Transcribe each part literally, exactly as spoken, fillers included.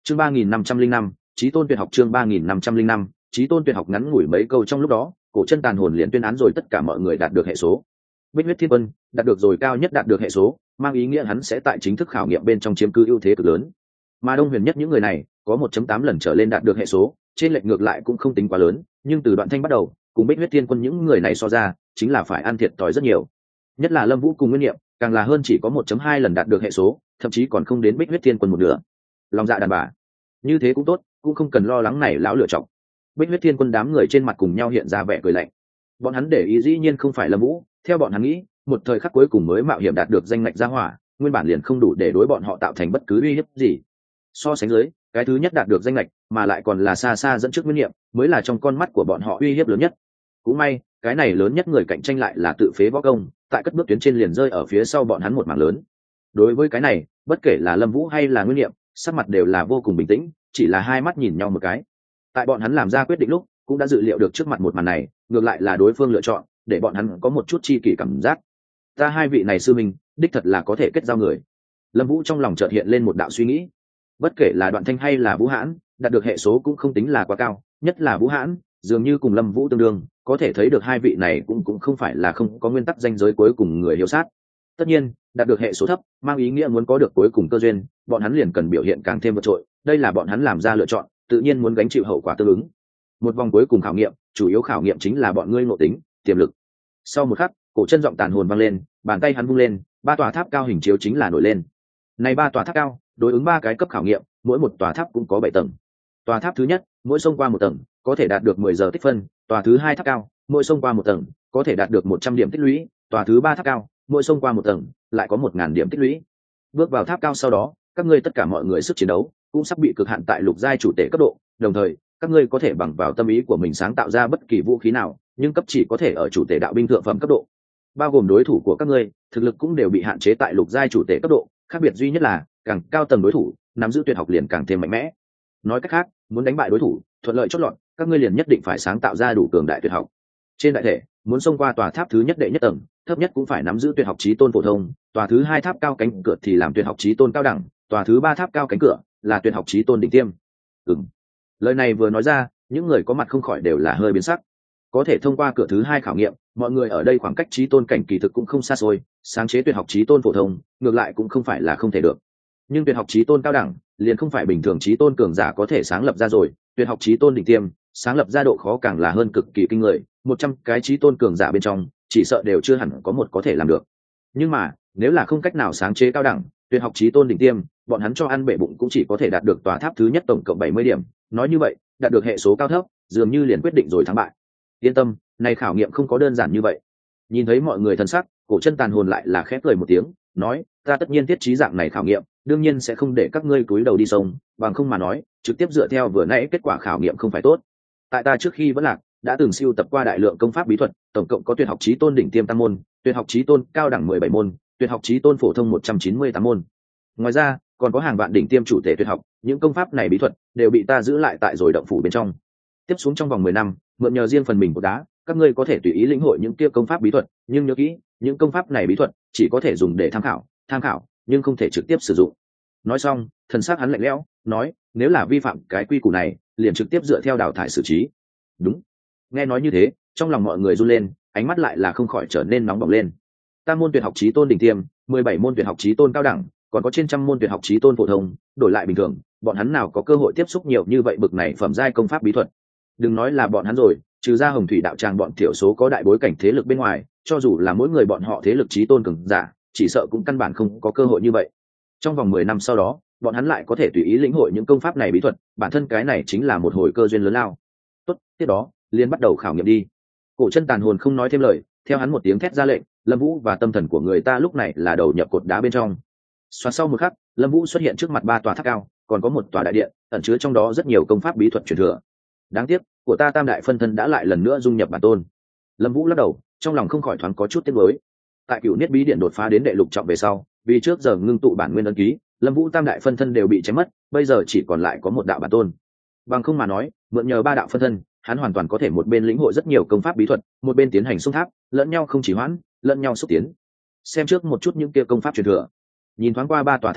chương ba nghìn năm trăm linh năm chí tôn tuyệt học chương ba nghìn năm trăm linh năm chí tôn tuyệt học ngắn ngủi mấy câu trong lúc đó, cổ chân tàn hồn liền tuyên án rồi tất cả mọi người đạt được hệ số. Bích huyết thiên quân đạt được rồi cao nhất đạt được hệ số, mang ý nghĩa hắn sẽ tại chính thức khảo nghiệm bên trong chiếm cứ ưu thế cực lớn. Mà đông huyền nhất những người này có một phẩy tám lần trở lên đạt được hệ số, trên lệch ngược lại cũng không tính quá lớn, nhưng từ đoạn thanh bắt đầu cùng Bích huyết thiên quân những người này so ra chính là phải ăn thiệt thòi rất nhiều. Nhất là Lâm Vũ cùng Nguyên Niệm càng là hơn, chỉ có một phẩy hai lần đạt được hệ số, thậm chí còn không đến Bích huyết thiên quân một nửa. Lòng dạ đàn bà, như thế cũng tốt, cũng không cần lo lắng này lão lựa chọc. Bích huyết thiên quân đám người trên mặt cùng nhau hiện ra vẻ cười lạnh. Bọn hắn để ý dĩ nhiên không phải Lâm Vũ, theo bọn hắn nghĩ, một thời khắc cuối cùng mới mạo hiểm đạt được danh ngạch gia hỏa, nguyên bản liền không đủ để đối bọn họ tạo thành bất cứ uy hiếp gì. So sánh dưới, cái thứ nhất đạt được danh ngạch, mà lại còn là xa xa dẫn trước Nguyên Niệm, mới là trong con mắt của bọn họ uy hiếp lớn nhất. Cũng may, cái này lớn nhất người cạnh tranh lại là tự phế võ công, tại cất bước tuyến trên liền rơi ở phía sau bọn hắn một mảng lớn. Đối với cái này, bất kể là Lâm Vũ hay là Nguyên Niệm, sắc mặt đều là vô cùng bình tĩnh, chỉ là hai mắt nhìn nhau một cái. Tại bọn hắn làm ra quyết định lúc, cũng đã dự liệu được trước mặt một màn này, ngược lại là đối phương lựa chọn, để bọn hắn có một chút chi kỷ cảm giác. Ta hai vị này sư minh, đích thật là có thể kết giao người. Lâm Vũ trong lòng chợt hiện lên một đạo suy nghĩ. Bất kể là Đoạn Thanh hay là Vũ Hãn, đạt được hệ số cũng không tính là quá cao, nhất là Vũ Hãn, dường như cùng Lâm Vũ tương đương, có thể thấy được hai vị này cũng cũng không phải là không có nguyên tắc ranh giới cuối cùng người hiếu sát. Tất nhiên, đạt được hệ số thấp, mang ý nghĩa muốn có được cuối cùng cơ duyên, bọn hắn liền cần biểu hiện càng thêm vượt trội, đây là bọn hắn làm ra lựa chọn, tự nhiên muốn gánh chịu hậu quả tương ứng. Một vòng cuối cùng khảo nghiệm, chủ yếu khảo nghiệm chính là bọn ngươi ngộ tính, tiềm lực. Sau một khắc, cổ chân giọng tàn hồn vang lên, bàn tay hắn vung lên, ba tòa tháp cao hình chiếu chính là nổi lên. Này ba tòa tháp cao, đối ứng ba cái cấp khảo nghiệm, mỗi một tòa tháp cũng có bảy tầng. Tòa tháp thứ nhất, mỗi xông qua một tầng, có thể đạt được mười giờ tích phân, tòa thứ hai tháp cao, mỗi xông qua một tầng, có thể đạt được một trăm điểm tích lũy, tòa thứ ba tháp cao, mỗi xông qua một tầng, lại có một nghìn điểm tích lũy. Bước vào tháp cao sau đó, các ngươi tất cả mọi người sức chiến đấu cũng sắp bị cực hạn tại lục giai chủ tể cấp độ, đồng thời, các ngươi có thể bằng vào tâm ý của mình sáng tạo ra bất kỳ vũ khí nào, nhưng cấp chỉ có thể ở chủ tể đạo binh thượng phẩm cấp độ. Bao gồm đối thủ của các ngươi, thực lực cũng đều bị hạn chế tại lục giai chủ tể cấp độ, khác biệt duy nhất là, càng cao tầng đối thủ, nắm giữ tuyệt học liền càng thêm mạnh mẽ. Nói cách khác, muốn đánh bại đối thủ, thuận lợi chót lọt, các ngươi liền nhất định phải sáng tạo ra đủ cường đại tuyệt học. Trên đại thể, muốn xông qua tòa tháp thứ nhất đệ nhất tầng, thấp nhất cũng phải nắm giữ tuyệt học chí tôn phổ thông, tòa thứ hai tháp cao cánh cửa thì làm tuyệt học chí tôn cao đẳng, tòa thứ ba tháp cao cánh cửa là tuyệt học chí tôn đỉnh tiêm. Ừm. Lời này vừa nói ra, những người có mặt không khỏi đều là hơi biến sắc. Có thể thông qua cửa thứ hai khảo nghiệm, mọi người ở đây khoảng cách chí tôn cảnh kỳ thực cũng không xa xôi, sáng chế tuyệt học chí tôn phổ thông, ngược lại cũng không phải là không thể được. Nhưng tuyệt học chí tôn cao đẳng, liền không phải bình thường chí tôn cường giả có thể sáng lập ra rồi, tuyệt học chí tôn đỉnh tiêm, sáng lập ra độ khó càng là hơn cực kỳ kinh người, một trăm cái chí tôn cường giả bên trong, chỉ sợ đều chưa hẳn có một có thể làm được. Nhưng mà, nếu là không cách nào sáng chế cao đẳng, tuyệt học chí tôn đỉnh tiêm, bọn hắn cho ăn bể bụng cũng chỉ có thể đạt được tòa tháp thứ nhất tổng cộng bảy mươi điểm, nói như vậy, đạt được hệ số cao thấp, dường như liền quyết định rồi thắng bại. Yên tâm, này khảo nghiệm không có đơn giản như vậy. Nhìn thấy mọi người thân sắc, cổ chân tàn hồn lại là khẽ cười một tiếng, nói, ta tất nhiên thiết trí dạng này khảo nghiệm, đương nhiên sẽ không để các ngươi cúi đầu đi sông, bằng không mà nói, trực tiếp dựa theo vừa nãy kết quả khảo nghiệm không phải tốt. Tại ta trước khi vẫn lạc, đã từng siêu tập qua đại lượng công pháp bí thuật, tổng cộng có tuyệt học chí tôn đỉnh tiêm tam môn, tuyệt học chí tôn cao đẳng mười bảy môn, tuyệt học chí tôn phổ thông một trăm chín mươi tám môn. Ngoài ra, còn có hàng vạn đỉnh tiêm chủ thể tuyệt học, những công pháp này bí thuật đều bị ta giữ lại tại rồi động phủ bên trong. Tiếp xuống trong vòng mười năm, mượn nhờ riêng phần mình của đá, các ngươi có thể tùy ý lĩnh hội những kia công pháp bí thuật, nhưng nhớ kỹ, những công pháp này bí thuật chỉ có thể dùng để tham khảo, tham khảo, nhưng không thể trực tiếp sử dụng. Nói xong, thần sắc hắn lạnh lẽo, nói, nếu là vi phạm cái quy củ này, liền trực tiếp dựa theo đào thải xử trí. Đúng. Nghe nói như thế, trong lòng mọi người run lên, ánh mắt lại là không khỏi trở nên nóng bỏng lên. Tam môn tuyệt học chí tôn đỉnh tiêm, mười bảy môn tuyệt học chí tôn cao đẳng, còn có trên trăm môn tuyệt học chí tôn phổ thông, đổi lại bình thường, bọn hắn nào có cơ hội tiếp xúc nhiều như vậy bực này phẩm giai công pháp bí thuật. Đừng nói là bọn hắn rồi, trừ ra Hồng Thủy đạo tràng bọn thiểu số có đại bối cảnh thế lực bên ngoài, cho dù là mỗi người bọn họ thế lực chí tôn cường giả, chỉ sợ cũng căn bản không có cơ hội như vậy. Trong vòng mười năm sau đó, bọn hắn lại có thể tùy ý lĩnh hội những công pháp này bí thuật, bản thân cái này chính là một hồi cơ duyên lớn lao. Tốt, tiếp đó, liền bắt đầu khảo nghiệm đi. Cổ chân tàn hồn không nói thêm lời, theo hắn một tiếng thét ra lệnh, Lâm Vũ và tâm thần của người ta lúc này là đầu nhập cột đá bên trong. Xoát sau một khắc, Lâm Vũ xuất hiện trước mặt ba tòa tháp cao, còn có một tòa đại điện, ẩn chứa trong đó rất nhiều công pháp bí thuật truyền thừa. Đáng tiếc, của ta tam đại phân thân đã lại lần nữa dung nhập bản tôn. Lâm Vũ lắc đầu, trong lòng không khỏi thoáng có chút tiếc nuối. Tại Cửu Niết Bí Điện đột phá đến đệ lục trọng về sau, vì trước giờ ngưng tụ bản nguyên ấn ký, Lâm Vũ tam đại phân thân đều bị chém mất, bây giờ chỉ còn lại có một đạo bản tôn. Bằng không mà nói, mượn nhờ ba đạo phân thân, hắn hoàn toàn có thể một bên lĩnh hội rất nhiều công pháp bí thuật, một bên tiến hành xung tháp, lẫn nhau không chỉ hoãn, lẫn nhau xúc tiến. Xem trước một chút những kia công pháp truyền thừa. Nhìn thoáng qua ba tòa tháp cao,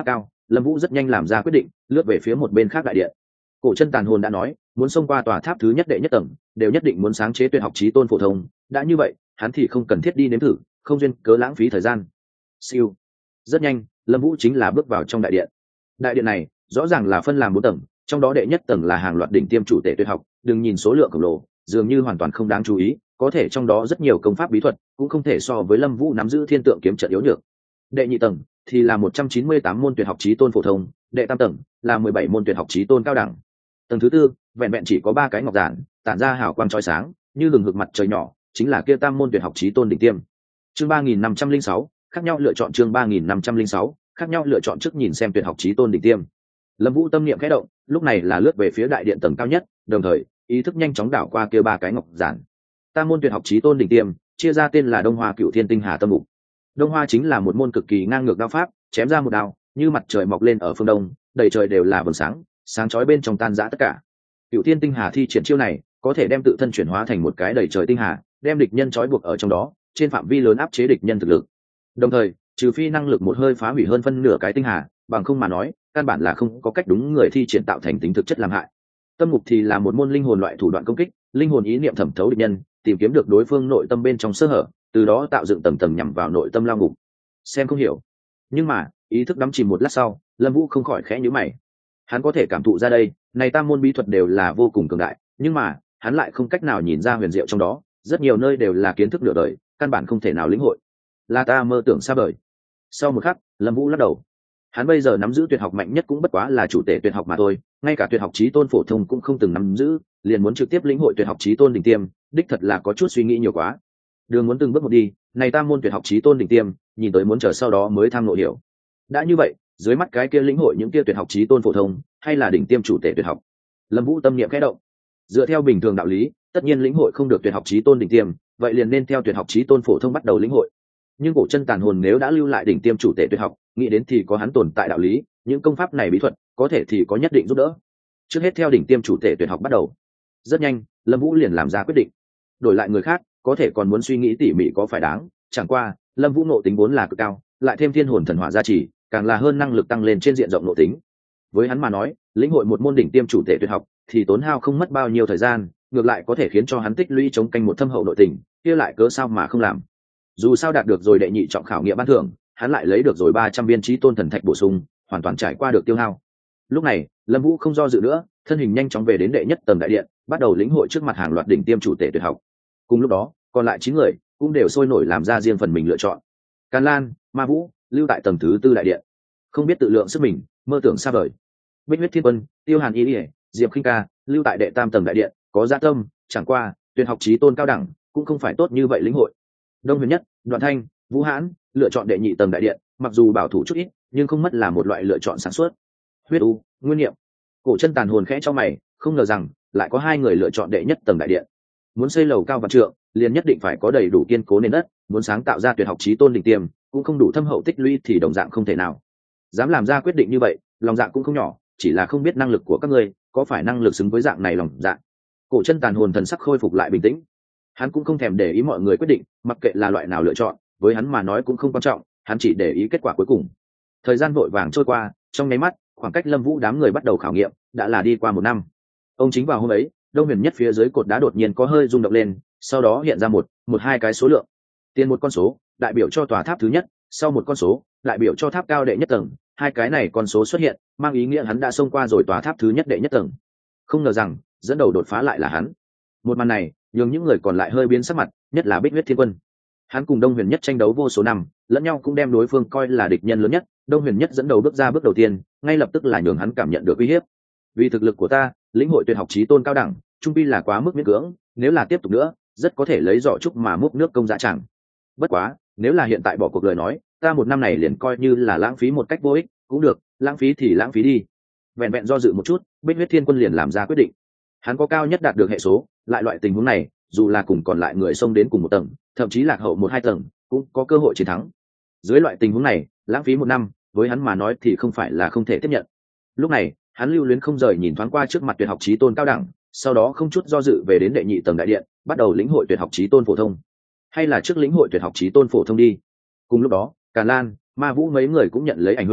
Lâm Vũ rất nhanh làm ra quyết định, lướt về phía một bên khác đại điện. Cổ chân tàn hồn đã nói, muốn xông qua tòa tháp thứ nhất đệ nhất tầng, đều nhất định muốn sáng chế tuyệt học chí tôn phổ thông, đã như vậy, hắn thì không cần thiết đi nếm thử, không duyên cớ lãng phí thời gian. Siêu. Rất nhanh, Lâm Vũ chính là bước vào trong đại điện. Đại điện này, rõ ràng là phân làm bốn tầng, trong đó đệ nhất tầng là hàng loạt đỉnh tiêm chủ tể tuyệt học, đừng nhìn số lượng khổng lồ, dường như hoàn toàn không đáng chú ý, có thể trong đó rất nhiều công pháp bí thuật, cũng không thể so với Lâm Vũ nắm giữ thiên tượng kiếm trận yếu nhược. Đệ nhị tầng thì là một trăm chín mươi tám môn tuyệt học chí tôn phổ thông, đệ tam tầng là mười bảy môn tuyệt học chí tôn cao đẳng. Tầng thứ tư, vẹn vẹn chỉ có ba cái ngọc giản, tản ra hào quang chói sáng, như lừng hực mặt trời nhỏ, chính là kia tam môn tuyệt học chí tôn đỉnh tiêm. Chương ba nghìn năm trăm linh sáu, khác nhau lựa chọn chương ba nghìn năm trăm linh sáu, khác nhau lựa chọn trước nhìn xem tuyệt học chí tôn đỉnh tiêm. Lâm Vũ tâm niệm khẽ động, lúc này là lướt về phía đại điện tầng cao nhất, đồng thời, ý thức nhanh chóng đảo qua kia ba cái ngọc giản. Tam môn tuyệt học chí tôn đỉnh tiêm, chia ra tên là Đông Hoa Cựu Thiên Tinh Hà Tâm Ngục. Đông Hoa chính là một môn cực kỳ ngang ngược đao pháp, chém ra một đao, như mặt trời mọc lên ở phương đông, đầy trời đều là vầng sáng, sáng chói bên trong tan rã tất cả. Cựu Thiên Tinh Hà thi triển chiêu này, có thể đem tự thân chuyển hóa thành một cái đầy trời tinh hà, đem địch nhân trói buộc ở trong đó, trên phạm vi lớn áp chế địch nhân thực lực. Đồng thời, trừ phi năng lực một hơi phá hủy hơn phân nửa cái tinh hà, bằng không mà nói, căn bản là không có cách đúng người thi triển tạo thành tính thực chất làm hại. Tâm ngục thì là một môn linh hồn loại thủ đoạn công kích, linh hồn ý niệm thẩm thấu địch nhân, tìm kiếm được đối phương nội tâm bên trong sơ hở, từ đó tạo dựng tầng tầng nhằm vào nội tâm lao ngục. Xem không hiểu, nhưng mà ý thức đắm chìm một lát sau, Lâm Vũ không khỏi khẽ nhíu mày. Hắn có thể cảm thụ ra đây, này tam môn bí thuật đều là vô cùng cường đại, nhưng mà hắn lại không cách nào nhìn ra huyền diệu trong đó, rất nhiều nơi đều là kiến thức nửa đời, căn bản không thể nào lĩnh hội. Là ta mơ tưởng xa vời. Sau một khắc, Lâm Vũ lắc đầu. Hắn bây giờ nắm giữ tuyệt học mạnh nhất cũng bất quá là chủ tể tuyệt học mà thôi, ngay cả tuyệt học chí tôn phổ thông cũng không từng nắm giữ, liền muốn trực tiếp lĩnh hội tuyệt học chí tôn đỉnh tiêm, đích thật là có chút suy nghĩ nhiều quá. Đường muốn từng bước một đi, này tam môn tuyệt học chí tôn đỉnh tiêm, nhìn tới muốn chờ sau đó mới tham ngộ hiểu. Đã như vậy, dưới mắt cái kia lĩnh hội những kia tuyệt học chí tôn phổ thông, hay là đỉnh tiêm chủ tể tuyệt học. Lâm Vũ tâm niệm khẽ động. Dựa theo bình thường đạo lý, tất nhiên lĩnh hội không được tuyệt học chí tôn đỉnh tiêm, vậy liền nên theo tuyệt học chí tôn phổ thông bắt đầu lĩnh hội. Nhưng cổ chân tàn hồn nếu đã lưu lại đỉnh tiêm chủ tể tuyệt học, nghĩ đến thì có hắn tồn tại đạo lý, những công pháp này bí thuật, có thể thì có nhất định giúp đỡ. Trước hết theo đỉnh tiêm chủ tể tuyệt học bắt đầu. Rất nhanh, Lâm Vũ liền làm ra quyết định. Đổi lại người khác, có thể còn muốn suy nghĩ tỉ mỉ có phải đáng, chẳng qua, Lâm Vũ nội tính vốn là cực cao, lại thêm thiên hồn thần hỏa gia trì, càng là hơn năng lực tăng lên trên diện rộng nội tính. Với hắn mà nói, lĩnh hội một môn đỉnh tiêm chủ tể tuyệt học thì tốn hao không mất bao nhiêu thời gian, ngược lại có thể khiến cho hắn tích lũy chống canh một thâm hậu nội tình, kia lại cớ sao mà không làm. Dù sao đạt được rồi đệ nhị trọng khảo nghiệm ban thưởng, hắn lại lấy được rồi ba trăm viên chí tôn thần thạch bổ sung, hoàn toàn trải qua được tiêu hao. Lúc này, Lâm Vũ không do dự nữa, thân hình nhanh chóng về đến đệ nhất tầng đại điện, bắt đầu lĩnh hội trước mặt hàng loạt đỉnh tiêm chủ tể tuyệt học. Cùng lúc đó, còn lại chín người cũng đều sôi nổi làm ra riêng phần mình lựa chọn. Càn Lan, Ma Vũ lưu tại tầng thứ tư đại điện, không biết tự lượng sức mình, mơ tưởng xa vời. Bích Huyết Thiên Quân, Tiêu Hàn Y Lệ, Diệp Khinh Ca lưu tại đệ tam tầng đại điện, có dạ tâm, chẳng qua tuyệt học chí tôn cao đẳng cũng không phải tốt như vậy lĩnh hội. Đông Huyền Nhất, Đoạn Thanh, Vũ Hãn lựa chọn đệ nhị tầng đại điện, mặc dù bảo thủ chút ít, nhưng không mất là một loại lựa chọn sáng suốt. Huyết U, Nguyên Niệm, Cổ chân tàn hồn khẽ cho mày, không ngờ rằng lại có hai người lựa chọn đệ nhất tầng đại điện. Muốn xây lầu cao vạn trượng, liền nhất định phải có đầy đủ kiên cố nền đất, muốn sáng tạo ra tuyệt học chí tôn đỉnh tiêm, cũng không đủ thâm hậu tích lũy thì đồng dạng không thể nào. Dám làm ra quyết định như vậy, lòng dạ cũng không nhỏ, chỉ là không biết năng lực của các ngươi có phải năng lực xứng với dạng này lòng dạ. Cổ chân tàn hồn thần sắc khôi phục lại bình tĩnh. Hắn cũng không thèm để ý mọi người quyết định, mặc kệ là loại nào lựa chọn, với hắn mà nói cũng không quan trọng, hắn chỉ để ý kết quả cuối cùng. Thời gian vội vàng trôi qua, trong nháy mắt, khoảng cách Lâm Vũ đám người bắt đầu khảo nghiệm đã là đi qua một năm. Ông chính vào hôm ấy, Đông Huyền Nhất phía dưới cột đá đột nhiên có hơi rung động lên, sau đó hiện ra một, một hai cái số lượng. Tiền một con số, đại biểu cho tòa tháp thứ nhất, sau một con số, đại biểu cho tháp cao đệ nhất tầng, hai cái này con số xuất hiện, mang ý nghĩa hắn đã xông qua rồi tòa tháp thứ nhất đệ nhất tầng. Không ngờ rằng, dẫn đầu đột phá lại là hắn. Một màn này, nhường những người còn lại hơi biến sắc mặt, nhất là Bích Huyết Thiên Quân. Hắn cùng Đông Huyền Nhất tranh đấu vô số năm, lẫn nhau cũng đem đối phương coi là địch nhân lớn nhất. Đông Huyền Nhất dẫn đầu bước ra bước đầu tiên, ngay lập tức là nhường hắn cảm nhận được uy hiếp. Vì thực lực của ta, lĩnh hội tuyệt học chí tôn cao đẳng, trung pi là quá mức miễn cưỡng, nếu là tiếp tục nữa, rất có thể lấy giỏ trúc mà múc nước công dạ chẳng. Bất quá, nếu là hiện tại bỏ cuộc lời nói, ta một năm này liền coi như là lãng phí một cách vô ích, cũng được, lãng phí thì lãng phí đi. Vẹn vẹn do dự một chút, Bích Huyết Thiên Quân liền làm ra quyết định. Hắn có cao nhất đạt được hệ số, lại loại tình huống này, dù là cùng còn lại người xông đến cùng một tầng, thậm chí lạc hậu một hai tầng, cũng có cơ hội chiến thắng. Dưới loại tình huống này, lãng phí một năm, với hắn mà nói thì không phải là không thể tiếp nhận. Lúc này, hắn lưu luyến không rời nhìn thoáng qua trước mặt tuyệt học chí tôn cao đẳng, sau đó không chút do dự về đến đệ nhị tầng đại điện, bắt đầu lĩnh hội tuyệt học chí tôn phổ thông. Hay là trước lĩnh hội tuyệt học chí tôn phổ thông đi. Cùng lúc đó, Càn Lan, Ma Vũ mấy người cũng nhận lấy ảnh hưởng,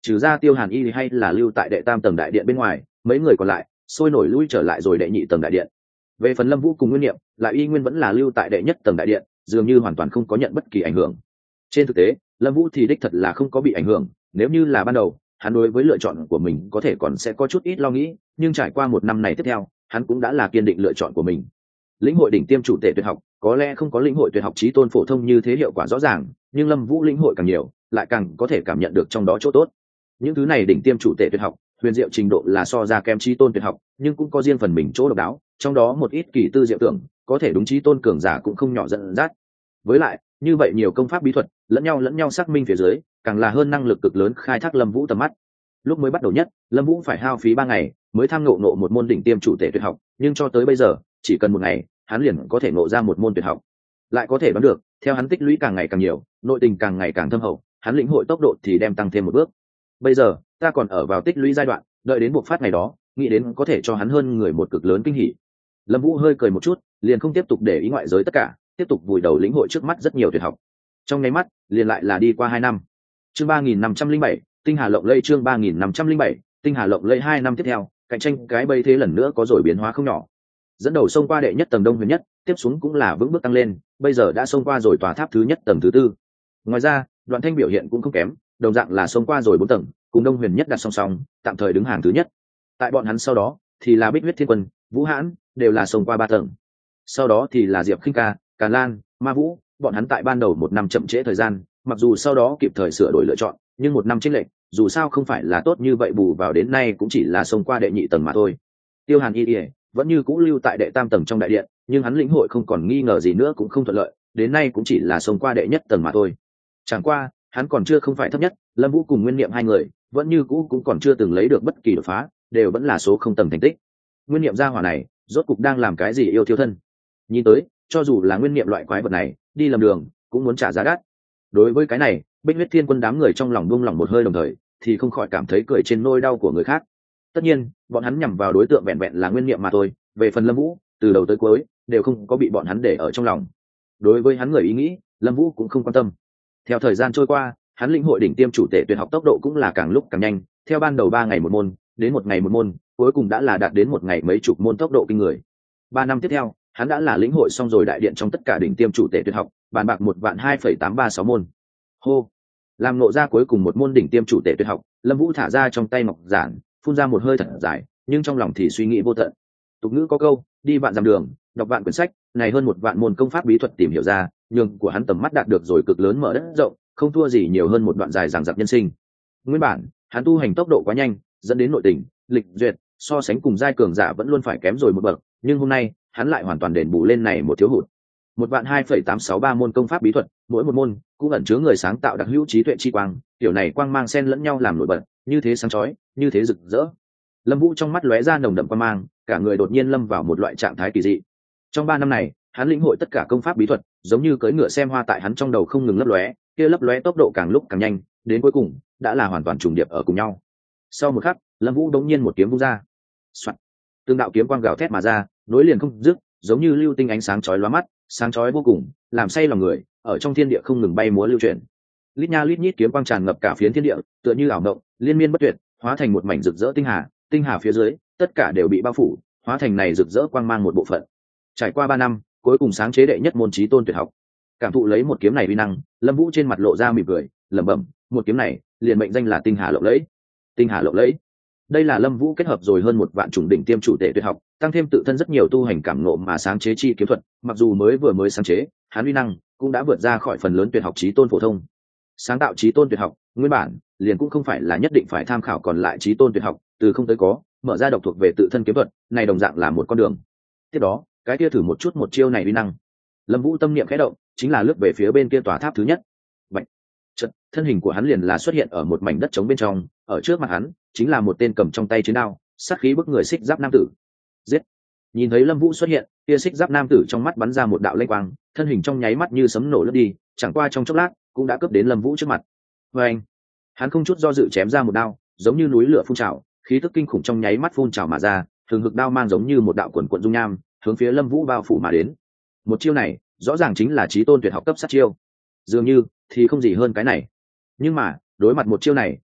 trừ ra Tiêu Hàn Y hay là lưu tại đệ tam tầng đại điện bên ngoài, mấy người còn lại sôi nổi lui trở lại rồi đệ nhị tầng đại điện. Về phần Lâm Vũ cùng Nguyên Niệm, lại y nguyên vẫn là lưu tại đệ nhất tầng đại điện, dường như hoàn toàn không có nhận bất kỳ ảnh hưởng. Trên thực tế, Lâm Vũ thì đích thật là không có bị ảnh hưởng, nếu như là ban đầu, hắn đối với lựa chọn của mình có thể còn sẽ có chút ít lo nghĩ, nhưng trải qua một năm này tiếp theo, hắn cũng đã là kiên định lựa chọn của mình. Lĩnh hội đỉnh tiêm chủ tể tuyệt học, có lẽ không có lĩnh hội tuyệt học chí tôn phổ thông như thế hiệu quả rõ ràng, nhưng Lâm Vũ lĩnh hội càng nhiều, lại càng có thể cảm nhận được trong đó chỗ tốt. Những thứ này đỉnh tiêm chủ tể tuyệt học, huyền diệu trình độ là so ra kém chí tôn tuyệt học, nhưng cũng có riêng phần mình chỗ độc đáo, trong đó một ít kỳ tư diệu tưởng, có thể đúng chí tôn cường giả cũng không nhỏ dẫn dắt. Với lại, như vậy nhiều công pháp bí thuật, lẫn nhau lẫn nhau xác minh phía dưới, càng là hơn năng lực cực lớn khai thác Lâm Vũ tầm mắt. Lúc mới bắt đầu nhất, Lâm Vũ phải hao phí ba ngày mới tham ngộ ngộ một môn đỉnh tiêm chủ tể tuyệt học, nhưng cho tới bây giờ, chỉ cần một ngày, hắn liền có thể ngộ ra một môn tuyệt học. Lại có thể đoán được, theo hắn tích lũy càng ngày càng nhiều, nội tình càng ngày càng thâm hậu, hắn lĩnh hội tốc độ thì đem tăng thêm một bước. Bây giờ, ta còn ở vào tích lũy giai đoạn, đợi đến buộc phát ngày đó, nghĩ đến có thể cho hắn hơn người một cực lớn kinh hỉ. Lâm Vũ hơi cười một chút, liền không tiếp tục để ý ngoại giới tất cả, tiếp tục vùi đầu lĩnh hội trước mắt rất nhiều tuyệt học. Trong nháy mắt, liền lại là đi qua hai năm. Chương ba nghìn năm trăm linh bảy, Tinh Hà Lộng Lẫy chương ba nghìn năm trăm linh bảy, Tinh Hà Lộng Lẫy hai năm tiếp theo, cạnh tranh cái bây thế lần nữa có rồi biến hóa không nhỏ. Dẫn đầu xông qua đệ nhất tầng Đông Huyền Nhất, tiếp xuống cũng là vững bước tăng lên, bây giờ đã xông qua rồi tòa tháp thứ nhất tầng thứ tư. Ngoài ra, Đoạn Thanh biểu hiện cũng không kém, đồng dạng là xông qua rồi bốn tầng, cùng Đông Huyền Nhất đặt song song, tạm thời đứng hàng thứ nhất. Tại bọn hắn sau đó, thì là Bích Huyết Thiên Quân, Vũ Hãn, đều là xông qua ba tầng. Sau đó thì là Diệp Khinh Ca, Càn Lan, Ma Vũ, bọn hắn tại ban đầu một năm chậm trễ thời gian, mặc dù sau đó kịp thời sửa đổi lựa chọn, nhưng một năm chênh lệch, dù sao không phải là tốt như vậy, bù vào đến nay cũng chỉ là xông qua đệ nhị tầng mà thôi. Tiêu Hàn Y Y vẫn như cũ lưu tại đệ tam tầng trong đại điện, nhưng hắn lĩnh hội không còn nghi ngờ gì nữa cũng không thuận lợi, đến nay cũng chỉ là xông qua đệ nhất tầng mà thôi. Chẳng qua, hắn còn chưa không phải thấp nhất, Lâm Vũ cùng Nguyên Niệm hai người, vẫn như cũ cũng còn chưa từng lấy được bất kỳ đột phá, đều vẫn là số không tầng thành tích. Nguyên Niệm gia hỏa này, rốt cục đang làm cái gì yêu thiêu thân? Nhìn tới, cho dù là Nguyên Niệm loại quái vật này, đi lầm đường, cũng muốn trả giá đắt. Đối với cái này, Bích Huyết Thiên Quân đám người trong lòng buông lòng một hơi, đồng thời thì không khỏi cảm thấy cười trên nỗi đau của người khác. Tất nhiên, bọn hắn nhằm vào đối tượng vẹn vẹn là Nguyên Niệm mà thôi, về phần Lâm Vũ, từ đầu tới cuối đều không có bị bọn hắn để ở trong lòng. Đối với hắn người ý nghĩ, Lâm Vũ cũng không quan tâm. Theo thời gian trôi qua, hắn lĩnh hội đỉnh tiêm chủ tể tuyệt học tốc độ cũng là càng lúc càng nhanh, theo ban đầu ba ngày một môn, đến một ngày một môn, cuối cùng đã là đạt đến một ngày mấy chục môn, tốc độ kinh người. Ba năm tiếp theo, hắn đã là lĩnh hội xong rồi đại điện trong tất cả đỉnh tiêm chủ tể tuyệt học, bàn bạc một vạn hai phẩy tám ba sáu môn. Hô, làm nộ ra cuối cùng một môn đỉnh tiêm chủ tể tuyệt học, Lâm Vũ thả ra trong tay ngọc giản, phun ra một hơi thật dài, nhưng trong lòng thì suy nghĩ vô tận. Tục ngữ có câu, đi vạn dặm đường, đọc vạn quyển sách, này hơn một vạn môn công pháp bí thuật tìm hiểu ra, nhường của hắn tầm mắt đạt được rồi cực lớn mở đất rộng, không thua gì nhiều hơn một đoạn dài dằng dặc nhân sinh. Nguyên bản, hắn tu hành tốc độ quá nhanh, dẫn đến nội tình, lịch duyệt, so sánh cùng giai cường giả vẫn luôn phải kém rồi một bậc, nhưng hôm nay, hắn lại hoàn toàn đền bù lên này một thiếu hụt. Một vạn hai phẩy tám sáu ba môn công pháp bí thuật, mỗi một môn cũng ẩn chứa người sáng tạo đặc hữu trí tuệ chi quang, kiểu này quang mang xen lẫn nhau làm nổi bật, như thế sáng chói, như thế rực rỡ. Lâm Vũ trong mắt lóe ra nồng đậm quang mang, cả người đột nhiên lâm vào một loại trạng thái kỳ dị. Trong ba năm này, hắn lĩnh hội tất cả công pháp bí thuật, giống như cưỡi ngựa xem hoa tại hắn trong đầu không ngừng lấp lóe, kia lấp lóe tốc độ càng lúc càng nhanh, đến cuối cùng đã là hoàn toàn trùng điệp ở cùng nhau. Sau một khắc, Lâm Vũ đống nhiên một kiếm vung ra. Soạt. Tương đạo kiếm quang gào thét mà ra, nối liền không dứt, giống như lưu tinh ánh sáng chói lóa mắt, sáng chói vô cùng, làm say lòng người, ở trong thiên địa không ngừng bay múa lưu chuyển. Lít nha lít nhít kiếm quang tràn ngập cả phiến thiên địa, tựa như ảo động, liên miên bất tuyệt, hóa thành một mảnh rực rỡ tinh hà, tinh hà phía dưới, tất cả đều bị bao phủ, hóa thành này rực rỡ quang mang một bộ phận. Trải qua ba năm, cuối cùng sáng chế đệ nhất môn chí tôn tuyệt học. Cảm thụ lấy một kiếm này uy năng, Lâm Vũ trên mặt lộ ra mỉm cười, lẩm bẩm, một kiếm này, liền mệnh danh là Tinh Hà Lộng Lẫy. Tinh Hà Lộng Lẫy. Đây là Lâm Vũ kết hợp rồi hơn một vạn chủng đỉnh tiêm chủ tể tuyệt học, tăng thêm tự thân rất nhiều tu hành cảm ngộ mà sáng chế chi kiếm thuật, mặc dù mới vừa mới sáng chế, hắn uy năng cũng đã vượt ra khỏi phần lớn tuyệt học chí tôn phổ thông. Sáng tạo chí tôn tuyệt học, nguyên bản liền cũng không phải là nhất định phải tham khảo còn lại chí tôn tuyệt học, từ không tới có, mở ra độc thuộc về tự thân kiếm thuật, này đồng dạng là một con đường. Tiếp đó, cái kia thử một chút một chiêu này uy năng. Lâm Vũ tâm niệm khẽ động, chính là lướt về phía bên kia tòa tháp thứ nhất. Vậy, chợt, thân hình của hắn liền là xuất hiện ở một mảnh đất trống bên trong, ở trước mặt hắn chính là một tên cầm trong tay chiến đao, sát khí bức người xích giáp nam tử. Giết! Nhìn thấy Lâm Vũ xuất hiện, kia xích giáp nam tử trong mắt bắn ra một đạo lanh quang, thân hình trong nháy mắt như sấm nổ lướt đi, chẳng qua trong chốc lát cũng đã cướp đến Lâm Vũ trước mặt. Và anh, hắn không chút do dự chém ra một đao, giống như núi lửa phun trào, khí tức kinh khủng trong nháy mắt phun trào mà ra, thường hực đao mang giống như một đạo quần quần dung nham, hướng phía Lâm Vũ bao phủ mà đến. Một chiêu này, rõ ràng chính là chí tôn tuyệt học cấp sát chiêu. Dường như thì không gì hơn cái này. Nhưng mà, đối mặt một chiêu này,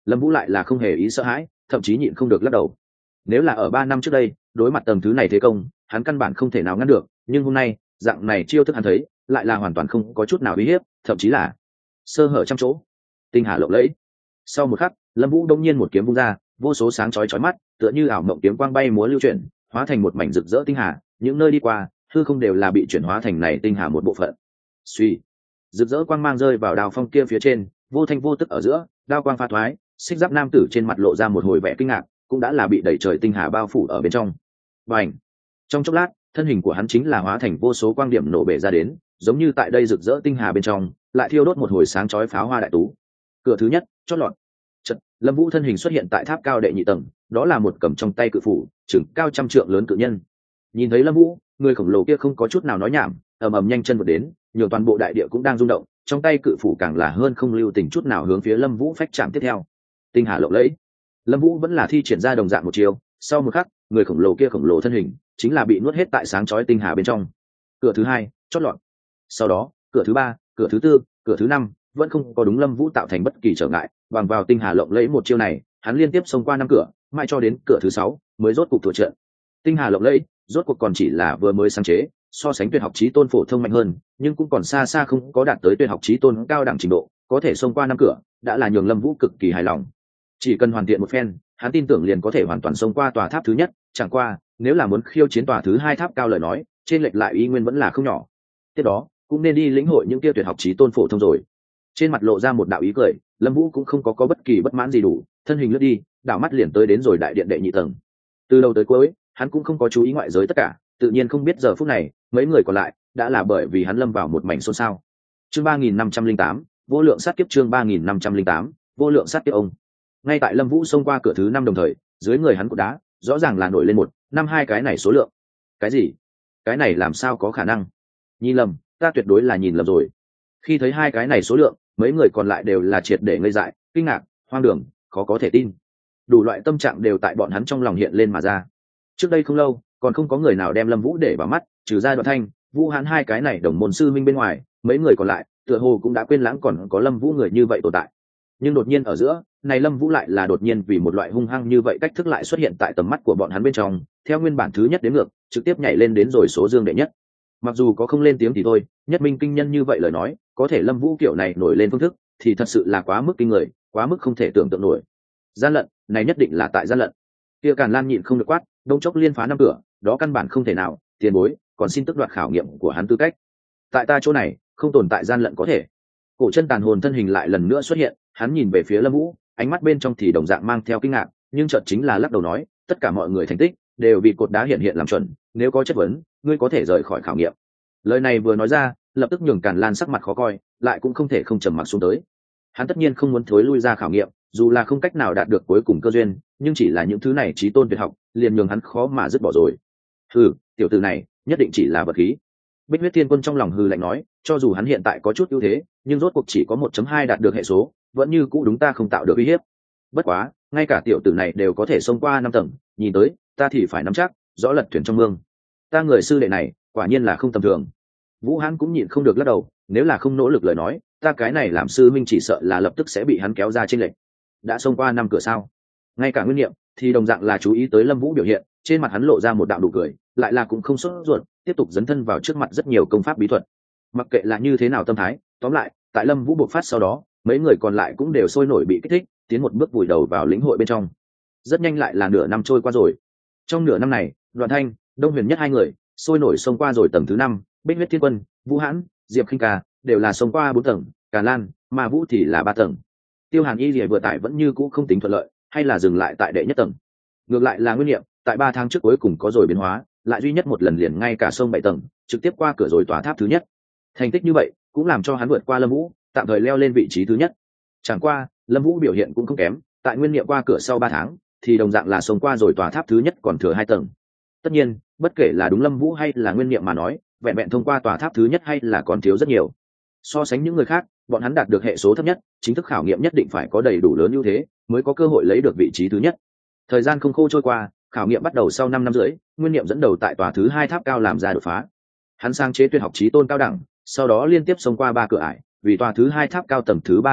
Lâm Vũ lại là không hề ý sợ hãi, thậm chí nhịn không được lắc đầu. Nếu là ở ba năm trước đây, đối mặt tầng thứ này thế công, hắn căn bản không thể nào ngăn được, nhưng hôm nay, dạng này chiêu thức hắn thấy, lại là hoàn toàn không có chút nào uy hiếp, thậm chí là sơ hở trăm chỗ. Tinh hà lộng lẫy. Sau một khắc, Lâm Vũ đông nhiên một kiếm vung ra, vô số sáng chói chói mắt, tựa như ảo mộng kiếm quang bay múa lưu chuyển, hóa thành một mảnh rực rỡ tinh hà, những nơi đi qua, hư không đều là bị chuyển hóa thành này tinh hà một bộ phận. Suy, rực rỡ quang mang rơi vào đao phong kia phía trên, vô thanh vô tức ở giữa, đao quang pha thoái, xích giáp nam tử trên mặt lộ ra một hồi vẻ kinh ngạc, cũng đã là bị đẩy trời tinh hà bao phủ ở bên trong. Bành! Trong chốc lát, thân hình của hắn chính là hóa thành vô số quang điểm nổ bể ra đến, giống như tại đây rực rỡ tinh hà bên trong, lại thiêu đốt một hồi sáng chói pháo hoa đại tú. Cửa thứ nhất, chót lọt. Chợt, Lâm Vũ thân hình xuất hiện tại tháp cao đệ nhị tầng, đó là một cầm trong tay cự phủ, chừng cao trăm trượng lớn cự nhân. Nhìn thấy Lâm Vũ, người khổng lồ kia không có chút nào nói nhảm, ầm ầm nhanh chân vọt đến, nhiều toàn bộ đại địa cũng đang rung động, trong tay cự phủ càng là hơn không lưu tình chút nào hướng phía Lâm Vũ phách chạm tiếp theo. Tinh hà lộng lẫy. Lâm Vũ vẫn là thi triển ra đồng dạng một chiều, sau một khắc, người khổng lồ kia khổng lồ thân hình chính là bị nuốt hết tại sáng chói tinh hà bên trong. Cửa thứ hai, chót lọt. Sau đó, cửa thứ ba, cửa thứ tư, cửa thứ năm, vẫn không có đúng Lâm Vũ tạo thành bất kỳ trở ngại, bằng vào tinh hà lộng lẫy một chiêu này, hắn liên tiếp xông qua năm cửa, mãi cho đến cửa thứ sáu mới rốt cục thua trận. Tinh hà lộng lẫy, rốt cuộc còn chỉ là vừa mới sáng chế, so sánh tuyệt học chí tôn phổ thông mạnh hơn, nhưng cũng còn xa xa không có đạt tới tuyệt học chí tôn cao đẳng trình độ, có thể xông qua năm cửa, đã là nhường Lâm Vũ cực kỳ hài lòng. Chỉ cần hoàn thiện một phen, hắn tin tưởng liền có thể hoàn toàn xông qua tòa tháp thứ nhất, chẳng qua, nếu là muốn khiêu chiến tòa thứ hai tháp cao lời nói, trên lệch lại y nguyên vẫn là không nhỏ. Tiếp đó, cũng nên đi lĩnh hội những kia tuyệt học chí tôn phổ thông rồi. Trên mặt lộ ra một đạo ý cười, Lâm Vũ cũng không có có bất kỳ bất mãn gì đủ, thân hình lướt đi, đảo mắt liền tới đến rồi đại điện đệ nhị tầng. Từ đầu tới cuối, hắn cũng không có chú ý ngoại giới tất cả, tự nhiên không biết giờ phút này, mấy người còn lại đã là bởi vì hắn lâm vào một mảnh xôn xao. Chương ba nghìn năm trăm linh tám, vô lượng sát kiếp chương ba nghìn năm trăm linh tám, vô lượng sát kiếp ông. Ngay tại Lâm Vũ xông qua cửa thứ năm đồng thời, dưới người hắn cột đá, rõ ràng là nổi lên một, năm hai cái này số lượng. Cái gì? Cái này làm sao có khả năng? Nhìn lầm, ta tuyệt đối là nhìn lầm rồi. Khi thấy hai cái này số lượng, mấy người còn lại đều là triệt để ngây dại, kinh ngạc, hoang đường, khó có thể tin. Đủ loại tâm trạng đều tại bọn hắn trong lòng hiện lên mà ra. Trước đây không lâu, còn không có người nào đem Lâm Vũ để vào mắt, trừ ra Đoạn Thanh, Vũ Hán hai cái này đồng môn sư minh bên ngoài, mấy người còn lại, tựa hồ cũng đã quên lãng còn có Lâm Vũ người như vậy tồn tại. Nhưng đột nhiên ở giữa, này Lâm Vũ lại là đột nhiên vì một loại hung hăng như vậy cách thức lại xuất hiện tại tầm mắt của bọn hắn bên trong, theo nguyên bản thứ nhất đến ngược, trực tiếp nhảy lên đến rồi số dương đệ nhất. Mặc dù có không lên tiếng thì thôi, nhất minh kinh nhân như vậy lời nói, có thể Lâm Vũ kiểu này nổi lên phương thức, thì thật sự là quá mức kinh người, quá mức không thể tưởng tượng nổi. Gian lận, này nhất định là tại gian lận. Kia Càn Lan nhịn không được quát, đông chốc liên phá năm cửa, đó căn bản không thể nào, tiền bối, còn xin tức đoạt khảo nghiệm của hắn tư cách. Tại ta chỗ này, không tồn tại gian lận có thể. Cổ Chân tàn hồn thân hình lại lần nữa xuất hiện, hắn nhìn về phía Lâm Vũ, ánh mắt bên trong thì đồng dạng mang theo kinh ngạc, nhưng chợt chính là lắc đầu nói, tất cả mọi người thành tích đều vì cột đá hiện hiện làm chuẩn, nếu có chất vấn, ngươi có thể rời khỏi khảo nghiệm. Lời này vừa nói ra, lập tức nhường Càn Lan sắc mặt khó coi, lại cũng không thể không trầm mặc xuống tới. Hắn tất nhiên không muốn thối lui ra khảo nghiệm, dù là không cách nào đạt được cuối cùng cơ duyên, nhưng chỉ là những thứ này chí tôn tuyệt học, liền nhường hắn khó mà dứt bỏ rồi. Hừ, tiểu tử này, nhất định chỉ là vật khí. Bích Huyết Thiên Quân trong lòng hừ lạnh nói, cho dù hắn hiện tại có chút ưu thế, nhưng rốt cuộc chỉ có một chấm hai đạt được hệ số, vẫn như cũ đúng ta không tạo được uy hiếp. Bất quá, ngay cả tiểu tử này đều có thể xông qua năm tầng, nhìn tới, ta thì phải nắm chắc, rõ lật thuyền trong mương. Ta người sư đệ này, quả nhiên là không tầm thường. Vũ Hán cũng nhịn không được lắc đầu, nếu là không nỗ lực lời nói, ta cái này làm sư minh chỉ sợ là lập tức sẽ bị hắn kéo ra trên lệnh. Đã xông qua năm cửa sao? Ngay cả Nguyên Niệm thì đồng dạng là chú ý tới Lâm Vũ biểu hiện, trên mặt hắn lộ ra một đạo nụ cười, lại là cũng không sốt ruột, tiếp tục dấn thân vào trước mặt rất nhiều công pháp bí thuật. Mặc kệ là như thế nào tâm thái, tóm lại, tại Lâm Vũ bộc phát sau đó, mấy người còn lại cũng đều sôi nổi bị kích thích, tiến một bước vùi đầu vào lĩnh hội bên trong. Rất nhanh lại là nửa năm trôi qua rồi. Trong nửa năm này, Đoạn Thanh, Đông Huyền Nhất hai người, sôi nổi xông qua rồi tầng thứ năm, Bích Huyết Thiên Quân, Vũ Hãn, Diệp Khinh Ca đều là xông qua bốn tầng, Càn Lan, mà Vũ thì là ba tầng. Tiêu Hàn Y Lìa vừa tải vẫn như cũ không tính thuận lợi, hay là dừng lại tại đệ nhất tầng. Ngược lại là Nguyên Niệm, tại ba tháng trước cuối cùng có rồi biến hóa, lại duy nhất một lần liền ngay cả sông bảy tầng, trực tiếp qua cửa rồi tòa tháp thứ nhất. Thành tích như vậy, cũng làm cho hắn vượt qua Lâm Vũ, tạm thời leo lên vị trí thứ nhất. Chẳng qua, Lâm Vũ biểu hiện cũng không kém, tại Nguyên Niệm qua cửa sau ba tháng, thì đồng dạng là xông qua rồi tòa tháp thứ nhất còn thừa hai tầng. Tất nhiên, bất kể là đúng Lâm Vũ hay là Nguyên Niệm mà nói, vẹn vẹn thông qua tòa tháp thứ nhất hay là còn thiếu rất nhiều. So sánh những người khác, bọn hắn đạt được hệ số thấp nhất, chính thức khảo nghiệm nhất định phải có đầy đủ lớn ưu thế, mới có cơ hội lấy được vị trí thứ nhất. Thời gian không khô trôi qua, khảo nghiệm bắt đầu sau năm năm rưỡi, Nguyên Niệm dẫn đầu tại tòa thứ hai tháp cao làm ra đột phá. Hắn sang chế tuyệt học chí tôn cao đẳng, sau đó liên tiếp xông qua ba cửa ải, vì tòa thứ hai tháp cao tầng thứ ba thành tích,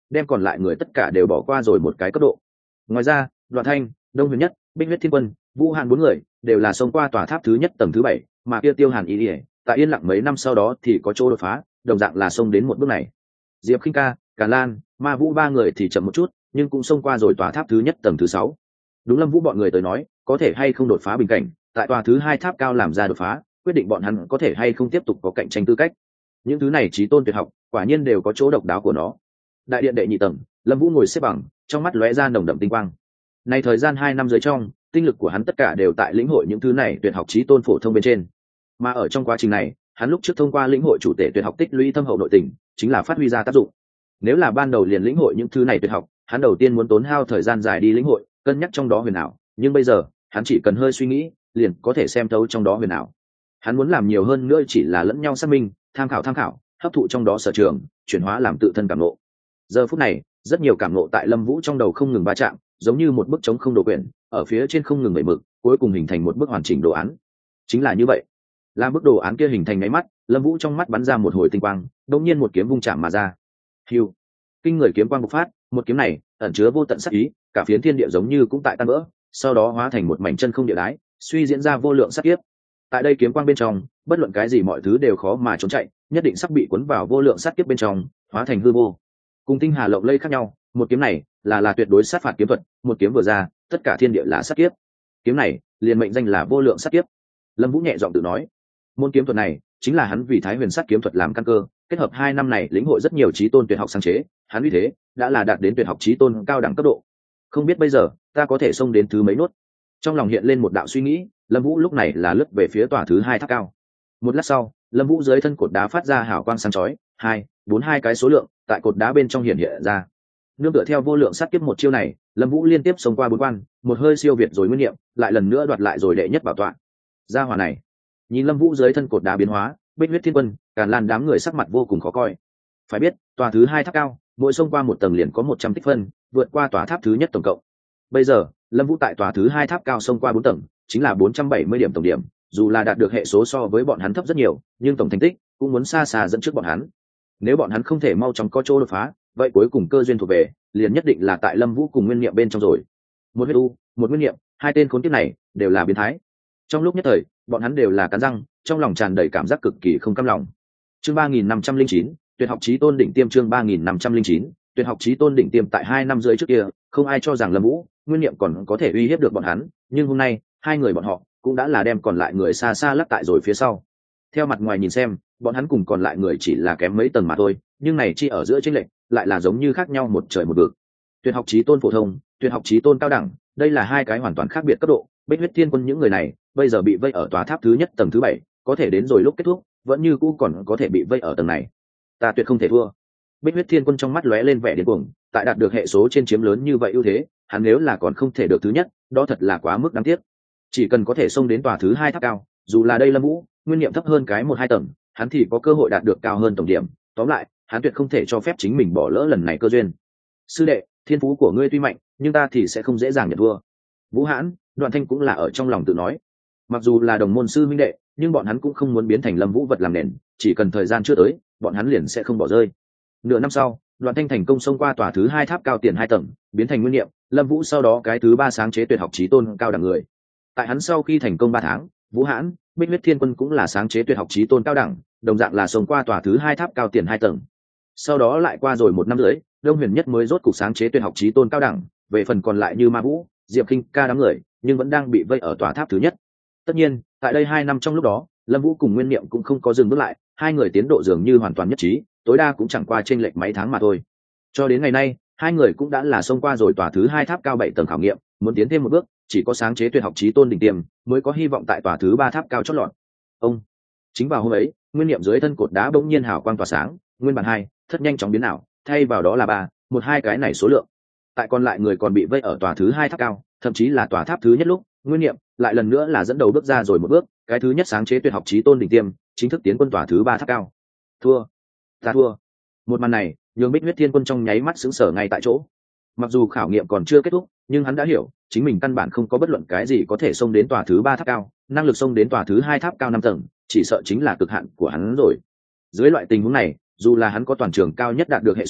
đem còn lại người tất cả đều bỏ qua rồi một cái cấp độ. Ngoài ra, Đoạn Thanh, Đông Huyền Nhất, Bích Huyết Thiên Quân, Vũ Hàn bốn người đều là xông qua tòa tháp thứ nhất tầng thứ bảy, mà kia Tiêu Hàn ý ỉa tại yên lặng mấy năm sau đó thì có chỗ đột phá, đồng dạng là xông đến một bước này. Diệp Khinh Ca, Càn Lan, Ma Vũ ba người thì chậm một chút, nhưng cũng xông qua rồi tòa tháp thứ nhất tầng thứ sáu. Đúng Lâm Vũ bọn người tới nói, có thể hay không đột phá bình cảnh, tại tòa thứ hai tháp cao làm ra đột phá, quyết định bọn hắn có thể hay không tiếp tục có cạnh tranh tư cách. Những thứ này chí tôn tuyệt học, quả nhiên đều có chỗ độc đáo của nó. Đại điện đệ nhị tầng, Lâm Vũ ngồi xếp bằng, trong mắt lóe ra nồng đậm tinh quang. Này thời gian hai năm dưới trong, tinh lực của hắn tất cả đều tại lĩnh hội những thứ này tuyệt học chí tôn phổ thông bên trên. Mà ở trong quá trình này, hắn lúc trước thông qua lĩnh hội chủ tể tuyệt học tích lũy thâm hậu nội tình, chính là phát huy ra tác dụng. Nếu là ban đầu liền lĩnh hội những thứ này tuyệt học, hắn đầu tiên muốn tốn hao thời gian dài đi lĩnh hội, cân nhắc trong đó huyền ảo, nhưng bây giờ, hắn chỉ cần hơi suy nghĩ, liền có thể xem thấu trong đó huyền ảo. Hắn muốn làm nhiều hơn nữa chỉ là lẫn nhau xác minh, tham khảo tham khảo, hấp thụ trong đó sở trường, chuyển hóa làm tự thân cảm ngộ. Giờ phút này, rất nhiều cảm ngộ tại Lâm Vũ trong đầu không ngừng va chạm, giống như một bức trống không đồ quyển, ở phía trên không ngừng mẩy mực, cuối cùng hình thành một bức hoàn chỉnh đồ án. Chính là như vậy. Làm bức đồ án kia hình thành nháy mắt, Lâm Vũ trong mắt bắn ra một hồi tinh quang, đột nhiên một kiếm vung chạm mà ra. Hưu. Kinh người kiếm quang bộc phát, một kiếm này ẩn chứa vô tận sát ý, cả phiến thiên địa giống như cũng tại tan vỡ, sau đó hóa thành một mảnh chân không địa đái, suy diễn ra vô lượng sát kiếp. Tại đây kiếm quang bên trong, bất luận cái gì mọi thứ đều khó mà trốn chạy, nhất định sắp bị cuốn vào vô lượng sát kiếp bên trong, hóa thành hư vô. Cùng tinh hà lộng lây khác nhau, một kiếm này là là tuyệt đối sát phạt kiếm thuật, một kiếm vừa ra, tất cả thiên địa là sát kiếp. Kiếm này liền mệnh danh là vô lượng sát kiếp. Lâm Vũ nhẹ giọng tự nói, môn kiếm thuật này chính là hắn vì Thái Huyền sát kiếm thuật làm căn cơ, kết hợp hai năm này lĩnh hội rất nhiều chí tôn tuyệt học sáng chế, hắn uy thế đã là đạt đến tuyệt học chí tôn cao đẳng cấp độ. Không biết bây giờ ta có thể xông đến thứ mấy nốt. Trong lòng hiện lên một đạo suy nghĩ, Lâm Vũ lúc này là lướt về phía tòa thứ hai tháp cao. Một lát sau, Lâm Vũ dưới thân cột đá phát ra hào quang sáng chói, hai, bốn hai cái số lượng tại cột đá bên trong hiện hiện ra. Nương tựa theo vô lượng sát kiếp một chiêu này, Lâm Vũ liên tiếp xông qua bốn quan, một hơi siêu việt rồi nguyên niệm, lại lần nữa đoạt lại rồi đệ nhất bảo tọa. Gia hỏa này, nhìn Lâm Vũ dưới thân cột đá biến hóa, Bích Huyết Thiên Quân, Càn Lan đám người sắc mặt vô cùng khó coi. Phải biết, tòa thứ hai tháp cao, mỗi xông qua một tầng liền có một trăm tích phân, vượt qua tòa tháp thứ nhất tổng cộng. Bây giờ, Lâm Vũ tại tòa thứ hai tháp cao xông qua bốn tầng, chính là bốn trăm bảy mươi điểm tổng điểm, dù là đạt được hệ số so với bọn hắn thấp rất nhiều, nhưng tổng thành tích cũng muốn xa xa dẫn trước bọn hắn. Nếu bọn hắn không thể mau chóng có chỗ đột phá, vậy cuối cùng cơ duyên thuộc về, liền nhất định là tại Lâm Vũ cùng nguyên niệm bên trong rồi. Một huyết u, một nguyên niệm, hai tên khốn kiếp này đều là biến thái. Trong lúc nhất thời, bọn hắn đều là cắn răng, trong lòng tràn đầy cảm giác cực kỳ không cam lòng. Chương ba nghìn năm trăm linh chín, Tuyệt học chí tôn đỉnh tiêm chương ba nghìn năm trăm linh chín, Tuyệt học chí tôn đỉnh tiêm tại hai năm dưới trước kia, không ai cho rằng Lâm Vũ, nguyên niệm còn có thể uy hiếp được bọn hắn, nhưng hôm nay, hai người bọn họ cũng đã là đem còn lại người xa xa lắc tại rồi phía sau. Theo mặt ngoài nhìn xem, bọn hắn cùng còn lại người chỉ là kém mấy tầng mà thôi, nhưng này chi ở giữa chênh lệch lại là giống như khác nhau một trời một vực. Tuyệt học chí tôn phổ thông, tuyệt học chí tôn cao đẳng, đây là hai cái hoàn toàn khác biệt cấp độ. Bích Huyết Thiên Quân những người này, bây giờ bị vây ở tòa tháp thứ nhất tầng thứ bảy, có thể đến rồi lúc kết thúc, vẫn như cũ còn có thể bị vây ở tầng này. Ta tuyệt không thể thua. Bích Huyết Thiên Quân trong mắt lóe lên vẻ điên cuồng, tại đạt được hệ số trên chiếm lớn như vậy ưu thế, hắn nếu là còn không thể được thứ nhất, đó thật là quá mức đáng tiếc. Chỉ cần có thể xông đến tòa thứ hai tháp cao, dù là đây Lâm Vũ, nguyên niệm thấp hơn cái một hai tầng, hắn thì có cơ hội đạt được cao hơn tổng điểm. Tóm lại, hắn tuyệt không thể cho phép chính mình bỏ lỡ lần này cơ duyên. Sư đệ, thiên phú của ngươi tuy mạnh, nhưng ta thì sẽ không dễ dàng nhận thua. Vũ Hãn, Đoạn Thanh cũng là ở trong lòng tự nói. Mặc dù là đồng môn sư minh đệ, nhưng bọn hắn cũng không muốn biến thành Lâm Vũ vật làm nền, chỉ cần thời gian chưa tới, bọn hắn liền sẽ không bỏ rơi. Nửa năm sau, Đoạn Thanh thành công xông qua tòa thứ hai tháp cao tiền hai tầng, biến thành nguyên niệm, Lâm Vũ sau đó cái thứ ba sáng chế tuyệt học chí tôn cao đẳng người. Tại hắn sau khi thành công ba tháng, Vũ Hãn, Bích Huyết Thiên Quân cũng là sáng chế tuyệt học chí tôn cao đẳng, đồng dạng là xông qua tòa thứ hai tháp cao tiền hai tầng. Sau đó lại qua rồi một năm rưỡi, Đông Huyền Nhất mới rốt cục sáng chế tuyệt học chí tôn cao đẳng, về phần còn lại như Ma Vũ, Diệp Khinh Ca đám người, nhưng vẫn đang bị vây ở tòa tháp thứ nhất. Tất nhiên, tại đây hai năm trong lúc đó, Lâm Vũ cùng Nguyên Niệm cũng không có dừng bước lại, hai người tiến độ dường như hoàn toàn nhất trí, tối đa cũng chẳng qua chênh lệch mấy tháng mà thôi. Cho đến ngày nay, hai người cũng đã là xông qua rồi tòa thứ hai tháp cao bảy tầng khảo nghiệm, muốn tiến thêm một bước, chỉ có sáng chế tuyệt học chí tôn đỉnh tiêm mới có hy vọng tại tòa thứ ba tháp cao chót lọt. Ông, chính vào hôm ấy, Nguyên Niệm dưới thân cột đá bỗng nhiên hào quang tỏa sáng, nguyên bản hai, thất nhanh chóng biến ảo, thay vào đó là ba, một hai cái này số lượng. Tại còn lại người còn bị vây ở tòa thứ hai tháp cao, thậm chí là tòa tháp thứ nhất lúc, Nguyên Niệm lại lần nữa là dẫn đầu bước ra rồi một bước, cái thứ nhất sáng chế tuyệt học chí tôn đỉnh tiêm, chính thức tiến quân tòa thứ ba tháp cao. Thua, ta thua. Một màn này, nhường Bích Huyết Thiên Quân trong nháy mắt sững sờ ngay tại chỗ. Mặc dù khảo nghiệm còn chưa kết thúc, nhưng hắn đã hiểu, chính mình căn bản không có bất luận cái gì có thể xông đến tòa thứ ba tháp cao, năng lực xông đến tòa thứ hai tháp cao năm tầng, chỉ sợ chính là cực hạn của hắn rồi. Dưới loại tình huống này, dù là hắn có toàn trường cao nhất đạt được hệ số,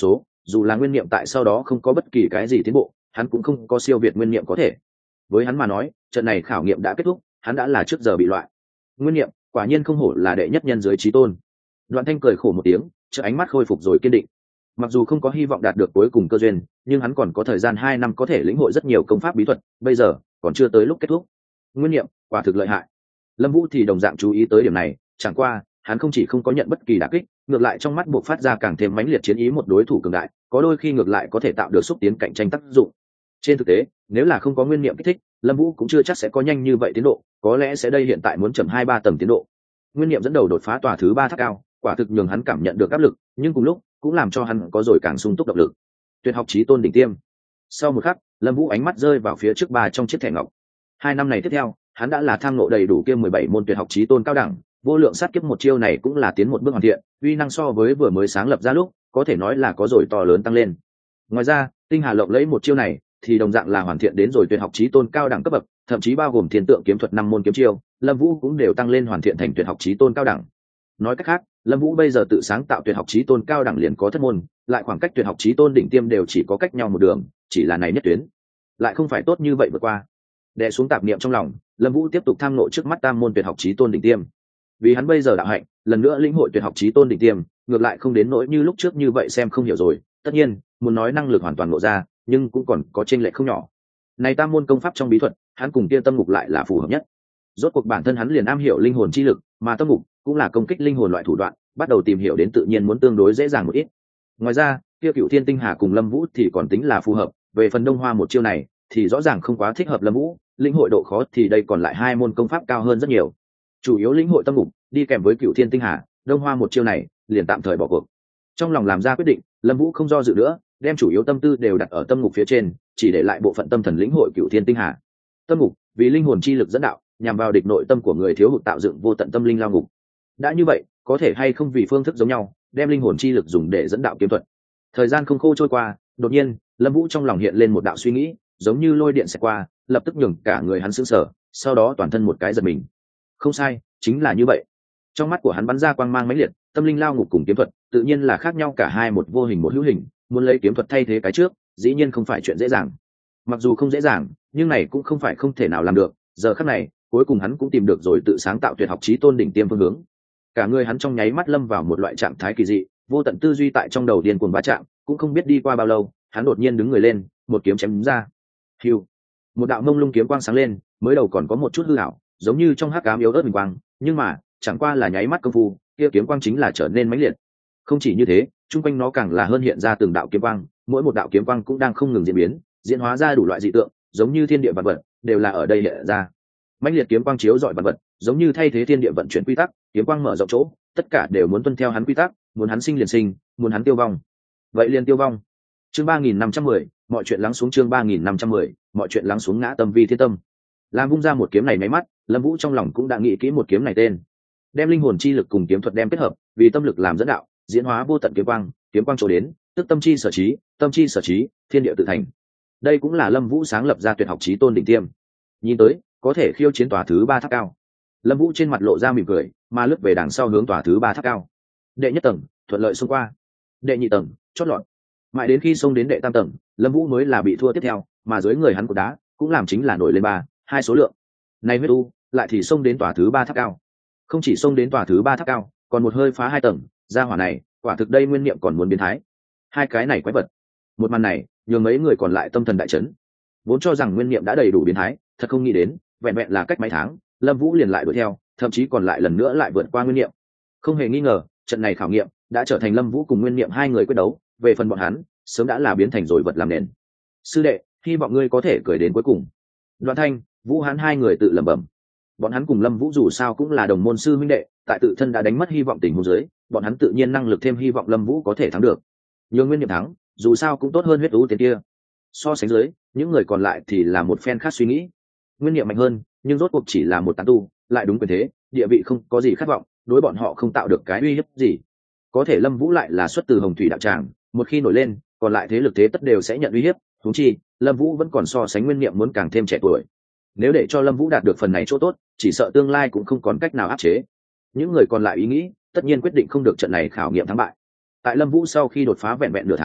dù là nguyên niệm tại sau đó không có bất kỳ cái gì tiến bộ, hắn cũng không có siêu việt nguyên niệm có thể. Với hắn mà nói, trận này khảo nghiệm đã kết thúc, hắn đã là trước giờ bị loại. Nguyên niệm quả nhiên không hổ là đệ nhất nhân dưới trí tôn. Đoạn Thanh cười khổ một tiếng, chợ ánh mắt khôi phục rồi kiên định. Mặc dù không có hy vọng đạt được cuối cùng cơ duyên, nhưng hắn còn có thời gian hai năm có thể lĩnh hội rất nhiều công pháp bí thuật, bây giờ còn chưa tới lúc kết thúc. Nguyên niệm quả thực lợi hại. Lâm Vũ thì đồng dạng chú ý tới điểm này, chẳng qua hắn không chỉ không có nhận bất kỳ đả kích, ngược lại trong mắt buộc phát ra càng thêm mãnh liệt chiến ý một đối thủ cường đại, có đôi khi ngược lại có thể tạo được xúc tiến cạnh tranh tác dụng. Trên thực tế, nếu là không có nguyên niệm kích thích, Lâm Vũ cũng chưa chắc sẽ có nhanh như vậy tiến độ, có lẽ sẽ đây hiện tại muốn chậm hai ba tầng tiến độ. Nguyên niệm dẫn đầu đột phá tòa thứ ba tháp cao, quả thực nhường hắn cảm nhận được áp lực, nhưng cùng lúc cũng làm cho hắn có rồi càng sung túc động lực. Tuyệt học chí tôn đỉnh tiêm. Sau một khắc, Lâm Vũ ánh mắt rơi vào phía trước ba trong chiếc thẻ ngọc. Hai năm này tiếp theo, hắn đã là tham ngộ đầy đủ kia mười bảy môn tuyệt học chí tôn cao đẳng, vô lượng sát kiếp một chiêu này cũng là tiến một bước hoàn thiện, uy năng so với vừa mới sáng lập ra lúc, có thể nói là có rồi to lớn tăng lên. Ngoài ra, tinh hà lộng lẫy một chiêu này thì đồng dạng là hoàn thiện đến rồi tuyệt học chí tôn cao đẳng cấp bậc, thậm chí bao gồm thiên tượng kiếm thuật năm môn kiếm chiêu, Lâm Vũ cũng đều tăng lên hoàn thiện thành tuyệt học chí tôn cao đẳng. Nói cách khác, Lâm Vũ bây giờ tự sáng tạo tuyệt học chí tôn cao đẳng liền có thất môn, lại khoảng cách tuyệt học chí tôn đỉnh tiêm đều chỉ có cách nhau một đường, chỉ là này nhất tuyến, lại không phải tốt như vậy vượt qua. Đè xuống tạp niệm trong lòng, Lâm Vũ tiếp tục tham ngộ trước mắt tam môn tuyệt học chí tôn đỉnh tiêm. Vì hắn bây giờ đạo hạnh, lần nữa lĩnh hội tuyệt học chí tôn đỉnh tiêm, ngược lại không đến nỗi như lúc trước như vậy xem không hiểu rồi, tất nhiên, muốn nói năng lực hoàn toàn ngộ ra, nhưng cũng còn có chênh lệch không nhỏ. Này tam môn công pháp trong bí thuật, hắn cùng kia tâm ngục lại là phù hợp nhất. Rốt cuộc bản thân hắn liền am hiểu linh hồn chi lực, mà tâm ngục cũng là công kích linh hồn loại thủ đoạn, bắt đầu tìm hiểu đến tự nhiên muốn tương đối dễ dàng một ít. Ngoài ra, kia Cựu Thiên Tinh Hà cùng Lâm Vũ thì còn tính là phù hợp, về phần Đông Hoa một chiêu này thì rõ ràng không quá thích hợp Lâm Vũ, lĩnh hội độ khó thì đây còn lại hai môn công pháp cao hơn rất nhiều. Chủ yếu lĩnh hội tâm ngục, đi kèm với Cựu Thiên Tinh Hà, Đông Hoa một chiêu này liền tạm thời bỏ cuộc. Trong lòng làm ra quyết định, Lâm Vũ không do dự nữa, đem chủ yếu tâm tư đều đặt ở tâm ngục phía trên, chỉ để lại bộ phận tâm thần lĩnh hội Cựu Thiên Tinh Hà. Tâm ngục vì linh hồn chi lực dẫn đạo, nhằm vào địch nội tâm của người thiếu hụt tạo dựng vô tận tâm linh lao ngục. Đã như vậy, có thể hay không vì phương thức giống nhau, đem linh hồn chi lực dùng để dẫn đạo kiếm thuật. Thời gian không khô trôi qua, đột nhiên, Lâm Vũ trong lòng hiện lên một đạo suy nghĩ, giống như lôi điện xẹt qua, lập tức nhường cả người hắn sững sờ, sau đó toàn thân một cái giật mình. Không sai, chính là như vậy. Trong mắt của hắn bắn ra quang mang mãnh liệt, tâm linh lao ngục cùng kiếm thuật, tự nhiên là khác nhau cả hai, một vô hình một hữu hình, muốn lấy kiếm thuật thay thế cái trước, dĩ nhiên không phải chuyện dễ dàng. Mặc dù không dễ dàng, nhưng này cũng không phải không thể nào làm được, giờ khắc này, cuối cùng hắn cũng tìm được rồi tự sáng tạo tuyệt học chí tôn đỉnh tiêm phương hướng. Cả người hắn trong nháy mắt lâm vào một loại trạng thái kỳ dị, vô tận tư duy tại trong đầu điên cuồng va chạm, cũng không biết đi qua bao lâu, hắn đột nhiên đứng người lên, một kiếm chém ra. Hưu, một đạo mông lung kiếm quang sáng lên, mới đầu còn có một chút hư ảo, giống như trong hắc ám yếu ớt bình quang, nhưng mà chẳng qua là nháy mắt công phu, kia kiếm quang chính là trở nên mãnh liệt. Không chỉ như thế, chung quanh nó càng là hơn hiện ra từng đạo kiếm quang, mỗi một đạo kiếm quang cũng đang không ngừng diễn biến, diễn hóa ra đủ loại dị tượng, giống như thiên địa vật vật đều là ở đây hiện ra. Mãnh liệt kiếm quang chiếu rọi vật vật, giống như thay thế thiên địa vận chuyển quy tắc, kiếm quang mở rộng chỗ, tất cả đều muốn tuân theo hắn quy tắc, muốn hắn sinh liền sinh, muốn hắn tiêu vong, vậy liền tiêu vong. Chương ba nghìn năm trăm mười, mọi chuyện lắng xuống. Chương ba nghìn năm trăm mười, mọi chuyện lắng xuống. Ngã tâm vi thiên tâm. Làm vung ra một kiếm này máy mắt, Lâm Vũ trong lòng cũng đã nghĩ kỹ một kiếm này tên. Đem linh hồn chi lực cùng kiếm thuật đem kết hợp, vì tâm lực làm dẫn đạo, diễn hóa vô tận kiếm quang, kiếm quang chỗ đến, tức tâm chi sở trí, tâm chi sở trí, thiên địa tự thành. Đây cũng là Lâm Vũ sáng lập ra tuyệt học chí tôn đỉnh tiêm. Nhìn tới, có thể khiêu chiến tòa thứ ba tháp cao. Lâm Vũ trên mặt lộ ra mỉm cười, mà lướt về đằng sau hướng tòa thứ ba tháp cao. Đệ nhất tầng, thuận lợi xông qua. Đệ nhị tầng, chót lọt. Mãi đến khi xông đến đệ tam tầng, Lâm Vũ mới là bị thua tiếp theo, mà dưới người hắn cột đá cũng làm chính là nổi lên ba, hai số lượng. Này huyết u, lại thì xông đến tòa thứ ba tháp cao. Không chỉ xông đến tòa thứ ba tháp cao, còn một hơi phá hai tầng, gia hỏa này, quả thực đây nguyên niệm còn muốn biến thái. Hai cái này quái vật. Một màn này, nhường mấy người còn lại tâm thần đại chấn. Vốn cho rằng nguyên niệm đã đầy đủ biến thái, thật không nghĩ đến, vẹn vẹn là cách mấy tháng, Lâm Vũ liền lại đuổi theo, thậm chí còn lại lần nữa lại vượt qua nguyên niệm. Không hề nghi ngờ, trận này khảo nghiệm đã trở thành Lâm Vũ cùng nguyên niệm hai người quyết đấu, về phần bọn hắn, sớm đã là biến thành rồi vật làm nền. Sư đệ, hy vọng ngươi có thể cười đến cuối cùng. Đoạn Thanh, Vũ Hán hai người tự lẩm bẩm. Bọn hắn cùng Lâm Vũ dù sao cũng là đồng môn sư huynh đệ, tại tự thân đã đánh mất hy vọng tình huống dưới, bọn hắn tự nhiên năng lực thêm hy vọng Lâm Vũ có thể thắng được. Nhưng nguyên niệm thắng, dù sao cũng tốt hơn huyết ú tiền kia. So sánh dưới, những người còn lại thì là một phen khác suy nghĩ. Nguyên niệm mạnh hơn, nhưng rốt cuộc chỉ là một tán tu, lại đúng quyền thế, địa vị không có gì khát vọng, đối bọn họ không tạo được cái uy hiếp gì. Có thể Lâm Vũ lại là xuất từ Hồng Thủy đạo tràng, một khi nổi lên, còn lại thế lực thế tất đều sẽ nhận uy hiếp, huống chi, Lâm Vũ vẫn còn so sánh nguyên niệm muốn càng thêm trẻ tuổi. Nếu để cho Lâm Vũ đạt được phần này chỗ tốt, chỉ sợ tương lai cũng không còn cách nào áp chế. Những người còn lại ý nghĩ, tất nhiên quyết định không được trận này khảo nghiệm thắng bại. Tại Lâm Vũ sau khi đột phá vẹn vẹn nửa tháng,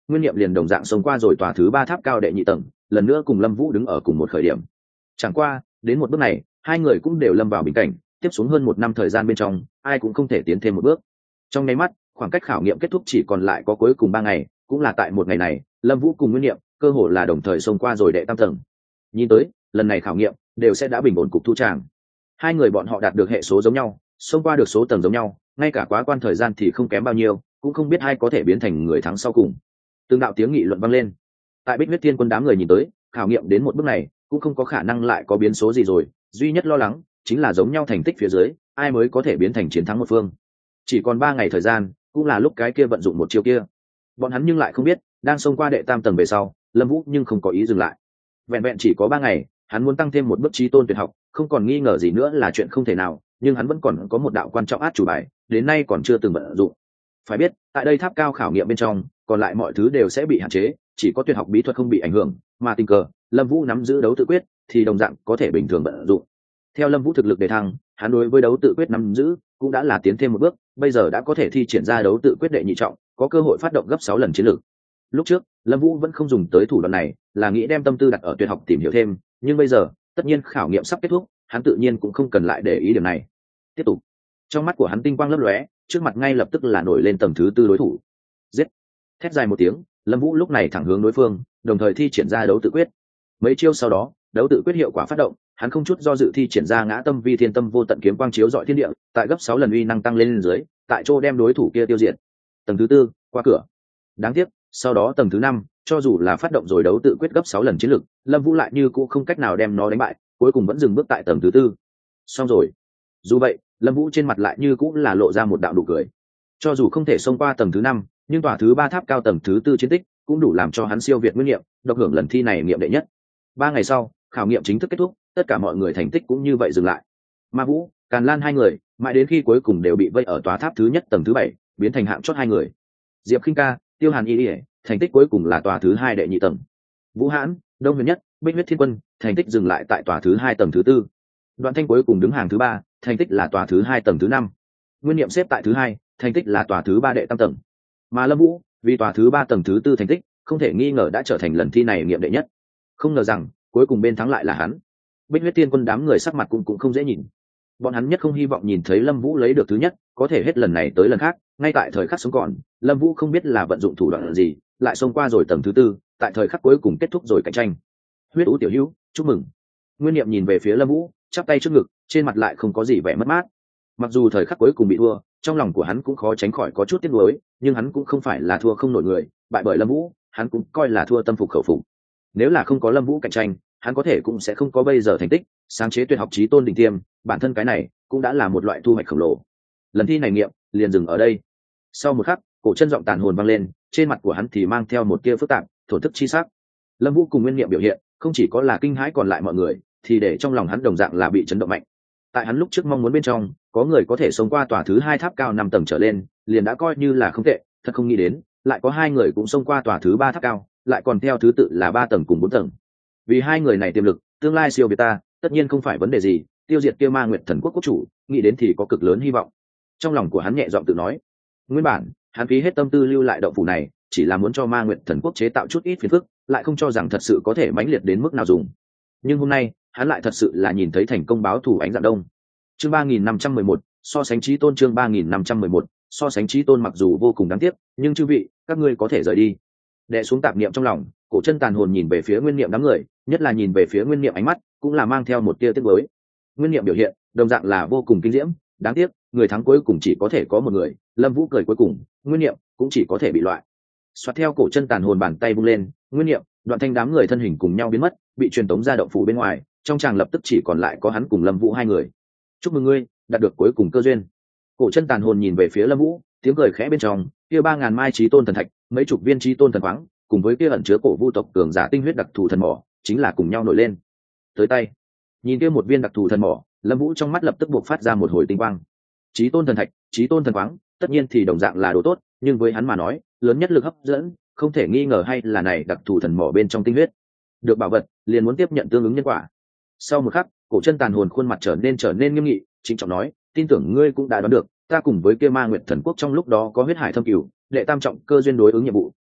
Nguyên Niệm liền đồng dạng sống qua rồi tòa thứ ba tháp cao đệ nhị tầng, lần nữa cùng Lâm Vũ đứng ở cùng một khởi điểm. Chẳng qua đến một bước này, hai người cũng đều lâm vào bình cảnh, tiếp xuống hơn một năm thời gian bên trong, ai cũng không thể tiến thêm một bước. Trong nháy mắt, khoảng cách khảo nghiệm kết thúc chỉ còn lại có cuối cùng ba ngày, cũng là tại một ngày này, Lâm Vũ cùng Nguyên Niệm cơ hồ là đồng thời xông qua rồi đệ tam tầng. Nhìn tới, lần này khảo nghiệm đều sẽ đã bình ổn cục thu tràng. Hai người bọn họ đạt được hệ số giống nhau, xông qua được số tầng giống nhau, ngay cả quá quan thời gian thì không kém bao nhiêu, cũng không biết ai có thể biến thành người thắng sau cùng. Từng đạo tiếng nghị luận vang lên. Tại Bích Huyết Thiên Quân đám người nhìn tới, khảo nghiệm đến một bước này, cũng không có khả năng lại có biến số gì rồi, duy nhất lo lắng chính là giống nhau thành tích phía dưới, ai mới có thể biến thành chiến thắng một phương. Chỉ còn ba ngày thời gian, cũng là lúc cái kia vận dụng một chiêu kia. Bọn hắn nhưng lại không biết, đang xông qua đệ tam tầng về sau, Lâm Vũ nhưng không có ý dừng lại. Vẹn vẹn chỉ có ba ngày, hắn muốn tăng thêm một bước chí tôn tuyệt học, không còn nghi ngờ gì nữa là chuyện không thể nào, nhưng hắn vẫn còn có một đạo quan trọng át chủ bài, đến nay còn chưa từng vận dụng. Phải biết, tại đây tháp cao khảo nghiệm bên trong, còn lại mọi thứ đều sẽ bị hạn chế, chỉ có tuyệt học bí thuật không bị ảnh hưởng, mà tình cờ Lâm Vũ nắm giữ đấu tự quyết thì đồng dạng có thể bình thường vận dụng. Theo Lâm Vũ thực lực đề thăng, hắn đối với đấu tự quyết nắm giữ cũng đã là tiến thêm một bước, bây giờ đã có thể thi triển ra đấu tự quyết đệ nhị trọng, có cơ hội phát động gấp sáu lần chiến lược. Lúc trước, Lâm Vũ vẫn không dùng tới thủ đoạn này, là nghĩ đem tâm tư đặt ở tuyệt học tìm hiểu thêm, nhưng bây giờ, tất nhiên khảo nghiệm sắp kết thúc, hắn tự nhiên cũng không cần lại để ý điểm này. Tiếp tục. Trong mắt của hắn tinh quang lấp lóe, trước mặt ngay lập tức là nổi lên tầng thứ tư đối thủ. Giết. Thét dài một tiếng, Lâm Vũ lúc này thẳng hướng đối phương, đồng thời thi triển ra đấu tự quyết. Mấy chiêu sau đó, đấu tự quyết hiệu quả phát động, hắn không chút do dự thi triển ra ngã tâm vi thiên tâm vô tận kiếm quang chiếu dọi thiên địa, tại gấp sáu lần uy năng tăng lên dưới, tại chỗ đem đối thủ kia tiêu diệt. Tầng thứ tư, qua cửa. Đáng tiếc, sau đó tầng thứ năm, cho dù là phát động rồi đấu tự quyết gấp sáu lần chiến lực, Lâm Vũ lại như cũng không cách nào đem nó đánh bại, cuối cùng vẫn dừng bước tại tầng thứ tư. Xong rồi. Dù vậy, Lâm Vũ trên mặt lại như cũng là lộ ra một đạo nụ cười. Cho dù không thể xông qua tầng thứ năm, nhưng tòa thứ ba tháp cao tầng thứ tư chiến tích cũng đủ làm cho hắn siêu việt Nguyên Niệm, độc hưởng lần thi này nghiệm đệ nhất. Ba ngày sau, khảo nghiệm chính thức kết thúc, tất cả mọi người thành tích cũng như vậy dừng lại. Ma Vũ, Càn Lan hai người, mãi đến khi cuối cùng đều bị vây ở tòa tháp thứ nhất tầng thứ bảy, biến thành hạng chót hai người. Diệp Khinh Ca, Tiêu Hàn Y, thành tích cuối cùng là tòa thứ hai đệ nhị tầng. Vũ Hãn, Đông Huyền Nhất, Bích Huyết Thiên Quân, thành tích dừng lại tại tòa thứ hai tầng thứ tư. Đoạn Thanh cuối cùng đứng hàng thứ ba, thành tích là tòa thứ hai tầng thứ năm. Nguyên Niệm xếp tại thứ hai, thành tích là tòa thứ ba đệ tam tầng. Mà Lâm Vũ, vì tòa thứ ba tầng thứ tư thành tích, không thể nghi ngờ đã trở thành lần thi này nghiệm đệ nhất. Không ngờ rằng, cuối cùng bên thắng lại là hắn. Bích Huyết Tiên Quân đám người sắc mặt cũng cũng không dễ nhìn. Bọn hắn nhất không hy vọng nhìn thấy Lâm Vũ lấy được thứ nhất, có thể hết lần này tới lần khác, ngay tại thời khắc sống còn, Lâm Vũ không biết là vận dụng thủ đoạn gì, lại xông qua rồi tầng thứ tư, tại thời khắc cuối cùng kết thúc rồi cạnh tranh. Huyết Ú tiểu hữu, chúc mừng. Nguyên Niệm nhìn về phía Lâm Vũ, chắp tay trước ngực, trên mặt lại không có gì vẻ mất mát. Mặc dù thời khắc cuối cùng bị thua, trong lòng của hắn cũng khó tránh khỏi có chút tiếc nuối, nhưng hắn cũng không phải là thua không nổi người, bại bởi Lâm Vũ, hắn cũng coi là thua tâm phục khẩu phục. Nếu là không có Lâm Vũ cạnh tranh, hắn có thể cũng sẽ không có bây giờ thành tích, sáng chế tuyệt học chí tôn đỉnh tiêm, bản thân cái này cũng đã là một loại thu hoạch khổng lồ. Lần thi này nghiệm liền dừng ở đây. Sau một khắc, cổ chân giọng tàn hồn vang lên, trên mặt của hắn thì mang theo một tia phức tạp, thổn thức chi sắc. Lâm Vũ cùng Nguyên Niệm biểu hiện, không chỉ có là kinh hãi còn lại mọi người, thì để trong lòng hắn đồng dạng là bị chấn động mạnh. Tại hắn lúc trước mong muốn bên trong, có người có thể xông qua tòa thứ hai tháp cao năm tầng trở lên, liền đã coi như là không tệ, thật không nghĩ đến, lại có hai người cũng xông qua tòa thứ ba tháp cao, lại còn theo thứ tự là ba tầng cùng bốn tầng. Vì hai người này tiềm lực, tương lai siêu việt ta, tất nhiên không phải vấn đề gì, tiêu diệt kia Ma Nguyệt Thần Quốc quốc chủ, nghĩ đến thì có cực lớn hy vọng. Trong lòng của hắn nhẹ giọng tự nói. Nguyên bản, hắn phí hết tâm tư lưu lại động phủ này, chỉ là muốn cho Ma Nguyệt Thần Quốc chế tạo chút ít phiền phức, lại không cho rằng thật sự có thể mãnh liệt đến mức nào dùng. Nhưng hôm nay, hắn lại thật sự là nhìn thấy thành công báo thù ánh dạng đông. Chương ba nghìn năm trăm mười một, so sánh chí tôn chương ba nghìn năm trăm mười một, so sánh chí tôn mặc dù vô cùng đáng tiếc, nhưng chư vị, các ngươi có thể rời đi. Đè xuống tạp niệm trong lòng, cổ chân tàn hồn nhìn về phía Nguyên Niệm đám người, nhất là nhìn về phía Nguyên Niệm ánh mắt, cũng là mang theo một tia tiếc nuối. Nguyên Niệm biểu hiện, đồng dạng là vô cùng kinh diễm, đáng tiếc, người thắng cuối cùng chỉ có thể có một người, Lâm Vũ cười cuối cùng, Nguyên Niệm cũng chỉ có thể bị loại. Xoạt theo cổ chân tàn hồn bàn tay vung lên, Nguyên Niệm, Đoạn Thanh đám người thân hình cùng nhau biến mất, bị truyền tống ra động phủ bên ngoài, trong tràng lập tức chỉ còn lại có hắn cùng Lâm Vũ hai người. Chúc mừng ngươi, đạt được cuối cùng cơ duyên. Cổ chân tàn hồn nhìn về phía Lâm Vũ, tiếng cười khẽ bên trong, kia ba ngàn mai chí tôn thần thạch, mấy chục viên chí tôn thần khoáng, cùng với kia ẩn chứa cổ vu tộc cường giả tinh huyết đặc thù thần mỏ, chính là cùng nhau nổi lên. Tới tay. Nhìn kia một viên đặc thù thần mỏ, Lâm Vũ trong mắt lập tức buộc phát ra một hồi tinh quang. Chí tôn thần thạch, chí tôn thần khoáng, tất nhiên thì đồng dạng là đồ tốt, nhưng với hắn mà nói, lớn nhất lực hấp dẫn, không thể nghi ngờ hay là này đặc thù thần mỏ bên trong tinh huyết. Được bảo vật, liền muốn tiếp nhận tương ứng nhân quả. Sau một khắc, cổ chân tàn hồn khuôn mặt trở nên trở nên nghiêm nghị, trịnh trọng nói, tin tưởng ngươi cũng đã đoán được, ta cùng với kia Ma Nguyệt Thần Quốc trong lúc đó có huyết hải thâm cửu, đệ tam trọng cơ duyên đối ứng nhiệm vụ,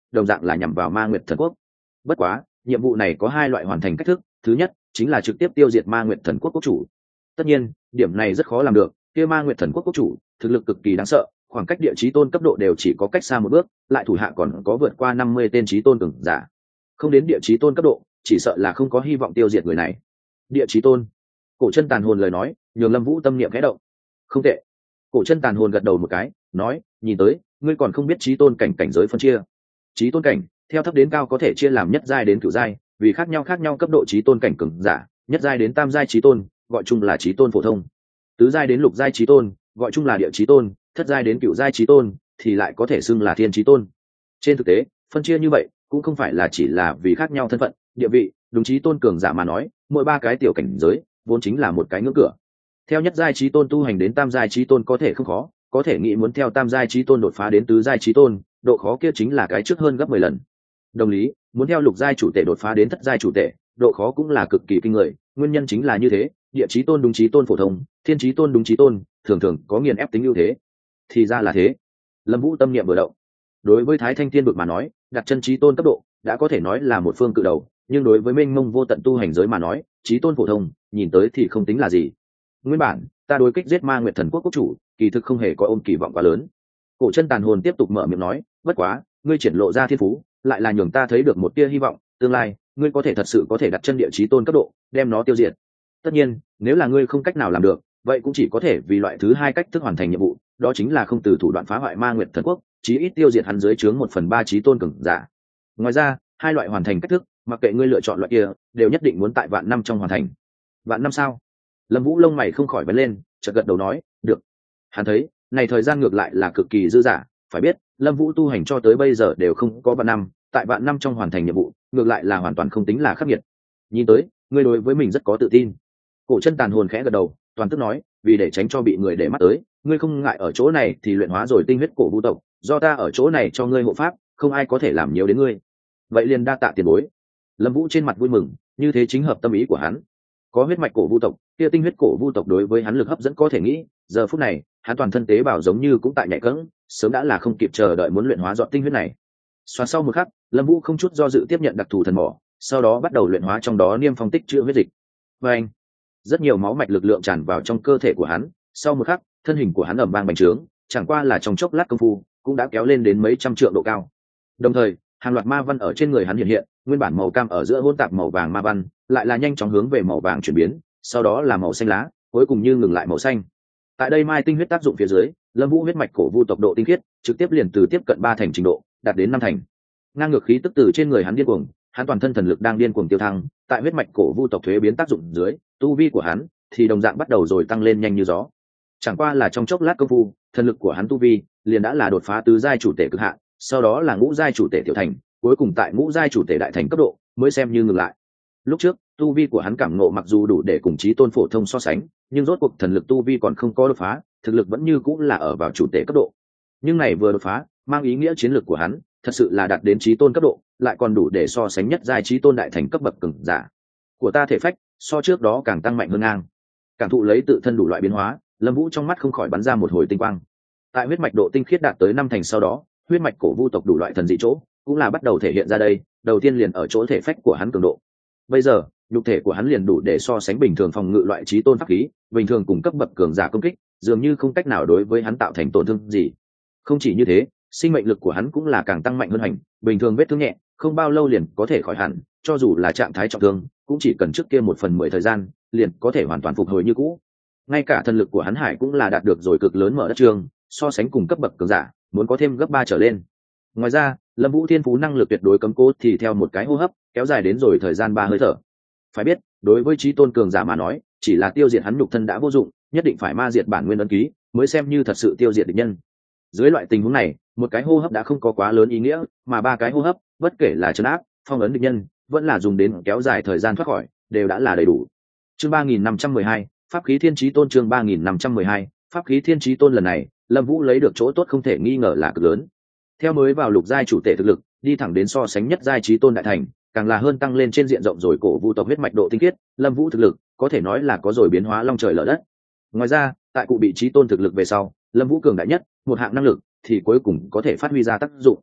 đồng dạng là nhằm vào ma nguyệt thần quốc. Bất quá nhiệm vụ này có hai loại hoàn thành cách thức, thứ nhất chính là trực tiếp tiêu diệt ma nguyệt thần quốc quốc chủ. Tất nhiên điểm này rất khó làm được, kia ma nguyệt thần quốc quốc chủ thực lực cực kỳ đáng sợ, khoảng cách địa chí tôn cấp độ đều chỉ có cách xa một bước, lại thủ hạ còn có vượt qua năm mươi tên chí tôn cường giả, không đến địa chí tôn cấp độ chỉ sợ là không có hy vọng tiêu diệt người này. Địa chí tôn. Cổ chân tàn hồn lời nói nhường Lâm Vũ tâm niệm khẽ động. Không tệ. Cổ chân tàn hồn gật đầu một cái, nói, nhìn tới ngươi còn không biết chí tôn cảnh cảnh giới phân chia. Chí tôn cảnh theo thấp đến cao có thể chia làm nhất giai đến cửu giai, vì khác nhau khác nhau cấp độ chí tôn cảnh cường giả, nhất giai đến tam giai chí tôn gọi chung là chí tôn phổ thông, tứ giai đến lục giai chí tôn gọi chung là địa chí tôn, thất giai đến cửu giai chí tôn thì lại có thể xưng là thiên chí tôn. Trên thực tế phân chia như vậy cũng không phải là chỉ là vì khác nhau thân phận, địa vị, đúng chí tôn cường giả mà nói, mỗi ba cái tiểu cảnh giới vốn chính là một cái ngưỡng cửa. Theo nhất giai chí tôn tu hành đến tam giai chí tôn có thể không khó, có thể nghĩ muốn theo tam giai chí tôn đột phá đến tứ giai chí tôn, độ khó kia chính là cái trước hơn gấp mười lần. Đồng lý, muốn theo lục giai chủ tể đột phá đến thất giai chủ tể, độ khó cũng là cực kỳ kinh người, nguyên nhân chính là như thế, địa chí tôn đúng chí tôn phổ thông, thiên chí tôn đúng chí tôn, thường thường có nghiền ép tính ưu thế. Thì ra là thế. Lâm Vũ tâm niệm vừa động. Đối với Thái Thanh Tiên vực mà nói, đặt chân chí tôn cấp độ đã có thể nói là một phương cự đầu, nhưng đối với mênh mông vô tận tu hành giới mà nói, chí tôn phổ thông nhìn tới thì không tính là gì. Nguyên bản ta đối kích giết ma nguyệt thần quốc quốc chủ, kỳ thực không hề có ôm kỳ vọng quá lớn. Cổ chân tàn hồn tiếp tục mở miệng nói, bất quá ngươi triển lộ ra thiên phú lại là nhường ta thấy được một tia hy vọng, tương lai ngươi có thể thật sự có thể đặt chân địa chí tôn cấp độ, đem nó tiêu diệt. Tất nhiên nếu là ngươi không cách nào làm được, vậy cũng chỉ có thể vì loại thứ hai cách thức hoàn thành nhiệm vụ, đó chính là không từ thủ đoạn phá hoại ma nguyệt thần quốc, chí ít tiêu diệt hắn dưới trướng một phần ba chí tôn cường giả. Ngoài ra hai loại hoàn thành cách thức, mặc kệ ngươi lựa chọn loại kia, đều nhất định muốn tại vạn năm trong hoàn thành. Vạn năm sao? Lâm Vũ lông mày không khỏi vấn lên, chợt gật đầu nói, được. Hắn thấy này thời gian ngược lại là cực kỳ dư dả, phải biết Lâm Vũ tu hành cho tới bây giờ đều không có vạn năm, tại vạn năm trong hoàn thành nhiệm vụ ngược lại là hoàn toàn không tính là khắc nghiệt. Nhìn tới ngươi đối với mình rất có tự tin. Cổ chân tàn hồn khẽ gật đầu, toàn tức nói, vì để tránh cho bị người để mắt tới, ngươi không ngại ở chỗ này thì luyện hóa rồi tinh huyết cổ vu tộc, do ta ở chỗ này cho ngươi hộ pháp, không ai có thể làm nhiều đến ngươi. Vậy liền đa tạ tiền bối. Lâm Vũ trên mặt vui mừng, như thế chính hợp tâm ý của hắn. Có huyết mạch cổ vu tộc, kia tinh huyết cổ vu tộc đối với hắn lực hấp dẫn có thể nghĩ, giờ phút này hắn toàn thân tế bào giống như cũng tại nhạy cẫng, sớm đã là không kịp chờ đợi muốn luyện hóa dọn tinh huyết này. Xoắn sau một khắc, Lâm Vũ không chút do dự tiếp nhận đặc thù thần mỏ, sau đó bắt đầu luyện hóa trong đó niêm phong tích chứa huyết dịch. Và anh, rất nhiều máu mạch lực lượng tràn vào trong cơ thể của hắn, sau một khắc thân hình của hắn ầm vang bành trướng, chẳng qua là trong chốc lát công phu cũng đã kéo lên đến mấy trăm trượng độ cao. Đồng thời hàng loạt ma văn ở trên người hắn hiện hiện, nguyên bản màu cam ở giữa hỗn tạp màu vàng ma văn lại là nhanh chóng hướng về màu vàng chuyển biến, sau đó là màu xanh lá, cuối cùng như ngừng lại màu xanh. Tại đây mai tinh huyết tác dụng phía dưới, Lâm Vũ huyết mạch cổ vu tộc độ tinh khiết trực tiếp liền từ tiếp cận ba thành trình độ đạt đến năm thành. Ngang ngược khí tức từ trên người hắn điên cuồng, hắn toàn thân thần lực đang điên cuồng tiêu thăng, tại huyết mạch cổ vu tộc thuế biến tác dụng dưới, tu vi của hắn thì đồng dạng bắt đầu rồi tăng lên nhanh như gió. Chẳng qua là trong chốc lát công phu, thần lực của hắn tu vi liền đã là đột phá tứ giai chủ tể cực hạn, sau đó là ngũ giai chủ tể tiểu thành, cuối cùng tại ngũ giai chủ tể đại thành cấp độ mới xem như ngừng lại. Lúc trước tu vi của hắn cảm ngộ mặc dù đủ để cùng chí tôn phổ thông so sánh, nhưng rốt cuộc thần lực tu vi còn không có đột phá, thực lực vẫn như cũng là ở vào chủ tể cấp độ. Nhưng này vừa đột phá, mang ý nghĩa chiến lược của hắn thật sự là đạt đến chí tôn cấp độ, lại còn đủ để so sánh nhất giai chí tôn đại thành cấp bậc cường giả. Của ta thể phách so trước đó càng tăng mạnh hơn ngang. Cảm thụ lấy tự thân đủ loại biến hóa, Lâm Vũ trong mắt không khỏi bắn ra một hồi tinh quang. Tại huyết mạch độ tinh khiết đạt tới năm thành sau đó, huyết mạch cổ vu tộc đủ loại thần dị chỗ cũng là bắt đầu thể hiện ra đây, đầu tiên liền ở chỗ thể phách của hắn cường độ. Bây giờ nhục thể của hắn liền đủ để so sánh bình thường phòng ngự loại chí tôn pháp khí, bình thường cùng cấp bậc cường giả công kích dường như không cách nào đối với hắn tạo thành tổn thương gì. Không chỉ như thế, sinh mệnh lực của hắn cũng là càng tăng mạnh hơn hành, bình thường vết thương nhẹ không bao lâu liền có thể khỏi hẳn, cho dù là trạng thái trọng thương cũng chỉ cần trước kia một phần mười thời gian liền có thể hoàn toàn phục hồi như cũ. Ngay cả thần lực của hắn hải cũng là đạt được rồi cực lớn mở đất trường, so sánh cùng cấp bậc cường giả muốn có thêm gấp ba trở lên. Ngoài ra Lâm Vũ thiên phú năng lực tuyệt đối cấm cố thì theo một cái hô hấp kéo dài đến rồi thời gian ba hơi thở. Phải biết đối với chí tôn cường giả mà nói, chỉ là tiêu diệt hắn nhục thân đã vô dụng, nhất định phải ma diệt bản nguyên ấn ký mới xem như thật sự tiêu diệt địch nhân. Dưới loại tình huống này, một cái hô hấp đã không có quá lớn ý nghĩa, mà ba cái hô hấp bất kể là trấn áp, phong ấn địch nhân, vẫn là dùng đến kéo dài thời gian thoát khỏi, đều đã là đầy đủ. Chương ba nghìn năm trăm mười hai, pháp khí thiên chí tôn. Chương ba nghìn năm trăm mười hai, pháp khí thiên chí tôn. Lần này Lâm Vũ lấy được chỗ tốt không thể nghi ngờ là cực lớn. Theo mới vào lục giai chủ tể thực lực đi thẳng đến so sánh nhất giai chí tôn đại thành, càng là hơn tăng lên trên diện rộng rồi cổ vu tộc huyết mạch độ tinh khiết, Lâm Vũ thực lực có thể nói là có rồi biến hóa long trời lở đất. Ngoài ra tại cụ bị chí tôn thực lực về sau, Lâm Vũ cường đại nhất một hạng năng lực thì cuối cùng có thể phát huy ra tác dụng.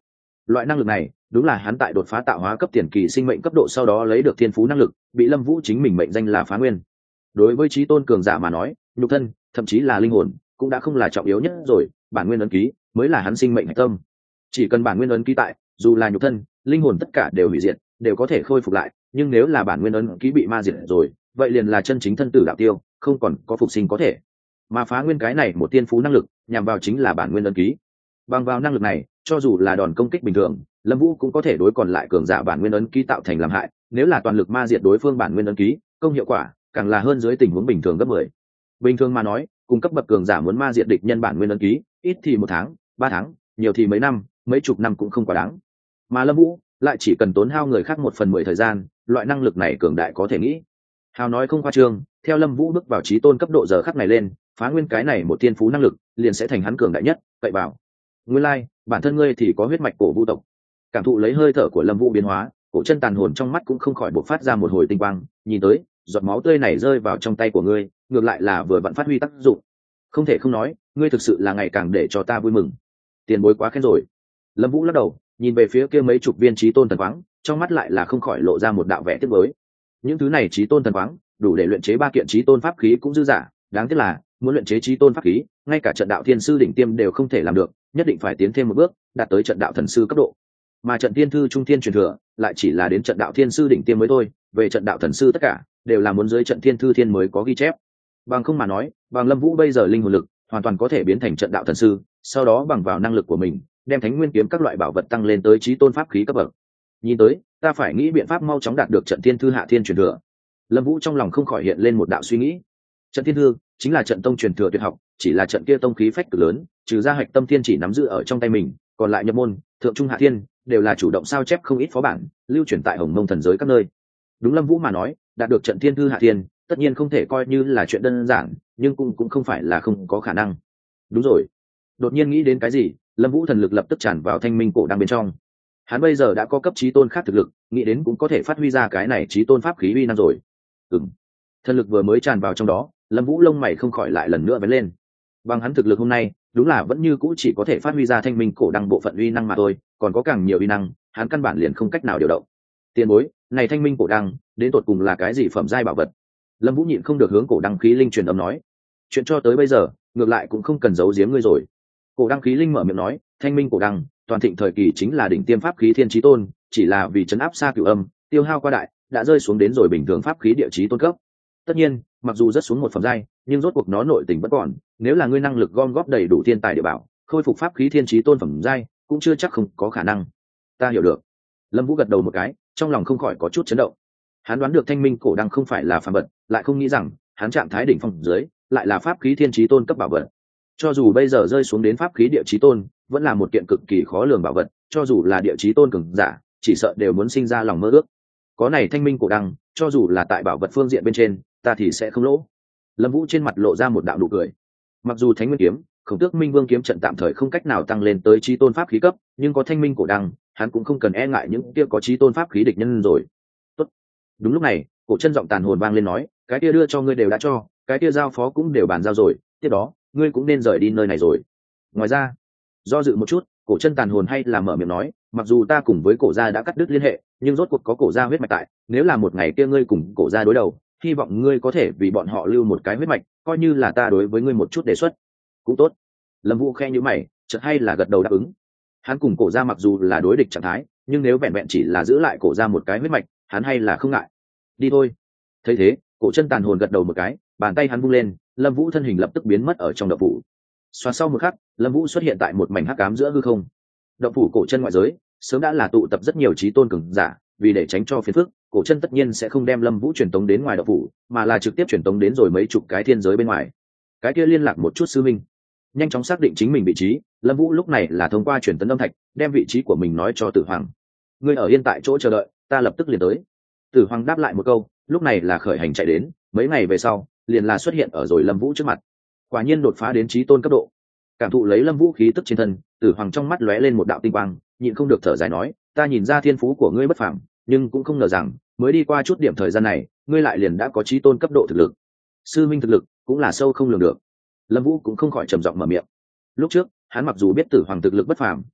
Loại năng lực này đúng là hắn tại đột phá tạo hóa cấp tiền kỳ sinh mệnh cấp độ sau đó lấy được thiên phú năng lực, bị Lâm Vũ chính mình mệnh danh là Phá Nguyên. Đối với chí tôn cường giả mà nói, nhục thân, thậm chí là linh hồn, cũng đã không là trọng yếu nhất rồi, bản nguyên ấn ký mới là hắn sinh mệnh hạch tâm. Chỉ cần bản nguyên ấn ký tại, dù là nhục thân, linh hồn tất cả đều hủy diệt, đều có thể khôi phục lại, nhưng nếu là bản nguyên ấn ký bị ma diệt rồi, vậy liền là chân chính thân tử đạo tiêu, không còn có phục sinh có thể. Mà Phá Nguyên cái này một tiên phú năng lực, nhằm vào chính là bản nguyên ấn ký. Bằng vào năng lực này, cho dù là đòn công kích bình thường, Lâm Vũ cũng có thể đối còn lại cường giả bản nguyên ấn ký tạo thành làm hại, nếu là toàn lực ma diệt đối phương bản nguyên ấn ký, công hiệu quả càng là hơn dưới tình huống bình thường gấp mười. Bình thường mà nói, cùng cấp bậc cường giả muốn ma diệt địch nhân bản nguyên ấn ký, ít thì một tháng, ba tháng, nhiều thì mấy năm, mấy chục năm cũng không quá đáng. Mà Lâm Vũ lại chỉ cần tốn hao người khác một phần mười thời gian, loại năng lực này cường đại có thể nghĩ. Hào nói không khoa trương, theo Lâm Vũ bước vào chí tôn cấp độ giờ khắc này lên, Phá Nguyên cái này một tiên phú năng lực, liền sẽ thành hắn cường đại nhất, vậy bảo. Nguyên lai, like, bản thân ngươi thì có huyết mạch cổ vũ tộc. Cảm thụ lấy hơi thở của Lâm Vũ biến hóa, cổ chân tàn hồn trong mắt cũng không khỏi bộc phát ra một hồi tinh quang, nhìn tới, giọt máu tươi này rơi vào trong tay của ngươi, ngược lại là vừa vặn phát huy tác dụng. Không thể không nói, ngươi thực sự là ngày càng để cho ta vui mừng. Tiền bối quá khen rồi. Lâm Vũ lắc đầu, nhìn về phía kia mấy chục viên chí tôn thần khoáng, trong mắt lại là không khỏi lộ ra một đạo vẻ tiếc nuối. Những thứ này chí tôn thần khoáng, đủ để luyện chế ba kiện chí tôn pháp khí cũng dư dả, đáng tiếc là, muốn luyện chế chí tôn pháp khí, ngay cả trận đạo thiên sư đỉnh tiêm đều không thể làm được, nhất định phải tiến thêm một bước, đạt tới trận đạo thần sư cấp độ. Mà trận tiên thư trung thiên truyền thừa, lại chỉ là đến trận đạo thiên sư đỉnh tiêm mới thôi, về trận đạo thần sư tất cả đều là muốn dưới trận thiên thư thiên mới có ghi chép. Bằng không mà nói, bằng Lâm Vũ bây giờ linh hồn lực, hoàn toàn có thể biến thành trận đạo thần sư, sau đó bằng vào năng lực của mình, đem Thánh Nguyên kiếm các loại bảo vật tăng lên tới chí tôn pháp khí cấp bậc. Nhìn tới, ta phải nghĩ biện pháp mau chóng đạt được trận thiên thư hạ thiên truyền thừa. Lâm Vũ trong lòng không khỏi hiện lên một đạo suy nghĩ. Trận thiên thư chính là trận tông truyền thừa tuyệt học, chỉ là trận kia tông khí phách cực lớn, trừ ra hạch tâm thiên chỉ nắm giữ ở trong tay mình, còn lại nhập môn, thượng trung hạ thiên đều là chủ động sao chép không ít phó bản, lưu truyền tại Hồng Mông thần giới các nơi. Đúng Lâm Vũ mà nói, đạt được trận thiên thư hạ thiên, tất nhiên không thể coi như là chuyện đơn giản, nhưng cũng cũng không phải là không có khả năng. Đúng rồi. Đột nhiên nghĩ đến cái gì, Lâm Vũ thần lực lập tức tràn vào thanh minh cổ đăng bên trong. Hắn bây giờ đã có cấp chí tôn khác thực lực, nghĩ đến cũng có thể phát huy ra cái này chí tôn pháp khí uy năng rồi. Ừm. Thần lực vừa mới tràn vào trong đó, Lâm Vũ lông mày không khỏi lại lần nữa vén lên. Bằng hắn thực lực hôm nay, đúng là vẫn như cũ chỉ có thể phát huy ra thanh minh cổ đăng bộ phận uy năng mà thôi, còn có càng nhiều uy năng, hắn căn bản liền không cách nào điều động. Tiền bối, này thanh minh cổ đăng, đến tột cùng là cái gì phẩm giai bảo vật? Lâm Vũ nhịn không được hướng cổ đăng khí linh truyền âm nói. Chuyện cho tới bây giờ, ngược lại cũng không cần giấu giếm ngươi rồi. Cổ đăng khí linh mở miệng nói, thanh minh cổ đăng, toàn thịnh thời kỳ chính là đỉnh tiêm pháp khí thiên chí tôn, chỉ là vì trấn áp xa cửu âm, tiêu hao qua đại, đã rơi xuống đến rồi bình thường pháp khí địa chí tôn cấp. Tất nhiên, mặc dù rất xuống một phẩm giai, nhưng rốt cuộc nó nội tình vẫn còn, nếu là ngươi năng lực gom góp đầy đủ thiên tài địa bảo, khôi phục pháp khí thiên chí tôn phẩm giai, cũng chưa chắc không có khả năng. Ta hiểu được. Lâm Vũ gật đầu một cái, trong lòng không khỏi có chút chấn động. Hắn đoán được thanh minh cổ đăng không phải là phàm vật, lại không nghĩ rằng hắn trạng thái đỉnh phong dưới lại là pháp khí thiên chí tôn cấp bảo vật. Cho dù bây giờ rơi xuống đến pháp khí địa chí tôn, vẫn là một kiện cực kỳ khó lường bảo vật, cho dù là địa chí tôn cường giả, chỉ sợ đều muốn sinh ra lòng mơ ước. Có này thanh minh cổ đăng, cho dù là tại bảo vật phương diện bên trên, ta thì sẽ không lỗ. Lâm Vũ trên mặt lộ ra một đạo nụ cười. Mặc dù Thánh Nguyên kiếm, Khổng Tước Minh Vương kiếm trận tạm thời không cách nào tăng lên tới chí tôn pháp khí cấp, nhưng có thanh minh cổ đăng, hắn cũng không cần e ngại những kia có chí tôn pháp khí địch nhân rồi. Tốt. Đúng lúc này, cổ chân giọng tàn hồn vang lên nói, cái kia đưa cho ngươi đều đã cho, cái kia giao phó cũng đều bàn giao rồi, tiếp đó, ngươi cũng nên rời đi nơi này rồi. Ngoài ra, do dự một chút, cổ chân tàn hồn hay là mở miệng nói, mặc dù ta cùng với cổ gia đã cắt đứt liên hệ, nhưng rốt cuộc có cổ gia huyết mạch tại, nếu là một ngày kia ngươi cùng cổ gia đối đầu, hy vọng ngươi có thể vì bọn họ lưu một cái huyết mạch, coi như là ta đối với ngươi một chút đề xuất. Cũng tốt. Lâm Vũ khe nhíu mày, chợt hay là gật đầu đáp ứng. Hắn cùng cổ gia mặc dù là đối địch trạng thái, nhưng nếu vẹn vẹn chỉ là giữ lại cổ gia một cái huyết mạch, hắn hay là không ngại. Đi thôi. Thấy thế, cổ chân tàn hồn gật đầu một cái, bàn tay hắn vung lên, Lâm Vũ thân hình lập tức biến mất ở trong động phủ. Xoa sau một khắc, Lâm Vũ xuất hiện tại một mảnh hắc ám giữa hư không. Động phủ cổ chân ngoại giới, sớm đã là tụ tập rất nhiều chí tôn cường giả, vì để tránh cho phiền phức, cổ chân tất nhiên sẽ không đem Lâm Vũ truyền tống đến ngoài động phủ, mà là trực tiếp truyền tống đến rồi mấy chục cái thiên giới bên ngoài. Cái kia liên lạc một chút sư minh, nhanh chóng xác định chính mình vị trí, Lâm Vũ lúc này là thông qua truyền tấn âm thạch, đem vị trí của mình nói cho Tử Hoàng. Ngươi ở yên tại chỗ chờ đợi, ta lập tức liền tới. Tử Hoàng đáp lại một câu, lúc này là khởi hành chạy đến, mấy ngày về sau, liền là xuất hiện ở rồi Lâm Vũ trước mặt. Quả nhiên đột phá đến chí tôn cấp độ. Cảm thụ lấy Lâm Vũ khí tức trên thân, Tử Hoàng trong mắt lóe lên một đạo tinh quang, nhịn không được thở dài nói, ta nhìn ra thiên phú của ngươi bất phàm, nhưng cũng không ngờ rằng, mới đi qua chút điểm thời gian này, ngươi lại liền đã có chí tôn cấp độ thực lực. Sư minh thực lực cũng là sâu không lường được. Lâm Vũ cũng không khỏi trầm giọng mở miệng. Lúc trước, hắn mặc dù biết Tử Hoàng thực lực bất phàm,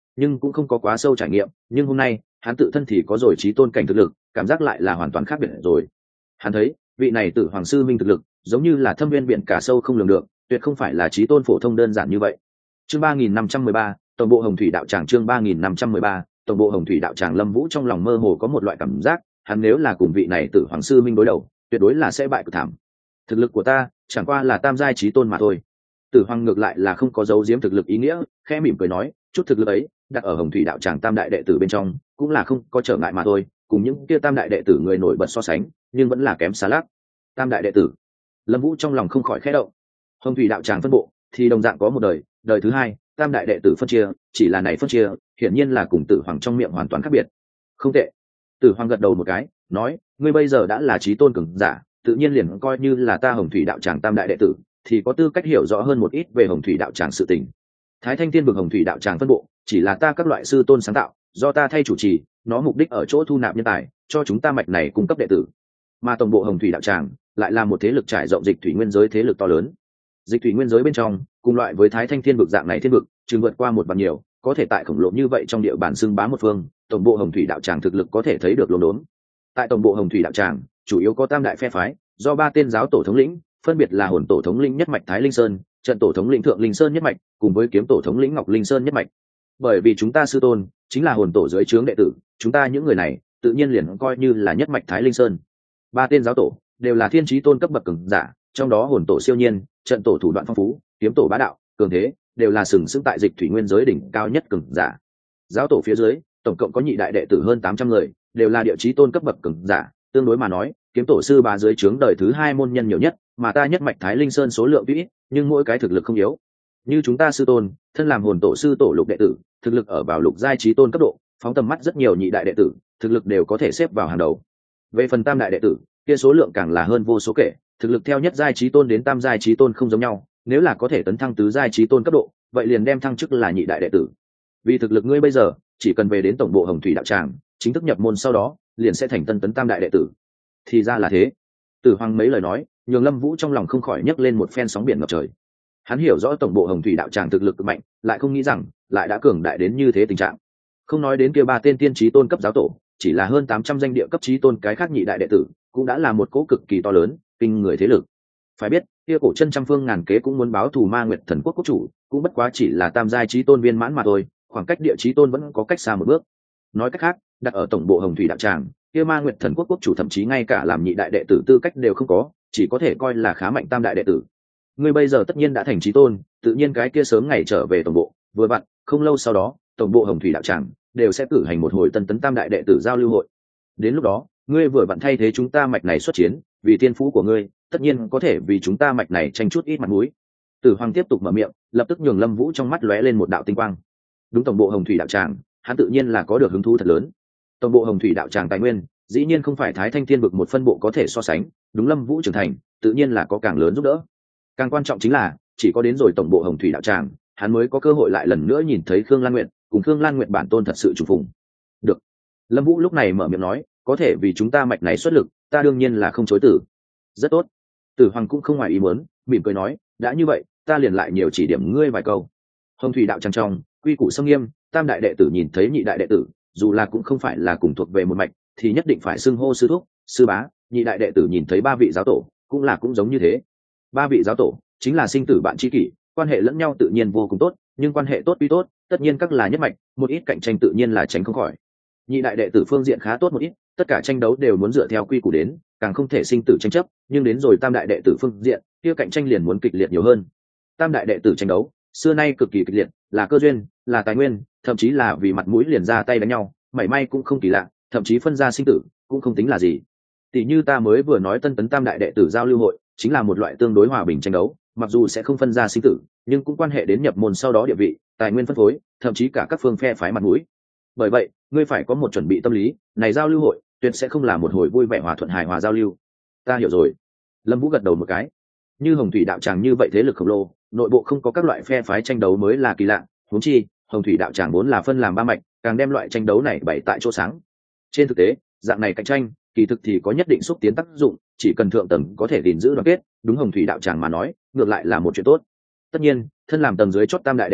nhưng cũng không có quá sâu trải nghiệm, nhưng hôm nay hắn tự thân thì có rồi chí tôn cảnh thực lực, cảm giác lại là hoàn toàn khác biệt rồi. Hắn thấy vị này Tử Hoàng sư minh thực lực giống như là thâm viên biển cả sâu không lường được, tuyệt không phải là chí tôn phổ thông đơn giản như vậy. Chương ba nghìn năm trăm mười ba, tổng bộ Hồng Thủy đạo tràng. Chương ba nghìn năm trăm mười ba, tổng bộ Hồng Thủy đạo tràng. Lâm Vũ trong lòng mơ hồ có một loại cảm giác, hắn nếu là cùng vị này Tử Hoàng sư minh đối đầu, tuyệt đối là sẽ bại cực thảm. Thực lực của ta chẳng qua là tam giai chí tôn mà thôi. Tử Hoàng ngược lại là không có giấu giếm thực lực ý nghĩa, khẽ mỉm cười nói, chút thực lực ấy đặt ở Hồng Thủy đạo tràng tam đại đệ tử bên trong cũng là không có trở ngại mà thôi, cùng những kia tam đại đệ tử người nổi bật so sánh, nhưng vẫn là kém xa lắc. Tam đại đệ tử, Lâm Vũ trong lòng không khỏi khẽ động. Hồng Thủy đạo tràng phân bộ thì đồng dạng có một đời, đời thứ hai, tam đại đệ tử phân chia, chỉ là này phân chia, hiển nhiên là cùng Tử Hoàng trong miệng hoàn toàn khác biệt. Không tệ. Tử Hoàng gật đầu một cái, nói, ngươi bây giờ đã là chí tôn cường giả, tự nhiên liền coi như là ta Hồng Thủy đạo tràng tam đại đệ tử, thì có tư cách hiểu rõ hơn một ít về Hồng Thủy đạo tràng sự tình. Thái Thanh Thiên vực Hồng Thủy đạo tràng phân bộ, chỉ là ta các loại sư tôn sáng tạo, do ta thay chủ trì, nó mục đích ở chỗ thu nạp nhân tài, cho chúng ta mạch này cung cấp đệ tử. Mà tổng bộ Hồng Thủy đạo tràng lại là một thế lực trải rộng dịch thủy nguyên giới thế lực to lớn. Dịch thủy nguyên giới bên trong, cùng loại với Thái Thanh Thiên vực dạng này thiên vực, chừng vượt qua một bằng nhiều, có thể tại khổng lồ như vậy trong địa bàn xưng bá một phương, tổng bộ Hồng Thủy đạo tràng thực lực có thể thấy được luống đốn. Tại tổng bộ Hồng Thủy đạo tràng, chủ yếu có tam đại phe phái, do ba tên giáo tổ thống lĩnh, phân biệt là hồn tổ thống lĩnh nhất mạch Thái Linh Sơn, trận tổ thống lĩnh Thượng Linh Sơn nhất mạch, cùng với kiếm tổ thống lĩnh Ngọc Linh Sơn nhất mạch. Bởi vì chúng ta sư tôn chính là hồn tổ dưới trướng đệ tử, chúng ta những người này tự nhiên liền coi như là nhất mạch Thái Linh Sơn. Ba tên giáo tổ đều là thiên chí tôn cấp bậc cường giả, trong đó hồn tổ siêu nhiên, trận tổ thủ đoạn phong phú, kiếm tổ bá đạo cường thế, đều là sừng sững tại dịch thủy nguyên giới đỉnh cao nhất cường giả. Giáo tổ phía dưới tổng cộng có nhị đại đệ tử hơn tám trăm người, đều là địa chí tôn cấp bậc cường giả, tương đối mà nói, kiếm tổ sư bá dưới trướng đời thứ hai môn nhân nhiều nhất, mà ta nhất mạch Thái Linh Sơn số lượng ít, nhưng mỗi cái thực lực không yếu. Như chúng ta sư tôn, thân làm hồn tổ sư tổ lục đệ tử, thực lực ở vào lục giai chí tôn cấp độ, phóng tầm mắt rất nhiều nhị đại đệ tử, thực lực đều có thể xếp vào hàng đầu. Về phần tam đại đệ tử, kia số lượng càng là hơn vô số kể, thực lực theo nhất giai chí tôn đến tam giai chí tôn không giống nhau, nếu là có thể tấn thăng tứ giai chí tôn cấp độ, vậy liền đem thăng chức là nhị đại đệ tử. Vì thực lực ngươi bây giờ, chỉ cần về đến tổng bộ Hồng Thủy đạo tràng, chính thức nhập môn sau đó, liền sẽ thành tân tấn tam đại đệ tử. Thì ra là thế. Tử Hoàng mấy lời nói, nhường Lâm Vũ trong lòng không khỏi nhấc lên một phen sóng biển ngập trời. Hắn hiểu rõ tổng bộ Hồng Thủy đạo tràng thực lực cực mạnh, lại không nghĩ rằng lại đã cường đại đến như thế tình trạng. Không nói đến kia ba tên tiên chí tôn cấp giáo tổ, chỉ là hơn tám trăm danh địa cấp chí tôn cái khác nhị đại đệ tử, cũng đã là một cỗ cực kỳ to lớn, kinh người thế lực. Phải biết, kia cổ chân trăm phương ngàn kế cũng muốn báo thù Ma Nguyệt Thần Quốc quốc chủ, cũng bất quá chỉ là tam giai chí tôn viên mãn mà thôi, khoảng cách địa chí tôn vẫn có cách xa một bước. Nói cách khác, đặt ở tổng bộ Hồng Thủy đạo tràng, kia Ma Nguyệt Thần Quốc quốc chủ thậm chí ngay cả làm nhị đại đệ tử tư cách đều không có, chỉ có thể coi là khá mạnh tam đại đệ tử. Ngươi bây giờ tất nhiên đã thành chí tôn, tự nhiên cái kia sớm ngày trở về tổng bộ, vừa vặn, không lâu sau đó, tổng bộ Hồng Thủy đạo tràng đều sẽ cử hành một hồi tân tấn tam đại đệ tử giao lưu hội. Đến lúc đó, ngươi vừa vặn thay thế chúng ta mạch này xuất chiến, vì tiên phú của ngươi, tất nhiên có thể vì chúng ta mạch này tranh chút ít mặt mũi. Tử Hoàng tiếp tục mở miệng, lập tức nhường Lâm Vũ trong mắt lóe lên một đạo tinh quang. Đúng, tổng bộ Hồng Thủy đạo tràng, hắn tự nhiên là có được hứng thú thật lớn. Tổng bộ Hồng Thủy đạo tràng tài nguyên, dĩ nhiên không phải Thái Thanh Thiên vực một phân bộ có thể so sánh, đúng Lâm Vũ trưởng thành, tự nhiên là có càng lớn giúp đỡ. Càng quan trọng chính là, chỉ có đến rồi tổng bộ Hồng Thủy đạo tràng, hắn mới có cơ hội lại lần nữa nhìn thấy Khương Lan Nguyệt, cùng Khương Lan Nguyệt bản tôn thật sự trùng phùng. Được. Lâm Vũ lúc này mở miệng nói, có thể vì chúng ta mạch này xuất lực, ta đương nhiên là không chối từ. Rất tốt. Tử Hoàng cũng không ngoài ý muốn, mỉm cười nói, đã như vậy, ta liền lại nhiều chỉ điểm ngươi vài câu. Hồng Thủy đạo tràng trong, quy củ sông nghiêm, tam đại đệ tử nhìn thấy nhị đại đệ tử, dù là cũng không phải là cùng thuộc về một mạch, thì nhất định phải xưng hô sư thúc, sư bá. Nhị đại đệ tử nhìn thấy ba vị giáo tổ, cũng là cũng giống như thế. Ba vị giáo tổ chính là sinh tử bạn tri kỷ, quan hệ lẫn nhau tự nhiên vô cùng tốt, nhưng quan hệ tốt tuy tốt, tất nhiên các là nhất mạch, một ít cạnh tranh tự nhiên là tránh không khỏi. Nhị đại đệ tử phương diện khá tốt một ít, tất cả tranh đấu đều muốn dựa theo quy củ đến, càng không thể sinh tử tranh chấp, nhưng đến rồi tam đại đệ tử phương diện, kia cạnh tranh liền muốn kịch liệt nhiều hơn. Tam đại đệ tử tranh đấu, xưa nay cực kỳ kịch liệt, là cơ duyên, là tài nguyên, thậm chí là vì mặt mũi liền ra tay đánh nhau, mảy may cũng không kỳ lạ, thậm chí phân ra sinh tử, cũng không tính là gì. Tỷ như ta mới vừa nói tân tấn tam đại đệ tử giao lưu hội, chính là một loại tương đối hòa bình tranh đấu, mặc dù sẽ không phân ra sinh tử, nhưng cũng quan hệ đến nhập môn sau đó địa vị, tài nguyên phân phối, thậm chí cả các phương phe phái mặt mũi. Bởi vậy, ngươi phải có một chuẩn bị tâm lý, này giao lưu hội, tuyệt sẽ không là một hồi vui vẻ hòa thuận hài hòa giao lưu. Ta hiểu rồi. Lâm Vũ gật đầu một cái. Như Hồng Thủy đạo tràng như vậy thế lực khổng lồ, nội bộ không có các loại phe phái tranh đấu mới là kỳ lạ, huống chi, Hồng Thủy đạo tràng vốn là phân làm ba mạch, càng đem loại tranh đấu này bày tại chỗ sáng. Trên thực tế, dạng này cạnh tranh, kỳ thực thì có nhất định xúc tiến tác dụng, chỉ cần thượng tầng có thể gìn giữ đoàn kết, đúng Hồng Thủy đạo tràng mà nói, ngược lại là một chuyện tốt. Tất nhiên, thân làm tầng dưới chót tam đại đệ tử,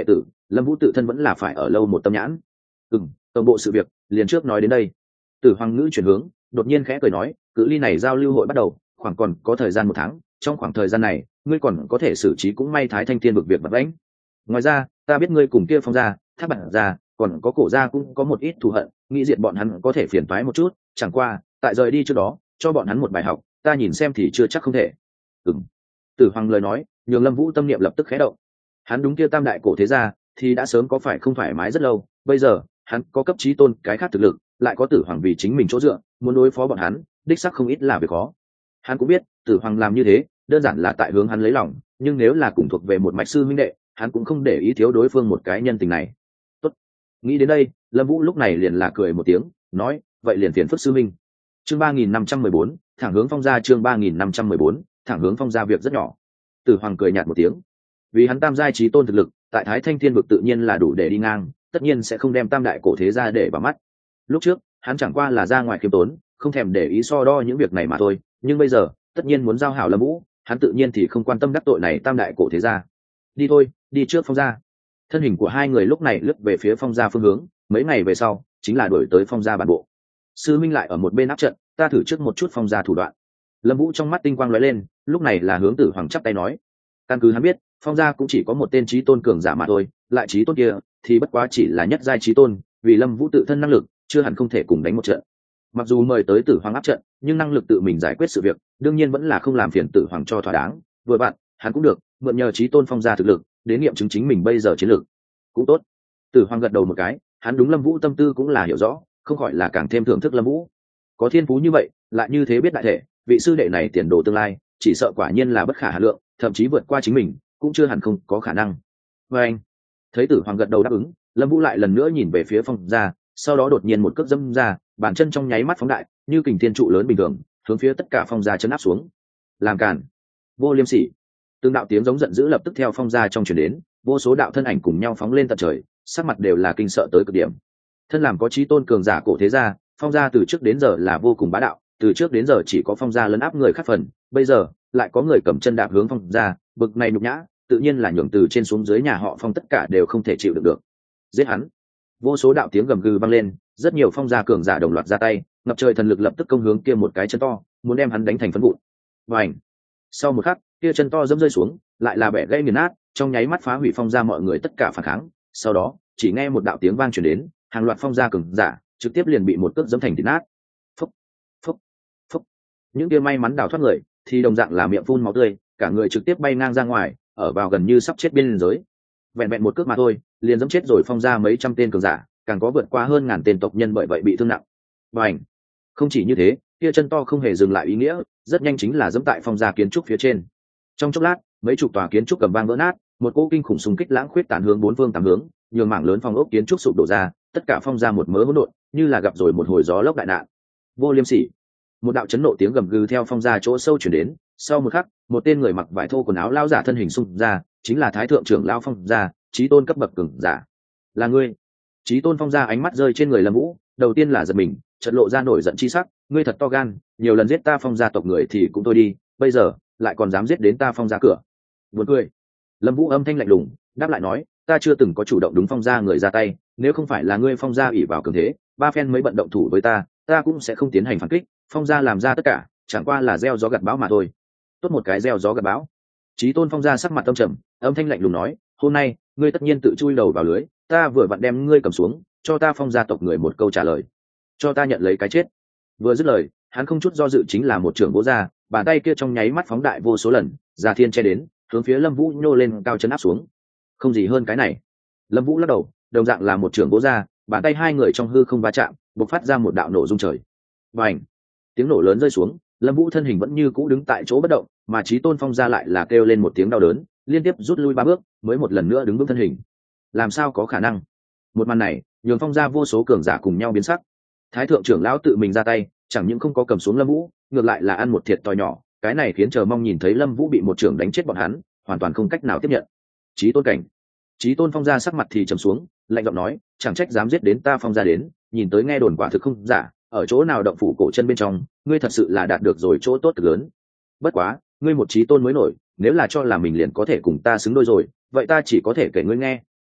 lâm vũ tự thân vẫn là phải ở lâu một tâm nhãn. Ừ, tổng bộ sự việc liền trước nói đến đây. Tử Hoàng ngữ chuyển hướng, đột nhiên khẽ cười nói, cự ly này giao lưu hội bắt đầu khoảng còn có thời gian một tháng, trong khoảng thời gian này ngươi còn có thể xử trí cũng may Thái Thanh Thiên vực việc vật lãnh. Ngoài ra ta biết ngươi cùng kia Phong gia, Thác Bạt gia, còn có Cổ gia cũng có một ít thù hận, nghĩ diệt bọn hắn có thể phiền toái một chút, chẳng qua tại rời đi trước đó cho bọn hắn một bài học, ta nhìn xem thì chưa chắc không thể. Ừm. Tử Hoàng lời nói nhường Lâm Vũ tâm niệm lập tức khẽ động. Hắn đúng kia tam đại cổ thế gia thì đã sớm có phải không thoải mái rất lâu, bây giờ hắn có cấp chí tôn cái khác thực lực, lại có Tử Hoàng vì chính mình chỗ dựa, muốn đối phó bọn hắn đích xác không ít là việc khó. Hắn cũng biết Tử Hoàng làm như thế đơn giản là tại hướng hắn lấy lòng, nhưng nếu là cùng thuộc về một mạch sư huynh đệ, hắn cũng không để ý thiếu đối phương một cái nhân tình này. Tốt. Nghĩ đến đây, Lâm Vũ lúc này liền là cười một tiếng, nói, vậy liền phiền phức sư huynh. Chương ba nghìn năm trăm mười bốn, thẳng hướng Phong gia. Chương ba nghìn năm trăm mười bốn, thẳng hướng Phong gia. Việc rất nhỏ. Tử Hoàng cười nhạt một tiếng, vì hắn tam giai chí tôn thực lực tại Thái Thanh Thiên vực tự nhiên là đủ để đi ngang, tất nhiên sẽ không đem tam đại cổ thế gia để vào mắt. Lúc trước hắn chẳng qua là ra ngoài khiêm tốn, không thèm để ý so đo những việc này mà thôi, nhưng bây giờ tất nhiên muốn giao hảo Lâm Vũ, hắn tự nhiên thì không quan tâm đắc tội này tam đại cổ thế gia. Đi thôi, đi trước Phong gia. Thân hình của hai người lúc này lướt về phía Phong gia phương hướng, mấy ngày về sau chính là đuổi tới Phong gia bản bộ. Sư minh lại ở một bên áp trận, ta thử trước một chút Phong gia thủ đoạn. Lâm Vũ trong mắt tinh quang lóe lên, lúc này là hướng Tử Hoàng chắp tay nói, căn cứ hắn biết Phong gia cũng chỉ có một tên chí tôn cường giả mà thôi, lại chí tôn kia thì bất quá chỉ là nhất giai chí tôn, vì Lâm Vũ tự thân năng lực chưa hẳn không thể cùng đánh một trận. Mặc dù mời tới Tử Hoàng áp trận, nhưng năng lực tự mình giải quyết sự việc đương nhiên vẫn là không làm phiền Tử Hoàng cho thỏa đáng. Vừa bạn hắn cũng được mượn nhờ chí tôn Phong gia thực lực đến nghiệm chứng chính mình bây giờ chiến lược cũng tốt. Tử Hoàng gật đầu một cái, hắn đúng Lâm Vũ tâm tư cũng là hiểu rõ, không khỏi là càng thêm thưởng thức Lâm Vũ. Có thiên phú như vậy, lại như thế biết đại thể, vị sư đệ này tiền đồ tương lai chỉ sợ quả nhiên là bất khả hà lượng, thậm chí vượt qua chính mình cũng chưa hẳn không có khả năng. Và anh thấy Tử Hoàng gật đầu đáp ứng, Lâm Vũ lại lần nữa nhìn về phía Phong gia, sau đó đột nhiên một cước dẫm ra, bàn chân trong nháy mắt phóng đại như kình thiên trụ lớn bình thường, hướng phía tất cả Phong gia chấn áp xuống. Làm cản, vô liêm sỉ! Từng đạo tiếng giống giận dữ lập tức theo Phong gia trong truyền đến, vô số đạo thân ảnh cùng nhau phóng lên tận trời, sắc mặt đều là kinh sợ tới cực điểm. Thân làm có chí tôn cường giả cổ thế gia, Phong gia từ trước đến giờ là vô cùng bá đạo, từ trước đến giờ chỉ có Phong gia lấn áp người khác phần, bây giờ lại có người cầm chân đạp hướng Phong gia, bực này nhục nhã tự nhiên là nhường từ trên xuống dưới nhà họ Phong tất cả đều không thể chịu đựng được. Giết hắn! Vô số đạo tiếng gầm gừ vang lên, rất nhiều Phong gia cường giả đồng loạt ra tay, ngập trời thần lực lập tức công hướng kia một cái chân to, muốn đem hắn đánh thành phấn vụn. Vành! Sau một khắc, kia chân to dẫm rơi xuống, lại là bẻ gãy nghiền nát, trong nháy mắt phá hủy Phong gia mọi người tất cả phản kháng. Sau đó, chỉ nghe một đạo tiếng vang truyền đến, hàng loạt Phong gia cường giả trực tiếp liền bị một cước dẫm thành thịt nát. Phúc, phúc, phúc. Những kia may mắn đào thoát người thì đồng dạng là miệng phun máu tươi, cả người trực tiếp bay ngang ra ngoài, ở vào gần như sắp chết biên giới. Vẹn vẹn một cước mà thôi, liền dẫm chết rồi Phong gia mấy trăm tên cường giả, càng có vượt qua hơn ngàn tên tộc nhân bởi vậy bị thương nặng. Bành! Không chỉ như thế, kia chân to không hề dừng lại ý nghĩa, rất nhanh chính là dẫm tại Phong gia kiến trúc phía trên. Trong chốc lát, mấy chục tòa kiến trúc cầm vang vỡ nát, một cỗ kinh khủng xung kích lãng khuyết tản hướng bốn phương tám hướng, nhường mảng lớn phong ốc kiến trúc sụp đổ ra, tất cả Phong gia một mớ hỗn độn, như là gặp rồi một hồi gió lốc đại nạn. Vô liêm sỉ! Một đạo chấn nộ tiếng gầm gừ theo Phong gia chỗ sâu truyền đến, sau một khắc, một tên người mặc vải thô quần áo lao giả thân hình xung ra, chính là Thái thượng trưởng lao Phong gia, chí tôn cấp bậc cường giả. Là ngươi? Chí tôn Phong gia ánh mắt rơi trên người Lâm Vũ, đầu tiên là giật mình, chợt lộ ra nổi giận chi sắc, ngươi thật to gan, nhiều lần giết ta Phong gia tộc người thì cũng thôi đi, bây giờ lại còn dám giết đến ta Phong gia cửa. Buồn cười. Lâm Vũ âm thanh lạnh lùng đáp lại nói, ta chưa từng có chủ động đúng Phong gia người ra tay, nếu không phải là ngươi Phong gia ỷ vào cường thế, ba phen mới bận động thủ với ta, ta cũng sẽ không tiến hành phản kích, Phong gia làm ra tất cả chẳng qua là gieo gió gặt bão mà thôi. Tốt một cái gieo gió gặt bão. Chí tôn Phong gia sắc mặt âm trầm, âm thanh lạnh lùng nói, hôm nay ngươi tất nhiên tự chui đầu vào lưới, ta vừa vặn đem ngươi cầm xuống, cho ta Phong gia tộc người một câu trả lời, cho ta nhận lấy cái chết. Vừa dứt lời, hắn không chút do dự chính là một trưởng vỗ ra, bàn tay kia trong nháy mắt phóng đại vô số lần, già thiên che đến, hướng phía Lâm Vũ nhô lên cao chấn áp xuống. Không gì hơn cái này. Lâm Vũ lắc đầu, đồng dạng là một trưởng vỗ ra, bàn tay hai người trong hư không va chạm, bộc phát ra một đạo nổ rung trời. Bành! Tiếng nổ lớn rơi xuống, Lâm Vũ thân hình vẫn như cũ đứng tại chỗ bất động, mà Chí tôn Phong gia lại là kêu lên một tiếng đau đớn, liên tiếp rút lui ba bước, mới một lần nữa đứng vững thân hình. Làm sao có khả năng? Một màn này, nhường Phong gia vô số cường giả cùng nhau biến sắc. Thái thượng trưởng lão tự mình ra tay, chẳng những không có cầm xuống Lâm Vũ, ngược lại là ăn một thiệt to nhỏ, cái này khiến chờ mong nhìn thấy Lâm Vũ bị một trưởng đánh chết bọn hắn, hoàn toàn không cách nào tiếp nhận. Chí tôn cảnh. Chí tôn Phong gia sắc mặt thì trầm xuống, lạnh giọng nói, chẳng trách dám giết đến ta Phong gia đến, nhìn tới nghe đồn quả thực không giả, ở chỗ nào động phủ cổ chân bên trong, ngươi thật sự là đạt được rồi chỗ tốt cực lớn. Bất quá, ngươi một chí tôn mới nổi, nếu là cho là mình liền có thể cùng ta xứng đôi rồi, vậy ta chỉ có thể kể ngươi nghe,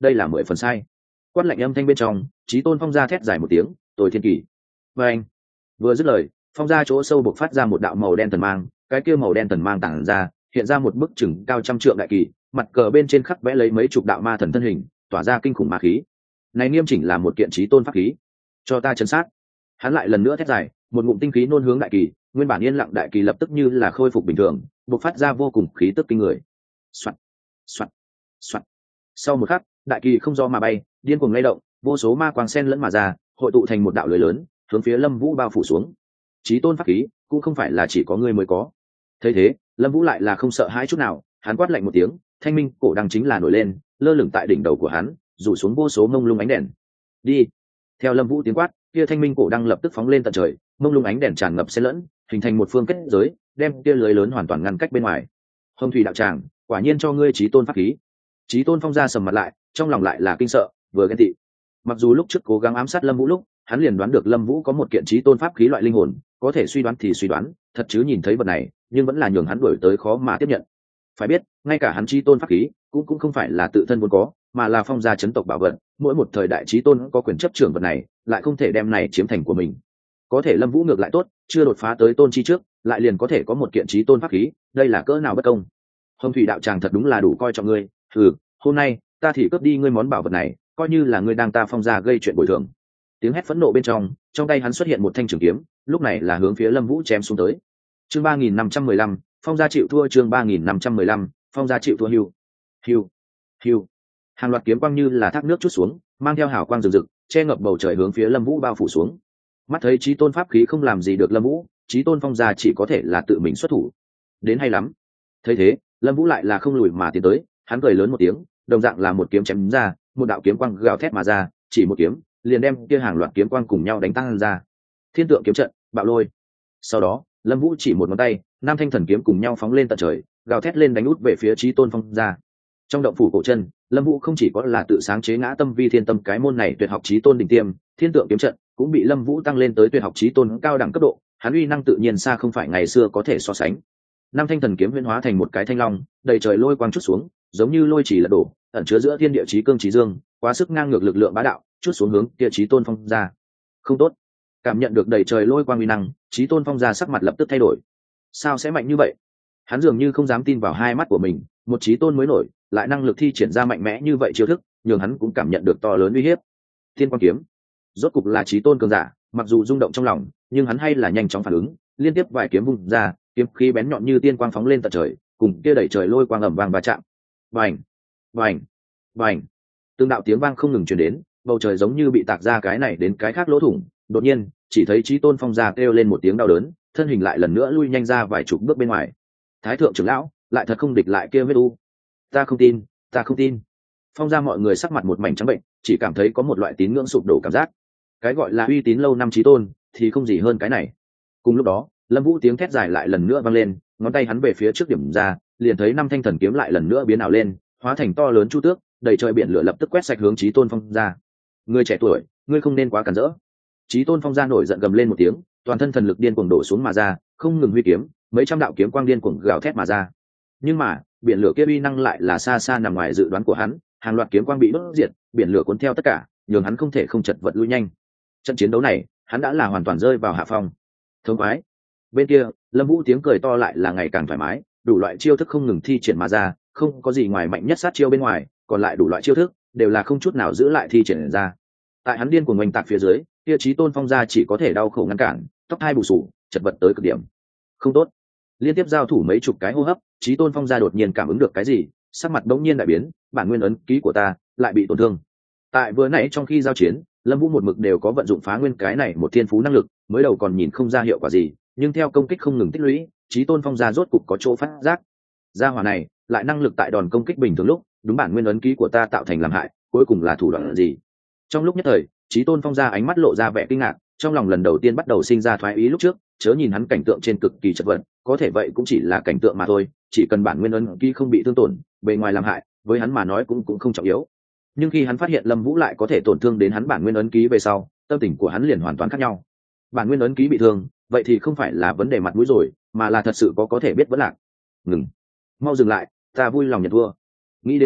đây là mười phần sai. Quát lạnh âm thanh bên trong, Chí Tôn Phong gia thét dài một tiếng, "Tôi thiên kỳ!" Và anh vừa dứt lời, phong gia chỗ sâu bộc phát ra một đạo màu đen thần mang, cái kia màu đen thần mang tản ra, hiện ra một bức chừng cao trăm trượng đại kỳ, mặt cờ bên trên khắc vẽ lấy mấy chục đạo ma thần thân hình, tỏa ra kinh khủng ma khí. Này nghiêm chỉnh là một kiện Chí Tôn pháp khí, cho ta chấn sát. Hắn lại lần nữa thét dài, một ngụm tinh khí nôn hướng đại kỳ, nguyên bản yên lặng đại kỳ lập tức như là khôi phục bình thường, bộc phát ra vô cùng khí tức kinh người. Soạt, soạt, soạt. Sau một khắc, đại kỳ không do mà bay, điên cuồng lay động, vô số ma quang xen lẫn mà ra, hội tụ thành một đạo lưới lớn, hướng phía Lâm Vũ bao phủ xuống. Chí Tôn pháp khí cũng không phải là chỉ có ngươi mới có. Thấy thế, Lâm Vũ lại là không sợ hãi chút nào, hắn quát lạnh một tiếng, thanh minh cổ đăng chính là nổi lên, lơ lửng tại đỉnh đầu của hắn, rủ xuống vô số mông lung ánh đèn. Đi. Theo Lâm Vũ tiếng quát, kia thanh minh cổ đăng lập tức phóng lên tận trời, mông lung ánh đèn tràn ngập xen lẫn, hình thành một phương kết giới, đem kia lưới lớn hoàn toàn ngăn cách bên ngoài. Hồng thủy đạo tràng, quả nhiên cho ngươi Chí Tôn pháp khí. Chí Tôn Phong gia sầm mặt lại, trong lòng lại là kinh sợ, vừa ghen tị. Mặc dù lúc trước cố gắng ám sát Lâm Vũ lúc, hắn liền đoán được Lâm Vũ có một kiện Chí Tôn pháp khí loại linh hồn, có thể suy đoán thì suy đoán, thật chứ nhìn thấy vật này, nhưng vẫn là nhường hắn đuổi tới khó mà tiếp nhận. Phải biết, ngay cả hắn Chí Tôn pháp khí, cũng cũng không phải là tự thân vốn có, mà là phong gia chấn tộc bảo vật, mỗi một thời đại Chí Tôn có quyền chấp trưởng vật này, lại không thể đem này chiếm thành của mình. Có thể Lâm Vũ ngược lại tốt, chưa đột phá tới tôn chi trước, lại liền có thể có một kiện Chí Tôn pháp khí, đây là cỡ nào bất công. Hồng thủy đạo tràng thật đúng là đủ coi trọng ngươi, ừ, hôm nay ta thì cướp đi ngươi món bảo vật này, coi như là ngươi đang ta phong gia gây chuyện bồi thường. Tiếng hét phẫn nộ bên trong, trong tay hắn xuất hiện một thanh trường kiếm, lúc này là hướng phía Lâm Vũ chém xuống tới. Chương ba nghìn năm trăm mười lăm, phong gia chịu thua. Chương ba nghìn năm trăm mười lăm, phong gia chịu thua. Hưu, hưu, hưu. Hàng loạt kiếm quang như là thác nước chút xuống, mang theo hào quang rực rực, che ngập bầu trời hướng phía Lâm Vũ bao phủ xuống. Mắt thấy Chí Tôn pháp khí không làm gì được Lâm Vũ, Chí Tôn phong gia chỉ có thể là tự mình xuất thủ. Đến hay lắm. Thấy thế, Lâm Vũ lại là không lùi mà tiến tới, hắn cười lớn một tiếng, đồng dạng là một kiếm chém ra, một đạo kiếm quang gào thét mà ra, chỉ một kiếm, liền đem kia hàng loạt kiếm quang cùng nhau đánh tan ra. Thiên tượng kiếm trận, bạo lôi. Sau đó, Lâm Vũ chỉ một ngón tay, năm thanh thần kiếm cùng nhau phóng lên tận trời, gào thét lên đánh út về phía Chí Tôn phong gia. Trong động phủ cổ chân, Lâm Vũ không chỉ có là tự sáng chế ngã tâm vi thiên tâm cái môn này tuyệt học Chí Tôn đỉnh tiêm, thiên tượng kiếm trận cũng bị Lâm Vũ tăng lên tới tuyệt học Chí Tôn cao đẳng cấp độ, hắn uy năng tự nhiên xa không phải ngày xưa có thể so sánh. Năm thanh thần kiếm huyễn hóa thành một cái thanh long, đầy trời lôi quang chút xuống, giống như lôi chỉ lật đổ, ẩn chứa giữa thiên địa chí cương chí dương, quá sức ngang ngược lực lượng bá đạo, chút xuống hướng kia Chí Tôn phong gia. Không tốt. Cảm nhận được đầy trời lôi quang uy năng, Chí Tôn phong gia sắc mặt lập tức thay đổi. Sao sẽ mạnh như vậy? Hắn dường như không dám tin vào hai mắt của mình, một Chí Tôn mới nổi, lại năng lực thi triển ra mạnh mẽ như vậy chiêu thức, nhường hắn cũng cảm nhận được to lớn uy hiếp. Thiên quang kiếm, rốt cục là Chí Tôn cường giả, mặc dù rung động trong lòng, nhưng hắn hay là nhanh chóng phản ứng, liên tiếp vài kiếm vung ra, kiếm khí bén nhọn như tiên quang phóng lên tận trời, cùng kia đẩy trời lôi quang ầm vang va chạm. Bành, bành, bành. Từng đạo tiếng vang không ngừng truyền đến, bầu trời giống như bị tạc ra cái này đến cái khác lỗ thủng. Đột nhiên, chỉ thấy Chí Tôn phong gia kêu lên một tiếng đau đớn, thân hình lại lần nữa lui nhanh ra vài chục bước bên ngoài. Thái thượng trưởng lão, lại thật không địch lại kia huyết u. Ta không tin, ta không tin. Phong gia mọi người sắc mặt một mảnh trắng bệnh, chỉ cảm thấy có một loại tín ngưỡng sụp đổ cảm giác. Cái gọi là uy tín lâu năm Chí Tôn, thì không gì hơn cái này. Cùng lúc đó, Lâm Vũ tiếng thét dài lại lần nữa vang lên, ngón tay hắn về phía trước điểm ra, liền thấy năm thanh thần kiếm lại lần nữa biến ảo lên, hóa thành to lớn chu tước, đầy trời biển lửa lập tức quét sạch hướng Chí Tôn phong gia. Ngươi trẻ tuổi, ngươi không nên quá cản rỡ. Chí Tôn phong gia nổi giận gầm lên một tiếng, toàn thân thần lực điên cuồng đổ xuống mà ra, không ngừng huy kiếm, mấy trăm đạo kiếm quang điên cuồng gào thét mà ra. Nhưng mà, biển lửa kia uy năng lại là xa xa nằm ngoài dự đoán của hắn, hàng loạt kiếm quang bị đốt diệt, biển lửa cuốn theo tất cả, nhường hắn không thể không chật vật lui nhanh. Trận chiến đấu này, hắn đã là hoàn toàn rơi vào hạ phong. Thống khoái. Bên kia, Lâm Vũ tiếng cười to lại là ngày càng thoải mái, đủ loại chiêu thức không ngừng thi triển mà ra, không có gì ngoài mạnh nhất sát chiêu bên ngoài, còn lại đủ loại chiêu thức đều là không chút nào giữ lại thi triển ra. Tại hắn điên cuồng oanh tạc phía dưới, kia Chí Tôn phong gia chỉ có thể đau khổ ngăn cản, tóc hai bù sù, chật vật tới cực điểm. Không tốt. Liên tiếp giao thủ mấy chục cái hô hấp, Chí Tôn phong gia đột nhiên cảm ứng được cái gì, sắc mặt bỗng nhiên đại biến, bản nguyên ấn ký của ta lại bị tổn thương. Tại vừa nãy trong khi giao chiến, Lâm Vũ một mực đều có vận dụng phá nguyên cái này một thiên phú năng lực, mới đầu còn nhìn không ra hiệu quả gì, nhưng theo công kích không ngừng tích lũy, Chí Tôn phong gia rốt cục có chỗ phát giác. Gia hỏa này, lại năng lực tại đòn công kích bình thường lúc, đúng bản nguyên ấn ký của ta tạo thành làm hại, cuối cùng là thủ đoạn gì? Trong lúc nhất thời, Chí Tôn phong gia ánh mắt lộ ra vẻ kinh ngạc, trong lòng lần đầu tiên bắt đầu sinh ra thoái ý lúc trước, chớ nhìn hắn cảnh tượng trên cực kỳ chật vật, có thể vậy cũng chỉ là cảnh tượng mà thôi, chỉ cần bản nguyên ấn ký không bị thương tổn, bề ngoài làm hại, với hắn mà nói cũng cũng không trọng yếu. Nhưng khi hắn phát hiện Lâm Vũ lại có thể tổn thương đến hắn bản nguyên ấn ký về sau, tâm tình của hắn liền hoàn toàn khác nhau. Bản nguyên ấn ký bị thương, vậy thì không phải là vấn đề mặt mũi rồi, mà là thật sự có có thể biết vẫn lạc. Ngừng, mau dừng lại, ta vui lòng nhận thua. Nghĩ đến đây,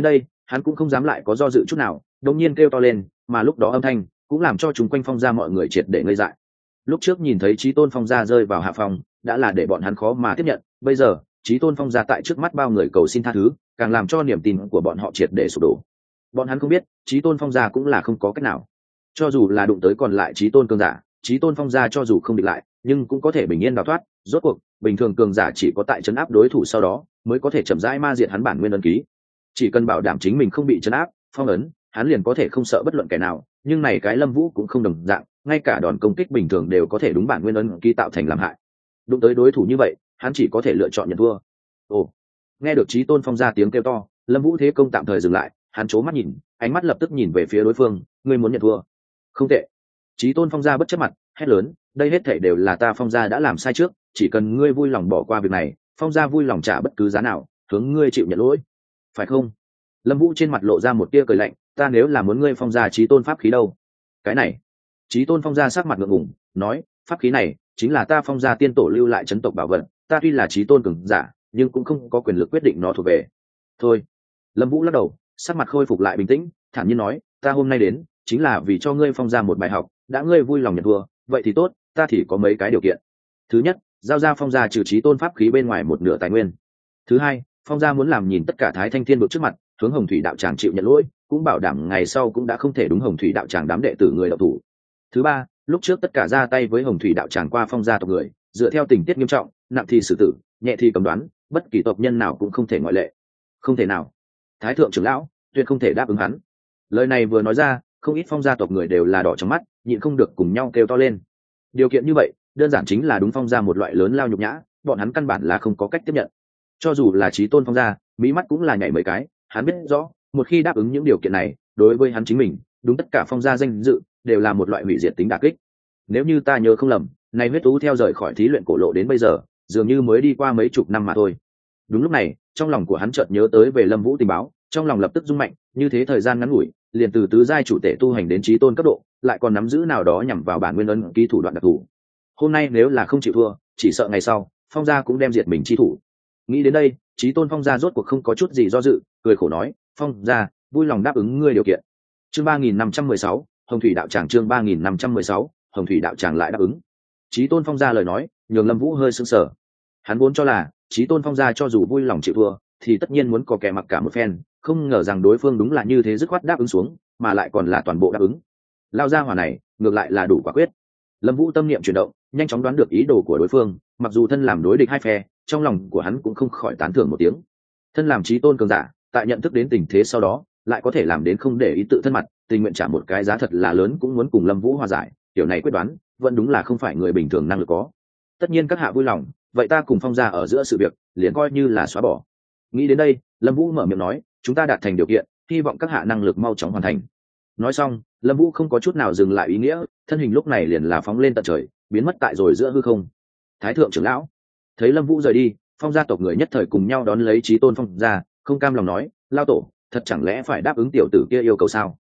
hắn cũng không dám lại có do dự chút nào, đột nhiên kêu to lên, mà lúc đó âm thanh cũng làm cho chúng quanh Phong gia mọi người triệt để ngây dại. Lúc trước nhìn thấy Chí Tôn Phong gia rơi vào hạ phòng, đã là để bọn hắn khó mà tiếp nhận, bây giờ Chí Tôn Phong gia tại trước mắt bao người cầu xin tha thứ, càng làm cho niềm tin của bọn họ triệt để sụp đổ. Bọn hắn không biết, Chí Tôn Phong gia cũng là không có cách nào. Cho dù là đụng tới còn lại Chí Tôn cường giả, Chí Tôn Phong gia cho dù không địch lại, nhưng cũng có thể bình yên đào thoát. Rốt cuộc, bình thường cường giả chỉ có tại trấn áp đối thủ sau đó, mới có thể chậm rãi ma diệt hắn bản nguyên ấn ký. Chỉ cần bảo đảm chính mình không bị trấn áp, phong ấn, hắn liền có thể không sợ bất luận kẻ nào. Nhưng này cái Lâm Vũ cũng không đồng dạng, ngay cả đòn công kích bình thường đều có thể đúng bản nguyên ấn ký tạo thành làm hại. Đụng tới đối thủ như vậy, hắn chỉ có thể lựa chọn nhận thua. Ồ, nghe được Chí Tôn Phong gia tiếng kêu to, Lâm Vũ thế công tạm thời dừng lại, hắn chố mắt nhìn, ánh mắt lập tức nhìn về phía đối phương, ngươi muốn nhận thua? Không tệ. Chí Tôn Phong gia bất chấp mặt, hét lớn, đây hết thảy đều là ta Phong gia đã làm sai trước, chỉ cần ngươi vui lòng bỏ qua việc này, Phong gia vui lòng trả bất cứ giá nào, hướng ngươi chịu nhận lỗi, phải không? Lâm Vũ trên mặt lộ ra một tia cười lạnh, ta nếu là muốn ngươi Phong gia Chí Tôn pháp khí đâu? Cái này. Chí Tôn Phong gia sắc mặt ngượng ngùng, nói, pháp khí này chính là ta Phong gia tiên tổ lưu lại chấn tộc bảo vật, ta tuy là Chí Tôn cường giả, nhưng cũng không có quyền lực quyết định nó thuộc về. Thôi. Lâm Vũ lắc đầu, sắc mặt khôi phục lại bình tĩnh, thản nhiên nói, ta hôm nay đến chính là vì cho ngươi Phong gia một bài học, đã ngươi vui lòng nhận thua, vậy thì tốt, ta thì có mấy cái điều kiện. Thứ nhất, giao ra Phong gia trừ Chí Tôn pháp khí bên ngoài một nửa tài nguyên. Thứ hai, Phong gia muốn làm nhìn tất cả Thái Thanh Thiên vực trước mặt, hướng Hồng Thủy đạo tràng chịu nhận lỗi, cũng bảo đảm ngày sau cũng đã không thể đúng Hồng Thủy đạo tràng đám đệ tử người đạo thủ. Thứ ba, lúc trước tất cả ra tay với Hồng Thủy đạo tràng qua Phong gia tộc người, dựa theo tình tiết nghiêm trọng, nặng thì xử tử, nhẹ thì cấm đoán, bất kỳ tộc nhân nào cũng không thể ngoại lệ. Không thể nào. Thái thượng trưởng lão tuyệt không thể đáp ứng hắn. Lời này vừa nói ra, không ít Phong gia tộc người đều là đỏ trong mắt, nhịn không được cùng nhau kêu to lên. Điều kiện như vậy, đơn giản chính là đúng Phong gia một loại lớn lao nhục nhã, bọn hắn căn bản là không có cách tiếp nhận. Cho dù là Chí Tôn Phong gia, mỹ mắt cũng là nhảy mấy cái, hắn biết rõ, một khi đáp ứng những điều kiện này, đối với hắn chính mình, đúng tất cả Phong gia danh dự đều là một loại hủy diệt tính đả kích. Nếu như ta nhớ không lầm, này huyết thú theo rời khỏi thí luyện cổ lộ đến bây giờ, dường như mới đi qua mấy chục năm mà thôi. Đúng lúc này, trong lòng của hắn chợt nhớ tới về Lâm Vũ tình báo, trong lòng lập tức rung mạnh, như thế thời gian ngắn ngủi, liền từ tứ giai chủ tể tu hành đến Chí Tôn cấp độ, lại còn nắm giữ nào đó nhằm vào bản nguyên ấn ký thủ đoạn đặc thù. Hôm nay nếu là không chịu thua, chỉ sợ ngày sau, Phong gia cũng đem diệt mình chi thủ. Nghĩ đến đây, Chí Tôn Phong gia rốt cuộc không có chút gì do dự, cười khổ nói, Phong gia vui lòng đáp ứng ngươi điều kiện. Chương ba nghìn năm trăm mười sáu, Hồng Thủy đạo tràng chương ba nghìn năm trăm mười sáu, Hồng Thủy đạo tràng lại đáp ứng. Chí Tôn Phong gia lời nói, nhường Lâm Vũ hơi sững sờ. Hắn vốn cho là, Chí Tôn Phong gia cho dù vui lòng chịu thua, thì tất nhiên muốn có kẻ mặc cả một phen, không ngờ rằng đối phương đúng là như thế dứt khoát đáp ứng xuống, mà lại còn là toàn bộ đáp ứng. Lao gia hỏa này, ngược lại là đủ quả quyết. Lâm Vũ tâm niệm chuyển động, nhanh chóng đoán được ý đồ của đối phương, mặc dù thân làm đối địch hai phe, trong lòng của hắn cũng không khỏi tán thưởng một tiếng. Thân làm Chí Tôn cường giả, tại nhận thức đến tình thế sau đó, lại có thể làm đến không để ý tự thân mặt, tình nguyện trả một cái giá thật là lớn cũng muốn cùng Lâm Vũ hòa giải, điều này quyết đoán, vẫn đúng là không phải người bình thường năng lực có. Tất nhiên các hạ vui lòng, vậy ta cùng Phong gia ở giữa sự việc, liền coi như là xóa bỏ. Nghĩ đến đây, Lâm Vũ mở miệng nói, chúng ta đạt thành điều kiện, hy vọng các hạ năng lực mau chóng hoàn thành. Nói xong, Lâm Vũ không có chút nào dừng lại ý nghĩa, thân hình lúc này liền là phóng lên tận trời, biến mất tại rồi giữa hư không. Thái thượng trưởng lão thấy Lâm Vũ rời đi, Phong gia tộc người nhất thời cùng nhau đón lấy Chí Tôn Phong gia, không cam lòng nói, lao tổ, thật chẳng lẽ phải đáp ứng tiểu tử kia yêu cầu sao?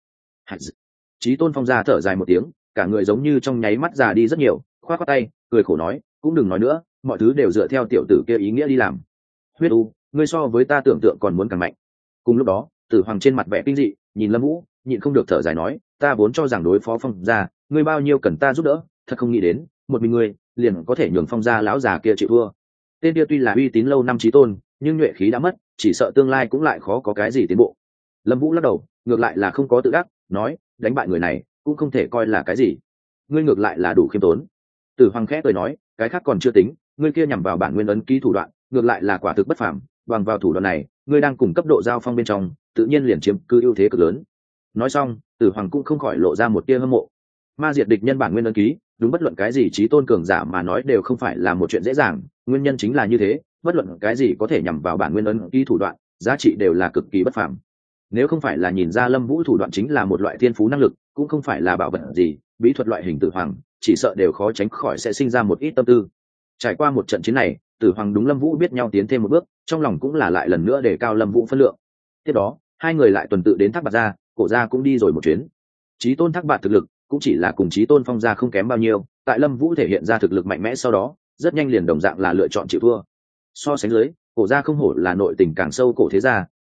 Chí Tôn Phong gia thở dài một tiếng, cả người giống như trong nháy mắt già đi rất nhiều, khoát khoát tay, cười khổ nói, cũng đừng nói nữa, mọi thứ đều dựa theo tiểu tử kia ý nghĩa đi làm. Huyết U, ngươi so với ta tưởng tượng còn muốn càng mạnh. Cùng lúc đó, Tử Hoàng trên mặt vẻ kinh dị, nhìn Lâm Vũ, nhịn không được thở dài nói, ta vốn cho rằng đối phó Phong gia, ngươi bao nhiêu cần ta giúp đỡ, thật không nghĩ đến, một mình ngươi liền có thể nhường Phong gia lão già kia chịu thua. Tên kia tuy là uy tín lâu năm Chí Tôn, nhưng nhuệ khí đã mất, chỉ sợ tương lai cũng lại khó có cái gì tiến bộ. Lâm Vũ lắc đầu, ngược lại là không có tự đắc, nói, đánh bại người này cũng không thể coi là cái gì. Ngươi ngược lại là đủ khiêm tốn. Tử Hoàng khẽ cười nói, cái khác còn chưa tính, ngươi kia nhằm vào bản nguyên ấn ký thủ đoạn, ngược lại là quả thực bất phàm, bằng vào thủ đoạn này, ngươi đang cùng cấp độ giao phong bên trong, tự nhiên liền chiếm cứ ưu thế cực lớn. Nói xong, Tử Hoàng cũng không khỏi lộ ra một tia hâm mộ. Ma diệt địch nhân bản nguyên ấn ký, đúng bất luận cái gì Chí Tôn cường giả mà nói đều không phải là một chuyện dễ dàng, nguyên nhân chính là như thế, bất luận cái gì có thể nhằm vào bản nguyên ấn ký thủ đoạn, giá trị đều là cực kỳ bất phàm. Nếu không phải là nhìn ra Lâm Vũ thủ đoạn chính là một loại thiên phú năng lực, cũng không phải là bảo vật gì, bí thuật loại hình Tử Hoàng, chỉ sợ đều khó tránh khỏi sẽ sinh ra một ít tâm tư. Trải qua một trận chiến này, Tử Hoàng đúng Lâm Vũ biết nhau tiến thêm một bước, trong lòng cũng là lại lần nữa đề cao Lâm Vũ phân lượng. Tiếp đó, hai người lại tuần tự đến Thác Bạt gia, Cổ gia cũng đi rồi một chuyến. Chí Tôn Thác Bạt thực lực cũng chỉ là cùng Chí Tôn Phong gia không kém bao nhiêu, tại Lâm Vũ thể hiện ra thực lực mạnh mẽ sau đó, rất nhanh liền đồng dạng là lựa chọn chịu thua. So sánh dưới, Cổ gia không hổ là nội tình càng sâu cổ thế gia,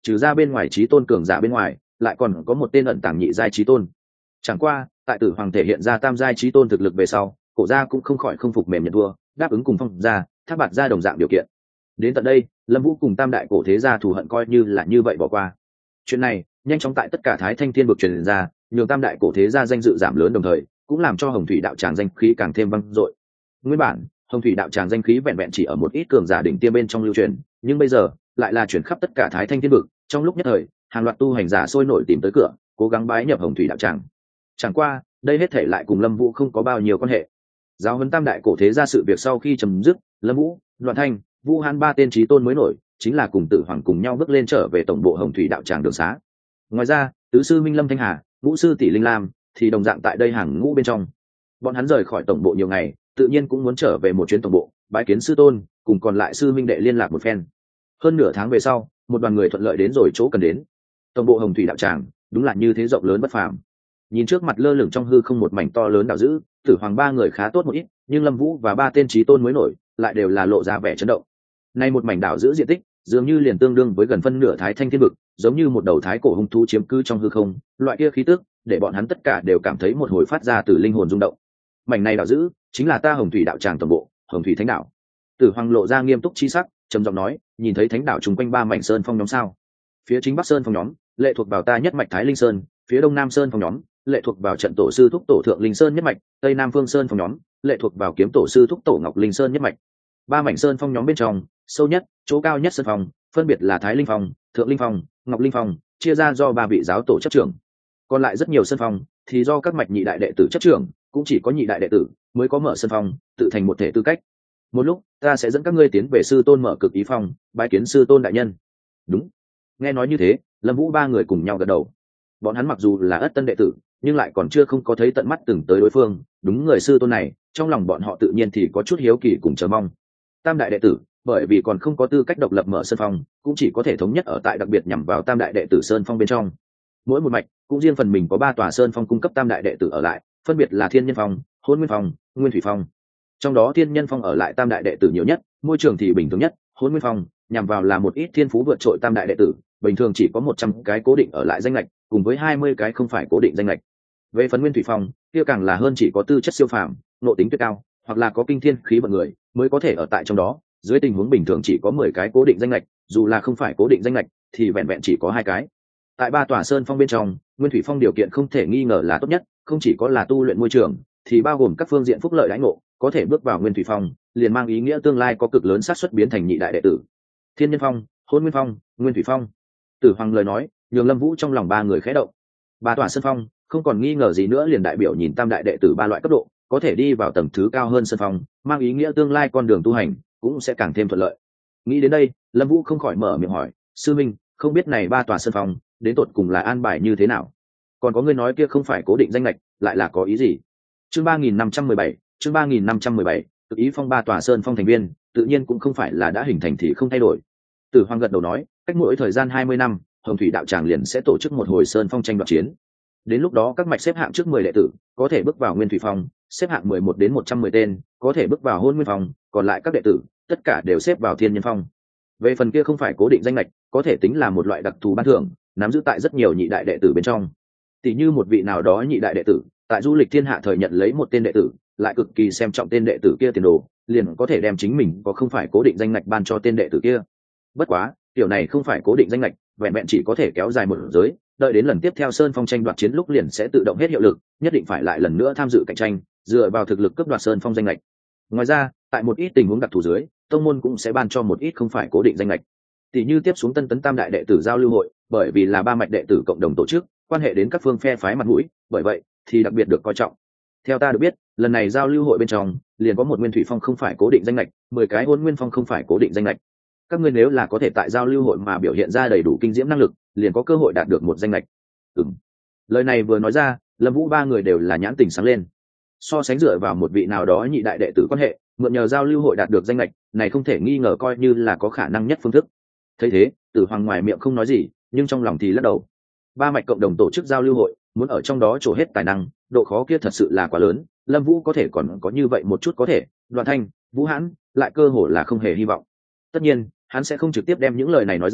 trừ ra bên ngoài trí tôn cường giả bên ngoài lại còn có một tên ẩn tàng nhị giai trí tôn. Chẳng qua tại Tử Hoàng thể hiện ra tam giai trí tôn thực lực về sau, cổ gia cũng không khỏi không phục mềm nhận thua, đáp ứng cùng Phong gia, Thác Bạt gia đồng dạng điều kiện. Đến tận đây, Lâm Vũ cùng tam đại cổ thế gia thù hận coi như là như vậy bỏ qua. Chuyện này nhanh chóng tại tất cả Thái Thanh Thiên vực truyền ra, nhường tam đại cổ thế gia danh dự giảm lớn, đồng thời cũng làm cho Hồng Thủy đạo tràng danh khí càng thêm vang dội. Nguyên bản Hồng Thủy đạo tràng danh khí vẹn vẹn chỉ ở một ít cường giả đỉnh tiêm bên trong lưu truyền, nhưng bây giờ lại là chuyển khắp tất cả Thái Thanh Thiên vực. Trong lúc nhất thời, hàng loạt tu hành giả sôi nổi tìm tới cửa, cố gắng bái nhập Hồng Thủy đạo tràng. Chẳng qua đây hết thể lại cùng Lâm Vũ không có bao nhiêu quan hệ. Giáo huấn tam đại cổ thế gia sự việc sau khi chấm dứt, Lâm Vũ, Loạn Thanh, Vũ Hán ba tên chí tôn mới nổi, chính là cùng Tử Hoàng cùng nhau bước lên trở về tổng bộ Hồng Thủy đạo tràng đường xá. Ngoài ra, tứ sư Minh Lâm Thanh Hà, ngũ sư tỷ Linh Lam thì đồng dạng tại đây hàng ngũ bên trong. Bọn hắn rời khỏi tổng bộ nhiều ngày, tự nhiên cũng muốn trở về một chuyến tổng bộ, bái kiến sư tôn, cùng còn lại sư minh đệ liên lạc một phen. Hơn nửa tháng về sau, một đoàn người thuận lợi đến rồi chỗ cần đến. Tổng bộ Hồng Thủy đạo tràng, đúng là như thế rộng lớn bất phàm. Nhìn trước mặt lơ lửng trong hư không một mảnh to lớn đảo dữ, Tử Hoàng ba người khá tốt một ít, nhưng Lâm Vũ và ba tên chí tôn mới nổi lại đều là lộ ra vẻ chấn động. Nay một mảnh đảo dữ diện tích dường như liền tương đương với gần phân nửa Thái Thanh Thiên vực, giống như một đầu thái cổ hung thú chiếm cứ trong hư không, loại kia khí tức để bọn hắn tất cả đều cảm thấy một hồi phát ra từ linh hồn rung động. Mảnh này đảo dữ chính là ta Hồng Thủy đạo tràng tổng bộ, Hồng Thủy Thánh đảo. Tử Hoàng lộ ra nghiêm túc chi sắc, trầm giọng nói, nhìn thấy thánh đảo trùng quanh ba mảnh sơn phong nhóm sao? Phía chính Bắc Sơn phong nhóm lệ thuộc vào ta nhất mạch Thái Linh Sơn, phía Đông Nam Sơn phong nhóm lệ thuộc vào trận tổ sư thúc tổ Thượng Linh Sơn nhất mạch, Tây Nam Phương Sơn phong nhóm lệ thuộc vào kiếm tổ sư thúc tổ Ngọc Linh Sơn nhất mạch. Ba mảnh sơn phong nhóm bên trong, sâu nhất, chỗ cao nhất sơn phong, phân biệt là Thái Linh Phong, Thượng Linh Phong, Ngọc Linh Phong, chia ra do ba vị giáo tổ chấp trưởng. Còn lại rất nhiều sơn phong thì do các mạch nhị đại đệ tử chấp trưởng, cũng chỉ có nhị đại đệ tử mới có mở sơn phong, tự thành một thể tư cách. Một lúc, ta sẽ dẫn các ngươi tiến về sư tôn mở Cực Ý Phong, bái kiến sư tôn đại nhân. Đúng. Nghe nói như thế, Lâm Vũ ba người cùng nhau gật đầu. Bọn hắn mặc dù là ất tân đệ tử, nhưng lại còn chưa không có thấy tận mắt từng tới đối phương, đúng người sư tôn này, trong lòng bọn họ tự nhiên thì có chút hiếu kỳ cùng chờ mong. Tam đại đệ tử, bởi vì còn không có tư cách độc lập mở sơn phong, cũng chỉ có thể thống nhất ở tại đặc biệt nhằm vào tam đại đệ tử sơn phong bên trong. Mỗi một mạch cũng riêng phần mình có ba tòa sơn phong cung cấp tam đại đệ tử ở lại, phân biệt là Thiên Nhân Phong, Hỗn Nguyên Phong, Nguyên Thủy Phong. Trong đó Thiên Nhân Phong ở lại tam đại đệ tử nhiều nhất, môi trường thì bình thường nhất. Hỗn Nguyên Phong nhằm vào là một ít thiên phú vượt trội tam đại đệ tử, bình thường chỉ có một trăm cái cố định ở lại danh lệch, cùng với hai mươi cái không phải cố định danh lệch. Về phần Nguyên Thủy Phong, kia càng là hơn chỉ có tư chất siêu phàm, nội tính tuyệt cao, hoặc là có kinh thiên khí vận người mới có thể ở tại trong đó. Dưới tình huống bình thường chỉ có mười cái cố định danh lệch, dù là không phải cố định danh lệch thì vẹn vẹn chỉ có hai cái. Tại ba tòa sơn phong bên trong, Nguyên Thủy Phong điều kiện không thể nghi ngờ là tốt nhất, không chỉ có là tu luyện môi trường, thì bao gồm các phương diện phúc lợi đãi ngộ, có thể bước vào Nguyên Thủy Phong, liền mang ý nghĩa tương lai có cực lớn xác suất biến thành nhị đại đệ tử. Thiên Nhân Phong, Hỗn Nguyên Phong, Nguyên Thủy Phong. Tử Hoàng lời nói, nhường Lâm Vũ trong lòng ba người khẽ động. Ba tòa sơn phong, không còn nghi ngờ gì nữa liền đại biểu nhìn tam đại đệ tử ba loại cấp độ, có thể đi vào tầng thứ cao hơn sơn phong, mang ý nghĩa tương lai con đường tu hành cũng sẽ càng thêm thuận lợi. Nghĩ đến đây, Lâm Vũ không khỏi mở miệng hỏi, sư minh, không biết này ba tòa sơn phong đến tột cùng là an bài như thế nào? Còn có người nói kia không phải cố định danh lệch, lại là có ý gì? Chương ba nghìn năm trăm mười bảy, chương ba nghìn năm trăm mười bảy, Cực Ý Phong ba tòa sơn phong thành viên, tự nhiên cũng không phải là đã hình thành thì không thay đổi. Tử Hoàng gật đầu nói, cách mỗi thời gian hai mươi năm, Hồng Thủy đạo tràng liền sẽ tổ chức một hồi sơn phong tranh đoạt chiến. Đến lúc đó các mạch xếp hạng trước mười đệ tử có thể bước vào Nguyên Thủy Phong, xếp hạng mười một đến một trăm mười tên có thể bước vào Hỗn Nguyên Phong, còn lại các đệ tử tất cả đều xếp vào Thiên Nhân Phong. Về phần kia không phải cố định danh lệch, có thể tính là một loại đặc thù ban thưởng, nắm giữ tại rất nhiều nhị đại đệ tử bên trong. Tỷ như một vị nào đó nhị đại đệ tử, tại du lịch thiên hạ thời nhận lấy một tên đệ tử, lại cực kỳ xem trọng tên đệ tử kia tiền đồ, liền có thể đem chính mình có không phải cố định danh lệch ban cho tên đệ tử kia. Bất quá, tiểu này không phải cố định danh lệch, vẹn vẹn chỉ có thể kéo dài một giới, đợi đến lần tiếp theo sơn phong tranh đoạt chiến lúc liền sẽ tự động hết hiệu lực, nhất định phải lại lần nữa tham dự cạnh tranh, dựa vào thực lực cướp đoạt sơn phong danh lệch. Ngoài ra, tại một ít tình huống đặc thù dưới, tông môn cũng sẽ ban cho một ít không phải cố định danh lệch. Tỷ như tiếp xuống Tân Tấn Tam đại đệ tử giao lưu hội, bởi vì là ba mạch đệ tử cộng đồng tổ chức, quan hệ đến các phương phe phái mặt mũi, bởi vậy thì đặc biệt được coi trọng. Theo ta được biết, lần này giao lưu hội bên trong, liền có một Nguyên Thủy Phong không phải cố định danh lệch, mười cái Hỗn Nguyên Phong không phải cố định danh lệch. Các ngươi nếu là có thể tại giao lưu hội mà biểu hiện ra đầy đủ kinh diễm năng lực, liền có cơ hội đạt được một danh lệch. Ừm. Lời này vừa nói ra, Lâm Vũ ba người đều là nhãn tình sáng lên. So sánh dựa vào một vị nào đó nhị đại đệ tử quan hệ, mượn nhờ giao lưu hội đạt được danh lệch, này không thể nghi ngờ coi như là có khả năng nhất phương thức. Thấy thế, Tử Hoàng ngoài miệng không nói gì, nhưng trong lòng thì lắc đầu. Ba mạch cộng đồng tổ chức giao lưu hội, muốn ở trong đó trổ hết tài năng, độ khó kia thật sự là quá lớn, Lâm Vũ có thể còn có như vậy một chút có thể, Đoàn Thanh, Vũ Hãn lại cơ hội là không hề hy vọng. Tất nhiên, hắn sẽ không trực tiếp đem những lời này nói ra,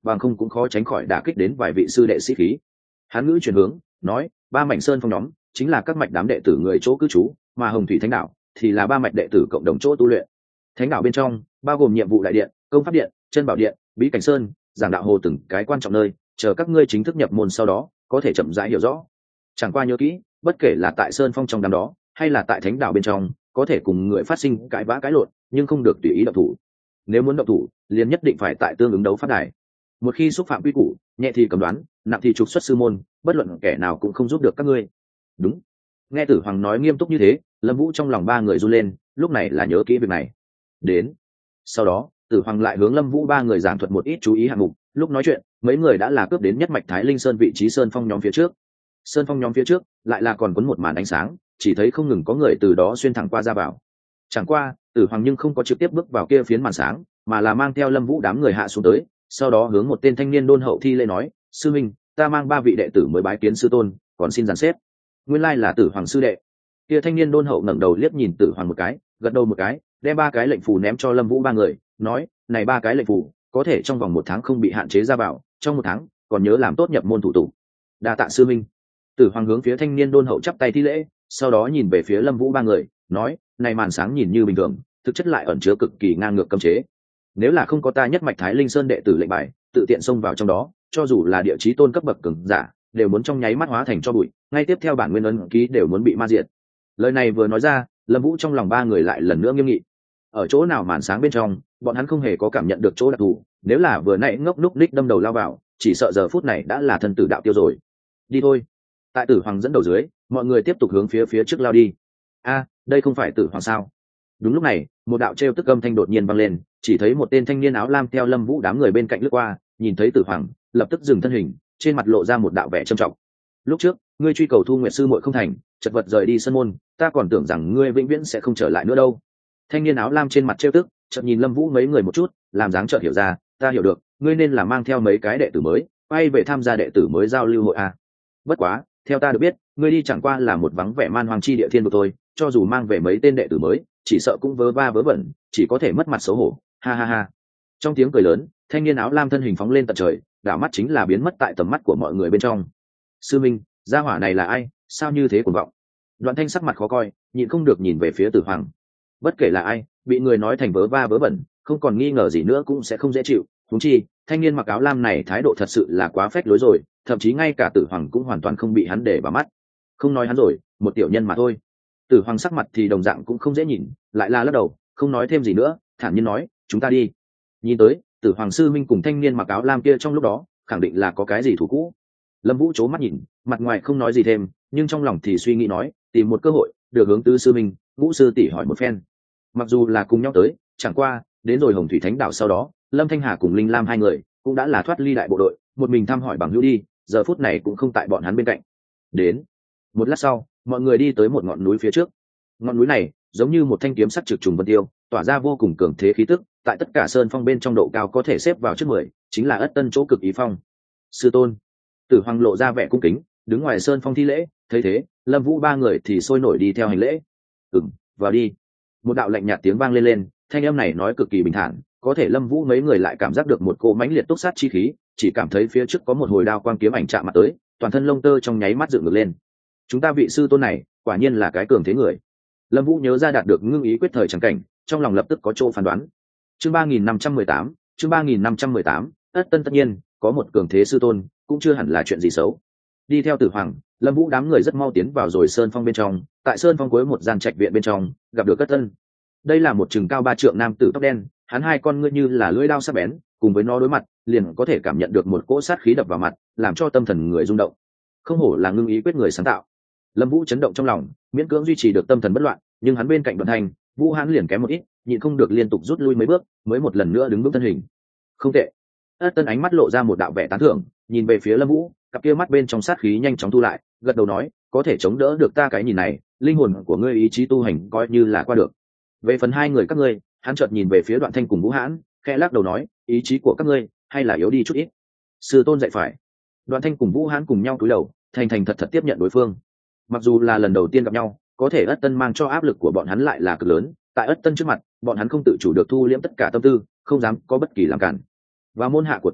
bằng không cũng khó tránh khỏi đả kích đến vài vị sư đệ sĩ khí. Hán ngữ chuyển hướng nói, ba mảnh sơn phong nhóm chính là các mạch đám đệ tử người chỗ cư trú, mà hồng thủy thánh đảo thì là ba mạch đệ tử cộng đồng chỗ tu luyện. Thánh đảo bên trong bao gồm nhiệm vụ đại điện, công pháp điện, chân bảo điện, bí cảnh sơn, giảng đạo hồ từng cái quan trọng nơi, chờ các ngươi chính thức nhập môn sau đó có thể chậm rãi hiểu rõ. Chẳng qua nhớ kỹ, bất kể là tại sơn phong trong đám đó hay là tại thánh đảo bên trong, có thể cùng người phát sinh cãi vã cãi lộn, nhưng không được tùy ý động thủ. Nếu muốn động thủ, liền nhất định phải tại tương ứng đấu pháp đài. Một khi xúc phạm quy củ, nhẹ thì cầm đoán, nặng thì trục xuất sư môn, bất luận kẻ nào cũng không giúp được các ngươi. Đúng. Nghe Tử Hoàng nói nghiêm túc như thế, Lâm Vũ trong lòng ba người run lên, lúc này là nhớ kỹ việc này. Đến. Sau đó, Tử Hoàng lại hướng Lâm Vũ ba người giảng thuật một ít chú ý hạng mục, lúc nói chuyện, mấy người đã là cướp đến nhất mạch Thái Linh Sơn vị trí sơn phong nhóm phía trước. Sơn phong nhóm phía trước, lại là còn cuốn một màn ánh sáng, chỉ thấy không ngừng có người từ đó xuyên thẳng qua ra vào. Chẳng qua, Tử Hoàng nhưng không có trực tiếp bước vào kia phiến màn sáng, mà là mang theo Lâm Vũ đám người hạ xuống tới, sau đó hướng một tên thanh niên đôn hậu thi lễ nói, sư minh, ta mang ba vị đệ tử mới bái kiến sư tôn, còn xin dàn xếp. Nguyên lai là Tử Hoàng sư đệ. Kia thanh niên đôn hậu ngẩng đầu liếc nhìn Tử Hoàng một cái, gật đầu một cái, đem ba cái lệnh phù ném cho Lâm Vũ ba người, nói, này ba cái lệnh phù có thể trong vòng một tháng không bị hạn chế ra vào, trong một tháng còn nhớ làm tốt nhập môn thủ tục. Đa tạ sư minh. Tử Hoàng hướng phía thanh niên đôn hậu chắp tay thi lễ, sau đó nhìn về phía Lâm Vũ ba người, nói, này màn sáng nhìn như bình thường, thực chất lại ẩn chứa cực kỳ ngang ngược cấm chế. Nếu là không có ta nhất mạch Thái Linh Sơn đệ tử lệnh bài, tự tiện xông vào trong đó, cho dù là địa chí tôn cấp bậc cường giả, đều muốn trong nháy mắt hóa thành cho bụi, ngay tiếp theo bản nguyên ấn ký đều muốn bị ma diệt. Lời này vừa nói ra, Lâm Vũ trong lòng ba người lại lần nữa nghiêm nghị. Ở chỗ nào màn sáng bên trong, bọn hắn không hề có cảm nhận được chỗ đặc thù, nếu là vừa nãy ngốc núc ních đâm đầu lao vào, chỉ sợ giờ phút này đã là thân tử đạo tiêu rồi. Đi thôi. Tại Tử Hoàng dẫn đầu dưới, mọi người tiếp tục hướng phía phía trước lao đi. A, đây không phải Tử Hoàng sao? Đúng lúc này, một đạo trêu tức âm thanh đột nhiên vang lên, chỉ thấy một tên thanh niên áo lam theo Lâm Vũ đám người bên cạnh lướt qua, nhìn thấy Tử Hoàng, lập tức dừng thân hình, trên mặt lộ ra một đạo vẻ trầm trọng. Lúc trước, ngươi truy cầu Thu Nguyệt sư muội không thành, chật vật rời đi sân môn, ta còn tưởng rằng ngươi vĩnh viễn sẽ không trở lại nữa đâu. Thanh niên áo lam trên mặt trêu tức, chợt nhìn Lâm Vũ mấy người một chút, làm dáng chợt hiểu ra, ta hiểu được, ngươi nên là mang theo mấy cái đệ tử mới, quay về tham gia đệ tử mới giao lưu hội a. Bất quá, theo ta được biết, ngươi đi chẳng qua là một vắng vẻ man hoang chi địa thiên vực thôi, cho dù mang về mấy tên đệ tử mới, chỉ sợ cũng vớ va vớ vẩn, chỉ có thể mất mặt xấu hổ. Ha ha ha. Trong tiếng cười lớn, thanh niên áo lam thân hình phóng lên tận trời, đảo mắt chính là biến mất tại tầm mắt của mọi người bên trong. Sư minh, gia hỏa này là ai, sao như thế cuồng vọng? Đoạn Thanh sắc mặt khó coi, nhịn không được nhìn về phía Tử Hoàng. Bất kể là ai, bị người nói thành vớ va vớ vẩn, không còn nghi ngờ gì nữa cũng sẽ không dễ chịu. Huống chi, thanh niên mặc áo lam này thái độ thật sự là quá phách lối rồi, thậm chí ngay cả Tử Hoàng cũng hoàn toàn không bị hắn để vào mắt. Không nói hắn rồi, một tiểu nhân mà thôi. Tử Hoàng sắc mặt thì đồng dạng cũng không dễ nhìn, lại là lắc đầu, không nói thêm gì nữa, thản nhiên nói, chúng ta đi. Nhìn tới, Tử Hoàng sư minh cùng thanh niên mặc áo lam kia trong lúc đó, khẳng định là có cái gì thủ cũ. Lâm Vũ chố mắt nhìn, mặt ngoài không nói gì thêm, nhưng trong lòng thì suy nghĩ nói, tìm một cơ hội, được hướng tứ sư minh, Vũ sư tỷ hỏi một phen. Mặc dù là cùng nhau tới, chẳng qua, đến rồi Hồng Thủy Thánh đảo sau đó, Lâm Thanh Hà cùng Linh Lam hai người cũng đã là thoát ly đại bộ đội, một mình thăm hỏi bằng hữu đi, giờ phút này cũng không tại bọn hắn bên cạnh. Đến. Một lát sau, mọi người đi tới một ngọn núi phía trước. Ngọn núi này giống như một thanh kiếm sắc trực trùng vân tiêu, tỏa ra vô cùng cường thế khí tức, tại tất cả sơn phong bên trong độ cao có thể xếp vào trước mười, chính là Ất Tân chỗ cực ý phong. Sư tôn. Tử Hoàng lộ ra vẻ cung kính, đứng ngoài sơn phong thi lễ, thấy thế, Lâm Vũ ba người thì sôi nổi đi theo hành lễ. "Ừm, vào đi." Một đạo lạnh nhạt tiếng vang lên lên, thanh âm này nói cực kỳ bình thản, có thể Lâm Vũ mấy người lại cảm giác được một cỗ mãnh liệt túc sát chi khí, chỉ cảm thấy phía trước có một hồi đao quang kiếm ảnh chạm mặt tới, toàn thân lông tơ trong nháy mắt dựng ngược lên. Chúng ta vị sư tôn này, quả nhiên là cái cường thế người. Lâm Vũ nhớ ra đạt được ngưng ý quyết thời chẳng cảnh, trong lòng lập tức có chỗ phán đoán. Chương ba nghìn năm trăm mười tám, chương ba nghìn năm trăm mười tám, Ất Tân tất nhiên, có một cường thế sư tôn, cũng chưa hẳn là chuyện gì xấu. Đi theo Tử Hoàng, Lâm Vũ đám người rất mau tiến vào rồi sơn phong bên trong, tại sơn phong cuối một gian trạch viện bên trong, gặp được Ất Tân. Đây là một chừng cao ba trượng nam tử tóc đen, hắn hai con ngươi như là lưỡi dao sắc bén, cùng với nó đối mặt, liền có thể cảm nhận được một cỗ sát khí đập vào mặt, làm cho tâm thần người rung động. Không hổ là ngưng ý quyết người sáng tạo. Lâm Vũ chấn động trong lòng, miễn cưỡng duy trì được tâm thần bất loạn, nhưng hắn bên cạnh Đoạn Thanh, Vũ Hãn liền kém một ít, nhịn không được liên tục rút lui mấy bước, mới một lần nữa đứng vững thân hình. Không tệ. Ất Tân ánh mắt lộ ra một đạo vẻ tán thưởng, nhìn về phía Lâm Vũ, cặp kia mắt bên trong sát khí nhanh chóng thu lại, gật đầu nói, có thể chống đỡ được ta cái nhìn này, linh hồn của ngươi ý chí tu hành coi như là qua được. Về phần hai người các ngươi, hắn chợt nhìn về phía Đoạn Thanh cùng Vũ Hãn, khẽ lắc đầu nói, ý chí của các ngươi hay là yếu đi chút ít. Sư tôn dạy phải. Đoạn Thanh cùng Vũ Hãn cùng nhau cúi đầu, thành thành thật thật tiếp nhận đối phương. Mặc dù là lần đầu tiên gặp nhau, có thể Ất Tân mang cho áp lực của bọn hắn lại là cực lớn, tại Ất Tân trước mặt, bọn hắn không tự chủ được thu liễm tất cả tâm tư, không dám có bất kỳ làm cản. Và môn hạ của ta,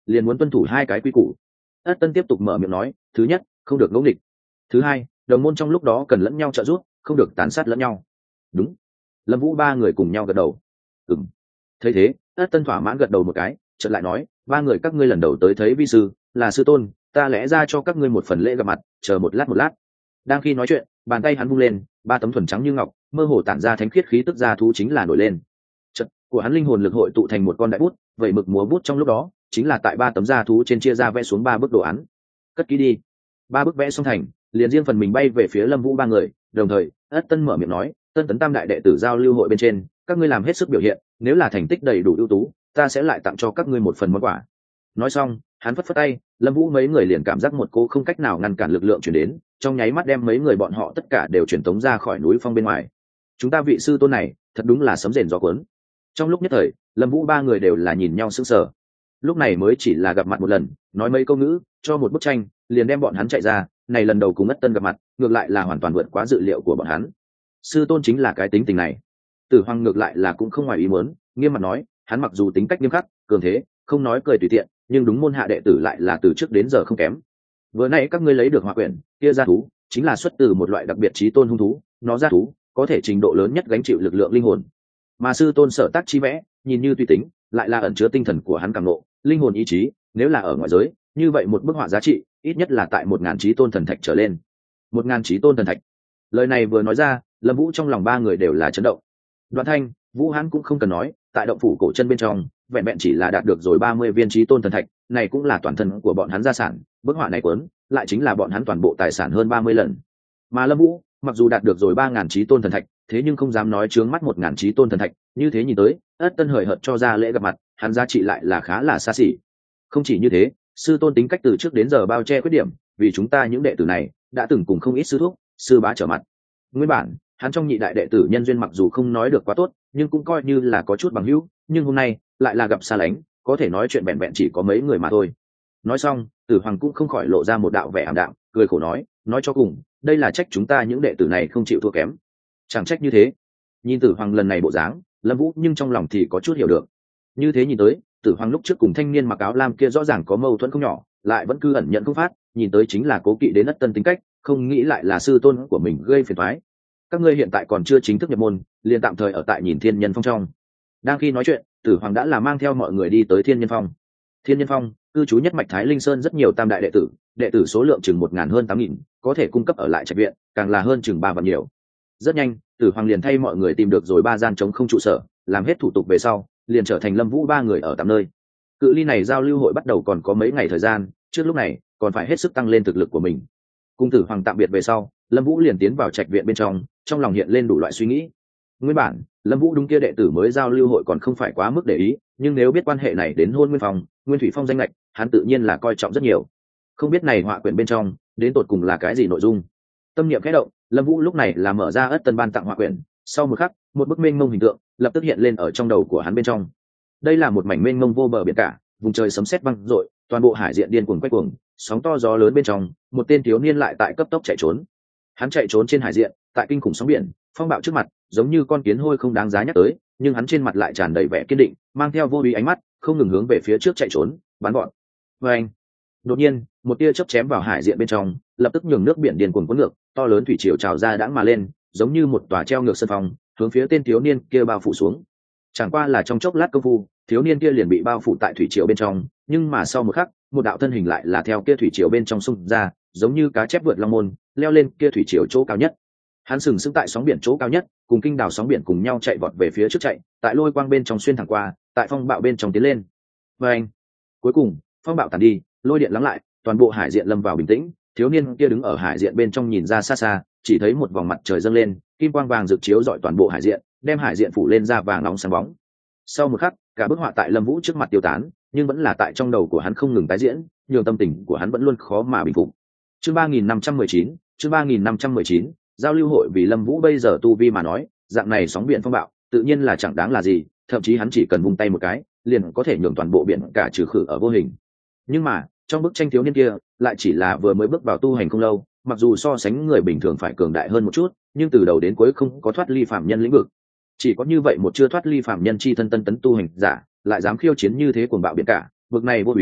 liền muốn tuân thủ hai cái quy củ. Ất Tân tiếp tục mở miệng nói, thứ nhất, không được ngẫu nghịch. Thứ hai, đồng môn trong lúc đó cần lẫn nhau trợ giúp, không được tàn sát lẫn nhau. Đúng. Lâm Vũ ba người cùng nhau gật đầu. Ừm. Thấy thế, Ất Tân thỏa mãn gật đầu một cái, chợt lại nói, ba người các ngươi lần đầu tới thấy vi sư, là sư tôn, ta lẽ ra cho các ngươi một phần lễ gặp mặt, chờ một lát một lát. Đang khi nói chuyện, bàn tay hắn vung lên, ba tấm thuần trắng như ngọc, mơ hồ tản ra thánh khiết khí tức ra thú chính là nổi lên. Chợt, của hắn linh hồn lực hội tụ thành một con đại bút, vậy mực múa bút trong lúc đó, chính là tại ba tấm da thú trên chia ra vẽ xuống ba bức đồ án. Cất kỹ đi. Ba bức vẽ xong thành, liền riêng phần mình bay về phía Lâm Vũ ba người, đồng thời, Ất Tân mở miệng nói, Tân Tấn Tam đại đệ tử giao lưu hội bên trên, các ngươi làm hết sức biểu hiện, nếu là thành tích đầy đủ ưu tú, ta sẽ lại tặng cho các ngươi một phần món quà. Nói xong, hắn phất phất tay, Lâm Vũ mấy người liền cảm giác một cô không cách nào ngăn cản lực lượng truyền đến, trong nháy mắt đem mấy người bọn họ tất cả đều truyền tống ra khỏi núi phong bên ngoài. Chúng ta vị sư tôn này, thật đúng là sấm rền gió cuốn. Trong lúc nhất thời, Lâm Vũ ba người đều là nhìn nhau sững sờ. Lúc này mới chỉ là gặp mặt một lần, nói mấy câu ngữ, cho một bức tranh, liền đem bọn hắn chạy ra, này lần đầu cùng Ất Tân gặp mặt, ngược lại là hoàn toàn vượt quá dự liệu của bọn hắn. Sư tôn chính là cái tính tình này. Tử Hoàng ngược lại là cũng không ngoài ý muốn, nghiêm mặt nói, hắn mặc dù tính cách nghiêm khắc, cường thế, không nói cười tùy tiện, nhưng đúng môn hạ đệ tử lại là từ trước đến giờ không kém. Vừa nãy các ngươi lấy được hỏa quyển, kia gia thú, chính là xuất từ một loại đặc biệt chí tôn hung thú, nó gia thú có thể trình độ lớn nhất gánh chịu lực lượng linh hồn. Mà sư tôn sở tác chi vẽ, nhìn như tùy tính, lại là ẩn chứa tinh thần của hắn cảm ngộ, linh hồn ý chí, nếu là ở ngoại giới, như vậy một bức họa giá trị, ít nhất là tại một ngàn chí tôn thần thạch trở lên. Một ngàn chí tôn thần thạch. Lời này vừa nói ra, Lâm Vũ trong lòng ba người đều là chấn động. Đoạn Thanh, Vũ Hán cũng không cần nói, tại động phủ cổ chân bên trong, vẹn vẹn chỉ là đạt được rồi ba mươi viên chí tôn thần thạch, này cũng là toàn thân của bọn hắn gia sản, bức họa này cuốn, lại chính là bọn hắn toàn bộ tài sản hơn ba mươi lần. Mà Lâm Vũ, mặc dù đạt được rồi ba ngàn chí tôn thần thạch, thế nhưng không dám nói trướng mắt một ngàn chí tôn thần thạch, như thế nhìn tới, Ất Tân hời hợt cho ra lễ gặp mặt, hắn giá trị lại là khá là xa xỉ. Không chỉ như thế, sư tôn tính cách từ trước đến giờ bao che khuyết điểm, vì chúng ta những đệ tử này đã từng cùng không ít sư thúc, sư bá trở mặt. Nguyên bản, hắn trong nhị đại đệ tử nhân duyên mặc dù không nói được quá tốt, nhưng cũng coi như là có chút bằng hữu, nhưng hôm nay lại là gặp xa lánh, có thể nói chuyện vẹn vẹn chỉ có mấy người mà thôi. Nói xong, Tử Hoàng cũng không khỏi lộ ra một đạo vẻ ảm đạm, cười khổ nói, nói cho cùng, đây là trách chúng ta những đệ tử này không chịu thua kém. Chẳng trách như thế. Nhìn Tử Hoàng lần này bộ dáng, Lâm Vũ nhưng trong lòng thì có chút hiểu được. Như thế nhìn tới, Tử Hoàng lúc trước cùng thanh niên mặc áo lam kia rõ ràng có mâu thuẫn không nhỏ, lại vẫn cứ ẩn nhận không phát, nhìn tới chính là cố kỵ đến Ất Tân tính cách, không nghĩ lại là sư tôn của mình gây phiền toái. Các ngươi hiện tại còn chưa chính thức nhập môn, liền tạm thời ở tại Nhìn Thiên Nhân Phong trong. Đang khi nói chuyện, Tử Hoàng đã là mang theo mọi người đi tới Thiên Nhân Phong. Thiên Nhân Phong, cư trú nhất mạch Thái Linh Sơn rất nhiều tam đại đệ tử, đệ tử số lượng chừng một ngàn hơn tám nghìn, có thể cung cấp ở lại trạch viện, càng là hơn chừng ba vạn nhiều. Rất nhanh, Tử Hoàng liền thay mọi người tìm được rồi ba gian trống không trụ sở, làm hết thủ tục về sau, liền trở thành Lâm Vũ ba người ở tạm nơi. Cự ly này giao lưu hội bắt đầu còn có mấy ngày thời gian, trước lúc này còn phải hết sức tăng lên thực lực của mình. Cùng Tử Hoàng tạm biệt về sau, Lâm Vũ liền tiến vào trạch viện bên trong, trong lòng hiện lên đủ loại suy nghĩ. Nguyên bản, Lâm Vũ đúng kia đệ tử mới giao lưu hội còn không phải quá mức để ý, nhưng nếu biết quan hệ này đến Hôn Nguyên Phong, Nguyên Thủy Phong danh lệch, hắn tự nhiên là coi trọng rất nhiều. Không biết này họa quyển bên trong, đến tột cùng là cái gì nội dung. Tâm niệm khẽ động, Lâm Vũ lúc này là mở ra Ất Tân ban tặng họa quyển, sau một khắc, một bức mênh mông hình tượng lập tức hiện lên ở trong đầu của hắn bên trong. Đây là một mảnh mênh mông vô bờ biển cả, vùng trời sấm sét vang dội, toàn bộ hải diện điên cuồng quay cuồng, sóng to gió lớn bên trong, một tên thiếu niên lại tại cấp tốc chạy trốn. Hắn chạy trốn trên hải diện, tại kinh khủng sóng biển, phong bạo trước mặt, giống như con kiến hôi không đáng giá nhắc tới, nhưng hắn trên mặt lại tràn đầy vẻ kiên định, mang theo vô ý ánh mắt, không ngừng hướng về phía trước chạy trốn, bắn gọn. Và anh, đột nhiên, một tia chớp chém vào hải diện bên trong, lập tức nhường nước biển điên cuồng cuốn ngược, to lớn thủy triều trào ra đãng mà lên, giống như một tòa treo ngược sân phong, hướng phía tên thiếu niên kia bao phủ xuống. Chẳng qua là trong chốc lát công phu, thiếu niên kia liền bị bao phủ tại thủy triều bên trong, nhưng mà sau một khắc, một đạo thân hình lại là theo kia thủy triều bên trong xung ra, giống như cá chép vượt long môn, leo lên kia thủy triều chỗ cao nhất. Hắn sừng sững tại sóng biển chỗ cao nhất, cùng kinh đào sóng biển cùng nhau chạy vọt về phía trước chạy, tại lôi quang bên trong xuyên thẳng qua, tại phong bạo bên trong tiến lên. Và anh, cuối cùng, phong bạo tàn đi, lôi điện lắng lại, toàn bộ hải diện lâm vào bình tĩnh. Thiếu niên kia đứng ở hải diện bên trong nhìn ra xa xa, chỉ thấy một vòng mặt trời dâng lên, kim quang vàng rực chiếu rọi toàn bộ hải diện, đem hải diện phủ lên ra vàng nóng sáng bóng. Sau một khắc, cả bức họa tại Lâm Vũ trước mặt tiêu tán, nhưng vẫn là tại trong đầu của hắn không ngừng tái diễn, nhường tâm tình của hắn vẫn luôn khó mà bình phục. Chương ba nghìn năm trăm mười chín, chương ba nghìn năm trăm mười chín, giao lưu hội vì Lâm Vũ bây giờ tu vi mà nói, dạng này sóng biển phong bạo, tự nhiên là chẳng đáng là gì, thậm chí hắn chỉ cần vung tay một cái, liền có thể nhường toàn bộ biển cả trừ khử ở vô hình. Nhưng mà, trong bức tranh thiếu niên kia, lại chỉ là vừa mới bước vào tu hành không lâu, mặc dù so sánh người bình thường phải cường đại hơn một chút, nhưng từ đầu đến cuối không có thoát ly phàm nhân lĩnh vực. Chỉ có như vậy một chưa thoát ly phàm nhân chi thân tân tấn tu hành giả, lại dám khiêu chiến như thế cuồng bạo biển cả, vực này vô úy,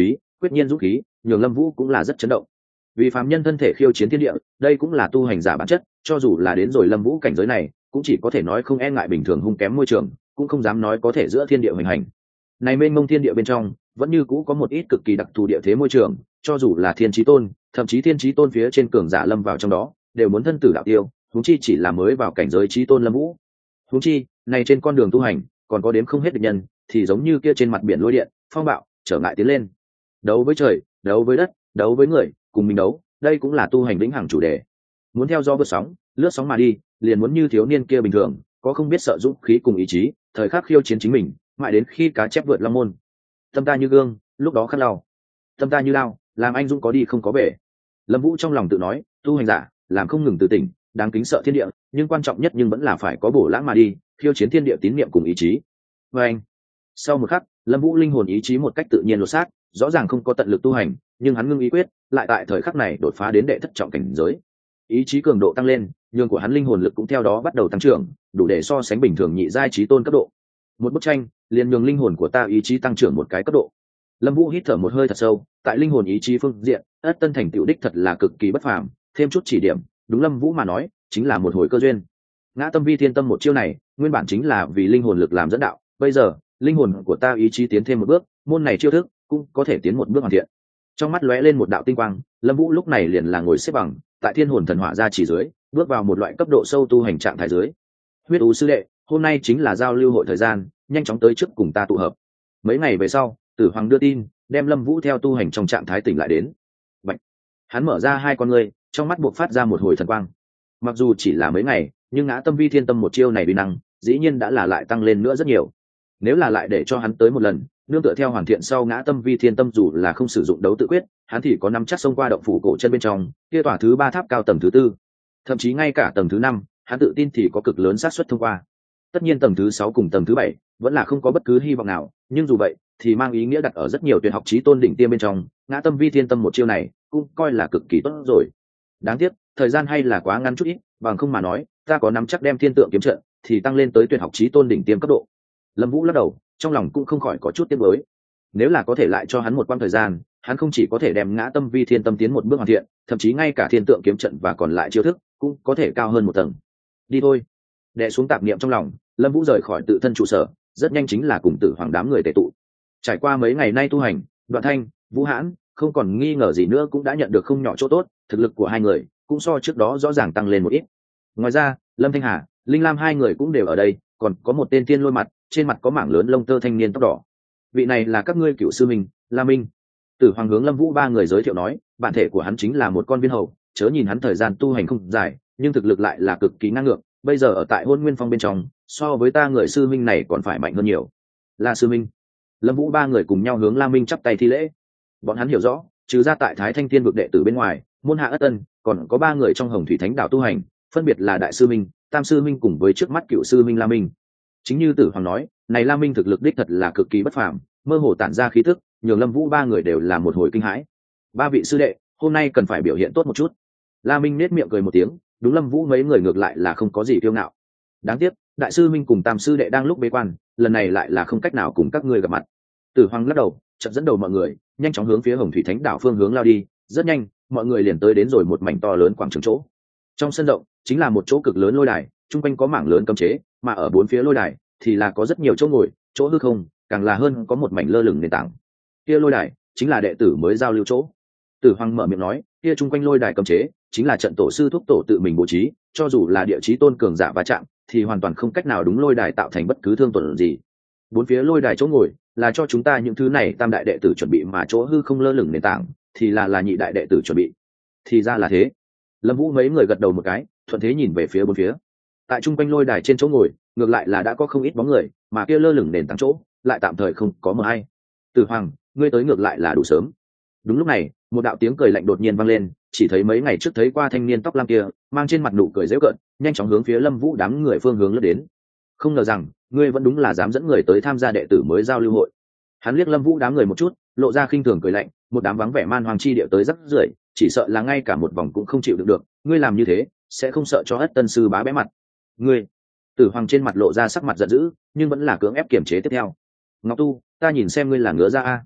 quyết nhiên dũng khí nhường lâm vũ cũng là rất chấn động. Vì phàm nhân thân thể khiêu chiến thiên địa, đây cũng là tu hành giả bản chất, cho dù là đến rồi lâm vũ cảnh giới này cũng chỉ có thể nói không e ngại bình thường hung kém môi trường, cũng không dám nói có thể giữa thiên địa hoành hành. Này mênh mông thiên địa bên trong vẫn như cũ có một ít cực kỳ đặc thù địa thế môi trường, cho dù là thiên chí tôn, thậm chí thiên chí tôn phía trên cường giả lâm vào trong đó đều muốn thân tử đạo tiêu, huống chi chỉ là mới vào cảnh giới chí tôn lâm vũ. Huống chi này trên con đường tu hành còn có đếm không hết địch nhân, thì giống như kia trên mặt biển lôi điện phong bạo trở ngại tiến lên, đấu với trời, đấu với đất, đấu với người, cùng mình đấu, đây cũng là tu hành vĩnh hằng chủ đề. Muốn theo do vượt sóng lướt sóng mà đi, liền muốn như thiếu niên kia bình thường, có không biết sợ dũng khí cùng ý chí, thời khắc khiêu chiến chính mình, mãi đến khi cá chép vượt long môn. Tâm ta như gương, lúc đó khắc lao, tâm ta như lao, làm anh dũng có đi không có về. Lâm Vũ trong lòng tự nói, tu hành giả làm không ngừng từ tỉnh, đáng kính sợ thiên địa, nhưng quan trọng nhất nhưng vẫn là phải có bổ lãng mà đi, khiêu chiến thiên địa tín niệm cùng ý chí. Và anh, sau một khắc, Lâm Vũ linh hồn ý chí một cách tự nhiên lột xác, rõ ràng không có tận lực tu hành, nhưng hắn ngưng ý quyết, lại tại thời khắc này đột phá đến đệ thất trọng cảnh giới. Ý chí cường độ tăng lên, nhường của hắn linh hồn lực cũng theo đó bắt đầu tăng trưởng, đủ để so sánh bình thường nhị giai chí tôn cấp độ. Một bức tranh liền nhường linh hồn của ta ý chí tăng trưởng một cái cấp độ. Lâm Vũ hít thở một hơi thật sâu, tại linh hồn ý chí phương diện, ất tân thành tựu đích thật là cực kỳ bất phàm, thêm chút chỉ điểm, đúng Lâm Vũ mà nói, chính là một hồi cơ duyên. Ngã tâm vi thiên tâm một chiêu này, nguyên bản chính là vì linh hồn lực làm dẫn đạo, bây giờ, linh hồn của ta ý chí tiến thêm một bước, môn này chiêu thức cũng có thể tiến một bước hoàn thiện. Trong mắt lóe lên một đạo tinh quang, Lâm Vũ lúc này liền là ngồi xếp bằng, tại thiên hồn thần hỏa ra chỉ dưới, bước vào một loại cấp độ sâu tu hành trạng thái dưới. Huyết U sư đệ, hôm nay chính là giao lưu hội thời gian, nhanh chóng tới trước cùng ta tụ hợp. Mấy ngày về sau, Tử Hoàng đưa tin, đem Lâm Vũ theo tu hành trong trạng thái tỉnh lại đến. Bạch. Hắn mở ra hai con ngươi, trong mắt buộc phát ra một hồi thần quang. Mặc dù chỉ là mấy ngày, nhưng ngã tâm vi thiên tâm một chiêu này uy năng, dĩ nhiên đã là lại tăng lên nữa rất nhiều. Nếu là lại để cho hắn tới một lần, nương tựa theo hoàn thiện sau ngã tâm vi thiên tâm, dù là không sử dụng đấu tự quyết, hắn thì có nắm chắc xông qua động phủ cổ chân bên trong, kia tòa thứ ba tháp cao tầng thứ tư, thậm chí ngay cả tầng thứ năm, hắn tự tin thì có cực lớn xác suất thông qua. Tất nhiên tầng thứ sáu cùng tầng thứ bảy vẫn là không có bất cứ hy vọng nào, nhưng dù vậy thì mang ý nghĩa đặt ở rất nhiều tuyệt học chí tôn đỉnh tiêm bên trong, ngã tâm vi thiên tâm một chiêu này cũng coi là cực kỳ tốt rồi. Đáng tiếc thời gian hay là quá ngắn chút ít, bằng không mà nói ta có nắm chắc đem thiên tượng kiếm trận thì tăng lên tới tuyệt học chí tôn đỉnh tiêm cấp độ. Lâm Vũ lắc đầu, trong lòng cũng không khỏi có chút tiếc nuối. Nếu là có thể lại cho hắn một quãng thời gian, hắn không chỉ có thể đem ngã tâm vi thiên tâm tiến một bước hoàn thiện, thậm chí ngay cả thiên tượng kiếm trận và còn lại chiêu thức cũng có thể cao hơn một tầng. Đi thôi. Đè xuống tạp niệm trong lòng, Lâm Vũ rời khỏi tự thân trụ sở, rất nhanh chính là cùng Tử Hoàng đám người tề tụ. Trải qua mấy ngày nay tu hành, Đoạn Thanh, Vũ Hãn không còn nghi ngờ gì nữa cũng đã nhận được không nhỏ chỗ tốt, thực lực của hai người cũng so trước đó rõ ràng tăng lên một ít. Ngoài ra, Lâm Thanh Hà, Linh Lam hai người cũng đều ở đây, còn có một tên tiên lôi mặt, trên mặt có mảng lớn lông tơ thanh niên tóc đỏ. Vị này là các ngươi cựu sư mình, La Minh. Tử Hoàng hướng Lâm Vũ ba người giới thiệu nói, bản thể của hắn chính là một con viên hầu, chớ nhìn hắn thời gian tu hành không dài, nhưng thực lực lại là cực kỳ ngang ngược, bây giờ ở tại Hôn Nguyên Phong bên trong, so với ta người sư minh này còn phải mạnh hơn nhiều. La sư minh. Lâm Vũ ba người cùng nhau hướng La Minh chắp tay thi lễ. Bọn hắn hiểu rõ, trừ ra tại Thái Thanh Thiên vực đệ tử bên ngoài, môn hạ ất tân, còn có ba người trong Hồng Thủy Thánh Đạo tu hành, phân biệt là đại sư minh, tam sư minh cùng với trước mắt cựu sư minh La Minh. Chính như Tử Hoàng nói, này La Minh thực lực đích thật là cực kỳ bất phàm, mơ hồ tản ra khí tức, nhường Lâm Vũ ba người đều là một hồi kinh hãi. Ba vị sư đệ, hôm nay cần phải biểu hiện tốt một chút. La Minh nét miệng cười một tiếng, đúng Lâm Vũ mấy người ngược lại là không có gì kiêu ngạo. Đáng tiếc, đại sư minh cùng tam sư đệ đang lúc bế quan, lần này lại là không cách nào cùng các ngươi gặp mặt. Tử Hoàng lắc đầu, chợt dẫn đầu mọi người, nhanh chóng hướng phía Hồng Thủy Thánh Đạo phương hướng lao đi, rất nhanh, mọi người liền tới đến rồi một mảnh to lớn quảng trường chỗ. Trong sân rộng, chính là một chỗ cực lớn lôi đài, trung quanh có mảng lớn cấm chế, mà ở bốn phía lôi đài thì là có rất nhiều chỗ ngồi, chỗ hư không, càng là hơn có một mảnh lơ lửng nền tảng. Kia lôi đài chính là đệ tử mới giao lưu chỗ. Tử Hoàng mở miệng nói, kia trung quanh lôi đài cấm chế chính là trận tổ sư thúc tổ tự mình bố trí, cho dù là địa chí tôn cường giả va chạm, thì hoàn toàn không cách nào đúng lôi đài tạo thành bất cứ thương tổn gì. Bốn phía lôi đài chỗ ngồi là cho chúng ta những thứ này tam đại đệ tử chuẩn bị, mà chỗ hư không lơ lửng nền tảng thì là là nhị đại đệ tử chuẩn bị. Thì ra là thế. Lâm Vũ mấy người gật đầu một cái, thuận thế nhìn về phía bốn phía. Tại trung quanh lôi đài trên chỗ ngồi, ngược lại là đã có không ít bóng người, mà kia lơ lửng nền tảng chỗ lại tạm thời không có mờ hay. Tử Hoàng, ngươi tới ngược lại là đủ sớm. Đúng lúc này, một đạo tiếng cười lạnh đột nhiên vang lên, chỉ thấy mấy ngày trước thấy qua thanh niên tóc lam kia, mang trên mặt nụ cười giễu cợt, nhanh chóng hướng phía Lâm Vũ đám người phương hướng lướt đến. Không ngờ rằng, ngươi vẫn đúng là dám dẫn người tới tham gia đệ tử mới giao lưu hội. Hắn liếc Lâm Vũ đám người một chút, lộ ra khinh thường cười lạnh, một đám vắng vẻ man hoàng chi địa tới rắc rưởi, chỉ sợ là ngay cả một vòng cũng không chịu được được, ngươi làm như thế, sẽ không sợ cho Ất Tân sư bá bẽ mặt. Ngươi. Tử Hoàng trên mặt lộ ra sắc mặt giận dữ, nhưng vẫn là cưỡng ép kiềm chế tiếp theo. Ngọc Tu, ta nhìn xem ngươi là ngứa ra a.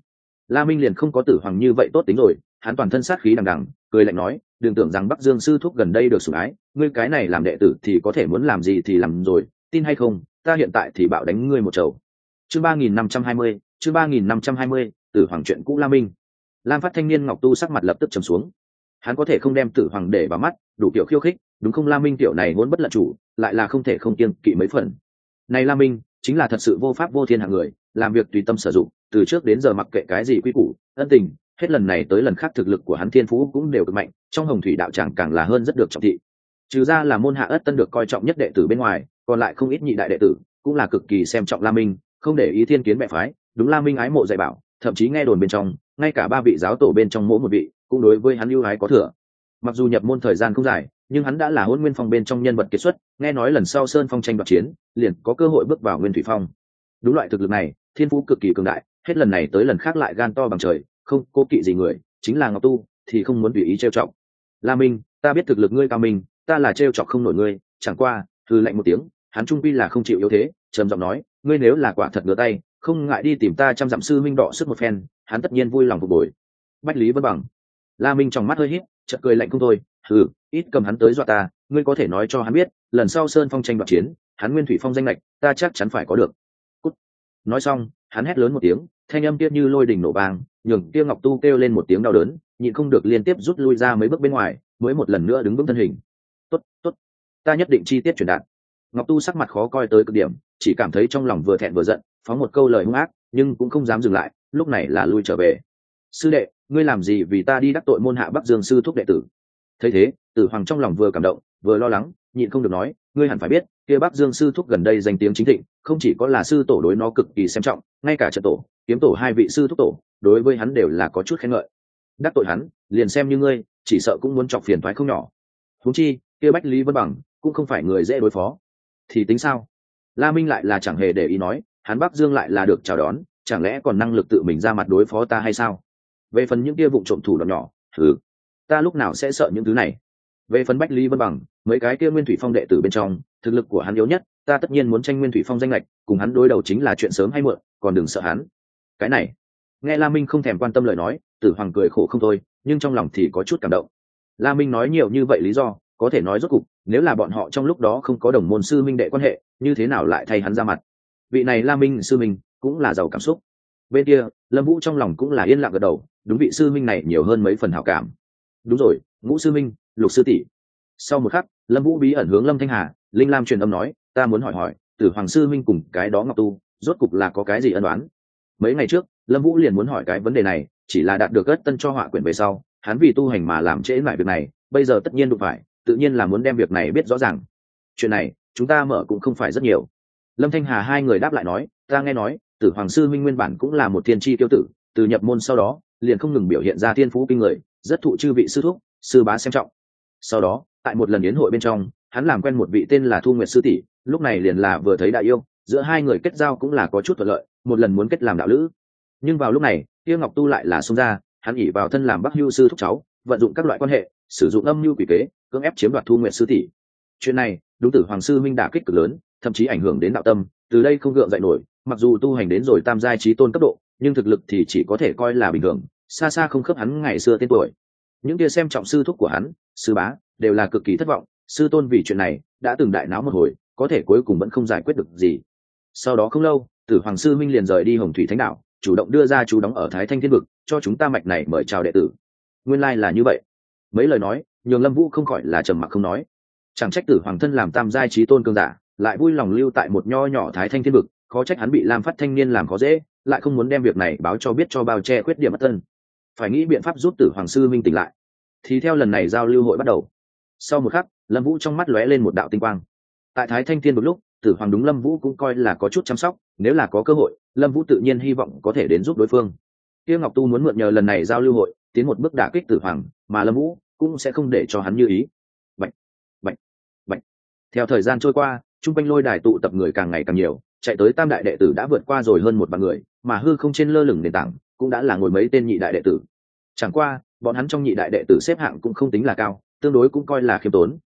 La Minh liền không có Tử Hoàng như vậy tốt tính rồi, hắn toàn thân sát khí đằng đằng, cười lạnh nói, đừng tưởng rằng Bắc Dương sư thúc gần đây được sủng ái, ngươi cái này làm đệ tử thì có thể muốn làm gì thì làm rồi, tin hay không, ta hiện tại thì bạo đánh ngươi một trầu. Chương ba nghìn năm trăm hai mươi, chương ba nghìn năm trăm hai mươi, Tử Hoàng chuyện cũ La Minh. Lam Phát thanh niên Ngọc Tu sắc mặt lập tức trầm xuống. Hắn có thể không đem Tử Hoàng để vào mắt, đủ kiểu khiêu khích, đúng không? La Minh tiểu này vốn bất lận chủ, lại là không thể không kiêng kỵ mấy phần. Này La Minh, chính là thật sự vô pháp vô thiên hạng người, làm việc tùy tâm sử dụng, từ trước đến giờ mặc kệ cái gì quy củ, ân tình, hết lần này tới lần khác thực lực của hắn thiên phú cũng đều cực mạnh, trong Hồng Thủy đạo tràng càng là hơn rất được trọng thị. Trừ ra là môn hạ Ất Tân được coi trọng nhất đệ tử bên ngoài, còn lại không ít nhị đại đệ tử, cũng là cực kỳ xem trọng La Minh, không để ý thiên kiến mẹ phái, đúng La Minh ái mộ dạy bảo, thậm chí nghe đồn bên trong, ngay cả ba vị giáo tổ bên trong mỗi một vị, cũng đối với hắn ưu ái có thừa. Mặc dù nhập môn thời gian không dài, nhưng hắn đã là Hỗn Nguyên Phong bên trong nhân vật kiệt xuất, nghe nói lần sau Sơn Phong tranh đoạt chiến, liền có cơ hội bước vào Nguyên Thủy Phong. Đúng loại thực lực này, thiên phú cực kỳ cường đại, hết lần này tới lần khác lại gan to bằng trời, không cố kỵ gì người, chính là Ngọc Tu thì không muốn tùy ý trêu chọc. La Minh, ta biết thực lực ngươi cao minh, ta là trêu chọc không nổi ngươi, chẳng qua, hừ lạnh một tiếng, hắn trung quy là không chịu yếu thế, trầm giọng nói, ngươi nếu là quả thật ngửa tay, không ngại đi tìm ta trăm dặm sư minh đọ sức một phen, hắn tất nhiên vui lòng phục bồi. Bách Lý Vân Bằng. La Minh trong mắt hơi híp, chợt cười lạnh không thôi, hừ, ít cầm hắn tới dọa ta, ngươi có thể nói cho hắn biết, lần sau Sơn Phong tranh đoạt chiến, hắn Nguyên Thủy Phong danh lệch, ta chắc chắn phải có được. Cút. Nói xong, hắn hét lớn một tiếng, thanh âm kia như lôi đình nổ vang, nhường kia Ngọc Tu kêu lên một tiếng đau đớn, nhịn không được liên tiếp rút lui ra mấy bước bên ngoài, mới một lần nữa đứng vững thân hình. Tốt, tốt, ta nhất định chi tiết truyền đạt. Ngọc Tu sắc mặt khó coi tới cực điểm, chỉ cảm thấy trong lòng vừa thẹn vừa giận, phóng một câu lời hung ác, nhưng cũng không dám dừng lại, lúc này là lui trở về. Sư đệ, ngươi làm gì vì ta đi đắc tội môn hạ Bắc Dương sư thúc đệ tử? Thấy thế, Tử Hoàng trong lòng vừa cảm động, vừa lo lắng, nhịn không được nói, ngươi hẳn phải biết, kia Bắc Dương sư thúc gần đây danh tiếng chính thịnh, không chỉ có là sư tổ đối nó cực kỳ xem trọng, ngay cả trận tổ, kiếm tổ hai vị sư thúc tổ, đối với hắn đều là có chút khen ngợi. Đắc tội hắn, liền xem như ngươi, chỉ sợ cũng muốn chọc phiền toái không nhỏ. Huống chi, kia Bách Lý Vân Bằng cũng không phải người dễ đối phó. Thì tính sao? La Minh lại là chẳng hề để ý nói, hắn Bắc Dương lại là được chào đón, chẳng lẽ còn năng lực tự mình ra mặt đối phó ta hay sao? Về phần những kia vụ trộm thủ đoạn nhỏ, thử, ta lúc nào sẽ sợ những thứ này? Về phần Bách Lý Vân Bằng, mấy cái kia Nguyên Thủy Phong đệ tử bên trong, thực lực của hắn yếu nhất, ta tất nhiên muốn tranh Nguyên Thủy Phong danh lệch, cùng hắn đối đầu chính là chuyện sớm hay muộn, còn đừng sợ hắn. Cái này, nghe La Minh không thèm quan tâm lời nói, Tử Hoàng cười khổ không thôi, nhưng trong lòng thì có chút cảm động. La Minh nói nhiều như vậy lý do, có thể nói rốt cục, nếu là bọn họ trong lúc đó không có đồng môn sư minh đệ quan hệ, như thế nào lại thay hắn ra mặt? Vị này La Minh sư minh cũng là giàu cảm xúc. Bên kia, Lâm Vũ trong lòng cũng là yên lặng gật đầu, đúng vị sư minh này nhiều hơn mấy phần hảo cảm. Đúng rồi, Ngũ sư minh, Lục sư tỷ. Sau một khắc, Lâm Vũ bí ẩn hướng Lâm Thanh Hà, Linh Lam truyền âm nói, ta muốn hỏi hỏi, Tử Hoàng sư minh cùng cái đó Ngọc Tu, rốt cục là có cái gì ân oán? Mấy ngày trước, Lâm Vũ liền muốn hỏi cái vấn đề này, chỉ là đạt được Ất Tân cho họa quyển về sau, hắn vì tu hành mà làm trễ lại việc này, bây giờ tất nhiên đụng phải, tự nhiên là muốn đem việc này biết rõ ràng. Chuyện này, chúng ta mở cũng không phải rất nhiều. Lâm Thanh Hà hai người đáp lại nói, ta nghe nói, Tử Hoàng sư minh nguyên bản cũng là một thiên chi tiêu tử, từ nhập môn sau đó, liền không ngừng biểu hiện ra thiên phú kinh người, rất thụ chư vị sư thúc, sư bá xem trọng. Sau đó, tại một lần yến hội bên trong, hắn làm quen một vị tên là Thu Nguyệt sư tỷ, lúc này liền là vừa thấy đại yêu, giữa hai người kết giao cũng là có chút thuận lợi, một lần muốn kết làm đạo lữ. Nhưng vào lúc này, Tiêu Ngọc Tu lại là xông ra, hắn ỷ vào thân làm Bắc Hưu sư thúc cháu, vận dụng các loại quan hệ, sử dụng âm mưu quỷ kế, cưỡng ép chiếm đoạt Thu Nguyệt sư tỷ. Chuyện này, đúng Tử Hoàng sư minh đả kích cực lớn, thậm chí ảnh hưởng đến đạo tâm, từ đây không gượng dậy nổi, mặc dù tu hành đến rồi tam giai chí tôn cấp độ, nhưng thực lực thì chỉ có thể coi là bình thường, xa xa không khớp hắn ngày xưa tên tuổi. Những kia xem trọng sư thúc của hắn, sư bá, đều là cực kỳ thất vọng, sư tôn vì chuyện này đã từng đại náo một hồi, có thể cuối cùng vẫn không giải quyết được gì. Sau đó không lâu, Tử Hoàng sư minh liền rời đi Hồng Thủy Thánh Đạo, chủ động đưa ra chú đóng ở Thái Thanh Thiên Vực, cho chúng ta mạch này mời chào đệ tử. Nguyên lai là như vậy. Mấy lời nói, nhường Lâm Vũ không khỏi là trầm mặc không nói. Chẳng trách Tử Hoàng thân làm tam giai chí tôn cường giả, lại vui lòng lưu tại một nho nhỏ Thái Thanh Thiên Vực, khó trách hắn bị Lam Phát thanh niên làm khó dễ, lại không muốn đem việc này báo cho biết cho bao che khuyết điểm Ất Tân. Phải nghĩ biện pháp giúp Tử Hoàng sư minh tỉnh lại. Thì theo lần này giao lưu hội bắt đầu. Sau một khắc, Lâm Vũ trong mắt lóe lên một đạo tinh quang. Tại Thái Thanh Thiên Vực lúc, Tử Hoàng đúng Lâm Vũ cũng coi là có chút chăm sóc, nếu là có cơ hội, Lâm Vũ tự nhiên hy vọng có thể đến giúp đối phương. Tiêu Ngọc Tu muốn mượn nhờ lần này giao lưu hội, tiến một bước đả kích Tử Hoàng, mà Lâm Vũ cũng sẽ không để cho hắn như ý. Bạch, bạch, bạch. Theo thời gian trôi qua, trung quanh lôi đài tụ tập người càng ngày càng nhiều, chạy tới tam đại đệ tử đã vượt qua rồi hơn một vạn người, mà hư không trên lơ lửng nền tảng cũng đã là ngồi mấy tên nhị đại đệ tử. Chẳng qua, bọn hắn trong nhị đại đệ tử xếp hạng cũng không tính là cao, tương đối cũng coi là khiêm tốn,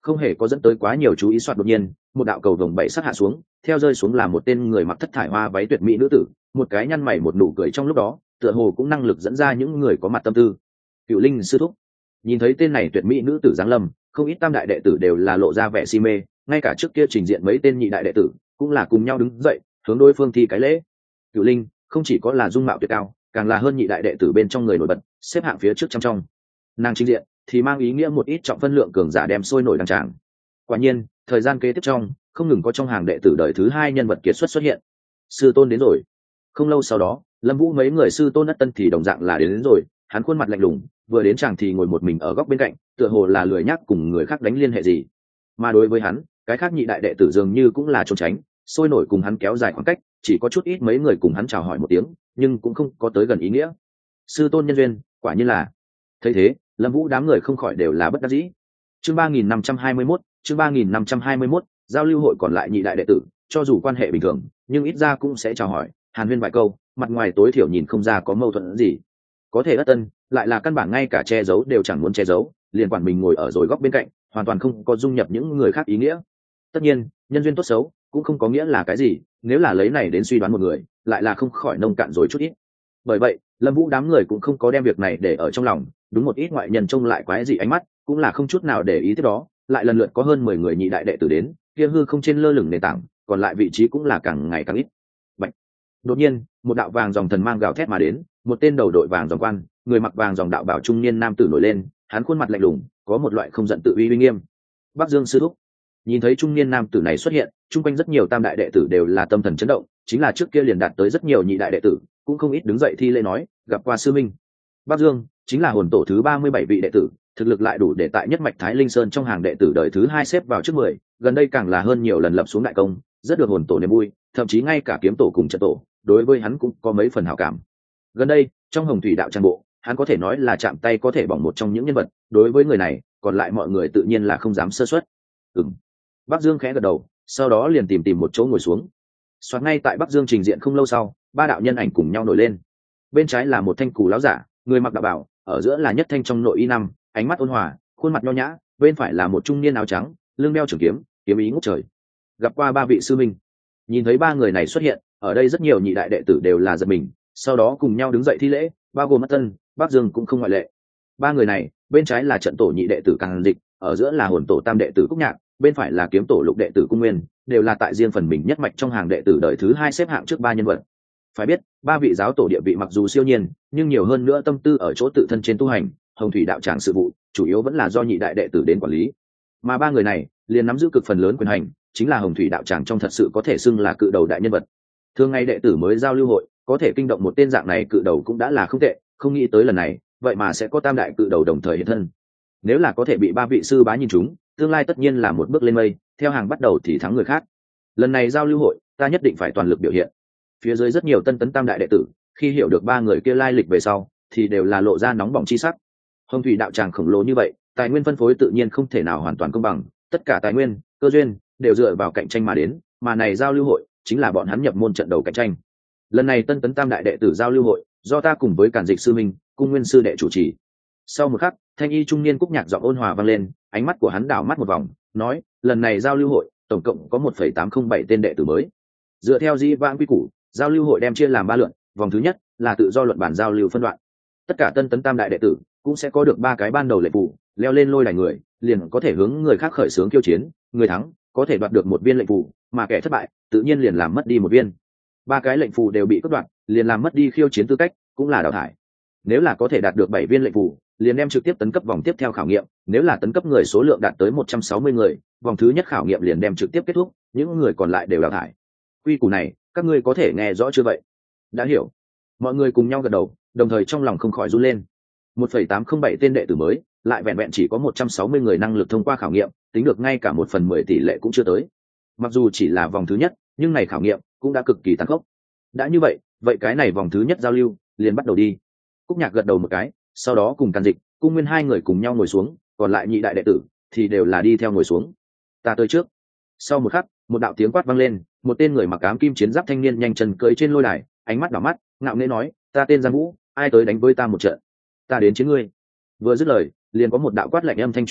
không hề có dẫn tới quá nhiều chú ý. Soạt, đột nhiên một đạo cầu vồng bảy sắc hạ xuống, theo rơi xuống là một tên người mặc thất thải hoa váy tuyệt mỹ nữ tử, một cái nhăn mày một nụ cười trong lúc đó tựa hồ cũng năng lực dẫn ra những người có mặt tâm tư. Cựu Linh sư thúc. Nhìn thấy tên này tuyệt mỹ nữ tử giáng lâm, không ít tam đại đệ tử đều là lộ ra vẻ si mê, ngay cả trước kia trình diện mấy tên nhị đại đệ tử cũng là cùng nhau đứng dậy hướng đối phương thi cái lễ. Cựu Linh không chỉ có là dung mạo tuyệt cao, càng là hơn nhị đại đệ tử bên trong người nổi bật, xếp hạng phía trước trong trong. Nàng trình diện thì mang ý nghĩa một ít trọng phân lượng cường giả đem sôi nổi đăng tràng. Quả nhiên thời gian kế tiếp trong không ngừng có trong hàng đệ tử đời thứ hai nhân vật kiệt xuất xuất hiện. Sư tôn đến rồi. Không lâu sau đó Lâm Vũ mấy người sư tôn ất tân thì đồng dạng là đến, đến rồi. Hắn khuôn mặt lạnh lùng, vừa đến chàng thì ngồi một mình ở góc bên cạnh, tựa hồ là lười nhác cùng người khác đánh liên hệ gì. Mà đối với hắn, cái khác nhị đại đệ tử dường như cũng là trốn tránh, sôi nổi cùng hắn kéo dài khoảng cách, chỉ có chút ít mấy người cùng hắn chào hỏi một tiếng, nhưng cũng không có tới gần ý nghĩa. Sư tôn nhân duyên, quả nhiên là. Thấy thế, Lâm Vũ đám người không khỏi đều là bất đắc dĩ. Chương ba nghìn năm trăm hai mươi mốt, chương ba nghìn năm trăm hai mươi mốt, giao lưu hội còn lại nhị đại đệ tử, cho dù quan hệ bình thường, nhưng ít ra cũng sẽ chào hỏi, hàn huyên vài câu, mặt ngoài tối thiểu nhìn không ra có mâu thuẫn gì. Có thể ất tân lại là căn bản ngay cả che giấu đều chẳng muốn che giấu, liền quản mình ngồi ở rồi góc bên cạnh, hoàn toàn không có dung nhập những người khác ý nghĩa. Tất nhiên nhân duyên tốt xấu cũng không có nghĩa là cái gì, nếu là lấy này đến suy đoán một người, lại là không khỏi nông cạn rồi chút ít. Bởi vậy Lâm Vũ đám người cũng không có đem việc này để ở trong lòng, đúng một ít ngoại nhân trông lại quái dị ánh mắt cũng là không chút nào để ý tiếp đó. Lại lần lượt có hơn mười người nhị đại đệ tử đến, kia hư không trên lơ lửng nền tảng, còn lại vị trí cũng là càng ngày càng ít. Bạch. Đột nhiên một đạo vàng dòng thần mang gào thét mà đến, một tên đầu đội vàng dòng quan, người mặc vàng dòng đạo bảo trung niên nam tử nổi lên, hắn khuôn mặt lạnh lùng, có một loại không giận tự uy uy nghiêm. Bắc Dương sư thúc. Nhìn thấy trung niên nam tử này xuất hiện, chung quanh rất nhiều tam đại đệ tử đều là tâm thần chấn động, chính là trước kia liền đạt tới rất nhiều nhị đại đệ tử, cũng không ít đứng dậy thi lễ nói, gặp qua sư minh. Bắc Dương chính là hồn tổ thứ ba mươi bảy vị đệ tử, thực lực lại đủ để tại nhất mạch Thái Linh Sơn trong hàng đệ tử đời thứ hai xếp vào trước mười, gần đây càng là hơn nhiều lần lập xuống đại công, rất được hồn tổ niềm vui, thậm chí ngay cả kiếm tổ cùng trận tổ, đối với hắn cũng có mấy phần hảo cảm. Gần đây trong Hồng Thủy đạo trang bộ, hắn có thể nói là chạm tay có thể bỏng một trong những nhân vật, đối với người này còn lại mọi người tự nhiên là không dám sơ suất. Ừm. Bắc Dương khẽ gật đầu, sau đó liền tìm tìm một chỗ ngồi xuống. Soạt, ngay tại Bắc Dương trình diện không lâu sau, ba đạo nhân ảnh cùng nhau nổi lên. Bên trái là một thanh cù lão giả, người mặc đạo bào, ở giữa là nhất thanh trong nội y năm, ánh mắt ôn hòa, khuôn mặt nho nhã, bên phải là một trung niên áo trắng, lưng đeo trường kiếm, kiếm ý ngút trời. Gặp qua ba vị sư minh. Nhìn thấy ba người này xuất hiện, ở đây rất nhiều nhị đại đệ tử đều là giật mình, sau đó cùng nhau đứng dậy thi lễ, bao gồm Ất Tân, Bắc Dương cũng không ngoại lệ. Ba người này, bên trái là trận tổ nhị đệ tử Càn Dịch, ở giữa là hồn tổ tam đệ tử Cúc Nhạc, bên phải là kiếm tổ lục đệ tử Cung Nguyên, đều là tại riêng phần mình nhất mạch trong hàng đệ tử đời thứ hai xếp hạng trước ba nhân vật. Phải biết, ba vị giáo tổ địa vị mặc dù siêu nhiên, nhưng nhiều hơn nữa tâm tư ở chỗ tự thân trên tu hành, Hồng Thủy đạo tràng sự vụ, chủ yếu vẫn là do nhị đại đệ tử đến quản lý. Mà ba người này, liền nắm giữ cực phần lớn quyền hành, chính là Hồng Thủy đạo tràng trong thật sự có thể xưng là cự đầu đại nhân vật. Thường ngày đệ tử mới giao lưu hội, có thể kinh động một tên dạng này cự đầu cũng đã là không tệ, không nghĩ tới lần này, vậy mà sẽ có tam đại cự đầu đồng thời hiện thân. Nếu là có thể bị ba vị sư bá nhìn chúng, tương lai tất nhiên là một bước lên mây, theo hàng bắt đầu thì thắng người khác. Lần này giao lưu hội, ta nhất định phải toàn lực biểu hiện. Phía dưới rất nhiều tân tấn tam đại đệ tử, khi hiểu được ba người kia lai lịch về sau, thì đều là lộ ra nóng bỏng chi sắc. Hồng Thủy đạo tràng khổng lồ như vậy, tài nguyên phân phối tự nhiên không thể nào hoàn toàn công bằng, tất cả tài nguyên, cơ duyên đều dựa vào cạnh tranh mà đến, mà này giao lưu hội chính là bọn hắn nhập môn trận đầu cạnh tranh. Lần này tân tấn tam đại đệ tử giao lưu hội, do ta cùng với Càn Dịch sư minh, Cung Nguyên sư đệ chủ trì. Sau một khắc, thanh y trung niên Cúc Nhạc giọng ôn hòa vang lên, ánh mắt của hắn đảo mắt một vòng, nói, lần này giao lưu hội, tổng cộng có một phẩy tám không bảy tên đệ tử mới. Dựa theo di vãng quy củ, giao lưu hội đem chia làm ba lượt, vòng thứ nhất là tự do luận bản giao lưu phân đoạn. Tất cả tân tấn tam đại đệ tử cũng sẽ có được ba cái ban đầu lệnh phù, leo lên lôi đài người, liền có thể hướng người khác khởi xướng khiêu chiến, người thắng có thể đoạt được một viên lệnh phù, mà kẻ thất bại tự nhiên liền làm mất đi một viên. Ba cái lệnh phù đều bị cắt đoạn, liền làm mất đi khiêu chiến tư cách, cũng là đào thải. Nếu là có thể đạt được bảy viên lệnh phù, liền đem trực tiếp tấn cấp vòng tiếp theo khảo nghiệm, nếu là tấn cấp người số lượng đạt tới một trăm sáu mươi người, vòng thứ nhất khảo nghiệm liền đem trực tiếp kết thúc, những người còn lại đều đào thải. Quy củ này, các ngươi có thể nghe rõ chưa vậy? Đã hiểu. Mọi người cùng nhau gật đầu, đồng thời trong lòng không khỏi run lên. một phẩy tám không bảy tên đệ tử mới, lại vẹn vẹn chỉ có một trăm sáu mươi người năng lực thông qua khảo nghiệm, tính được ngay cả một phần mười tỷ lệ cũng chưa tới. Mặc dù chỉ là vòng thứ nhất, nhưng này khảo nghiệm cũng đã cực kỳ tàn khốc. Đã như vậy, vậy cái này vòng thứ nhất giao lưu liền bắt đầu đi. Cúc Nhạc gật đầu một cái, sau đó cùng Càn Dịch, Cung Nguyên hai người cùng nhau ngồi xuống, còn lại nhị đại đệ tử thì đều là đi theo ngồi xuống. Ta tới trước. Sau một khắc, một đạo tiếng quát vang lên, một tên người mặc ám kim chiến giáp thanh niên nhanh chân cưỡi trên lôi đài, ánh mắt đảo mắt, ngạo nghễ nói, ta tên Giang Vũ, ai tới đánh với ta một trận? Ta đến chiến ngươi. Vừa dứt lời, liền có một đạo quát lạnh âm thanh truyền đến,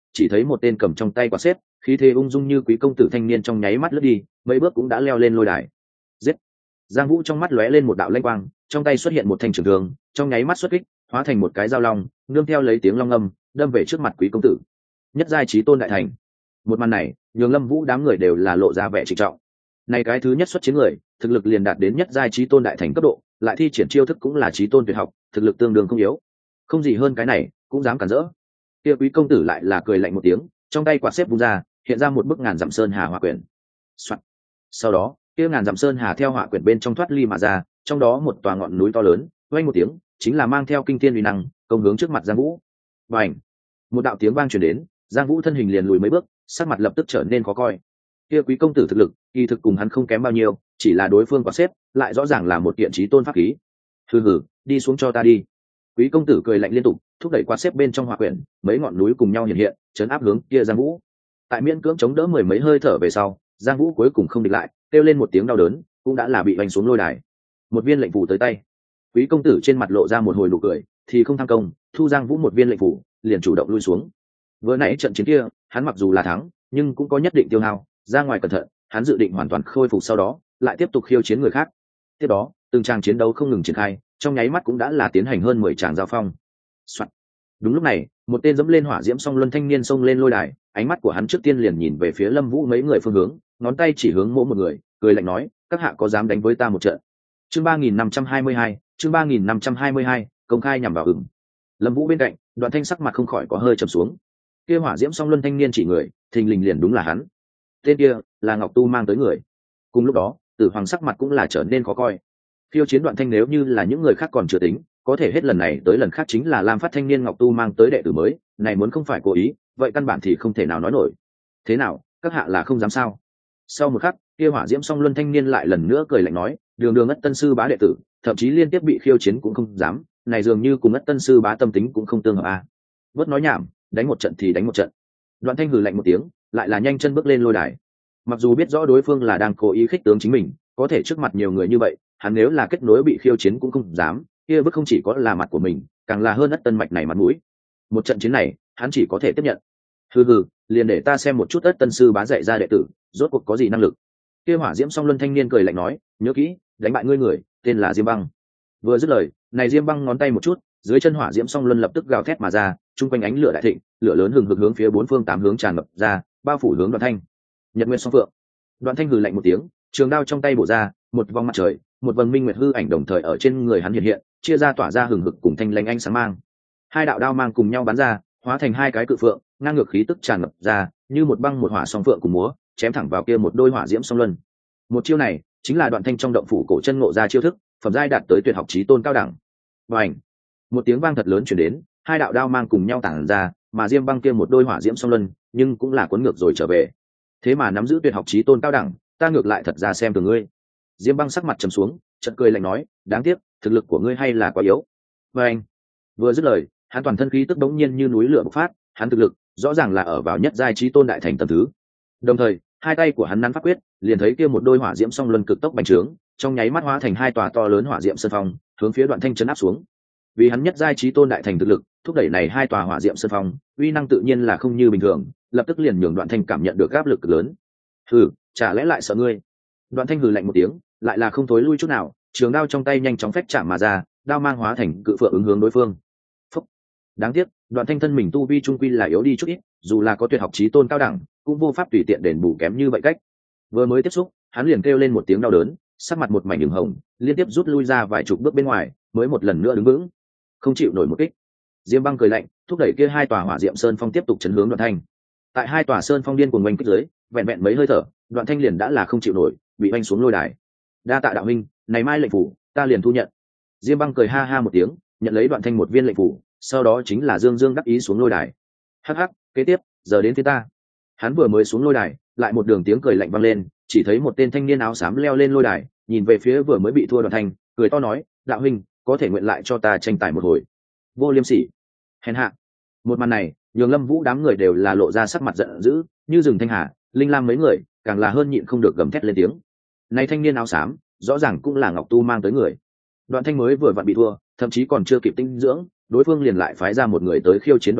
chỉ thấy một tên cầm trong tay quạt xếp, khí thế ung dung như quý công tử thanh niên trong nháy mắt lướt đi, mấy bước cũng đã leo lên lôi đài. Giết! Giang Vũ trong mắt lóe lên một đạo lanh quang, trong tay xuất hiện một thanh trường thương, trong nháy mắt xuất kích, hóa thành một cái dao long, nương theo lấy tiếng long âm, đâm về trước mặt quý công tử. Nhất giai chí tôn đại thành. Một màn này, nhường Lâm Vũ đám người đều là lộ ra vẻ trịnh trọng. Này cái thứ nhất xuất chiến người, thực lực liền đạt đến nhất giai chí tôn đại thành cấp độ, lại thi triển chiêu thức cũng là chí tôn tuyệt học, thực lực tương đương không yếu. Không gì hơn cái này, cũng dám cản rỡ. Kia quý công tử lại là cười lạnh một tiếng, trong tay quạt xếp vung ra, hiện ra một bức ngàn dặm sơn hà hỏa quyển. Soạn. Sau đó, kia ngàn dặm sơn hà theo hỏa quyển bên trong thoát ly mà ra, trong đó một tòa ngọn núi to lớn, vang một tiếng, chính là mang theo kinh thiên uy năng, công hướng trước mặt Giang Vũ. Bành! Một đạo tiếng vang truyền đến, Giang Vũ thân hình liền lùi mấy bước, sắc mặt lập tức trở nên khó coi. Kia quý công tử thực lực, kỳ thực cùng hắn không kém bao nhiêu, chỉ là đối phương quạt xếp, lại rõ ràng là một kiện chí tôn pháp khí. Hừ hừ, đi xuống cho ta đi. Quý công tử cười lạnh liên tục, thúc đẩy quạt xếp bên trong hỏa quyển, mấy ngọn núi cùng nhau hiện hiện, chấn áp hướng kia Giang Vũ. Tại miễn cưỡng chống đỡ mười mấy hơi thở về sau, Giang Vũ cuối cùng không địch lại, kêu lên một tiếng đau đớn, cũng đã là bị vành xuống lôi đài. Một viên lệnh phủ tới tay. Quý công tử trên mặt lộ ra một hồi nụ cười, thì không tham công, thu Giang Vũ một viên lệnh phủ, liền chủ động lui xuống. Vừa nãy trận chiến kia, hắn mặc dù là thắng, nhưng cũng có nhất định tiêu hao, ra ngoài cẩn thận, hắn dự định hoàn toàn khôi phục sau đó, lại tiếp tục khiêu chiến người khác. Tiếp đó, từng tràng chiến đấu không ngừng triển khai, trong nháy mắt cũng đã là tiến hành hơn mười tràng giao phong. Soạn. Đúng lúc này, một tên dẫm lên hỏa diễm song luân thanh niên xông lên lôi đài, ánh mắt của hắn trước tiên liền nhìn về phía Lâm Vũ mấy người phương hướng, ngón tay chỉ hướng mỗi một người, cười lạnh nói, các hạ có dám đánh với ta một trận? Chương ba nghìn năm trăm hai mươi hai, chương ba nghìn năm trăm hai mươi hai, công khai nhằm vào ửng. Lâm Vũ bên cạnh, Đoạn Thanh sắc mặt không khỏi có hơi trầm xuống. Kia hỏa diễm song luân thanh niên chỉ người, thình lình liền đúng là hắn. Tên kia là Ngọc Tu mang tới người. Cùng lúc đó, Tử Hoàng sắc mặt cũng là trở nên khó coi. Phiêu chiến Đoạn Thanh nếu như là những người khác còn chưa tính, có thể hết lần này tới lần khác chính là Lam Phát thanh niên Ngọc Tu mang tới đệ tử mới, này muốn không phải cố ý, vậy căn bản thì không thể nào nói nổi. Thế nào, các hạ là không dám sao? Sau một khắc, kia hỏa diễm song luân thanh niên lại lần nữa cười lạnh nói, đường đường Ất Tân sư bá đệ tử, thậm chí liên tiếp bị khiêu chiến cũng không dám, này dường như cùng Ất Tân sư bá tâm tính cũng không tương hợp a. À. Bớt nói nhảm, đánh một trận thì đánh một trận. Đoạn Thanh hừ lạnh một tiếng, lại là nhanh chân bước lên lôi đài. Mặc dù biết rõ đối phương là đang cố ý khích tướng chính mình, có thể trước mặt nhiều người như vậy, hắn nếu là kết nối bị khiêu chiến cũng không dám, kia vứt không chỉ có là mặt của mình, càng là hơn Ất Tân mạch này mặt mũi. Một trận chiến này, hắn chỉ có thể tiếp nhận. Hừ hừ, liền để ta xem một chút Ất Tân sư bá dạy ra đệ tử, rốt cuộc có gì năng lực. Kia hỏa diễm song luân thanh niên cười lạnh nói, nhớ kỹ, đánh bại ngươi người, tên là Diêm Băng. Vừa dứt lời, này Diêm Băng ngón tay một chút, dưới chân hỏa diễm song luân lập tức gào thét mà ra, trung quanh ánh lửa đại thịnh, lửa lớn hừng hực hướng phía bốn phương tám hướng tràn ngập ra, bao phủ hướng Đoạn Thanh. Nhật Nguyên Song Phượng. Đoạn Thanh hừ lạnh một tiếng, trường đao trong tay bổ ra, một vòng mặt trời, một vầng minh nguyệt hư ảnh đồng thời ở trên người hắn hiện hiện, chia ra tỏa ra hừng hực cùng thanh lanh ánh sáng mang. Hai đạo đao mang cùng nhau bắn ra, hóa thành hai cái cự phượng, ngang ngược khí tức tràn ngập ra, như một băng một hỏa song phượng cùng múa, chém thẳng vào kia một đôi hỏa diễm song luân. Một chiêu này, chính là Đoạn Thanh trong động phủ cổ chân ngộ ra chiêu thức, phẩm giai đạt tới tuyệt học chí tôn cao đẳng. Bành! Một tiếng vang thật lớn truyền đến, hai đạo đao mang cùng nhau tản ra, mà Diêm Băng kia một đôi hỏa diễm song luân, nhưng cũng là cuốn ngược rồi trở về. Thế mà nắm giữ tuyệt học chí tôn cao đẳng, ta ngược lại thật ra xem từ ngươi. Diêm Băng sắc mặt trầm xuống, chợt cười lạnh nói, đáng tiếc, thực lực của ngươi hay là quá yếu. Bành! Vừa dứt lời, hắn toàn thân khí tức bỗng nhiên như núi lửa bộc phát, hắn thực lực rõ ràng là ở vào nhất giai chí tôn đại thành tầng thứ. Đồng thời, hai tay của hắn nắn pháp quyết, liền thấy kia một đôi hỏa diễm song luân cực tốc bành trướng, trong nháy mắt hóa thành hai tòa to lớn hỏa diễm sơn phong, hướng phía Đoạn Thanh chấn áp xuống. Vì hắn nhất giai chí tôn đại thành thực lực, thúc đẩy này hai tòa hỏa diễm sơn phong, uy năng tự nhiên là không như bình thường, lập tức liền nhường Đoạn Thanh cảm nhận được áp lực cực lớn. Hừ, chả lẽ lại sợ ngươi? Đoạn Thanh hừ lạnh một tiếng, lại là không thối lui chút nào, trường đao trong tay nhanh chóng phách chạm mà ra, đao mang hóa thành cự phượng ứng hướng đối phương. Phúc. Đáng tiếc, Đoạn Thanh thân mình tu vi trung quy là yếu đi chút ít, dù là có tuyệt học chí tôn cao đẳng, cũng vô pháp tùy tiện đền bù kém như vậy cách. Vừa mới tiếp xúc, hắn liền kêu lên một tiếng đau đớn, sắc mặt một mảnh ửng hồng, liên tiếp rút lui ra vài chục bước bên ngoài, mới một lần nữa đứng vững. Không chịu nổi một kích. Diêm Băng cười lạnh, thúc đẩy kia hai tòa hỏa diệm sơn phong tiếp tục chấn hướng Đoạn Thanh. Tại hai tòa sơn phong điên cuồng oanh kích dưới, vẹn vẹn mấy hơi thở, Đoạn Thanh liền đã là không chịu nổi, bị oanh xuống lôi đài. Đa tạ đạo huynh, này mai lệnh phủ, ta liền thu nhận. Diêm Băng cười ha ha một tiếng, nhận lấy Đoạn Thanh một viên lệnh phủ, sau đó chính là dương dương đắc ý xuống lôi đài. Hắc hắc, kế tiếp, giờ đến phía ta. Hắn vừa mới xuống lôi đài, lại một đường tiếng cười lạnh vang lên, chỉ thấy một tên thanh niên áo xám leo lên lôi đài, nhìn về phía vừa mới bị thua Đoạn Thanh, cười to nói, đạo huynh, có thể nguyện lại cho ta tranh tài một hồi. Vô liêm sỉ, hèn hạ. Một màn này, nhường Lâm Vũ đám người đều là lộ ra sắc mặt giận dữ, như rừng Thanh Hà, Linh Lam mấy người, càng là hơn nhịn không được gầm thét lên tiếng. Này thanh niên áo xám, rõ ràng cũng là Ngọc Tu mang tới người. Đoạn Thanh mới vừa vặn bị thua, thậm chí còn chưa kịp tinh dưỡng, đối phương liền lại phái ra một người tới khiêu chiến Đoạn Thanh,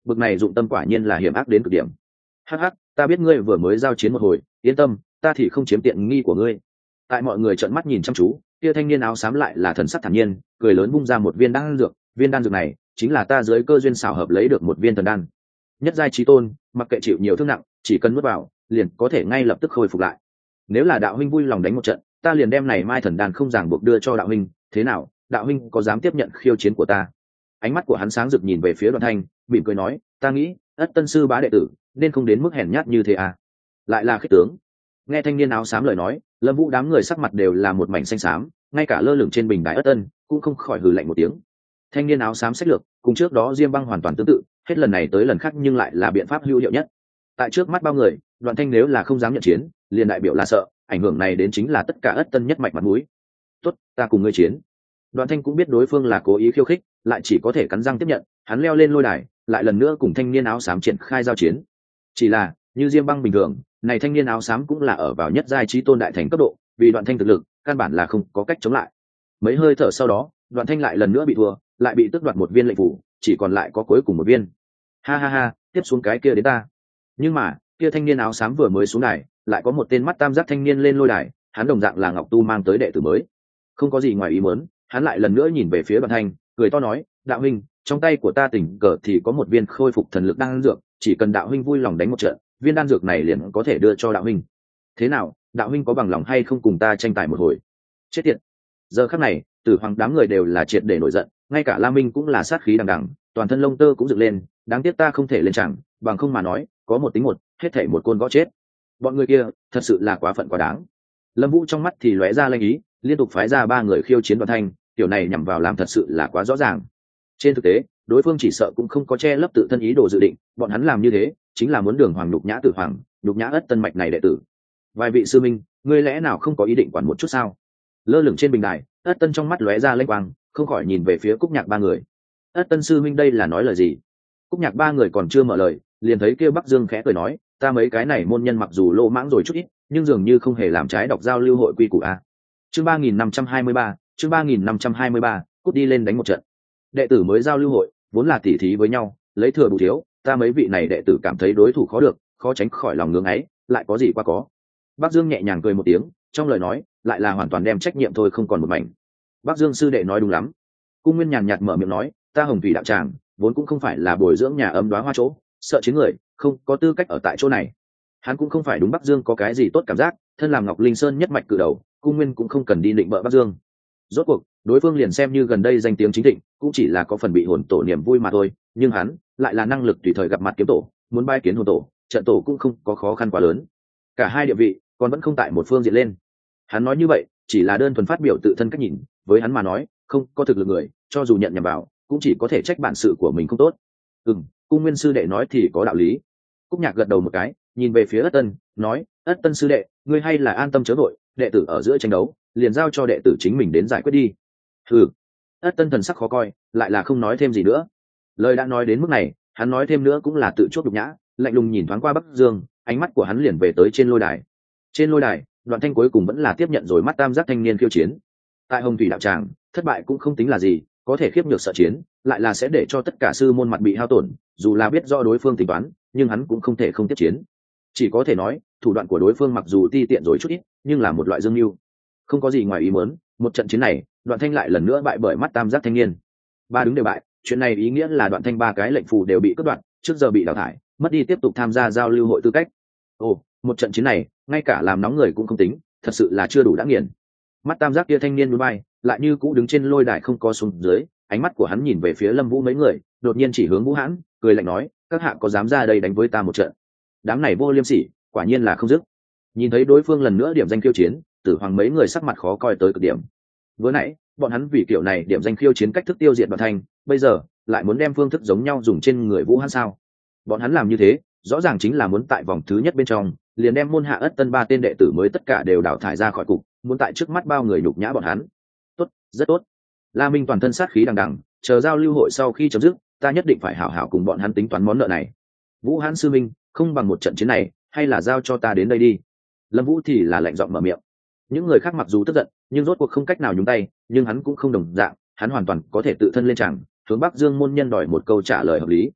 bực này dụng tâm quả nhiên là hiểm ác đến cực điểm. Hắc hắc, ta biết ngươi vừa mới giao chiến một hồi, yên tâm, ta thì không chiếm tiện nghi của ngươi. Tại mọi người trợn mắt nhìn chăm chú, kia thanh niên áo xám lại là thần sắc thản nhiên, cười lớn bung ra một viên đan dược, viên đan dược này chính là ta dưới cơ duyên xảo hợp lấy được một viên thần đan. Nhất giai chí tôn, mặc kệ chịu nhiều thương nặng, chỉ cần nuốt vào, liền có thể ngay lập tức khôi phục lại. Nếu là đạo huynh vui lòng đánh một trận, ta liền đem này mai thần đan không ràng buộc đưa cho đạo huynh, thế nào, đạo huynh có dám tiếp nhận khiêu chiến của ta? Ánh mắt của hắn sáng rực nhìn về phía Đoạn Thanh, mỉm cười nói, ta nghĩ, Ất Tân sư bá đệ tử, nên không đến mức hèn nhát như thế à? Lại là khích tướng. Nghe thanh niên áo xám lời nói, Lâm Vũ đám người sắc mặt đều là một mảnh xanh xám, ngay cả lơ lửng trên bình đài Ất Tân cũng không khỏi hừ lạnh một tiếng. Thanh niên áo xám sách lược, cùng trước đó Diêm Băng hoàn toàn tương tự, hết lần này tới lần khác nhưng lại là biện pháp hữu hiệu nhất. Tại trước mắt bao người, Đoạn Thanh nếu là không dám nhận chiến, liền đại biểu là sợ, ảnh hưởng này đến chính là tất cả Ất Tân nhất mạch mặt mũi. Tốt, ta cùng ngươi chiến. Đoạn Thanh cũng biết đối phương là cố ý khiêu khích, lại chỉ có thể cắn răng tiếp nhận, hắn leo lên lôi đài, lại lần nữa cùng thanh niên áo xám triển khai giao chiến. Chỉ là, như Diêm Băng bình thường, này thanh niên áo xám cũng là ở vào nhất giai chí tôn đại thành cấp độ, vì Đoạn Thanh thực lực, căn bản là không có cách chống lại. Mấy hơi thở sau đó, Đoạn Thanh lại lần nữa bị thua, lại bị tước đoạt một viên lệnh phủ, chỉ còn lại có cuối cùng một viên. Ha ha ha, tiếp xuống cái kia đến ta. Nhưng mà, kia thanh niên áo xám vừa mới xuống đài, lại có một tên mắt tam giác thanh niên lên lôi đài, hắn đồng dạng là Ngọc Tu mang tới đệ tử mới. Không có gì ngoài ý muốn, hắn lại lần nữa nhìn về phía Đoạn Thanh, cười to nói, đạo huynh, trong tay của ta tình cờ thì có một viên khôi phục thần lực đan dược, chỉ cần đạo huynh vui lòng đánh một trận, viên đan dược này liền có thể đưa cho đạo huynh. Thế nào, đạo huynh có bằng lòng hay không cùng ta tranh tài một hồi? Chết tiệt. Giờ khắc này, Tử Hoàng đám người đều là triệt để nổi giận, ngay cả La Minh cũng là sát khí đằng đằng, toàn thân lông tơ cũng dựng lên, đáng tiếc ta không thể lên chẳng, bằng không mà nói, có một tính một, hết thảy một côn gõ chết. Bọn người kia, thật sự là quá phận quá đáng. Lâm Vũ trong mắt thì lóe ra lanh ý, liên tục phái ra ba người khiêu chiến Đoạn Thanh, tiểu này nhằm vào làm thật sự là quá rõ ràng. Trên thực tế, đối phương chỉ sợ cũng không có che lấp tự thân ý đồ dự định, bọn hắn làm như thế, chính là muốn đường hoàng nhục nhã Tử Hoàng, nhục nhã Ất Tân mạch này đệ tử. Vài vị sư minh, ngươi lẽ nào không có ý định quản một chút sao? Lơ lửng trên bình đài, Ất Tân trong mắt lóe ra lênh quang, không khỏi nhìn về phía Cúc Nhạc ba người. Ất Tân sư minh đây là nói lời gì? Cúc Nhạc ba người còn chưa mở lời, liền thấy kêu Bắc Dương khẽ cười nói, ta mấy cái này môn nhân mặc dù lô mãng rồi chút ít, nhưng dường như không hề làm trái đọc giao lưu hội quy củ a. Chương ba nghìn năm trăm hai mươi ba, chương ba nghìn năm trăm hai mươi ba, cút đi lên đánh một trận. Đệ tử mới giao lưu hội, vốn là tỉ thí với nhau, lấy thừa bù thiếu, ta mấy vị này đệ tử cảm thấy đối thủ khó được, khó tránh khỏi lòng ngưỡng ấy, lại có gì qua có. Bắc Dương nhẹ nhàng cười một tiếng, trong lời nói lại là hoàn toàn đem trách nhiệm thôi không còn một mảnh. Bắc Dương sư đệ nói đúng lắm. Cung Nguyên nhàn nhạt mở miệng nói, ta Hồng Thủy đạo tràng vốn cũng không phải là bồi dưỡng nhà ấm đóa hoa chỗ, sợ chiến người, không có tư cách ở tại chỗ này. Hắn cũng không phải đúng Bắc Dương có cái gì tốt cảm giác, thân làm Ngọc Linh Sơn nhất mạch cử đầu, Cung Nguyên cũng không cần đi định bợ Bắc Dương. Rốt cuộc, đối phương liền xem như gần đây danh tiếng chính thịnh, cũng chỉ là có phần bị hồn tổ niềm vui mà thôi, nhưng hắn lại là năng lực tùy thời gặp mặt kiếm tổ, muốn bay kiến hồn tổ, trận tổ cũng không có khó khăn quá lớn. Cả hai địa vị còn vẫn không tại một phương diện lên. Hắn nói như vậy, chỉ là đơn thuần phát biểu tự thân cách nhìn, với hắn mà nói, không có thực lực người, cho dù nhận nhầm vào, cũng chỉ có thể trách bản sự của mình không tốt. Ừm, Cung Nguyên sư đệ nói thì có đạo lý. Cúc Nhạc gật đầu một cái, nhìn về phía Ất Tân, nói, Ất Tân sư đệ, ngươi hay là an tâm chớ vội, đệ tử ở giữa tranh đấu, liền giao cho đệ tử chính mình đến giải quyết đi. Ừ. Ất Tân thần sắc khó coi, lại là không nói thêm gì nữa. Lời đã nói đến mức này, hắn nói thêm nữa cũng là tự chuốc nhục nhã, lạnh lùng nhìn thoáng qua Bắc Dương, ánh mắt của hắn liền về tới trên lôi đài. Trên lôi đài, Đoạn Thanh cuối cùng vẫn là tiếp nhận rồi mắt tam giác thanh niên khiêu chiến. Tại Hồng Thủy đạo tràng, thất bại cũng không tính là gì, có thể khiếp nhược sợ chiến, lại là sẽ để cho tất cả sư môn mặt bị hao tổn, dù là biết rõ đối phương tính toán, nhưng hắn cũng không thể không tiếp chiến. Chỉ có thể nói, thủ đoạn của đối phương mặc dù ti tiện rồi chút ít, nhưng là một loại dương mưu. Không có gì ngoài ý muốn, một trận chiến này, Đoạn Thanh lại lần nữa bại bởi mắt tam giác thanh niên. Ba đứng đều bại, chuyện này ý nghĩa là Đoạn Thanh ba cái lệnh phù đều bị cắt đoạn, trước giờ bị đào thải, mất đi tiếp tục tham gia giao lưu hội tư cách. Ồ, một trận chiến này, ngay cả làm nóng người cũng không tính, thật sự là chưa đủ đã nghiền. Mắt tam giác kia thanh niên núi bay, lại như cũ đứng trên lôi đài không có xuống dưới, ánh mắt của hắn nhìn về phía Lâm Vũ mấy người, đột nhiên chỉ hướng Vũ Hãn, cười lạnh nói, các hạ có dám ra đây đánh với ta một trận? Đám này vô liêm sỉ, quả nhiên là không dứt. Nhìn thấy đối phương lần nữa điểm danh khiêu chiến, Tử Hoàng mấy người sắc mặt khó coi tới cực điểm. Vừa nãy, bọn hắn vì kiểu này điểm danh khiêu chiến cách thức tiêu diệt Đoạn Thanh, bây giờ lại muốn đem phương thức giống nhau dùng trên người Vũ Hãn sao? Bọn hắn làm như thế, rõ ràng chính là muốn tại vòng thứ nhất bên trong, liền đem môn hạ Ất Tân ba tên đệ tử mới tất cả đều đào thải ra khỏi cục, muốn tại trước mắt bao người nhục nhã bọn hắn. Tốt, rất tốt. La Minh toàn thân sát khí đằng đằng, chờ giao lưu hội sau khi chấm dứt, ta nhất định phải hảo hảo cùng bọn hắn tính toán món nợ này. Vũ Hãn sư minh, không bằng một trận chiến này, hay là giao cho ta đến đây đi. Lâm Vũ thì là lạnh giọng mở miệng. Những người khác mặc dù tức giận, nhưng rốt cuộc không cách nào nhúng tay, nhưng hắn cũng không đồng dạng, hắn hoàn toàn có thể tự thân lên tràng, hướng Bắc Dương môn nhân đòi một câu trả lời hợp lý.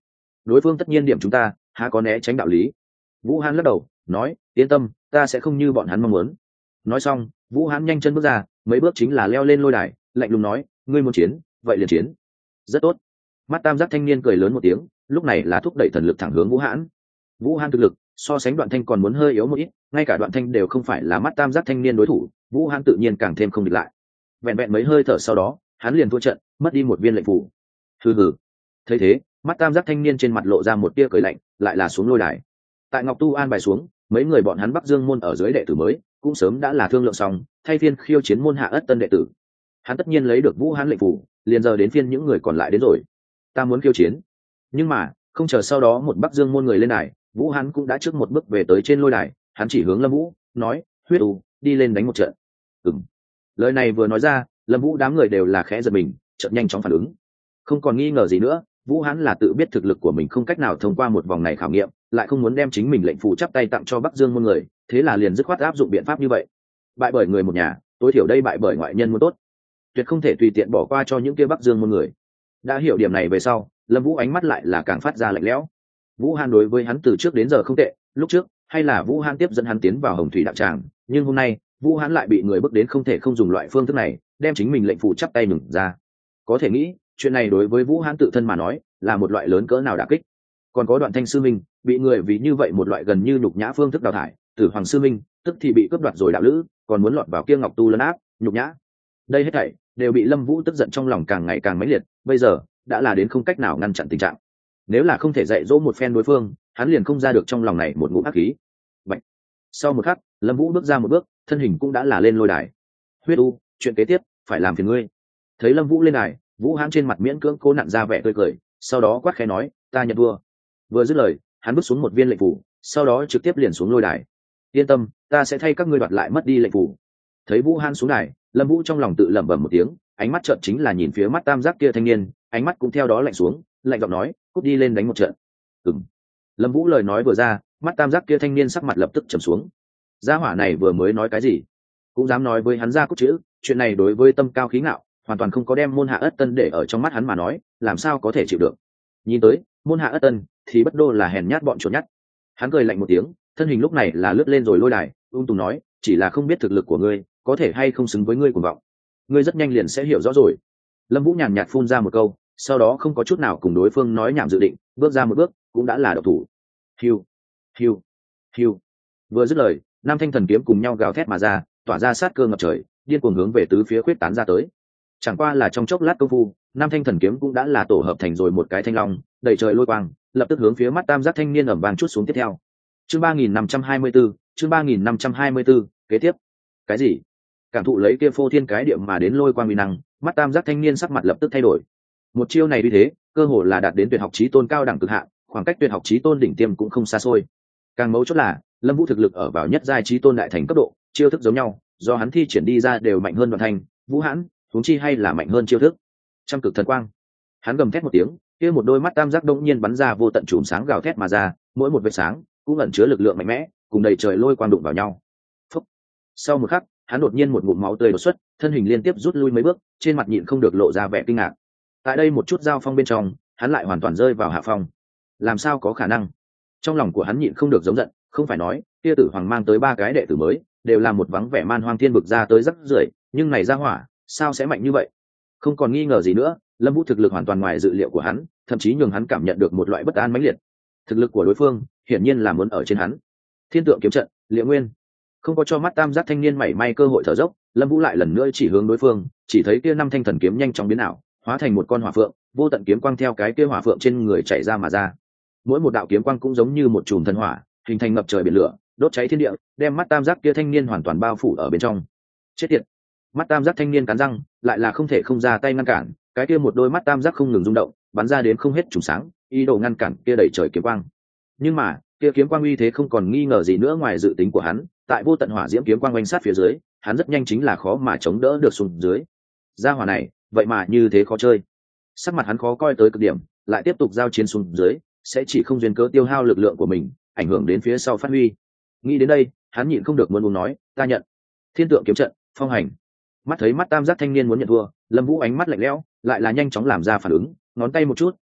đối phương tất nhiên điểm chúng ta há có né tránh đạo lý. Vũ Hán lắc đầu nói, yên tâm, ta sẽ không như bọn hắn mong muốn. Nói xong Vũ Hán nhanh chân bước ra, mấy bước chính là leo lên lôi đài, lạnh lùng nói, ngươi muốn chiến vậy liền chiến. Rất tốt. Mắt tam giác thanh niên cười lớn một tiếng, lúc này là thúc đẩy thần lực thẳng hướng Vũ Hán. Vũ Hán thực lực so sánh Đoạn Thanh còn muốn hơi yếu một ít, ngay cả Đoạn Thanh đều không phải là mắt tam giác thanh niên đối thủ, Vũ Hán tự nhiên càng thêm không địch lại. Vẹn vẹn mấy hơi thở sau đó hắn liền thua trận, mất đi một viên lệnh phủ. Hừ hừ. Thấy thế mắt tam giác thanh niên trên mặt lộ ra một tia cười lạnh, lại là xuống lôi đài. Tại Ngọc Tu an bài xuống, mấy người bọn hắn Bắc Dương môn ở dưới đệ tử mới cũng sớm đã là thương lượng xong, thay phiên khiêu chiến môn hạ ất tân đệ tử. Hắn tất nhiên lấy được Vũ Hán lệnh phủ, liền giờ đến phiên những người còn lại đến rồi. Ta muốn khiêu chiến. Nhưng mà không chờ sau đó một Bắc Dương môn người lên đài, Vũ Hán cũng đã trước một bước về tới trên lôi đài, hắn chỉ hướng Lâm Vũ nói, huyết u đi lên đánh một trận. Ừm. Lời này vừa nói ra, Lâm Vũ đám người đều là khẽ giật mình, chợt nhanh chóng phản ứng. Không còn nghi ngờ gì nữa, Vũ Hán là tự biết thực lực của mình không cách nào thông qua một vòng này khảo nghiệm, lại không muốn đem chính mình lệnh phù chắp tay tặng cho Bắc Dương môn người, thế là liền dứt khoát áp dụng biện pháp như vậy. Bại bởi người một nhà, tối thiểu đây bại bởi ngoại nhân muốn tốt, tuyệt không thể tùy tiện bỏ qua cho những kia Bắc Dương môn người. Đã hiểu điểm này về sau, Lâm Vũ ánh mắt lại là càng phát ra lạnh lẽo. Vũ Hán đối với hắn từ trước đến giờ không tệ, lúc trước hay là Vũ Hán tiếp dẫn hắn tiến vào Hồng Thủy đạo tràng, nhưng hôm nay Vũ Hán lại bị người bức đến không thể không dùng loại phương thức này, đem chính mình lệnh phù chắp tay mừng ra. Có thể nghĩ, chuyện này đối với Vũ Hán tự thân mà nói, là một loại lớn cỡ nào đả kích. Còn có Đoạn Thanh sư minh, bị người vì như vậy một loại gần như nhục nhã phương thức đào thải, Tử Hoàng sư minh, tức thì bị cướp đoạt rồi đạo lữ, còn muốn lọt vào kia Ngọc Tu lấn áp, nhục nhã. Đây hết thảy đều bị Lâm Vũ tức giận trong lòng càng ngày càng mãnh liệt, bây giờ đã là đến không cách nào ngăn chặn tình trạng. Nếu là không thể dạy dỗ một phen đối phương, hắn liền không ra được trong lòng này một ngụm ác khí. Bạch. Sau một khắc, Lâm Vũ bước ra một bước, thân hình cũng đã là lên lôi đài. Huyết u, chuyện kế tiếp phải làm phiền ngươi. Thấy Lâm Vũ lên đài, Vũ Hán trên mặt miễn cưỡng cố nặn ra vẻ tươi cười, sau đó quát khẽ nói, ta nhận vua. Vừa dứt lời, hắn bước xuống một viên lệnh phủ, sau đó trực tiếp liền xuống lôi đài. Yên tâm, ta sẽ thay các ngươi đoạt lại mất đi lệnh phủ. Thấy Vũ Hán xuống đài, Lâm Vũ trong lòng tự lẩm bẩm một tiếng, ánh mắt trợn chính là nhìn phía mắt tam giác kia thanh niên, ánh mắt cũng theo đó lạnh xuống, lạnh giọng nói, cút đi lên đánh một trận. Ừm. Lâm Vũ lời nói vừa ra, mắt tam giác kia thanh niên sắc mặt lập tức trầm xuống. Gia hỏa này vừa mới nói cái gì, cũng dám nói với hắn ra cút chữ, chuyện này đối với tâm cao khí ngạo, hoàn toàn không có đem môn hạ ất tân để ở trong mắt hắn mà nói, làm sao có thể chịu được. Nhìn tới môn hạ ất tân thì bất đô là hèn nhát bọn chuột nhát. Hắn cười lạnh một tiếng, thân hình lúc này là lướt lên rồi lôi đài, ung tùng nói, chỉ là không biết thực lực của ngươi có thể hay không xứng với ngươi cuồng vọng, ngươi rất nhanh liền sẽ hiểu rõ rồi. Lâm Vũ nhàn nhạt phun ra một câu, sau đó không có chút nào cùng đối phương nói nhảm dự định, bước ra một bước cũng đã là độc thủ. Hiu, hiu, hiu. Vừa dứt lời, năm thanh thần kiếm cùng nhau gào thét mà ra, tỏa ra sát cơ ngập trời, điên cuồng hướng về tứ phía khuyết tán ra tới. Chẳng qua là trong chốc lát công phu, năm thanh thần kiếm cũng đã là tổ hợp thành rồi một cái thanh long, đầy trời lôi quang, lập tức hướng phía mắt tam giác thanh niên ầm vang chút xuống tiếp theo. Chương ba nghìn năm trăm hai mươi 34, chương ba nghìn năm trăm hai mươi 34, kế tiếp. Cái gì? Cảm thụ lấy kia phô thiên cái địa mà đến lôi quang uy năng, mắt tam giác thanh niên sắc mặt lập tức thay đổi. Một chiêu này như thế, cơ hồ là đạt đến tuyệt học chí tôn cao đẳng cực hạn, khoảng cách tuyệt học chí tôn đỉnh tiêm cũng không xa xôi. Càng mấu chốt là, Lâm Vũ thực lực ở vào nhất giai chí tôn đại thành cấp độ, chiêu thức giống nhau, do hắn thi triển đi ra đều mạnh hơn Đoạn Thanh, Vũ Hán, huống chi hay là mạnh hơn chiêu thức. Trăm cực thần quang. Hắn gầm thét một tiếng, kia một đôi mắt tam giác đột nhiên bắn ra vô tận chùm sáng gào thét mà ra, mỗi một vệt sáng cũng ẩn chứa lực lượng mạnh mẽ, cùng đầy trời lôi quang đụng vào nhau. Phúc. Sau một khắc, hắn đột nhiên một ngụm máu tươi đổ xuất, thân hình liên tiếp rút lui mấy bước, trên mặt nhịn không được lộ ra vẻ kinh ngạc. Tại đây một chút giao phong bên trong, hắn lại hoàn toàn rơi vào hạ phong. Làm sao có khả năng? Trong lòng của hắn nhịn không được giống giận, không phải nói, kia Tử Hoàng mang tới ba cái đệ tử mới, đều là một vắng vẻ man hoang thiên vực ra tới rất rưởi, nhưng này ra hỏa, sao sẽ mạnh như vậy? Không còn nghi ngờ gì nữa, Lâm Vũ thực lực hoàn toàn ngoài dự liệu của hắn, thậm chí nhường hắn cảm nhận được một loại bất an mãnh liệt. Thực lực của đối phương, hiển nhiên là muốn ở trên hắn. Thiên tượng kiếm trận, Liễu Nguyên. Không có cho mắt tam giác thanh niên mảy may cơ hội thở dốc, Lâm Vũ lại lần nữa chỉ hướng đối phương, chỉ thấy kia năm thanh thần kiếm nhanh chóng biến ảo, hóa thành một con hỏa phượng, vô tận kiếm quang theo cái kia hỏa phượng trên người chạy ra mà ra. Mỗi một đạo kiếm quang cũng giống như một chùm thần hỏa, hình thành ngập trời biển lửa, đốt cháy thiên địa, đem mắt tam giác kia thanh niên hoàn toàn bao phủ ở bên trong. Chết tiệt! Mắt tam giác thanh niên cắn răng, lại là không thể không ra tay ngăn cản, cái kia một đôi mắt tam giác không ngừng rung động, bắn ra đến không hết trùng sáng, ý đồ ngăn cản kia đẩy trời kiếm quang. Nhưng mà, kia kiếm quang uy thế không còn nghi ngờ gì nữa ngoài dự tính của hắn, tại vô tận hỏa diễm kiếm quang quanh sát phía dưới, hắn rất nhanh chính là khó mà chống đỡ được xuống dưới. Gia hỏa này, vậy mà như thế khó chơi. Sắc mặt hắn khó coi tới cực điểm, lại tiếp tục giao chiến xuống dưới, sẽ chỉ không duyên cớ tiêu hao lực lượng của mình, ảnh hưởng đến phía sau phát huy. Nghĩ đến đây, hắn nhịn không được muốn uống nói, ta nhận. Thiên tượng kiếm trận, phong hành. Mắt thấy mắt tam giác thanh niên muốn nhận thua, Lâm Vũ ánh mắt lạnh lẽo, lại là nhanh chóng làm ra phản ứng, ngón tay một chút,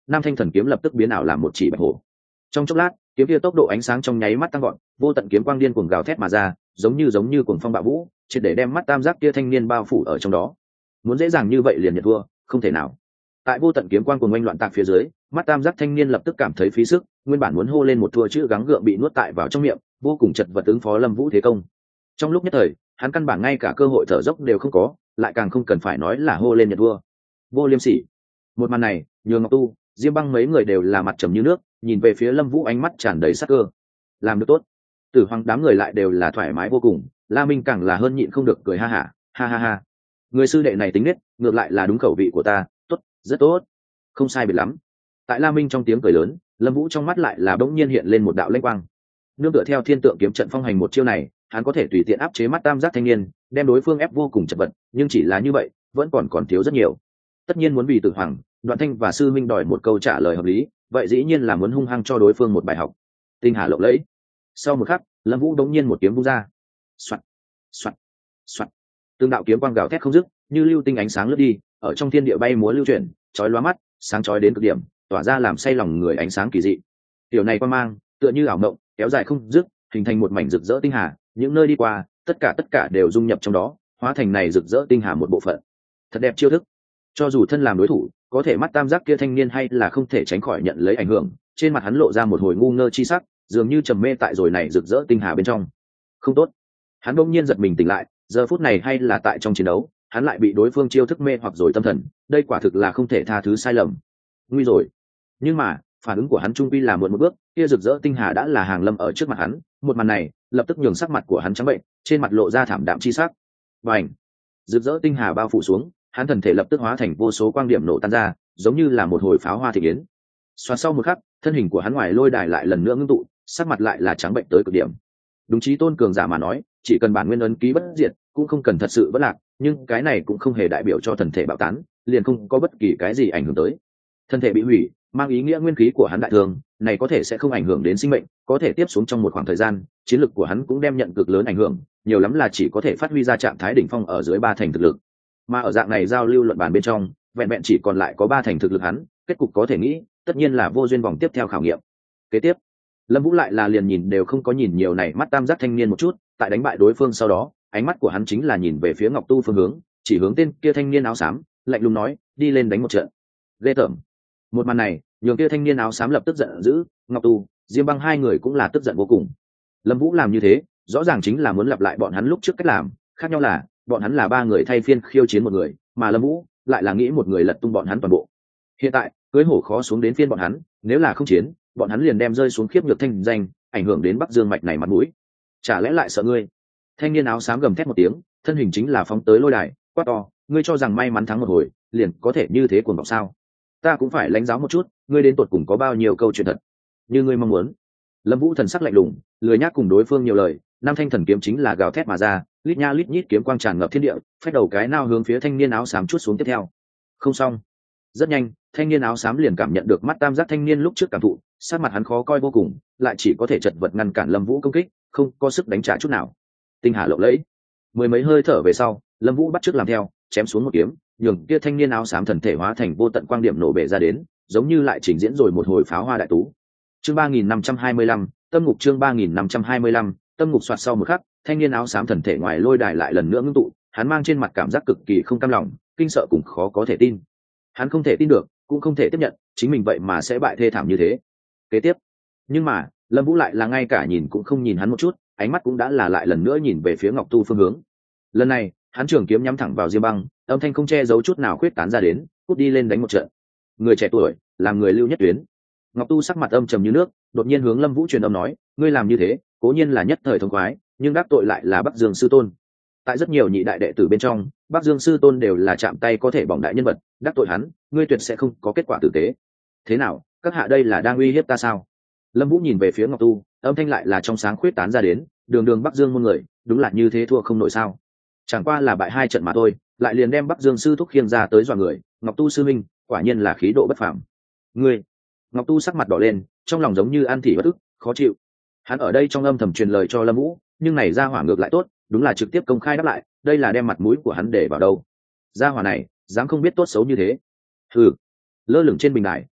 nam thanh thần kiếm lập tức biến ảo làm một chỉ bạch hổ. Trong chốc lát, kiếm kia tốc độ ánh sáng trong nháy mắt tăng gọn, vô tận kiếm quang điên cuồng gào thét mà ra, giống như giống như cuồng phong bạo vũ, triệt để đem mắt tam giác kia thanh niên bao phủ ở trong đó. Muốn dễ dàng như vậy liền nhận thua, không thể nào. Tại vô tận kiếm quang cuồng oanh loạn tạc phía dưới, mắt tam giác thanh niên lập tức cảm thấy phí sức, nguyên bản muốn hô lên một thua chữ gắng gượng bị nuốt tại vào trong miệng, vô cùng chật vật ứng phó Lâm Vũ thế công. Trong lúc nhất thời, hắn căn bản ngay cả cơ hội thở dốc đều không có, lại càng không cần phải nói là hô lên nhận thua. Vô liêm sỉ. Một màn này, nhường Ngọc Tu, Diêm Băng mấy người đều là mặt trầm như nước, nhìn về phía Lâm Vũ ánh mắt tràn đầy sắc cơ. Làm được tốt. Tử Hoàng đám người lại đều là thoải mái vô cùng, La Minh càng là hơn nhịn không được cười ha hả, ha ha ha. Người sư đệ này tính nết, ngược lại là đúng khẩu vị của ta, tốt, rất tốt. Không sai biệt lắm. Tại La Minh trong tiếng cười lớn, Lâm Vũ trong mắt lại là bỗng nhiên hiện lên một đạo lanh quang. Nương tựa theo Thiên Tượng kiếm trận phong hành một chiêu này, hắn có thể tùy tiện áp chế mắt tam giác thanh niên, đem đối phương ép vô cùng chật vật, nhưng chỉ là như vậy, vẫn còn còn thiếu rất nhiều. Tất nhiên muốn vì Tử Hoàng, Đoạn Thanh và sư minh đòi một câu trả lời hợp lý, vậy dĩ nhiên là muốn hung hăng cho đối phương một bài học. Tinh hà lộng lẫy. Sau một khắc, Lâm Vũ đống nhiên một kiếm vung ra. Soạt, soạt, soạt. Từng đạo kiếm quang gào thét không dứt, như lưu tinh ánh sáng lướt đi, ở trong thiên địa bay múa lưu chuyển, chói lóa mắt, sáng chói đến cực điểm, tỏa ra làm say lòng người ánh sáng kỳ dị. Tiểu này quang mang, tựa như ảo mộng, kéo dài không dứt, hình thành một mảnh rực rỡ tinh hà, những nơi đi qua, tất cả tất cả đều dung nhập trong đó, hóa thành này rực rỡ tinh hà một bộ phận. Thật đẹp chiêu thức. Cho dù thân làm đối thủ, có thể mắt tam giác kia thanh niên hay là không thể tránh khỏi nhận lấy ảnh hưởng, trên mặt hắn lộ ra một hồi ngu ngơ chi sắc, dường như trầm mê tại rồi này rực rỡ tinh hà bên trong. Không tốt. Hắn bỗng nhiên giật mình tỉnh lại, giờ phút này hay là tại trong chiến đấu, hắn lại bị đối phương chiêu thức mê hoặc rồi tâm thần, đây quả thực là không thể tha thứ sai lầm. Nguy rồi. Nhưng mà, phản ứng của hắn trung quy là muộn một bước, kia rực rỡ tinh hà đã là hàng lâm ở trước mặt hắn, một màn này, lập tức nhường sắc mặt của hắn trắng bệnh, trên mặt lộ ra thảm đạm chi sắc. Bành! Rực rỡ tinh hà bao phủ xuống, hắn thần thể lập tức hóa thành vô số quang điểm nổ tan ra, giống như là một hồi pháo hoa thị kiến. Xoát sau một khắc, thân hình của hắn ngoài lôi đài lại lần nữa ngưng tụ, sắc mặt lại là trắng bệnh tới cực điểm. Đúng chí tôn cường giả mà nói, chỉ cần bản nguyên ấn ký bất diệt, cũng không cần thật sự bất lạc, nhưng cái này cũng không hề đại biểu cho thần thể bạo tán, liền không có bất kỳ cái gì ảnh hưởng tới. Thân thể bị hủy, mang ý nghĩa nguyên khí của hắn đại thương, này có thể sẽ không ảnh hưởng đến sinh mệnh, có thể tiếp xuống trong một khoảng thời gian, chiến lực của hắn cũng đem nhận cực lớn ảnh hưởng, nhiều lắm là chỉ có thể phát huy ra trạng thái đỉnh phong ở dưới ba thành thực lực. Mà ở dạng này giao lưu luận bàn bên trong, vẹn vẹn chỉ còn lại có ba thành thực lực hắn, kết cục có thể nghĩ, tất nhiên là vô duyên vòng tiếp theo khảo nghiệm. Kế tiếp, Lâm Vũ lại là liền nhìn đều không có nhìn nhiều này mắt tam giác thanh niên một chút, tại đánh bại đối phương sau đó, ánh mắt của hắn chính là nhìn về phía Ngọc Tu phương hướng, chỉ hướng tên kia thanh niên áo xám, lạnh lùng nói, đi lên đánh một trận. Ghê tởm. Một màn này, nhường kia thanh niên áo xám lập tức giận dữ, Ngọc Tu, Diêm Băng hai người cũng là tức giận vô cùng. Lâm Vũ làm như thế, rõ ràng chính là muốn lặp lại bọn hắn lúc trước cách làm, khác nhau là, bọn hắn là ba người thay phiên khiêu chiến một người, mà Lâm Vũ lại là nghĩ một người lật tung bọn hắn toàn bộ. Hiện tại, cưới hổ khó xuống đến phiên bọn hắn, nếu là không chiến, bọn hắn liền đem rơi xuống khiếp nhược thanh danh, ảnh hưởng đến Bắc Dương mạch này mặt mũi. Chả lẽ lại sợ ngươi? Thanh niên áo xám gầm thét một tiếng, thân hình chính là phóng tới lôi đài, quát to, ngươi cho rằng may mắn thắng một hồi, liền có thể như thế cuồng vọng sao? Ta cũng phải lãnh giáo một chút, ngươi đến tột cùng có bao nhiêu câu chuyện thật, như ngươi mong muốn. Lâm Vũ thần sắc lạnh lùng, lười nhác cùng đối phương nhiều lời, năm thanh thần kiếm chính là gào thét mà ra, lít nha lít nhít kiếm quang tràn ngập thiên địa, phách đầu cái nào hướng phía thanh niên áo xám chuốt xuống tiếp theo. Không xong. Rất nhanh, thanh niên áo xám liền cảm nhận được mắt tam giác thanh niên lúc trước cảm thụ, sắc mặt hắn khó coi vô cùng, lại chỉ có thể chật vật ngăn cản Lâm Vũ công kích, không có sức đánh trả chút nào. Tinh hà lộng lẫy. Mười mấy hơi thở về sau, Lâm Vũ bắt chước làm theo, chém xuống một kiếm, nhường kia thanh niên áo xám thần thể hóa thành vô tận quang điểm nổ bể ra đến, giống như lại trình diễn rồi một hồi pháo hoa đại tú. Chương ba nghìn năm trăm hai mươi lăm, Tâm ngục chương ba nghìn năm trăm hai mươi lăm, Tâm ngục soạt sau một khắc, thanh niên áo xám thần thể ngoài lôi đài lại lần nữa ngưng tụ, hắn mang trên mặt cảm giác cực kỳ không cam lòng, kinh sợ cùng khó có thể tin. Hắn không thể tin được, cũng không thể tiếp nhận, chính mình vậy mà sẽ bại thê thảm như thế. Kế tiếp, nhưng mà, Lâm Vũ lại là ngay cả nhìn cũng không nhìn hắn một chút, ánh mắt cũng đã là lại lần nữa nhìn về phía Ngọc Tu phương hướng. Lần này, hắn trường kiếm nhắm thẳng vào Diêm Băng, âm thanh không che giấu chút nào khuyết tán ra đến, cút đi lên đánh một trận. Người trẻ tuổi, làm người lưu nhất tuyến. Ngọc Tu sắc mặt âm trầm như nước, đột nhiên hướng Lâm Vũ truyền âm nói, ngươi làm như thế, cố nhiên là nhất thời thông khoái, nhưng đắc tội lại là Bắc Dương sư tôn. Tại rất nhiều nhị đại đệ tử bên trong, Bắc Dương sư tôn đều là chạm tay có thể bỏng đại nhân vật, đắc tội hắn, ngươi tuyệt sẽ không có kết quả tử tế. Thế nào, các hạ đây là đang uy hiếp ta sao? Lâm Vũ nhìn về phía Ngọc Tu, âm thanh lại là trong sáng khuyết tán ra đến, đường đường Bắc Dương môn người, đúng là như thế thua không nổi sao? Chẳng qua là bại hai trận mà thôi, lại liền đem Bắc Dương sư thúc khiêng ra tới dọa người, Ngọc Tu sư minh, quả nhiên là khí độ bất phàm. Ngươi, Ngọc Tu sắc mặt đỏ lên, trong lòng giống như ăn thị bất ức, khó chịu. Hắn ở đây trong âm thầm truyền lời cho Lâm Vũ, nhưng này ra hỏa ngược lại tốt, đúng là trực tiếp công khai đáp lại, đây là đem mặt mũi của hắn để vào đâu? Gia hỏa này, dám không biết tốt xấu như thế. Hừ. Lơ lửng trên bình đài,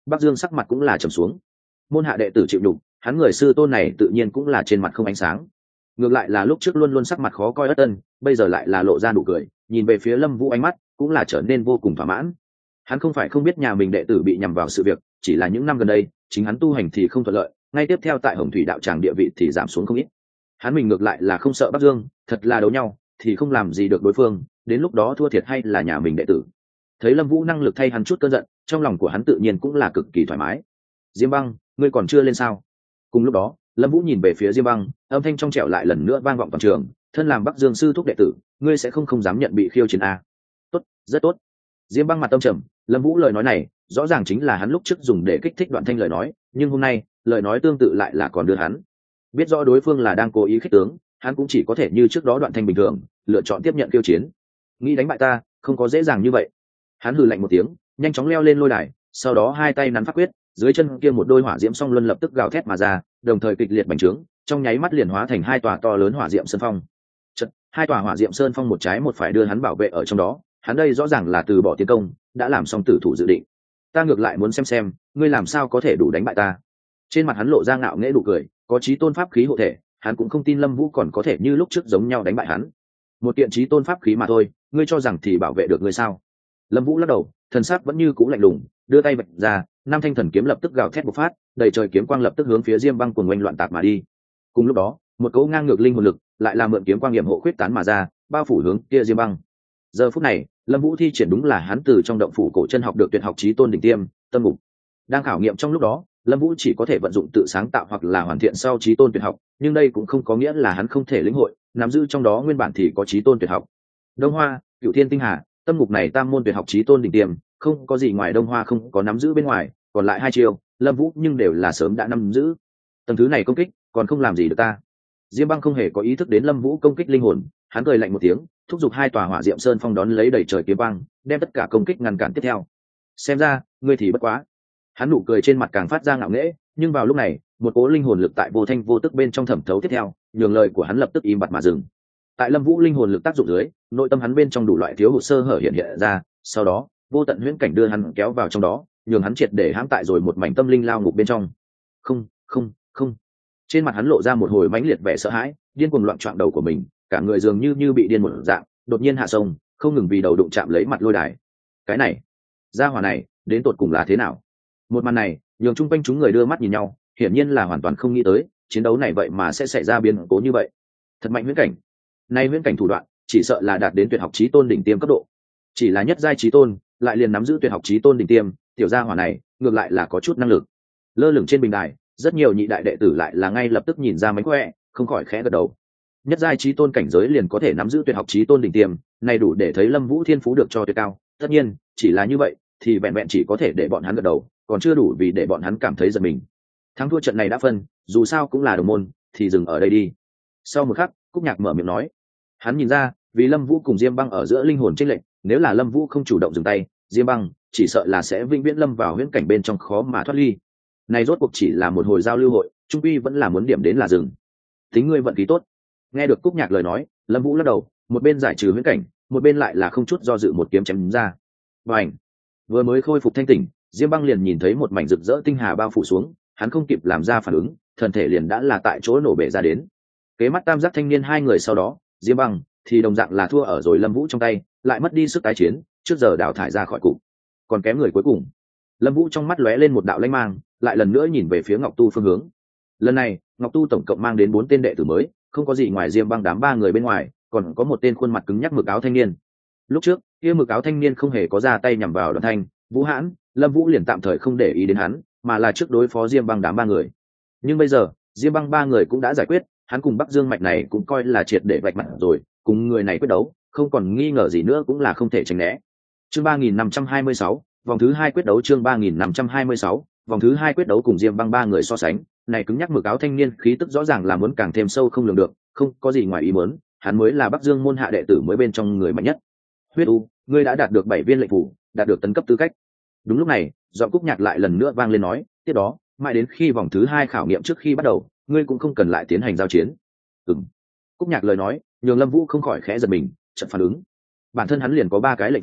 Bắc Dương sắc mặt cũng là trầm xuống. Môn hạ đệ tử chịu đục, hắn người sư tôn này tự nhiên cũng là trên mặt không ánh sáng. Ngược lại là lúc trước luôn luôn sắc mặt khó coi Ất Ân, bây giờ lại là lộ ra nụ cười, nhìn về phía Lâm Vũ ánh mắt cũng là trở nên vô cùng thỏa mãn. Hắn không phải không biết nhà mình đệ tử bị nhằm vào sự việc, chỉ là những năm gần đây chính hắn tu hành thì không thuận lợi, ngay tiếp theo tại Hồng Thủy đạo tràng địa vị thì giảm xuống không ít. Hắn mình ngược lại là không sợ Bắc Dương, thật là đấu nhau thì không làm gì được đối phương, đến lúc đó thua thiệt hay là nhà mình đệ tử. Thấy Lâm Vũ năng lực thay hắn chút cơn giận, trong lòng của hắn tự nhiên cũng là cực kỳ thoải mái. Diêm Băng, ngươi còn chưa lên sao? Cùng lúc đó, Lâm Vũ nhìn về phía Diêm Băng, âm thanh trong trẻo lại lần nữa vang vọng toàn trường, thân làm Bắc Dương sư thúc đệ tử, ngươi sẽ không không dám nhận bị khiêu chiến a? Tốt, rất tốt. Diêm Băng mặt tâm trầm, Lâm Vũ lời nói này, rõ ràng chính là hắn lúc trước dùng để kích thích Đoạn Thanh lời nói, nhưng hôm nay, lời nói tương tự lại là còn đưa hắn. Biết rõ đối phương là đang cố ý khích tướng, hắn cũng chỉ có thể như trước đó Đoạn Thanh bình thường, lựa chọn tiếp nhận khiêu chiến. Nghĩ đánh bại ta, không có dễ dàng như vậy. Hắn hừ lạnh một tiếng, nhanh chóng leo lên lôi đài, sau đó hai tay nắn pháp quyết, dưới chân kia một đôi hỏa diễm song luân lập tức gào thét mà ra, đồng thời kịch liệt bành trướng, trong nháy mắt liền hóa thành hai tòa to lớn hỏa diệm sơn phong. Chật, hai tòa hỏa diệm sơn phong một trái một phải đưa hắn bảo vệ ở trong đó, hắn đây rõ ràng là từ bỏ tiến công, đã làm xong tử thủ dự định. Ta ngược lại muốn xem xem, ngươi làm sao có thể đủ đánh bại ta. Trên mặt hắn lộ ra ngạo nghễ đủ cười, có chí tôn pháp khí hộ thể, hắn cũng không tin Lâm Vũ còn có thể như lúc trước giống nhau đánh bại hắn. Một kiện chí tôn pháp khí mà thôi, ngươi cho rằng thì bảo vệ được ngươi sao? Lâm Vũ lắc đầu, thần sắc vẫn như cũ lạnh lùng, đưa tay vạch ra, năm thanh thần kiếm lập tức gào thét bộc phát, đầy trời kiếm quang lập tức hướng phía Diêm Băng cuồng oanh loạn tạc mà đi. Cùng lúc đó, một cỗ ngang ngược linh hồn lực lại là mượn kiếm quang nghiệm hộ khuyết tán mà ra, bao phủ hướng kia Diêm Băng. Giờ phút này, Lâm Vũ thi triển đúng là hắn từ trong động phủ cổ chân học được tuyệt học chí tôn đỉnh tiêm, tâm ngục. Đang khảo nghiệm trong lúc đó, Lâm Vũ chỉ có thể vận dụng tự sáng tạo hoặc là hoàn thiện sau chí tôn tuyệt học, nhưng đây cũng không có nghĩa là hắn không thể lĩnh hội, nắm giữ trong đó nguyên bản thì có chí tôn tuyệt học. Đông Hoa, Cửu Thiên Tinh Hà, tâm ngục này tam môn tuyệt học chí tôn đỉnh tiêm, không có gì ngoài Đông Hoa không có nắm giữ bên ngoài, còn lại hai chiêu, Lâm Vũ nhưng đều là sớm đã nắm giữ. Tầng thứ này công kích, còn không làm gì được ta. Diêm Băng không hề có ý thức đến Lâm Vũ công kích linh hồn, hắn cười lạnh một tiếng, thúc giục hai tòa hỏa diệm sơn phong đón lấy đầy trời kiếm băng, đem tất cả công kích ngăn cản tiếp theo. Xem ra, ngươi thì bất quá. Hắn nụ cười trên mặt càng phát ra ngạo nghễ, nhưng vào lúc này, một cỗ linh hồn lực tại vô thanh vô tức bên trong thẩm thấu tiếp theo, nhường lời của hắn lập tức im bặt mà dừng. Tại Lâm Vũ linh hồn lực tác dụng dưới, nội tâm hắn bên trong đủ loại thiếu hụt sơ hở hiện hiện ra, sau đó, vô tận huyễn cảnh đưa hắn kéo vào trong đó, nhường hắn triệt để hãm tại rồi một mảnh tâm linh lao ngục bên trong. Không, không, không. Trên mặt hắn lộ ra một hồi mãnh liệt vẻ sợ hãi, điên cuồng loạn choạng đầu của mình, cả người dường như như bị điên một dạng, đột nhiên hạ sông, không ngừng vì đầu đụng chạm lấy mặt lôi đài. Cái này, gia hỏa này, đến tột cùng là thế nào? Một màn này, nhường chung quanh chúng người đưa mắt nhìn nhau, hiển nhiên là hoàn toàn không nghĩ tới, chiến đấu này vậy mà sẽ xảy ra biến cố như vậy. Thật mạnh huyễn cảnh. Nay huyễn cảnh thủ đoạn, chỉ sợ là đạt đến tuyệt học chí tôn đỉnh tiêm cấp độ. Chỉ là nhất giai chí tôn, lại liền nắm giữ tuyệt học chí tôn đỉnh tiêm, tiểu gia hỏa này, ngược lại là có chút năng lực. Lơ lửng trên bình đài, rất nhiều nhị đại đệ tử lại là ngay lập tức nhìn ra mánh khỏe, không khỏi khẽ gật đầu. Nhất giai chí tôn cảnh giới liền có thể nắm giữ tuyệt học chí tôn đỉnh tiêm, này đủ để thấy Lâm Vũ thiên phú được cho tuyệt cao. Tất nhiên, chỉ là như vậy, thì vẹn vẹn chỉ có thể để bọn hắn gật đầu, còn chưa đủ vì để bọn hắn cảm thấy giật mình. Thắng thua trận này đã phân, dù sao cũng là đồng môn, thì dừng ở đây đi. Sau một khắc, Cúc Nhạc mở miệng nói. Hắn nhìn ra, vì Lâm Vũ cùng Diêm Băng ở giữa linh hồn chênh lệch, nếu là Lâm Vũ không chủ động dừng tay, Diêm Băng chỉ sợ là sẽ vĩnh viễn lâm vào huyễn cảnh bên trong khó mà thoát ly. Này rốt cuộc chỉ là một hồi giao lưu hội, trung quy vẫn là muốn điểm đến là dừng. Tính ngươi vận khí tốt. Nghe được Cúc Nhạc lời nói, Lâm Vũ lắc đầu, một bên giải trừ huyễn cảnh, một bên lại là không chút do dự một kiếm chém ra. Bành! Vừa mới khôi phục thanh tỉnh, Diêm Băng liền nhìn thấy một mảnh rực rỡ tinh hà bao phủ xuống, hắn không kịp làm ra phản ứng, thân thể liền đã là tại chỗ nổ bể ra đến. Kế mắt tam giác thanh niên hai người sau đó, Diêm Băng thì đồng dạng là thua ở rồi Lâm Vũ trong tay, lại mất đi sức tái chiến, trước giờ đào thải ra khỏi cục. Còn kém người cuối cùng. Lâm Vũ trong mắt lóe lên một đạo lanh mang, lại lần nữa nhìn về phía Ngọc Tu phương hướng. Lần này, Ngọc Tu tổng cộng mang đến bốn tên đệ tử mới, không có gì ngoài Diêm Băng đám ba người bên ngoài, còn có một tên khuôn mặt cứng nhắc mực áo thanh niên. Lúc trước, kia mực áo thanh niên không hề có ra tay nhằm vào Đoàn Thanh, Vũ Hãn, Lâm Vũ liền tạm thời không để ý đến hắn, mà là trước đối phó Diêm Băng đám ba người. Nhưng bây giờ, Diêm Băng ba người cũng đã giải quyết, hắn cùng Bắc Dương mạch này cũng coi là triệt để vạch mặt rồi, cùng người này quyết đấu, không còn nghi ngờ gì nữa cũng là không thể tránh né. Chương ba nghìn năm trăm hai mươi sáu, vòng thứ hai quyết đấu chương ba nghìn năm trăm hai mươi sáu, vòng thứ hai quyết đấu cùng Diêm Băng ba người so sánh, này cứng nhắc mực áo thanh niên khí tức rõ ràng là muốn càng thêm sâu không lường được, không có gì ngoài ý muốn, hắn mới là Bắc Dương môn hạ đệ tử mới bên trong người mạnh nhất. Huyết U, ngươi đã đạt được bảy viên lệnh phủ, đạt được tấn cấp tư cách. Đúng lúc này, giọng Cúc Nhạc lại lần nữa vang lên nói, tiếp đó, mãi đến khi vòng thứ hai khảo nghiệm trước khi bắt đầu, ngươi cũng không cần lại tiến hành giao chiến. Ừm. Cúc Nhạc lời nói, nhường Lâm Vũ không khỏi khẽ giật mình, chợt phản ứng. Bản thân hắn liền có ba cái lệnh phủ,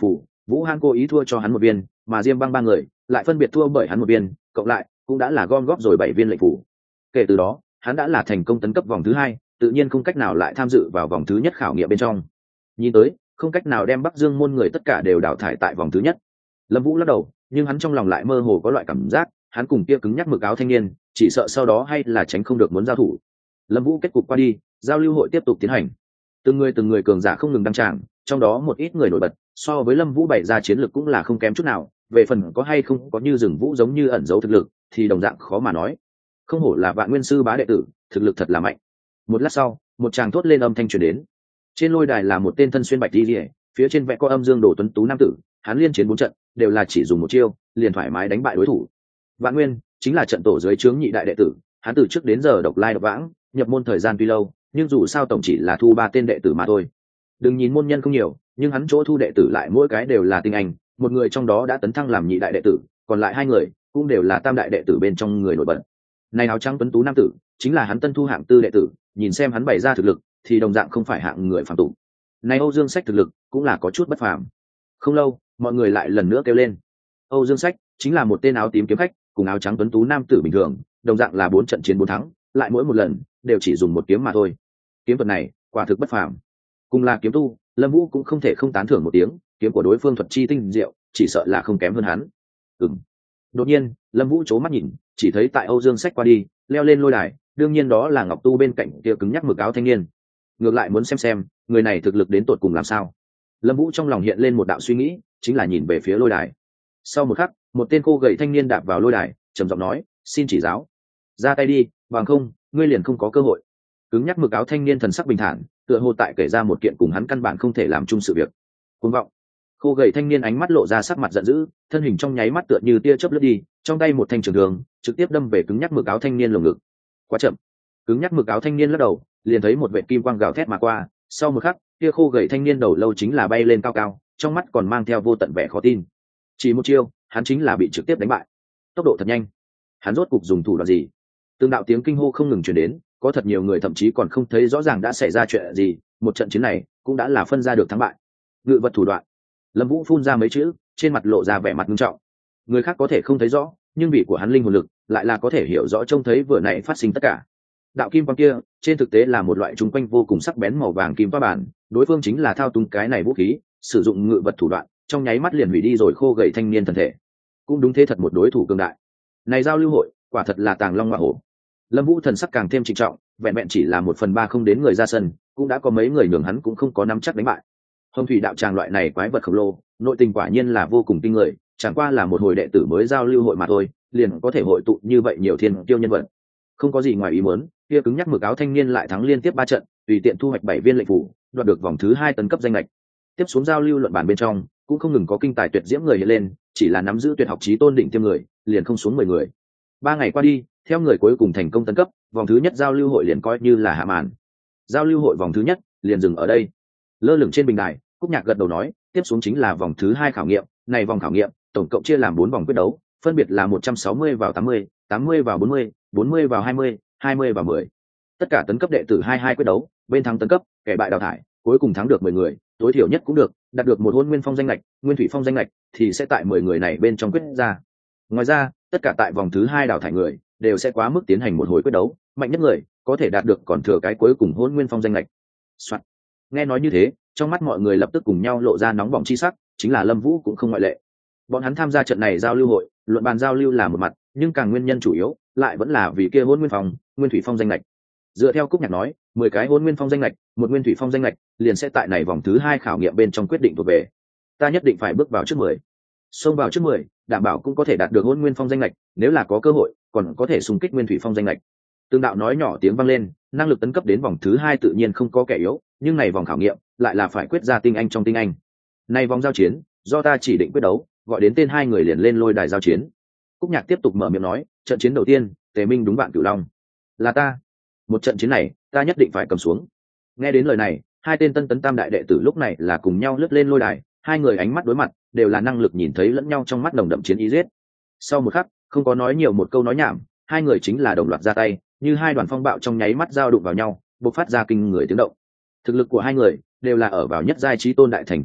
Vũ Hãn cố ý thua cho hắn một viên, mà Diêm Băng ba người lại phân biệt thua bởi hắn một viên, cộng lại cũng đã là gom góp rồi bảy viên lệnh phủ. Kể từ đó, hắn đã là thành công tấn cấp vòng thứ hai, tự nhiên không cách nào lại tham dự vào vòng thứ nhất khảo nghiệm bên trong. Nhìn tới, không cách nào đem Bắc Dương môn người tất cả đều đào thải tại vòng thứ nhất. Lâm Vũ lắc đầu, nhưng hắn trong lòng lại mơ hồ có loại cảm giác, hắn cùng kia cứng nhắc mực áo thanh niên, chỉ sợ sau đó hay là tránh không được muốn giao thủ. Lâm Vũ kết cục qua đi, giao lưu hội tiếp tục tiến hành. Từng người từng người cường giả không ngừng đăng tràng, trong đó một ít người nổi bật, so với Lâm Vũ bày ra chiến lược cũng là không kém chút nào, về phần có hay không có như rừng vũ giống như ẩn giấu thực lực, thì đồng dạng khó mà nói. Không hổ là Vạn Nguyên sư bá đệ tử, thực lực thật là mạnh. Một lát sau, một tràng thốt lên âm thanh truyền đến. Trên lôi đài là một tên thân xuyên bạch y liễu, phía trên vẽ có âm dương đồ tuấn tú nam tử, hắn liên chiến bốn trận, đều là chỉ dùng một chiêu, liền thoải mái đánh bại đối thủ. Vạn Nguyên chính là trận tổ dưới trướng nhị đại đệ tử, hắn từ trước đến giờ độc lai độc vãng, nhập môn thời gian tuy lâu, nhưng dù sao tổng chỉ là thu ba tên đệ tử mà thôi. Đừng nhìn môn nhân không nhiều, nhưng hắn chỗ thu đệ tử lại mỗi cái đều là tinh anh, một người trong đó đã tấn thăng làm nhị đại đệ tử, còn lại hai người cũng đều là tam đại đệ tử bên trong người nổi bật. Này áo trắng tuấn tú nam tử, chính là hắn tân thu hạng tư đệ tử, nhìn xem hắn bày ra thực lực, thì đồng dạng không phải hạng người phàm tục. Này Âu Dương Sách thực lực cũng là có chút bất phàm. Không lâu, mọi người lại lần nữa kêu lên. Âu Dương Sách chính là một tên áo tím kiếm khách, cùng áo trắng tuấn tú nam tử bình thường, đồng dạng là bốn trận chiến bốn thắng, lại mỗi một lần đều chỉ dùng một kiếm mà thôi. Kiếm thuật này, quả thực bất phàm. Cùng là kiếm tu, Lâm Vũ cũng không thể không tán thưởng một tiếng, kiếm của đối phương thuật chi tinh diệu, chỉ sợ là không kém hơn hắn. Ừm. Đột nhiên, Lâm Vũ chố mắt nhìn, chỉ thấy tại Âu Dương Sách qua đi, leo lên lôi đài, đương nhiên đó là Ngọc Tu bên cạnh kia cứng nhắc mực áo thanh niên. Ngược lại muốn xem xem, người này thực lực đến tột cùng làm sao. Lâm Vũ trong lòng hiện lên một đạo suy nghĩ, chính là nhìn về phía lôi đài. Sau một khắc, một tên cô gầy thanh niên đạp vào lôi đài, trầm giọng nói, "Xin chỉ giáo. Ra tay đi, bằng không, ngươi liền không có cơ hội." Cứng nhắc mực áo thanh niên thần sắc bình thản, tựa hồ tại kể ra một kiện cùng hắn căn bản không thể làm chung sự việc. Cuồng vọng. Cô gầy thanh niên ánh mắt lộ ra sắc mặt giận dữ, thân hình trong nháy mắt tựa như tia chớp lướt đi, trong tay một thanh trường thương, trực tiếp đâm về cứng nhắc mực áo thanh niên lồng ngực. Quá chậm. Cứng nhắc mực áo thanh niên lắc đầu, liền thấy một vệt kim quang gào thét mà qua, sau một khắc, kia khô gầy thanh niên đầu lâu chính là bay lên cao cao, trong mắt còn mang theo vô tận vẻ khó tin. Chỉ một chiêu, hắn chính là bị trực tiếp đánh bại. Tốc độ thật nhanh. Hắn rốt cục dùng thủ đoạn gì? Từng đạo tiếng kinh hô không ngừng truyền đến, có thật nhiều người thậm chí còn không thấy rõ ràng đã xảy ra chuyện gì, một trận chiến này cũng đã là phân ra được thắng bại. Ngự vật thủ đoạn. Lâm Vũ phun ra mấy chữ, trên mặt lộ ra vẻ mặt nghiêm trọng. Người khác có thể không thấy rõ, nhưng vị của hắn linh hồn lực lại là có thể hiểu rõ trông thấy vừa nãy phát sinh tất cả. Đạo kim quang kia, trên thực tế là một loại trung quanh vô cùng sắc bén màu vàng kim toa bản, đối phương chính là thao túng cái này vũ khí, sử dụng ngự vật thủ đoạn, trong nháy mắt liền hủy đi rồi khô gầy thanh niên thân thể. Cũng đúng thế thật một đối thủ cường đại. Này giao lưu hội, quả thật là tàng long ngọa hổ. Lâm Vũ thần sắc càng thêm trịnh trọng, vẹn vẹn chỉ là một phần ba không đến người ra sân, cũng đã có mấy người nhường hắn cũng không có nắm chắc đánh bại. Hồng thủy đạo tràng loại này quái vật khổng lồ, nội tình quả nhiên là vô cùng kinh người, chẳng qua là một hồi đệ tử mới giao lưu hội mà thôi, liền có thể hội tụ như vậy nhiều thiên tiêu nhân vật. Không có gì ngoài ý muốn, kia cứng nhắc mực áo thanh niên lại thắng liên tiếp ba trận, tùy tiện thu hoạch bảy viên lệnh phủ, đoạt được vòng thứ hai tấn cấp danh lệch. Tiếp xuống giao lưu luận bàn bên trong, cũng không ngừng có kinh tài tuyệt diễm người hiện lên, chỉ là nắm giữ tuyệt học chí tôn định tiêm người, liền không xuống mười người. Ba ngày qua đi, theo người cuối cùng thành công tấn cấp, vòng thứ nhất giao lưu hội liền coi như là hạ màn. Giao lưu hội vòng thứ nhất liền dừng ở đây. Lơ lửng trên bình đài, Cúc Nhạc gật đầu nói, tiếp xuống chính là vòng thứ hai khảo nghiệm, này vòng khảo nghiệm tổng cộng chia làm bốn vòng quyết đấu, phân biệt là một trăm sáu mươi vào tám mươi, tám mươi vào bốn mươi, bốn mươi vào hai mươi, hai mươi vào mười. Tất cả tấn cấp đệ tử hai hai quyết đấu, bên thắng tấn cấp, kẻ bại đào thải, cuối cùng thắng được mười người, tối thiểu nhất cũng được, đạt được một hôn nguyên phong danh lệch, nguyên thủy phong danh lệch thì sẽ tại mười người này bên trong quyết ra. Ngoài ra, tất cả tại vòng thứ hai đào thải người đều sẽ quá mức tiến hành một hồi quyết đấu, mạnh nhất người có thể đạt được còn thừa cái cuối cùng hôn nguyên phong danh lệch. Soạn. Nghe nói như thế, trong mắt mọi người lập tức cùng nhau lộ ra nóng bỏng chi sắc, chính là Lâm Vũ cũng không ngoại lệ. Bọn hắn tham gia trận này giao lưu hội, luận bàn giao lưu là một mặt, nhưng càng nguyên nhân chủ yếu lại vẫn là vì kia hôn nguyên phong, nguyên thủy phong danh lệch. Dựa theo Cúc Nhạc nói, mười cái hôn nguyên phong danh lệch, một nguyên thủy phong danh lệch, liền sẽ tại này vòng thứ hai khảo nghiệm bên trong quyết định thuộc về. Ta nhất định phải bước vào trước mười. Xông vào trước mười, đảm bảo cũng có thể đạt được hôn nguyên phong danh lệch, nếu là có cơ hội, còn có thể xung kích nguyên thủy phong danh lệch. Tương đạo nói nhỏ tiếng vang lên, năng lực tấn cấp đến vòng thứ hai tự nhiên không có kẻ yếu, nhưng này vòng khảo nghiệm lại là phải quyết ra tinh anh trong tinh anh. Này vòng giao chiến, do ta chỉ định quyết đấu, gọi đến tên hai người liền lên lôi đài giao chiến. Cúc Nhạc tiếp tục mở miệng nói, trận chiến đầu tiên, Tề Minh đúng bạn Cửu Long. Là ta. Một trận chiến này, ta nhất định phải cầm xuống. Nghe đến lời này, hai tên tân tấn tam đại đệ tử lúc này là cùng nhau lướt lên lôi đài, hai người ánh mắt đối mặt, đều là năng lực nhìn thấy lẫn nhau trong mắt nồng đậm chiến ý giết. Sau một khắc, không có nói nhiều một câu nói nhảm, hai người chính là đồng loạt ra tay, như hai đoàn phong bạo trong nháy mắt giao đụng vào nhau, bộc phát ra kinh người tiếng động. Thực lực của hai người đều là ở vào nhất giai chí tôn đại thành cấp độ,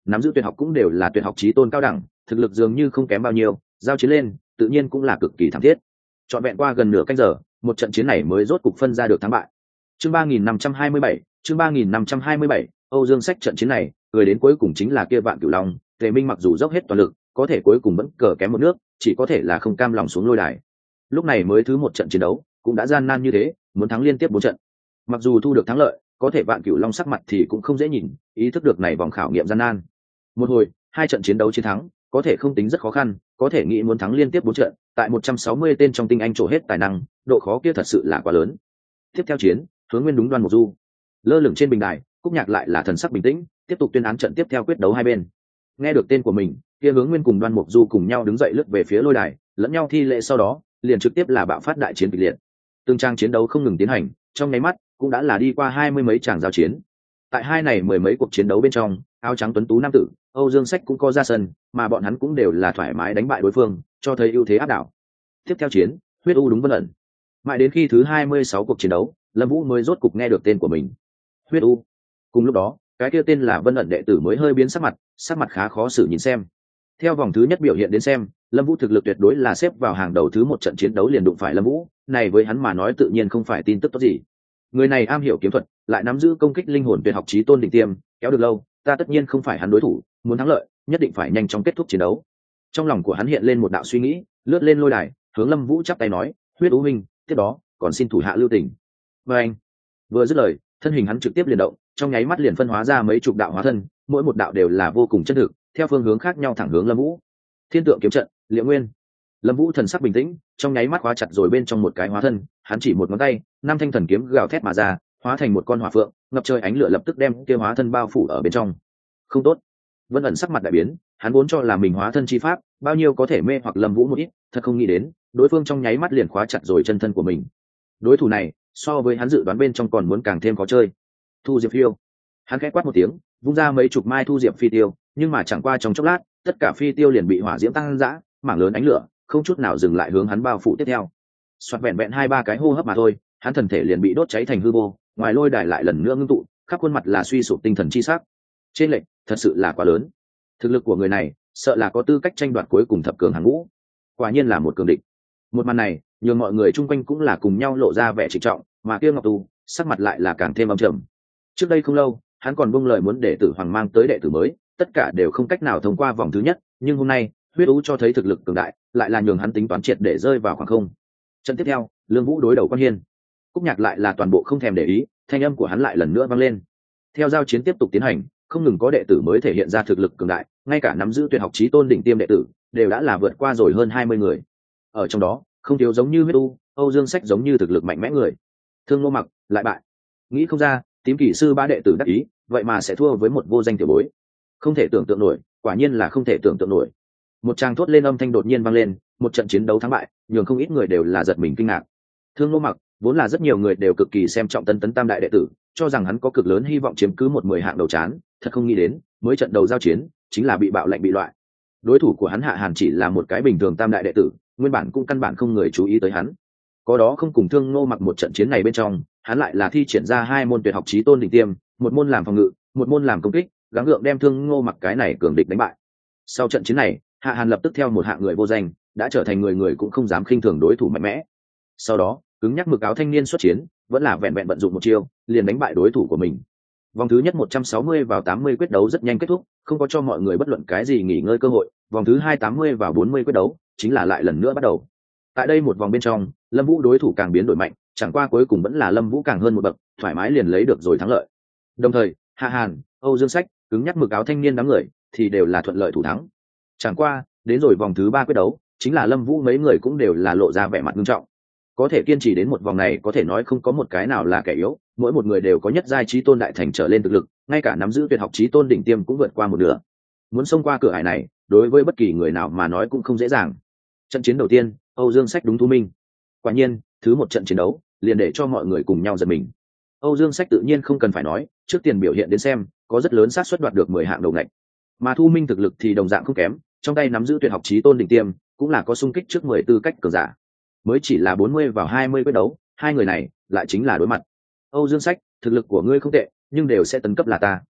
nắm giữ tuyệt học cũng đều là tuyệt học chí tôn cao đẳng, thực lực dường như không kém bao nhiêu, giao chiến lên tự nhiên cũng là cực kỳ thảm thiết. Trọn vẹn qua gần nửa canh giờ, một trận chiến này mới rốt cục phân ra được thắng bại. Chương ba nghìn năm trăm hai mươi bảy, chương ba nghìn năm trăm hai mươi bảy, Âu Dương Sách trận chiến này, người đến cuối cùng chính là kia Vạn Cửu Long, Tề Minh mặc dù dốc hết toàn lực, có thể cuối cùng vẫn cờ kém một nước, chỉ có thể là không cam lòng xuống lôi đài. Lúc này mới thứ một trận chiến đấu, cũng đã gian nan như thế, muốn thắng liên tiếp bốn trận. Mặc dù thu được thắng lợi, có thể Vạn Cửu Long sắc mặt thì cũng không dễ nhìn, ý thức được này vòng khảo nghiệm gian nan. Một hồi, hai trận chiến đấu chiến thắng, có thể không tính rất khó khăn, có thể nghĩ muốn thắng liên tiếp bốn trận, tại một trăm sáu mươi tên trong tinh anh trổ hết tài năng, độ khó kia thật sự là quá lớn. Tiếp theo chiến, Hướng Nguyên đúng Đoan Mục Du. Lơ lửng trên bình đài, Cúc Nhạc lại là thần sắc bình tĩnh, tiếp tục tuyên án trận tiếp theo quyết đấu hai bên. Nghe được tên của mình, kia Hướng Nguyên cùng Đoan Mục Du cùng nhau đứng dậy lướt về phía lôi đài, lẫn nhau thi lễ sau đó, liền trực tiếp là bạo phát đại chiến kịch liệt. Từng trang chiến đấu không ngừng tiến hành, trong nháy mắt cũng đã là đi qua hai mươi mấy tràng giao chiến. Tại hai này mười mấy cuộc chiến đấu bên trong, áo trắng tuấn tú nam tử Âu Dương Sách cũng có ra sân, mà bọn hắn cũng đều là thoải mái đánh bại đối phương, cho thấy ưu thế áp đảo. Tiếp theo chiến, Huyết U đúng Vân ẩn. Mãi đến khi thứ hai mươi sáu cuộc chiến đấu, Lâm Vũ mới rốt cục nghe được tên của mình. Huyết U. Cùng lúc đó, cái kia tên là Vân ẩn đệ tử mới hơi biến sắc mặt, sắc mặt khá khó xử nhìn xem. Theo vòng thứ nhất biểu hiện đến xem, Lâm Vũ thực lực tuyệt đối là xếp vào hàng đầu, thứ một trận chiến đấu liền đụng phải Lâm Vũ, này với hắn mà nói tự nhiên không phải tin tức tốt gì. Người này am hiểu kiếm thuật, lại nắm giữ công kích linh hồn tuyệt học chí tôn đỉnh tiêm, kéo được lâu, ta tất nhiên không phải hắn đối thủ, muốn thắng lợi, nhất định phải nhanh chóng kết thúc chiến đấu. Trong lòng của hắn hiện lên một đạo suy nghĩ, lướt lên lôi đài, hướng Lâm Vũ chắp tay nói, Huyết U huynh, tiếp đó, còn xin thủ hạ lưu tình. Và anh, vừa dứt lời, thân hình hắn trực tiếp liền động, trong nháy mắt liền phân hóa ra mấy chục đạo hóa thân, mỗi một đạo đều là vô cùng chân thực, theo phương hướng khác nhau thẳng hướng Lâm Vũ. Thiên tượng kiếm trận, Liễu Nguyên. Lâm Vũ thần sắc bình tĩnh, trong nháy mắt khóa chặt rồi bên trong một cái hóa thân, hắn chỉ một ngón tay, năm thanh thần kiếm gào thét mà ra, hóa thành một con hỏa phượng, ngập trời ánh lửa lập tức đem kia hóa thân bao phủ ở bên trong. Không tốt. Vân ẩn sắc mặt đại biến, hắn vốn cho là mình hóa thân chi pháp, bao nhiêu có thể mê hoặc Lâm Vũ một ít, thật không nghĩ đến, đối phương trong nháy mắt liền khóa chặt rồi chân thân của mình. Đối thủ này, so với hắn dự đoán bên trong còn muốn càng thêm khó chơi. Thu Diệp Phiêu. Hắn khẽ quát một tiếng, vung ra mấy chục mai thu diệp phi tiêu, nhưng mà chẳng qua trong chốc lát, tất cả phi tiêu liền bị hỏa diễm tăng dã, mảng lớn ánh lửa, không chút nào dừng lại hướng hắn bao phủ tiếp theo. Soạt vẹn vẹn hai ba cái hô hấp mà thôi, hắn thần thể liền bị đốt cháy thành hư vô, ngoài lôi đài lại lần nữa ngưng tụ, khắp khuôn mặt là suy sụp tinh thần chi sắc. Trên lệnh, thật sự là quá lớn. Thực lực của người này, sợ là có tư cách tranh đoạt cuối cùng thập cường hàng ngũ. Quả nhiên là một cường địch. Một màn này, nhường mọi người chung quanh cũng là cùng nhau lộ ra vẻ trịnh trọng, mà kia Ngọc Tu, sắc mặt lại là càng thêm âm trầm. Trước đây không lâu, hắn còn buông lời muốn đệ tử Hoàng mang tới đệ tử mới, tất cả đều không cách nào thông qua vòng thứ nhất, nhưng hôm nay, Huyết U cho thấy thực lực cường đại, lại là nhường hắn tính toán triệt để rơi vào khoảng không. Trận tiếp theo, Lương Vũ đối đầu Quan Hiên. Cúc Nhạc lại là toàn bộ không thèm để ý, thanh âm của hắn lại lần nữa vang lên. Theo giao chiến tiếp tục tiến hành, không ngừng có đệ tử mới thể hiện ra thực lực cường đại, ngay cả nắm giữ tuyệt học chí tôn đỉnh tiêm đệ tử, đều đã là vượt qua rồi hơn hai mươi người. Ở trong đó, không thiếu giống như Huyết U, Âu Dương Sách giống như thực lực mạnh mẽ người. Thương Ngô Mặc lại bại. Nghĩ không ra, tím kỷ sư ba đệ tử đắc ý, vậy mà sẽ thua với một vô danh tiểu bối. Không thể tưởng tượng nổi, quả nhiên là không thể tưởng tượng nổi. Một tràng thốt lên âm thanh đột nhiên vang lên, một trận chiến đấu thắng bại, nhường không ít người đều là giật mình kinh ngạc. Thương Ngô Mặc, vốn là rất nhiều người đều cực kỳ xem trọng Tân Tấn Tam đại đệ tử, cho rằng hắn có cực lớn hy vọng chiếm cứ một mười hạng đầu chán, thật không nghĩ đến, mới trận đầu giao chiến, chính là bị bạo lệnh bị loại. Đối thủ của hắn Hạ Hàn chỉ là một cái bình thường tam đại đệ tử, nguyên bản cũng căn bản không người chú ý tới hắn. Có đó không cùng Thương Ngô Mặc một trận chiến này bên trong, hắn lại là thi triển ra hai môn tuyệt học chí tôn đỉnh tiêm, một môn làm phòng ngự, một môn làm công kích, gắng gượng đem Thương Ngô Mặc cái này cường địch đánh bại. Sau trận chiến này, Hạ Hàn lập tức theo một hạng người vô danh, đã trở thành người người cũng không dám khinh thường đối thủ mạnh mẽ. Sau đó, cứng nhắc mực áo thanh niên xuất chiến, vẫn là vẹn vẹn vận dụng một chiêu, liền đánh bại đối thủ của mình. Vòng thứ nhất một trăm sáu mươi vào tám mươi quyết đấu rất nhanh kết thúc, không có cho mọi người bất luận cái gì nghỉ ngơi cơ hội. Vòng thứ hai tám mươi vào bốn mươi quyết đấu, chính là lại lần nữa bắt đầu. Tại đây một vòng bên trong, Lâm Vũ đối thủ càng biến đổi mạnh, chẳng qua cuối cùng vẫn là Lâm Vũ càng hơn một bậc, thoải mái liền lấy được rồi thắng lợi. Đồng thời, Hạ Hàn, Âu Dương Sách, cứng nhắc mực áo thanh niên đám người thì đều là thuận lợi thủ thắng. Chẳng qua, đến rồi vòng thứ ba quyết đấu, chính là Lâm Vũ mấy người cũng đều là lộ ra vẻ mặt nghiêm trọng. Có thể kiên trì đến một vòng này có thể nói không có một cái nào là kẻ yếu, mỗi một người đều có nhất giai chí tôn đại thành trở lên thực lực, ngay cả nắm giữ tuyệt học chí tôn đỉnh tiêm cũng vượt qua một nửa. Muốn xông qua cửa ải này, đối với bất kỳ người nào mà nói cũng không dễ dàng. Trận chiến đầu tiên, Âu Dương Sách đúng Thu Minh. Quả nhiên, thứ một trận chiến đấu, liền để cho mọi người cùng nhau giật mình. Âu Dương Sách tự nhiên không cần phải nói, trước tiền biểu hiện đến xem, có rất lớn xác suất đoạt được mười hạng đầu ngạch. Mà Thu Minh thực lực thì đồng dạng không kém, trong tay nắm giữ tuyệt học chí tôn đỉnh tiêm, cũng là có xung kích trước mười tư cách cường giả. Mới chỉ là bốn mươi vào hai mươi quyết đấu, hai người này lại chính là đối mặt. Âu Dương Sách, thực lực của ngươi không tệ, nhưng đều sẽ tấn cấp là ta.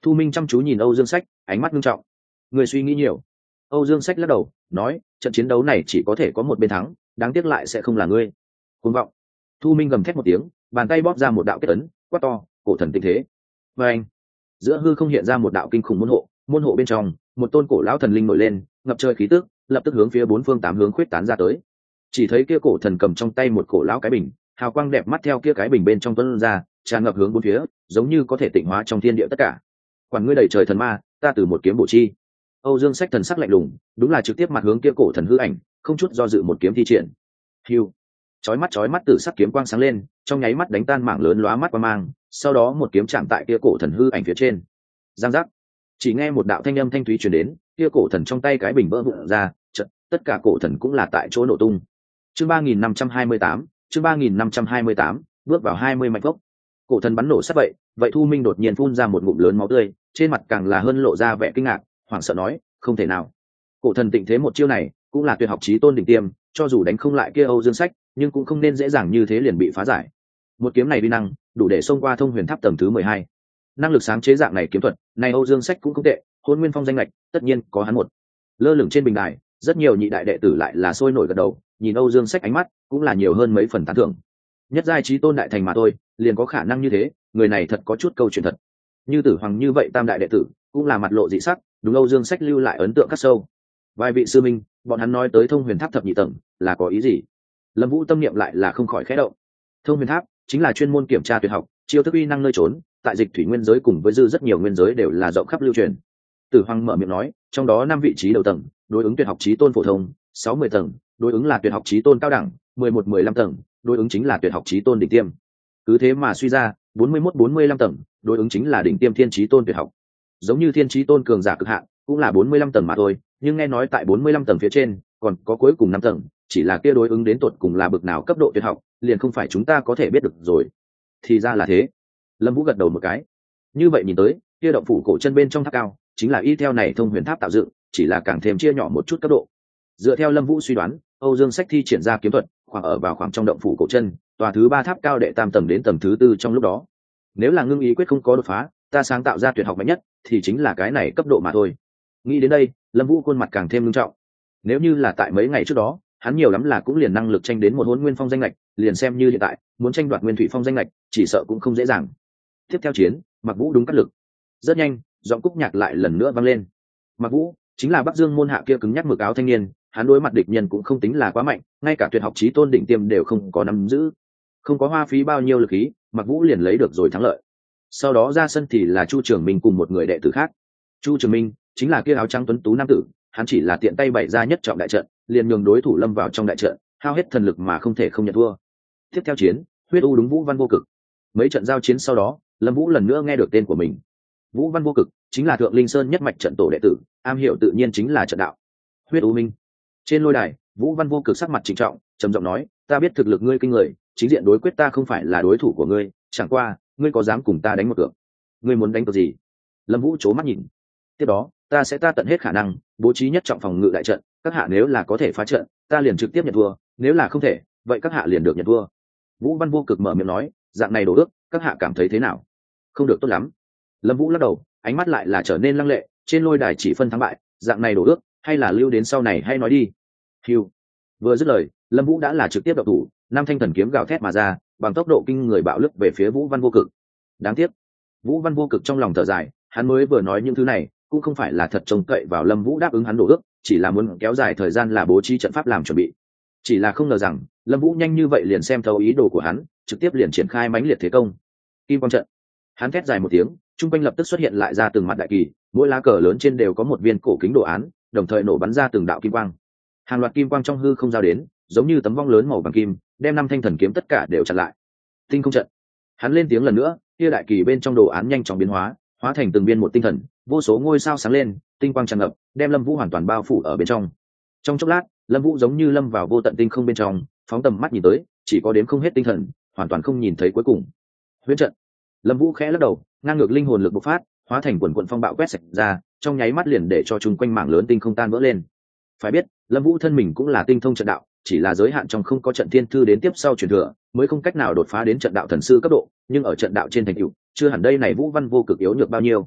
Thu Minh chăm chú nhìn Âu Dương Sách, ánh mắt nghiêm trọng. Người suy nghĩ nhiều. Âu Dương Sách lắc đầu, nói, trận chiến đấu này chỉ có thể có một bên thắng, đáng tiếc lại sẽ không là ngươi. Cuồng vọng. Thu Minh gầm thét một tiếng, bàn tay bóp ra một đạo kết ấn, quát to, cổ thần tinh thế. Và anh, giữa hư không hiện ra một đạo kinh khủng môn hộ, môn hộ bên trong, một tôn cổ lão thần linh nổi lên, ngập trời khí tức, lập tức hướng phía bốn phương tám hướng khuyết tán ra tới. Chỉ thấy kia cổ thần cầm trong tay một cổ lão cái bình, hào quang đẹp mắt theo kia cái bình bên trong tuôn ra, tràn ngập hướng bốn phía, giống như có thể tịnh hóa trong thiên địa tất cả. Quản ngươi đầy trời thần ma, ta từ một kiếm bổ chi. Âu Dương Sách thần sắc lạnh lùng, đúng là trực tiếp mặt hướng kia cổ thần hư ảnh, không chút do dự một kiếm thi triển. Hưu, chói mắt chói mắt tử sắc kiếm quang sáng lên, trong nháy mắt đánh tan mảng lớn lóa mắt qua mang, sau đó một kiếm chạm tại kia cổ thần hư ảnh phía trên. Giang giác, chỉ nghe một đạo thanh âm thanh thúy truyền đến, kia cổ thần trong tay cái bình vỡ vụn ra, chợt tất cả cổ thần cũng là tại chỗ nổ tung. Chương ba nghìn năm trăm hai mươi tám, chương ba nghìn năm trăm hai mươi tám, bước vào hai mươi mạch gốc. Cổ thần bắn nổ sát vậy, vậy Thu Minh đột nhiên phun ra một ngụm lớn máu tươi, trên mặt càng là hơn lộ ra vẻ kinh ngạc, hoảng sợ nói, không thể nào. Cổ thần tịnh thế một chiêu này, cũng là tuyệt học chí tôn đỉnh tiêm, cho dù đánh không lại kia Âu Dương Sách, nhưng cũng không nên dễ dàng như thế liền bị phá giải. Một kiếm này uy năng, đủ để xông qua thông huyền tháp tầng thứ mười hai. Năng lực sáng chế dạng này kiếm thuật, này Âu Dương Sách cũng không tệ, Hôn Nguyên Phong danh lệch, tất nhiên có hắn một. Lơ lửng trên bình đài, rất nhiều nhị đại đệ tử lại là sôi nổi gật đầu, nhìn Âu Dương Sách ánh mắt, cũng là nhiều hơn mấy phần tán thưởng. Nhất giai chí tôn đại thành mà thôi, liền có khả năng như thế, người này thật có chút câu chuyện thật. Như Tử Hoàng như vậy tam đại đệ tử, cũng là mặt lộ dị sắc, đúng Âu Dương Sách lưu lại ấn tượng khắc sâu. Vài vị sư minh, bọn hắn nói tới thông huyền tháp thập nhị tầng, là có ý gì? Lâm Vũ tâm niệm lại là không khỏi khẽ động. Thông huyền tháp chính là chuyên môn kiểm tra tuyệt học, chiêu thức uy năng nơi trốn, tại dịch thủy nguyên giới cùng với dư rất nhiều nguyên giới đều là rộng khắp lưu truyền. Tử Hoàng mở miệng nói, trong đó năm vị trí đầu tầng, đối ứng tuyệt học chí tôn phổ thông, sáu mươi tầng, đối ứng là tuyệt học chí tôn cao đẳng, mười một mười lăm tầng, đối ứng chính là tuyệt học chí tôn đỉnh tiêm. Cứ thế mà suy ra, bốn mươi mốt bốn mươi lăm tầng, đối ứng chính là đỉnh tiêm thiên chí tôn tuyệt học. Giống như thiên chí tôn cường giả cực hạn, cũng là bốn mươi lăm tầng mà thôi, nhưng nghe nói tại bốn mươi lăm tầng phía trên, còn có cuối cùng năm tầng, chỉ là kia đối ứng đến tột cùng là bậc nào cấp độ tuyệt học, liền không phải chúng ta có thể biết được rồi. Thì ra là thế. Lâm Vũ gật đầu một cái. Như vậy nhìn tới, kia động phủ cổ chân bên trong tháp cao, chính là y theo này thông huyền tháp tạo dựng, chỉ là càng thêm chia nhỏ một chút cấp độ. Dựa theo Lâm Vũ suy đoán, Âu Dương Sách thi triển ra kiếm thuật, khoảng ở vào khoảng trong động phủ cổ chân, tòa thứ ba tháp cao đệ tam tầng đến tầng thứ tư trong lúc đó. Nếu là ngưng ý quyết không có đột phá, ta sáng tạo ra tuyệt học mạnh nhất, thì chính là cái này cấp độ mà thôi. Nghĩ đến đây, Lâm Vũ khuôn mặt càng thêm nghiêm trọng. Nếu như là tại mấy ngày trước đó, hắn nhiều lắm là cũng liền năng lực tranh đến một Hỗn Nguyên Phong danh lệch, liền xem như hiện tại, muốn tranh đoạt Nguyên Thủy Phong danh lệch, chỉ sợ cũng không dễ dàng. Tiếp theo chiến, Mặc Vũ đúng cắt lực. Rất nhanh, giọng cúc nhạc lại lần nữa vang lên. Mặc Vũ chính là Bắc Dương môn hạ kia cứng nhắc mực áo thanh niên, hắn đối mặt địch nhân cũng không tính là quá mạnh, ngay cả tuyệt học chí tôn đỉnh tiêm đều không có nắm giữ. Không có hoa phí bao nhiêu lực khí, Mặc Vũ liền lấy được rồi thắng lợi. Sau đó ra sân thì là Chu Trường Minh cùng một người đệ tử khác. Chu Trường Minh chính là kia áo trắng tuấn tú nam tử, hắn chỉ là tiện tay bày ra nhất trọng đại trận, liền nhường đối thủ lâm vào trong đại trận, hao hết thần lực mà không thể không nhận thua. Tiếp theo chiến, huyết u đúng Vũ Văn Vô Cực. Mấy trận giao chiến sau đó, Lâm Vũ lần nữa nghe được tên của mình. Vũ Văn Vô Cực chính là Thượng Linh Sơn nhất mạch trận tổ đệ tử, am hiểu tự nhiên chính là trận đạo. Huyết u minh. Trên lôi đài, Vũ Văn Vô Cực sắc mặt trịnh trọng, trầm giọng nói, ta biết thực lực ngươi kinh người, chính diện đối quyết ta không phải là đối thủ của ngươi, chẳng qua, ngươi có dám cùng ta đánh một cược? Ngươi muốn đánh cược gì? Lâm Vũ trố mắt nhìn. Tiếp đó, ta sẽ ta tận hết khả năng, bố trí nhất trọng phòng ngự đại trận, các hạ nếu là có thể phá trận, ta liền trực tiếp nhận thua, nếu là không thể, vậy các hạ liền được nhận thua. Vũ Văn Vô Cực mở miệng nói, dạng này đổ ước, các hạ cảm thấy thế nào? Không được tốt lắm. Lâm Vũ lắc đầu, ánh mắt lại là trở nên lăng lệ, trên lôi đài chỉ phân thắng bại, dạng này đổ ước, hay là lưu đến sau này hay nói đi. Hưu. Vừa dứt lời, Lâm Vũ đã là trực tiếp động thủ, năm thanh thần kiếm gào thét mà ra, bằng tốc độ kinh người bạo lực về phía Vũ Văn Vô Cực. Đáng tiếc, Vũ Văn Vô Cực trong lòng thở dài, hắn mới vừa nói những thứ này, cũng không phải là thật trông cậy vào Lâm Vũ đáp ứng hắn đổ ước, chỉ là muốn kéo dài thời gian là bố trí trận pháp làm chuẩn bị. Chỉ là không ngờ rằng, Lâm Vũ nhanh như vậy liền xem thấu ý đồ của hắn, trực tiếp liền triển khai mãnh liệt thế công. Kim quang trận. Hắn thét dài một tiếng, trung quanh lập tức xuất hiện lại ra từng mặt đại kỳ, mỗi lá cờ lớn trên đều có một viên cổ kính đồ án, đồng thời nổ bắn ra từng đạo kim quang. Hàng loạt kim quang trong hư không giao đến, giống như tấm vong lớn màu vàng kim, đem năm thanh thần kiếm tất cả đều chặn lại. Tinh không trận. Hắn lên tiếng lần nữa, kia đại kỳ bên trong đồ án nhanh chóng biến hóa, hóa thành từng viên một tinh thần, vô số ngôi sao sáng lên, tinh quang tràn ngập, đem Lâm Vũ hoàn toàn bao phủ ở bên trong. Trong chốc lát, Lâm Vũ giống như lâm vào vô tận tinh không bên trong, phóng tầm mắt nhìn tới, chỉ có đếm không hết tinh thần, hoàn toàn không nhìn thấy cuối cùng. Huyễn trận. Lâm Vũ khẽ lắc đầu, ngang ngược linh hồn lực bộc phát, hóa thành quần quần phong bạo quét sạch ra, trong nháy mắt liền để cho chung quanh mảng lớn tinh không tan vỡ lên. Phải biết, Lâm Vũ thân mình cũng là tinh thông trận đạo, chỉ là giới hạn trong không có trận thiên thư đến tiếp sau truyền thừa, mới không cách nào đột phá đến trận đạo thần sư cấp độ, nhưng ở trận đạo trên thành tựu, chưa hẳn đây này Vũ Văn Vô Cực yếu nhược bao nhiêu.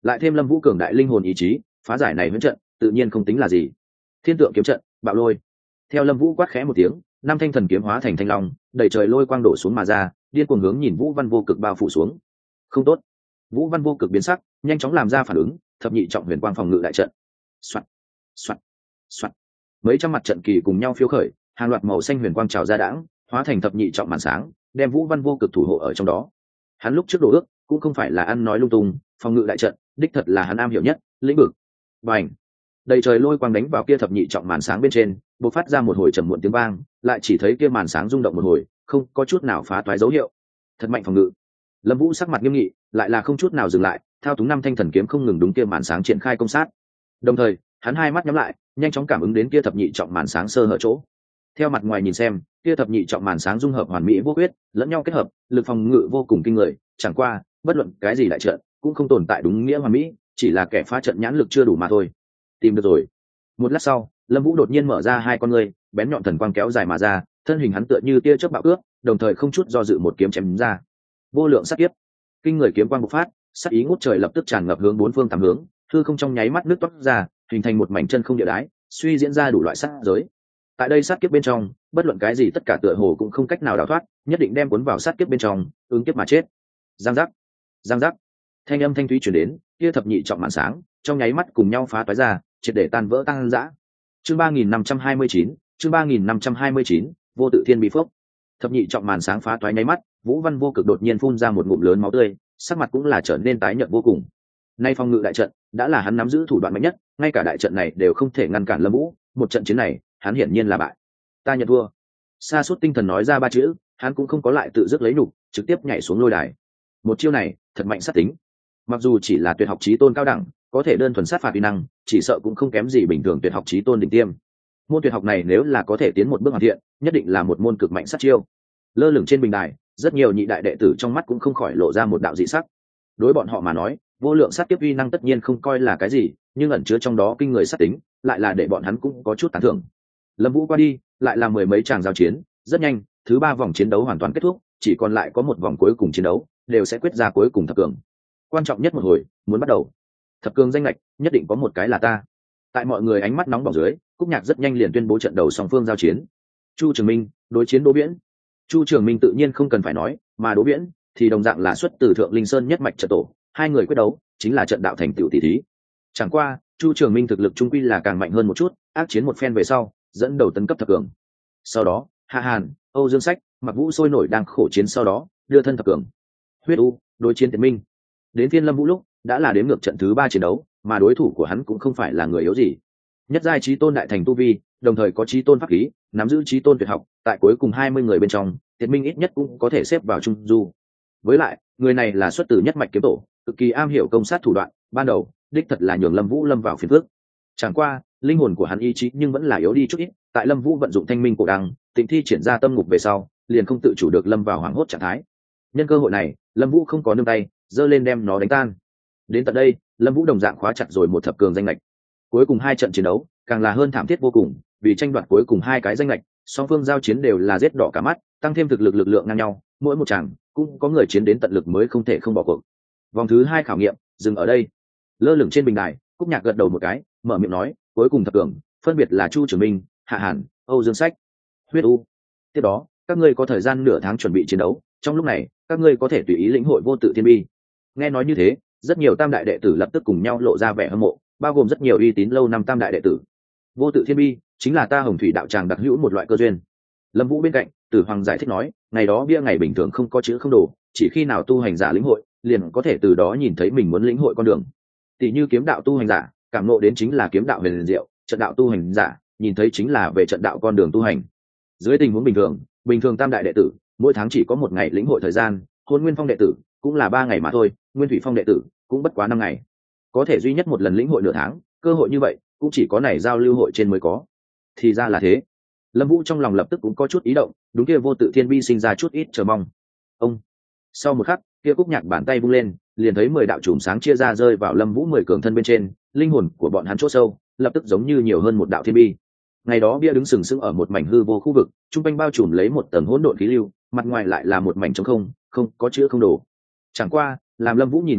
lại thêm lâm vũ cường đại linh hồn ý chí, phá giải này huyễn trận tự nhiên không tính là gì. Thiên tượng kiếm trận, bạo lôi. Theo lâm vũ quát khẽ một tiếng, năm thanh thần kiếm hóa thành thanh long, đẩy trời lôi quang đổ xuống mà ra, điên cuồng hướng nhìn Vũ Văn Vô Cực bao phủ xuống. Không tốt. Vũ Văn Vô Cực biến sắc, nhanh chóng làm ra phản ứng, thập nhị trọng huyền quang phòng ngự đại trận. Soạt, soạt, soạt. Mấy trăm mặt trận kỳ cùng nhau phiêu khởi, hàng loạt màu xanh huyền quang trào ra đãng, hóa thành thập nhị trọng màn sáng, đem Vũ Văn Vô Cực thủ hộ ở trong đó. Hắn lúc trước đồ ước cũng không phải là ăn nói lung tung, phòng ngự đại trận đích thật là hắn am hiểu nhất, lĩnh vực. Bành! Đầy trời lôi quang đánh vào kia thập nhị trọng màn sáng bên trên, bộc phát ra một hồi trầm muộn tiếng vang, lại chỉ thấy kia màn sáng rung động một hồi, không có chút nào phá toái dấu hiệu. Thật mạnh phòng ngự. Lâm Vũ sắc mặt nghiêm nghị, lại là không chút nào dừng lại, thao túng năm thanh thần kiếm không ngừng đúng kia màn sáng triển khai công sát. Đồng thời, hắn hai mắt nhắm lại, nhanh chóng cảm ứng đến kia thập nhị trọng màn sáng sơ hở chỗ. Theo mặt ngoài nhìn xem, kia thập nhị trọng màn sáng dung hợp hoàn mỹ vô khuyết, lẫn nhau kết hợp, lực phòng ngự vô cùng kinh người, chẳng qua, bất luận cái gì đại trận, cũng không tồn tại đúng nghĩa hoàn mỹ, chỉ là kẻ phá trận nhãn lực chưa đủ mà thôi. Tìm được rồi. Một lát sau, Lâm Vũ đột nhiên mở ra hai con ngươi, bén nhọn thần quang kéo dài mà ra, thân hình hắn tựa như tia chớp bạo cướp, đồng thời không chút do dự một kiếm chém ra. Vô lượng sát kiếp. Kinh người kiếm quang bộc phát, sát ý ngút trời lập tức tràn ngập hướng bốn phương tám hướng, hư không trong nháy mắt nước toát ra, hình thành một mảnh chân không địa đái, suy diễn ra đủ loại sát giới. Tại đây sát kiếp bên trong, bất luận cái gì tất cả tựa hồ cũng không cách nào đào thoát, nhất định đem cuốn vào sát kiếp bên trong, ứng kiếp mà chết. Giang giác, giang giác. Thanh âm thanh thúy truyền đến, kia thập nhị trọng màn sáng, trong nháy mắt cùng nhau phá toái ra, triệt để tan vỡ tăng dã. Chương ba nghìn năm trăm hai mươi chín, chương ba nghìn năm trăm hai mươi chín, vô tự thiên bi phốc. Thập nhị trọng màn sáng phá toái nháy mắt, Vũ Văn Vô Cực đột nhiên phun ra một ngụm lớn máu tươi, sắc mặt cũng là trở nên tái nhợt vô cùng. Nay phòng ngự đại trận đã là hắn nắm giữ thủ đoạn mạnh nhất, ngay cả đại trận này đều không thể ngăn cản Lâm Vũ, một trận chiến này, hắn hiển nhiên là bại. Ta nhận thua. Sa Sút tinh thần nói ra ba chữ, hắn cũng không có lại tự dứt lấy nhục, trực tiếp nhảy xuống lôi đài. Một chiêu này, thật mạnh sát tính. Mặc dù chỉ là tuyệt học chí tôn cao đẳng, có thể đơn thuần sát phạt uy năng, chỉ sợ cũng không kém gì bình thường tuyệt học chí tôn đỉnh tiêm. Môn tuyệt học này nếu là có thể tiến một bước hoàn thiện, nhất định là một môn cực mạnh sát chiêu. Lơ lửng trên bình đài, rất nhiều nhị đại đệ tử trong mắt cũng không khỏi lộ ra một đạo dị sắc. Đối bọn họ mà nói, vô lượng sát kiếp uy năng tất nhiên không coi là cái gì, nhưng ẩn chứa trong đó kinh người sát tính, lại là để bọn hắn cũng có chút tán thưởng. Lâm Vũ qua đi, lại là mười mấy tràng giao chiến, rất nhanh, thứ ba vòng chiến đấu hoàn toàn kết thúc, chỉ còn lại có một vòng cuối cùng chiến đấu, đều sẽ quyết ra cuối cùng thập cường. Quan trọng nhất một hồi, muốn bắt đầu. Thập cường danh lệch, nhất định có một cái là ta. Tại mọi người ánh mắt nóng bỏng dưới, Cúc Nhạc rất nhanh liền tuyên bố trận đầu song phương giao chiến. Chu Trường Minh đối chiến Đỗ Viễn. Chu Trường Minh tự nhiên không cần phải nói, mà Đỗ Viễn thì đồng dạng là xuất từ Thượng Linh Sơn nhất mạch trận tổ, hai người quyết đấu chính là trận đạo thành tựu tỷ thí. Chẳng qua, Chu Trường Minh thực lực trung quy là càng mạnh hơn một chút, ác chiến một phen về sau, dẫn đầu tấn cấp thập cường. Sau đó, Hạ Hàn, Âu Dương Sách, Mặc Vũ sôi nổi đang khổ chiến sau đó, đưa thân thập cường. Huyết U đối chiến Tiễn Minh. Đến phiên Lâm Vũ lúc, đã là đếm ngược trận thứ ba chiến đấu, mà đối thủ của hắn cũng không phải là người yếu gì. Nhất giai chí tôn đại thành tu vi, đồng thời có chí tôn pháp khí, nắm giữ chí tôn tuyệt học, tại cuối cùng hai mươi người bên trong, Tiễn Minh ít nhất cũng có thể xếp vào trung du. Với lại, người này là xuất từ nhất mạch kiếm tổ, cực kỳ am hiểu công sát thủ đoạn, ban đầu, đích thật là nhường Lâm Vũ lâm vào phiền phức. Chẳng qua, linh hồn của hắn ý chí nhưng vẫn là yếu đi chút ít, tại Lâm Vũ vận dụng Thanh Minh cổ đăng, Tịnh thi triển ra tâm ngục về sau, liền không tự chủ được lâm vào hoảng hốt trạng thái. Nhân cơ hội này, Lâm Vũ không có nương tay, giơ lên đem nó đánh tan. Đến tận đây, Lâm Vũ đồng dạng khóa chặt rồi một thập cường danh lệch. Cuối cùng hai trận chiến đấu, càng là hơn thảm thiết vô cùng, vì tranh đoạt cuối cùng hai cái danh lệch, song phương giao chiến đều là giết đỏ cả mắt, tăng thêm thực lực lực lượng ngang nhau, mỗi một chàng cũng có người chiến đến tận lực mới không thể không bỏ cuộc. Vòng thứ hai khảo nghiệm dừng ở đây. Lơ lửng trên bình đài, Cúc Nhạc gật đầu một cái, mở miệng nói, cuối cùng thập cường, phân biệt là Chu Trường Minh, Hạ Hàn, Âu Dương Sách, Huyết U. Tiếp đó, các ngươi có thời gian nửa tháng chuẩn bị chiến đấu, trong lúc này, các ngươi có thể tùy ý lĩnh hội vô tự thiên bi. Nghe nói như thế, rất nhiều tam đại đệ tử lập tức cùng nhau lộ ra vẻ hâm mộ, bao gồm rất nhiều uy tín lâu năm tam đại đệ tử. Vô tự thiên bi chính là ta Hồng Thủy đạo tràng đặc hữu một loại cơ duyên. Lâm Vũ bên cạnh, Tử Hoàng giải thích nói, ngày đó bia ngày bình thường không có chữ không đồ, chỉ khi nào tu hành giả lĩnh hội, liền có thể từ đó nhìn thấy mình muốn lĩnh hội con đường. Tỷ như kiếm đạo tu hành giả, cảm ngộ đến chính là kiếm đạo huyền diệu, trận đạo tu hành giả, nhìn thấy chính là về trận đạo con đường tu hành. Dưới tình huống bình thường, bình thường tam đại đệ tử, mỗi tháng chỉ có một ngày lĩnh hội thời gian, Hôn Nguyên Phong đệ tử cũng là ba ngày mà thôi, Nguyên Thủy Phong đệ tử cũng bất quá năm ngày. Có thể duy nhất một lần lĩnh hội nửa tháng, cơ hội như vậy, cũng chỉ có này giao lưu hội trên mới có. Thì ra là thế. Lâm Vũ trong lòng lập tức cũng có chút ý động, đúng kia vô tự thiên bi sinh ra chút ít chờ mong. Ông. Sau một khắc, kia Cúc Nhạc bàn tay vung lên, liền thấy mười đạo chùm sáng chia ra rơi vào Lâm Vũ mười cường thân bên trên, linh hồn của bọn hắn chỗ sâu, lập tức giống như nhiều hơn một đạo thiên bi. Ngày đó bia đứng sừng sững ở một mảnh hư vô khu vực, trung quanh bao trùm lấy một tầng hỗn độn khí lưu, mặt ngoài lại là một mảnh trống không, không có chữ không đồ. Chẳng qua, làm Lâm Vũ nhìn lại lúc,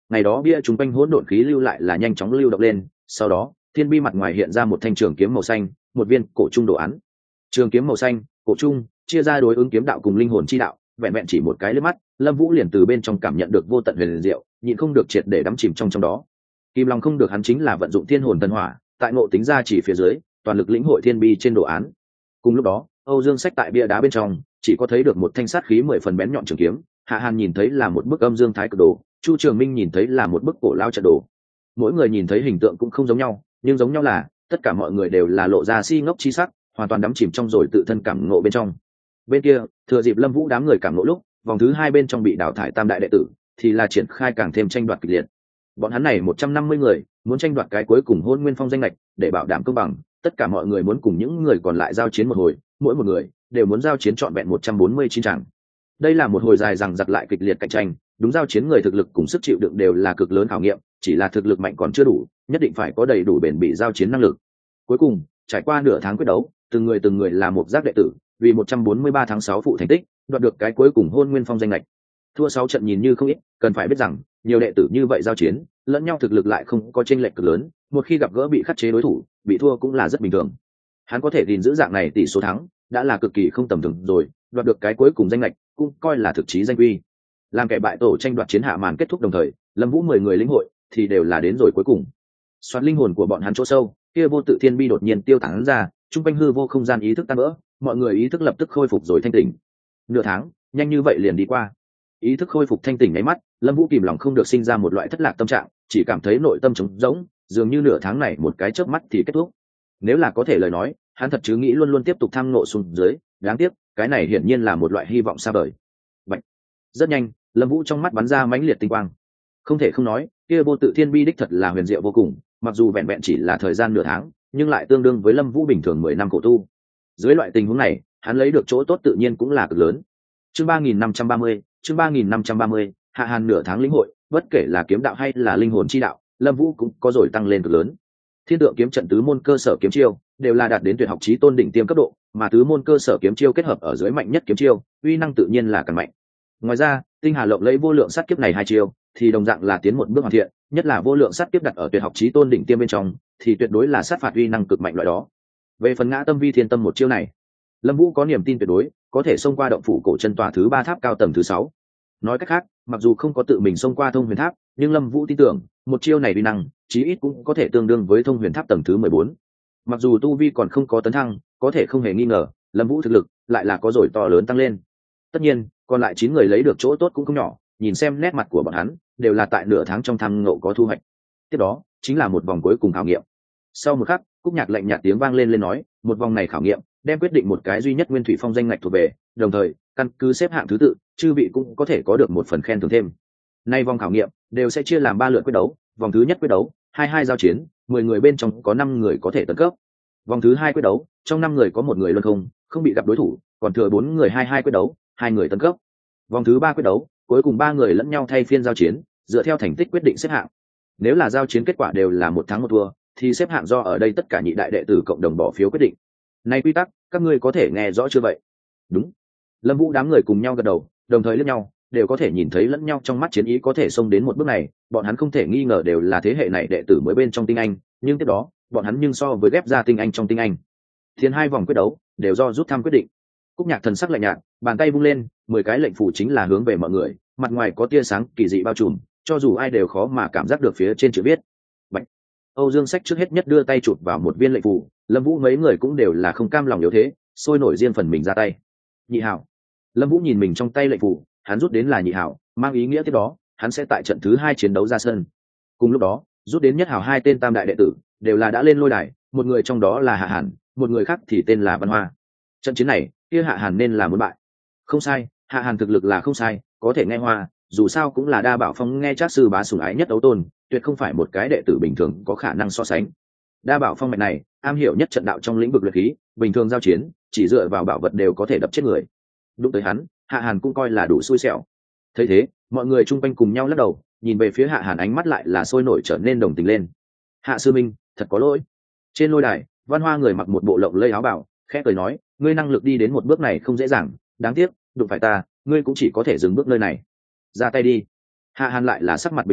ngày đó bia chúng quanh hỗn độn khí lưu lại là nhanh chóng lưu động lên, sau đó thiên bi mặt ngoài hiện ra một thanh trường kiếm màu xanh, một viên cổ trung đồ án. Trường kiếm màu xanh, cổ trung, chia ra đối ứng kiếm đạo cùng linh hồn chi đạo, vẹn vẹn chỉ một cái liếc mắt, Lâm Vũ liền từ bên trong cảm nhận được vô tận huyền diệu, nhịn không được triệt để đắm chìm trong trong đó. Kim Long không được hắn chính là vận dụng thiên hồn thần hỏa, tại ngộ tính ra chỉ phía dưới, toàn lực lĩnh hội thiên bi trên đồ án. Cùng lúc đó, Âu Dương Sách tại bia đá bên trong, chỉ có thấy được một thanh sát khí mười phần bén nhọn trường kiếm, Hạ Hàn nhìn thấy là một bức âm dương thái cực đồ, Chu Trường Minh nhìn thấy là một bức cổ lao trận đồ. Mỗi người nhìn thấy hình tượng cũng không giống nhau, nhưng giống nhau là tất cả mọi người đều là lộ ra si ngốc chi sắc, hoàn toàn đắm chìm trong rồi tự thân cảm ngộ bên trong. Bên kia, thừa dịp Lâm Vũ đám người cảm ngộ lúc, vòng thứ hai bên trong bị đào thải tam đại đệ tử, thì là triển khai càng thêm tranh đoạt kịch liệt. Bọn hắn này một trăm năm mươi người, muốn tranh đoạt cái cuối cùng Hôn Nguyên Phong danh lệch, để bảo đảm công bằng, tất cả mọi người muốn cùng những người còn lại giao chiến một hồi, mỗi một người đều muốn giao chiến trọn vẹn một trăm bốn mươi chín trận. Đây là một hồi dài dằng dặc lại kịch liệt cạnh tranh, đúng giao chiến người thực lực cùng sức chịu đựng đều là cực lớn khảo nghiệm, chỉ là thực lực mạnh còn chưa đủ, nhất định phải có đầy đủ bền bỉ giao chiến năng lực. Cuối cùng, trải qua nửa tháng quyết đấu, từng người từng người là một giác đệ tử, vì một trăm bốn mươi ba tháng sáu phụ thành tích, đoạt được cái cuối cùng Hôn Nguyên Phong danh lệch. Thua sáu trận nhìn như không ít, cần phải biết rằng, nhiều đệ tử như vậy giao chiến, lẫn nhau thực lực lại không có chênh lệch cực lớn, một khi gặp gỡ bị khắc chế đối thủ, bị thua cũng là rất bình thường. Hắn có thể gìn giữ dạng này tỷ số thắng, đã là cực kỳ không tầm thường rồi, đoạt được cái cuối cùng danh lệch, cũng coi là thực chí danh quy. Làm kẻ bại tổ tranh đoạt chiến hạ màn kết thúc đồng thời, Lâm Vũ mười người lĩnh hội thì đều là đến rồi cuối cùng. Soạt linh hồn của bọn hắn chỗ sâu, kia vô tự thiên bi đột nhiên tiêu tán ra, trung quanh hư vô không gian ý thức tan vỡ, mọi người ý thức lập tức khôi phục rồi thanh tỉnh. Nửa tháng, nhanh như vậy liền đi qua. Ý thức khôi phục thanh tỉnh nháy mắt, Lâm Vũ kìm lòng không được sinh ra một loại thất lạc tâm trạng, chỉ cảm thấy nội tâm trống rỗng, dường như nửa tháng này một cái chớp mắt thì kết thúc. Nếu là có thể lời nói, hắn thật chứ nghĩ luôn luôn tiếp tục tham ngộ xuống dưới, đáng tiếc, cái này hiển nhiên là một loại hy vọng xa vời. Vậy, rất nhanh, Lâm Vũ trong mắt bắn ra mãnh liệt tinh quang. Không thể không nói, kia vô tự thiên bi đích thật là huyền diệu vô cùng, mặc dù vẹn vẹn chỉ là thời gian nửa tháng, nhưng lại tương đương với Lâm Vũ bình thường mười năm khổ tu. Dưới loại tình huống này, hắn lấy được chỗ tốt tự nhiên cũng là cực lớn. Chương ba nghìn năm trăm ba mươi, chương ba nghìn năm trăm ba mươi, Hạ Hàn nửa tháng lĩnh hội, bất kể là kiếm đạo hay là linh hồn chi đạo, Lâm Vũ cũng có rồi tăng lên cực lớn. Thiên tượng kiếm trận tứ môn cơ sở kiếm chiêu đều là đạt đến tuyệt học chí tôn đỉnh tiêm cấp độ, mà tứ môn cơ sở kiếm chiêu kết hợp ở dưới mạnh nhất kiếm chiêu, uy năng tự nhiên là càng mạnh. Ngoài ra, tinh hà lộng lẫy vô lượng sát kiếp này hai chiêu, thì đồng dạng là tiến một bước hoàn thiện, nhất là vô lượng sát kiếp đặt ở tuyệt học chí tôn đỉnh tiêm bên trong, thì tuyệt đối là sát phạt uy năng cực mạnh loại đó. Về phần ngã tâm vi thiên tâm một chiêu này, Lâm Vũ có niềm tin tuyệt đối, có thể xông qua động phủ cổ chân tòa thứ ba tháp cao tầng thứ sáu. Nói cách khác, mặc dù không có tự mình xông qua thông huyền tháp, nhưng Lâm Vũ tin tưởng, một chiêu này uy năng, chí ít cũng có thể tương đương với thông huyền tháp tầng thứ mười bốn. Mặc dù tu vi còn không có tấn thăng, có thể không hề nghi ngờ, Lâm Vũ thực lực lại là có rồi to lớn tăng lên. Tất nhiên, còn lại chín người lấy được chỗ tốt cũng không nhỏ, nhìn xem nét mặt của bọn hắn, đều là tại nửa tháng trong tham ngộ có thu hoạch. Tiếp đó, chính là một vòng cuối cùng khảo nghiệm. Sau một khắc, Cúc Nhạc lạnh nhạt tiếng vang lên lên nói, một vòng này khảo nghiệm, đem quyết định một cái duy nhất Nguyên Thủy Phong danh ngạch thuộc về, đồng thời, căn cứ xếp hạng thứ tự, chư vị cũng có thể có được một phần khen thưởng thêm. Nay vòng khảo nghiệm đều sẽ chia làm ba lượt quyết đấu, vòng thứ nhất quyết đấu, hai hai giao chiến, mười người bên trong có năm người có thể tấn cấp. Vòng thứ hai quyết đấu, trong năm người có một người luân không, không bị gặp đối thủ, còn thừa bốn người hai hai quyết đấu, hai người tấn cấp. Vòng thứ ba quyết đấu, cuối cùng ba người lẫn nhau thay phiên giao chiến, dựa theo thành tích quyết định xếp hạng. Nếu là giao chiến kết quả đều là một thắng một thua, thì xếp hạng do ở đây tất cả nhị đại đệ tử cộng đồng bỏ phiếu quyết định. Này quy tắc, các ngươi có thể nghe rõ chưa vậy? Đúng. Lâm Vũ đám người cùng nhau gật đầu, đồng thời liếc nhau, đều có thể nhìn thấy lẫn nhau trong mắt chiến ý có thể xông đến một bước này, bọn hắn không thể nghi ngờ đều là thế hệ này đệ tử mới bên trong tinh anh, nhưng tiếp đó, bọn hắn nhưng so với ghép ra tinh anh trong tinh anh. Thiên hai vòng quyết đấu đều do rút thăm quyết định. Cúc Nhạc thần sắc lạnh nhạt, bàn tay vung lên, mười cái lệnh phủ chính là hướng về mọi người, mặt ngoài có tia sáng kỳ dị bao trùm, cho dù ai đều khó mà cảm giác được phía trên chữ viết. Bạch. Âu Dương Sách trước hết nhất đưa tay chụp vào một viên lệnh phủ, Lâm Vũ mấy người cũng đều là không cam lòng yếu thế, sôi nổi riêng phần mình ra tay. Nhị hảo. Lâm Vũ nhìn mình trong tay lệnh phủ, hắn rút đến là nhị hảo, mang ý nghĩa tiếp đó, hắn sẽ tại trận thứ hai chiến đấu ra sân. Cùng lúc đó, rút đến nhất hảo hai tên tam đại đệ tử, đều là đã lên lôi đài, một người trong đó là Hạ Hàn, một người khác thì tên là Văn Hoa. Trận chiến này, kia Hạ Hàn nên là muốn bại. Không sai, Hạ Hàn thực lực là không sai, có thể nghe hoa, dù sao cũng là Đa Bảo Phong nghe Trác sư bá sủng ái nhất đấu tôn, tuyệt không phải một cái đệ tử bình thường có khả năng so sánh. Đa Bảo Phong mạch này, am hiểu nhất trận đạo trong lĩnh vực luyện khí, bình thường giao chiến, chỉ dựa vào bảo vật đều có thể đập chết người. Đụng tới hắn, Hạ Hàn cũng coi là đủ xui xẻo. Thấy thế, mọi người chung quanh cùng nhau lắc đầu, nhìn về phía Hạ Hàn ánh mắt lại là sôi nổi trở nên đồng tình lên. Hạ sư minh, thật có lỗi. Trên lôi đài, Văn Hoa người mặc một bộ lộng lẫy áo bào, khẽ cười nói, ngươi năng lực đi đến một bước này không dễ dàng, đáng tiếc, đụng phải ta, ngươi cũng chỉ có thể dừng bước nơi này. Ra tay đi. Hạ Hàn lại là sắc mặt bình tĩnh,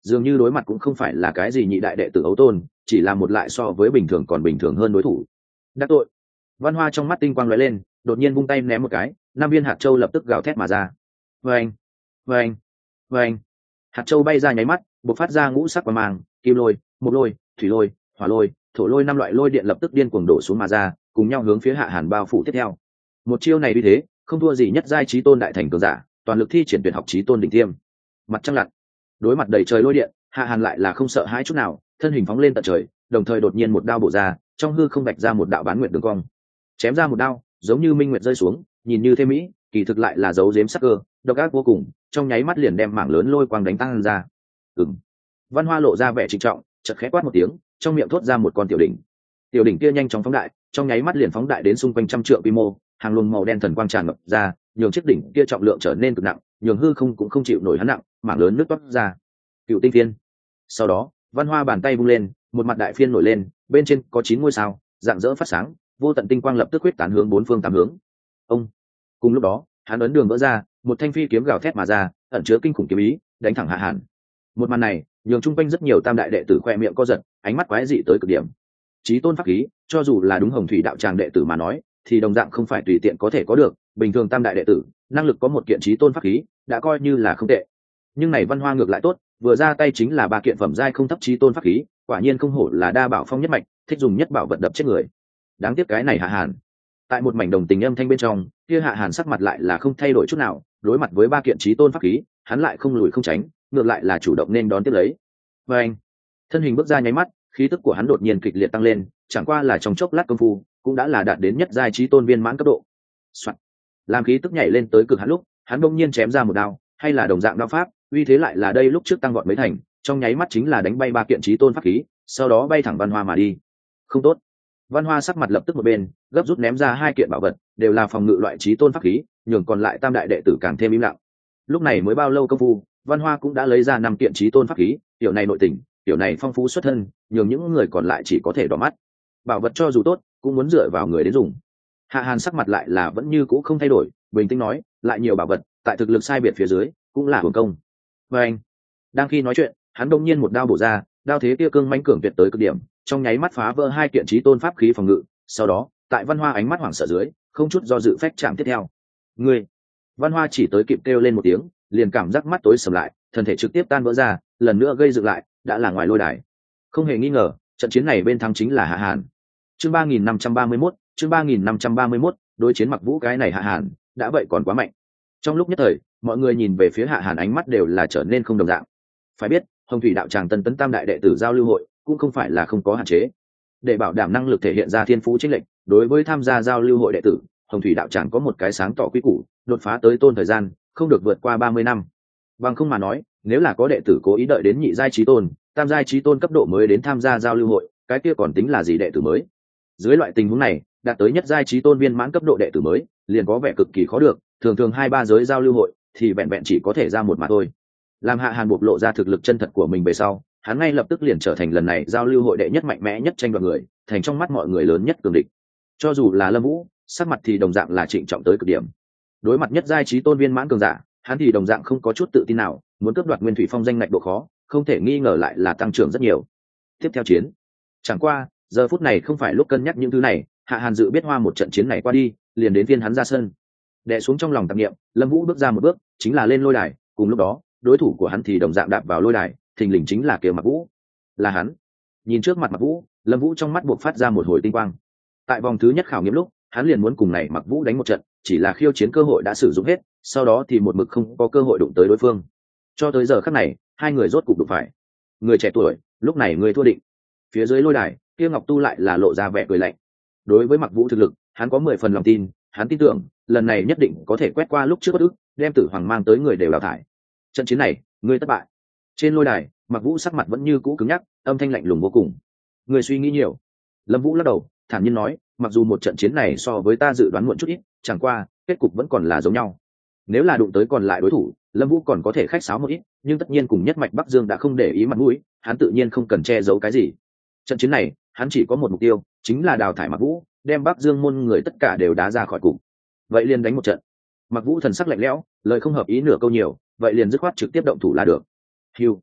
dường như đối mặt cũng không phải là cái gì nhị đại đệ tử ấu tôn, chỉ là một lại so với bình thường còn bình thường hơn đối thủ. Đắc tội. Văn Hoa trong mắt tinh quang lóe lên, đột nhiên vung tay ném một cái, năm viên hạt châu lập tức gào thét mà ra. Vâng, vâng, vâng. Hạt châu bay ra nháy mắt, bộc phát ra ngũ sắc quang mang, kim lôi, mộc lôi, thủy lôi, hỏa lôi, thổ lôi, năm loại lôi điện lập tức điên cuồng đổ xuống mà ra, cùng nhau hướng phía Hạ Hàn bao phủ tiếp theo. Một chiêu này như thế, không thua gì nhất giai chí tôn đại thành cường giả, toàn lực thi triển tuyệt học chí tôn đỉnh tiêm. Mặt trăng lặn, đối mặt đầy trời lôi điện, Hạ Hàn lại là không sợ hãi chút nào, thân hình phóng lên tận trời, đồng thời đột nhiên một đao bổ ra, trong hư không vạch ra một đạo bán nguyệt đường cong. Chém ra một đao, giống như minh nguyệt rơi xuống, nhìn như thêm mỹ, kỳ thực lại là dấu giếm sắc cơ, độc ác vô cùng, trong nháy mắt liền đem mảng lớn lôi quang đánh tăng ra. Ừm. Văn Hoa lộ ra vẻ trịnh trọng, chợt khẽ quát một tiếng, trong miệng thốt ra một con tiểu đỉnh. Tiểu đỉnh kia nhanh chóng phóng đại, trong nháy mắt liền phóng đại đến xung quanh trăm trượng quy mô, hàng luồng màu đen thần quang tràn ngập ra, nhường chiếc đỉnh kia trọng lượng trở nên cực nặng, nhường hư không cũng không chịu nổi hắn nặng, mảng lớn nước toát ra. Cựu tinh phiên. Sau đó, Văn Hoa bàn tay vung lên, một mặt đại phiên nổi lên, bên trên có chín ngôi sao, rạng rỡ phát sáng, vô tận tinh quang lập tức huyết tán hướng bốn phương tám hướng. Ông. Cùng lúc đó, hắn ấn đường vỡ ra, một thanh phi kiếm gào thét mà ra, ẩn chứa kinh khủng kiếm ý, đánh thẳng Hạ Hàn. Một màn này, nhường chung quanh rất nhiều tam đại đệ tử khoe miệng co giật, ánh mắt quái dị tới cực điểm. Chí tôn pháp khí, cho dù là đúng Hồng Thủy đạo tràng đệ tử mà nói, thì đồng dạng không phải tùy tiện có thể có được, bình thường tam đại đệ tử, năng lực có một kiện chí tôn pháp khí, đã coi như là không tệ. Nhưng này Văn Hoa ngược lại tốt, vừa ra tay chính là ba kiện phẩm giai không thấp chí tôn pháp khí, quả nhiên không hổ là đa bảo phong nhất mạch, thích dùng nhất bảo vật đập chết người. Đáng tiếc cái này Hạ Hàn. Tại một mảnh đồng tình âm thanh bên trong, kia Hạ Hàn sắc mặt lại là không thay đổi chút nào, đối mặt với ba kiện chí tôn pháp khí, hắn lại không lùi không tránh, ngược lại là chủ động nên đón tiếp lấy. Và anh, thân hình bước ra nháy mắt, khí tức của hắn đột nhiên kịch liệt tăng lên, chẳng qua là trong chốc lát công phu, cũng đã là đạt đến nhất giai chí tôn viên mãn cấp độ. Soạn. Làm khí tức nhảy lên tới cực hạn lúc, hắn đột nhiên chém ra một đao, hay là đồng dạng đao pháp, uy thế lại là đây lúc trước tăng vọt mấy thành, trong nháy mắt chính là đánh bay ba kiện chí tôn pháp khí, sau đó bay thẳng Văn Hoa mà đi. Không tốt. Văn Hoa sắc mặt lập tức một bên, gấp rút ném ra hai kiện bảo vật, đều là phòng ngự loại chí tôn pháp khí, nhường còn lại tam đại đệ tử càng thêm im lặng. Lúc này mới bao lâu công phu, Văn Hoa cũng đã lấy ra năm kiện chí tôn pháp khí, tiểu này nội tình, tiểu này phong phú xuất thân, nhường những người còn lại chỉ có thể đỏ mắt. Bảo vật cho dù tốt, cũng muốn dựa vào người đến dùng. Hạ Hàn sắc mặt lại là vẫn như cũ không thay đổi, bình tĩnh nói, lại nhiều bảo vật, tại thực lực sai biệt phía dưới, cũng là hưởng công. Và anh, đang khi nói chuyện, hắn đột nhiên một đao bổ ra, đao thế kia cương mãnh cường tuyệt tới cực điểm, trong nháy mắt phá vỡ hai kiện chí tôn pháp khí phòng ngự, sau đó, tại Văn Hoa ánh mắt hoảng sợ dưới, không chút do dự phách chạm tiếp theo. Ngươi! Văn Hoa chỉ tới kịp kêu lên một tiếng, liền cảm giác mắt tối sầm lại, thân thể trực tiếp tan vỡ ra, lần nữa gây dựng lại, đã là ngoài lôi đài. Không hề nghi ngờ, trận chiến này bên thắng chính là Hạ Hàn. Chương ba nghìn năm trăm ba mươi mốt, chương ba nghìn năm trăm ba mươi mốt, đối chiến Mặc Vũ cái này Hạ Hàn, đã vậy còn quá mạnh. Trong lúc nhất thời, mọi người nhìn về phía Hạ Hàn ánh mắt đều là trở nên không đồng dạng. Phải biết, Hồng Thủy đạo tràng Tân Tấn Tam đại đệ tử giao lưu hội, cũng không phải là không có hạn chế. Để bảo đảm năng lực thể hiện ra thiên phú chính lệnh, đối với tham gia giao lưu hội đệ tử, Hồng Thủy đạo tràng có một cái sáng tỏ quy củ, đột phá tới tôn thời gian, không được vượt qua ba mươi năm. Bằng không mà nói, nếu là có đệ tử cố ý đợi đến nhị giai chí tôn, tam giai chí tôn cấp độ mới đến tham gia giao lưu hội, cái kia còn tính là gì đệ tử mới? Dưới loại tình huống này, đạt tới nhất giai chí tôn viên mãn cấp độ đệ tử mới, liền có vẻ cực kỳ khó được, thường thường hai ba giới giao lưu hội thì vẹn vẹn chỉ có thể ra một mà thôi. Làm Hạ Hàn bộc lộ ra thực lực chân thật của mình về sau, hắn ngay lập tức liền trở thành lần này giao lưu hội đệ nhất mạnh mẽ nhất tranh đoạt người, thành trong mắt mọi người lớn nhất cường địch. Cho dù là Lâm Vũ, sắc mặt thì đồng dạng là trịnh trọng tới cực điểm. Đối mặt nhất giai chí tôn viên mãn cường giả, hắn thì đồng dạng không có chút tự tin nào, muốn cướp đoạt Nguyên Thủy Phong danh ngạch độ khó, không thể nghi ngờ lại là tăng trưởng rất nhiều. Tiếp theo chiến. Chẳng qua, giờ phút này không phải lúc cân nhắc những thứ này, Hạ Hàn dự biết hoa một trận chiến này qua đi, liền đến phiên hắn ra sân. Đè xuống trong lòng tạp niệm, Lâm Vũ bước ra một bước, chính là lên lôi đài, cùng lúc đó, đối thủ của hắn thì đồng dạng đạp vào lôi đài, thình lình chính là Kiều Mặc Vũ. Là hắn. Nhìn trước mặt Mặc Vũ, Lâm Vũ trong mắt buộc phát ra một hồi tinh quang. Tại vòng thứ nhất khảo nghiệm lúc, hắn liền muốn cùng này Mặc Vũ đánh một trận, chỉ là khiêu chiến cơ hội đã sử dụng hết, sau đó thì một mực không có cơ hội đụng tới đối phương. Cho tới giờ khắc này, hai người rốt cục đụng phải. Người trẻ tuổi, lúc này người thua định. Phía dưới lôi đài, Kia Ngọc Tu lại là lộ ra vẻ cười lạnh. Đối với Mặc Vũ thực lực, hắn có mười phần lòng tin, hắn tin tưởng, lần này nhất định có thể quét qua lúc trước bất ức, đem Tử Hoàng mang tới người đều đào thải. Trận chiến này, ngươi thất bại. Trên lôi đài, Mặc Vũ sắc mặt vẫn như cũ cứng nhắc, âm thanh lạnh lùng vô cùng. Người suy nghĩ nhiều. Lâm Vũ lắc đầu, thản nhiên nói, mặc dù một trận chiến này so với ta dự đoán muộn chút ít, chẳng qua, kết cục vẫn còn là giống nhau. Nếu là đụng tới còn lại đối thủ, Lâm Vũ còn có thể khách sáo một ít, nhưng tất nhiên cùng nhất mạch Bắc Dương đã không để ý mặt mũi, hắn tự nhiên không cần che giấu cái gì. Trận chiến này, hắn chỉ có một mục tiêu, chính là đào thải Mặc Vũ, đem Bắc Dương môn người tất cả đều đá ra khỏi cục. Vậy liền đánh một trận. Mặc Vũ thần sắc lạnh lẽo, lời không hợp ý nửa câu nhiều, vậy liền dứt khoát trực tiếp động thủ là được. Hưu.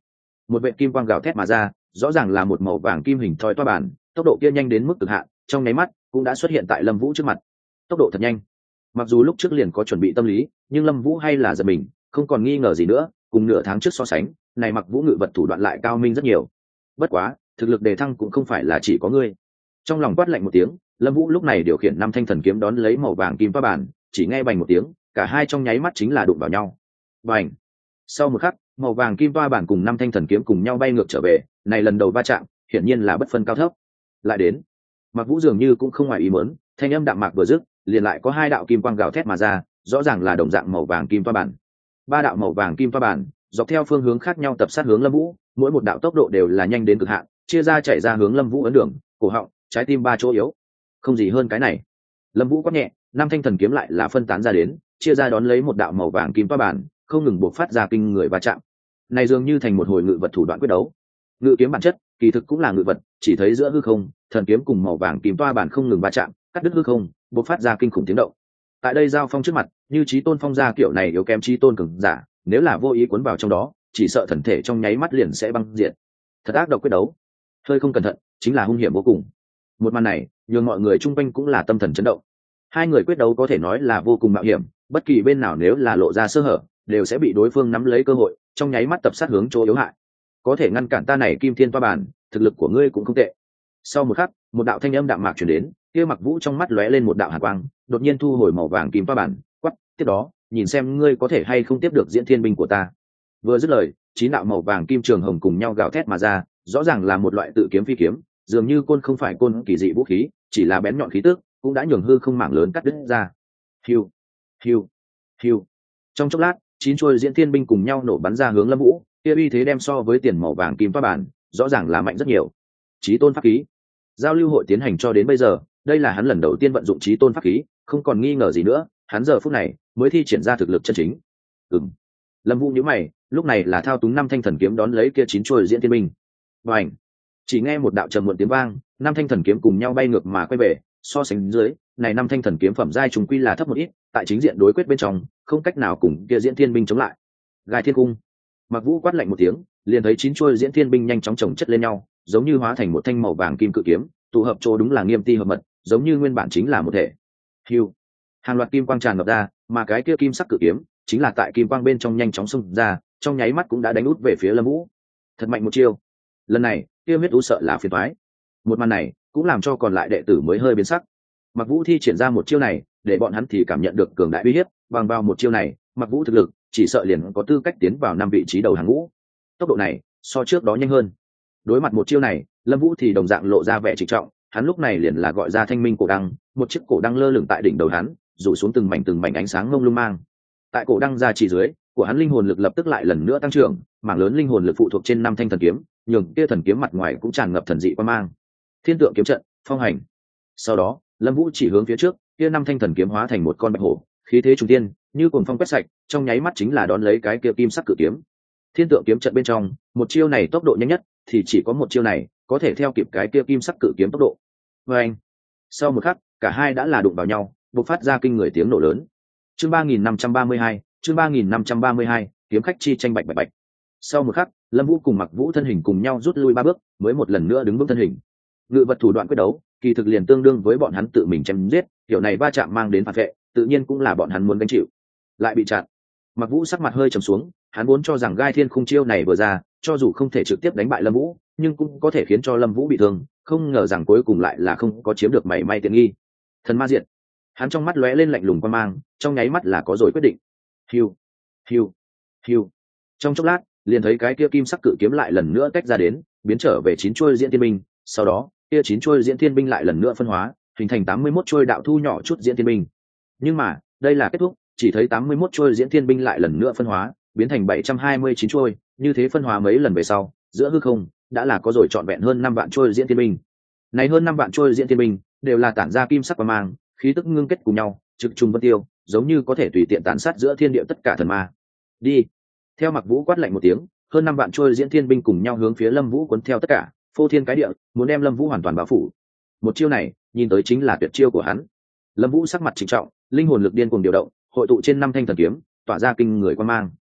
một vệ kim quang gào thét mà ra, rõ ràng là một màu vàng kim hình thoi toa bản, tốc độ kia nhanh đến mức cực hạn, trong nháy mắt cũng đã xuất hiện tại Lâm Vũ trước mặt. Tốc độ thật nhanh. Mặc dù lúc trước liền có chuẩn bị tâm lý, nhưng Lâm Vũ hay là giật mình, không còn nghi ngờ gì nữa, cùng nửa tháng trước so sánh, này Mặc Vũ ngự vật thủ đoạn lại cao minh rất nhiều. Bất quá, thực lực đề thăng cũng không phải là chỉ có ngươi. Trong lòng quát lạnh một tiếng, Lâm Vũ lúc này điều khiển năm thanh thần kiếm đón lấy màu vàng kim toa bản, chỉ nghe bành một tiếng, cả hai trong nháy mắt chính là đụng vào nhau. Bành. Sau một khắc, màu vàng kim toa bản cùng năm thanh thần kiếm cùng nhau bay ngược trở về, này lần đầu va chạm, hiển nhiên là bất phân cao thấp. Lại đến, Mặc Vũ dường như cũng không ngoài ý muốn, thanh âm đạm mạc vừa dứt, liền lại có hai đạo kim quang gào thét mà ra, rõ ràng là đồng dạng màu vàng kim toa bản. Ba đạo màu vàng kim toa bản, dọc theo phương hướng khác nhau tập sát hướng Lâm Vũ, mỗi một đạo tốc độ đều là nhanh đến cực hạn, chia ra chạy ra hướng Lâm Vũ ấn đường, cổ họng, trái tim ba chỗ yếu. Không gì hơn cái này. Lâm Vũ quát nhẹ, năm thanh thần kiếm lại là phân tán ra đến, chia ra đón lấy một đạo màu vàng kim toa bản, không ngừng bộc phát ra kinh người va chạm. Này dường như thành một hồi ngự vật thủ đoạn quyết đấu. Ngự kiếm bản chất, kỳ thực cũng là ngự vật, chỉ thấy giữa hư không, thần kiếm cùng màu vàng kim toa bản không ngừng va chạm, cắt đứt hư không, bộc phát ra kinh khủng tiếng động. Tại đây giao phong trước mặt, như Chí Tôn phong gia kiểu này yếu kém Chí Tôn cường giả, nếu là vô ý cuốn vào trong đó, chỉ sợ thần thể trong nháy mắt liền sẽ băng diệt. Thật ác độc quyết đấu, hơi không cẩn thận, chính là hung hiểm vô cùng. Một màn này, nhường mọi người chung quanh cũng là tâm thần chấn động. Hai người quyết đấu có thể nói là vô cùng mạo hiểm, bất kỳ bên nào nếu là lộ ra sơ hở, đều sẽ bị đối phương nắm lấy cơ hội, trong nháy mắt tập sát hướng chỗ yếu hại. Có thể ngăn cản ta này Kim Thiên toa bản, thực lực của ngươi cũng không tệ. Sau một khắc, một đạo thanh âm đạm mạc truyền đến, kia Mặc Vũ trong mắt lóe lên một đạo hàn quang, đột nhiên thu hồi màu vàng kim toa bản, quát, tiếp đó, nhìn xem ngươi có thể hay không tiếp được diễn thiên binh của ta. Vừa dứt lời, chín đạo màu vàng kim trường hồng cùng nhau gào thét mà ra, rõ ràng là một loại tự kiếm phi kiếm, dường như côn không phải côn kỳ dị vũ khí, chỉ là bén nhọn khí tức, cũng đã nhường hư không mảng lớn cắt đứt ra. Hiu, hiu, hiu. Trong chốc lát, chín chuôi diễn thiên binh cùng nhau nổ bắn ra hướng Lâm Vũ, kia uy thế đem so với tiền màu vàng kim toa bản, rõ ràng là mạnh rất nhiều. Chí tôn pháp khí. Giao lưu hội tiến hành cho đến bây giờ, đây là hắn lần đầu tiên vận dụng chí tôn pháp khí, không còn nghi ngờ gì nữa, hắn giờ phút này mới thi triển ra thực lực chân chính. Ừm. Lâm Vũ nhíu mày, lúc này là thao túng năm thanh thần kiếm đón lấy kia chín chuôi diễn thiên binh. Bành. Chỉ nghe một đạo trầm muộn tiếng vang, năm thanh thần kiếm cùng nhau bay ngược mà quay về, so sánh dưới, này năm thanh thần kiếm phẩm giai trùng quy là thấp một ít, tại chính diện đối quyết bên trong, không cách nào cùng kia diễn thiên binh chống lại. Gai thiên cung. Mặc Vũ quát lạnh một tiếng, liền thấy chín chuôi diễn thiên binh nhanh chóng chồng chất lên nhau, giống như hóa thành một thanh màu vàng kim cự kiếm, tụ hợp chỗ đúng là nghiêm ti hợp mật, giống như nguyên bản chính là một thể. Hưu. Hàng loạt kim quang tràn ngập ra, mà cái kia kim sắc cự kiếm, chính là tại kim quang bên trong nhanh chóng xung ra, trong nháy mắt cũng đã đánh út về phía Lâm Vũ. Thật mạnh một chiêu. Lần này, kia huyết u sợ là phiền toái. Một màn này, cũng làm cho còn lại đệ tử mới hơi biến sắc. Mặc Vũ thi triển ra một chiêu này, để bọn hắn thì cảm nhận được cường đại uy hiếp, bằng vào một chiêu này, Mặc Vũ thực lực chỉ sợ liền có tư cách tiến vào năm vị trí đầu hàng ngũ. Tốc độ này, so trước đó nhanh hơn. Đối mặt một chiêu này, Lâm Vũ thì đồng dạng lộ ra vẻ trịnh trọng, hắn lúc này liền là gọi ra Thanh Minh cổ đăng, một chiếc cổ đăng lơ lửng tại đỉnh đầu hắn, rủ xuống từng mảnh từng mảnh ánh sáng ngông lung mang. Tại cổ đăng ra chỉ dưới, của hắn linh hồn lực lập tức lại lần nữa tăng trưởng, mảng lớn linh hồn lực phụ thuộc trên năm thanh thần kiếm, nhường kia thần kiếm mặt ngoài cũng tràn ngập thần dị quan mang. Thiên tượng kiếm trận, phong hành. Sau đó, Lâm Vũ chỉ hướng phía trước, kia năm thanh thần kiếm hóa thành một con bạch hổ, khí thế trung tiên, như cuồng phong quét sạch, trong nháy mắt chính là đón lấy cái kia kim sắc cự kiếm. Thiên tượng kiếm trận bên trong, một chiêu này tốc độ nhanh nhất, thì chỉ có một chiêu này có thể theo kịp cái kia kim sắc cự kiếm tốc độ. Và anh, sau một khắc, cả hai đã là đụng vào nhau, bộc phát ra kinh người tiếng nổ lớn. Chương ba nghìn năm trăm ba mươi hai, chương ba nghìn năm trăm ba mươi hai, kiếm khách chi tranh bạch bạch bạch. Sau một khắc, Lâm Vũ cùng Mặc Vũ thân hình cùng nhau rút lui ba bước, mới một lần nữa đứng vững thân hình. Ngự vật thủ đoạn quyết đấu, kỳ thực liền tương đương với bọn hắn tự mình chém giết, kiểu này va chạm mang đến phản vệ, tự nhiên cũng là bọn hắn muốn gánh chịu. Lại bị chặn. Mặc Vũ sắc mặt hơi trầm xuống, hắn vốn cho rằng Gai Thiên Khung chiêu này vừa ra, cho dù không thể trực tiếp đánh bại Lâm Vũ, nhưng cũng có thể khiến cho Lâm Vũ bị thương, không ngờ rằng cuối cùng lại là không có chiếm được mảy may tiện nghi. Thần ma diện. Hắn trong mắt lóe lên lạnh lùng quan mang, trong nháy mắt là có rồi quyết định. Hiu, hiu, hiu. Trong chốc lát, liền thấy cái kia kim sắc cự kiếm lại lần nữa tách ra đến, biến trở về chín chuôi diễn thiên binh, sau đó, kia chín chuôi diễn thiên binh lại lần nữa phân hóa, hình thành tám mươi mốt chuôi đạo thu nhỏ chút diễn thiên binh. Nhưng mà, đây là kết thúc, chỉ thấy tám mươi mốt chuôi diễn thiên binh lại lần nữa phân hóa, biến thành bảy trăm hai mươi chín chuôi, như thế phân hóa mấy lần về sau, giữa hư không đã là có rồi trọn vẹn hơn năm vạn chuôi diễn thiên binh. Này hơn năm vạn chuôi diễn thiên binh đều là tản ra kim sắc và mang, khí tức ngưng kết cùng nhau, trực trùng vân tiêu, giống như có thể tùy tiện tàn sát giữa thiên địa tất cả thần ma. Đi. Theo Mặc Vũ quát lạnh một tiếng, hơn năm vạn chuôi diễn thiên binh cùng nhau hướng phía Lâm Vũ cuốn theo tất cả, phô thiên cái địa, muốn đem Lâm Vũ hoàn toàn bao phủ. Một chiêu này, nhìn tới chính là tuyệt chiêu của hắn. Lâm Vũ sắc mặt trịnh trọng, linh hồn lực điên cuồng điều động, hội tụ trên năm thanh thần kiếm, tỏa ra kinh người quan mang.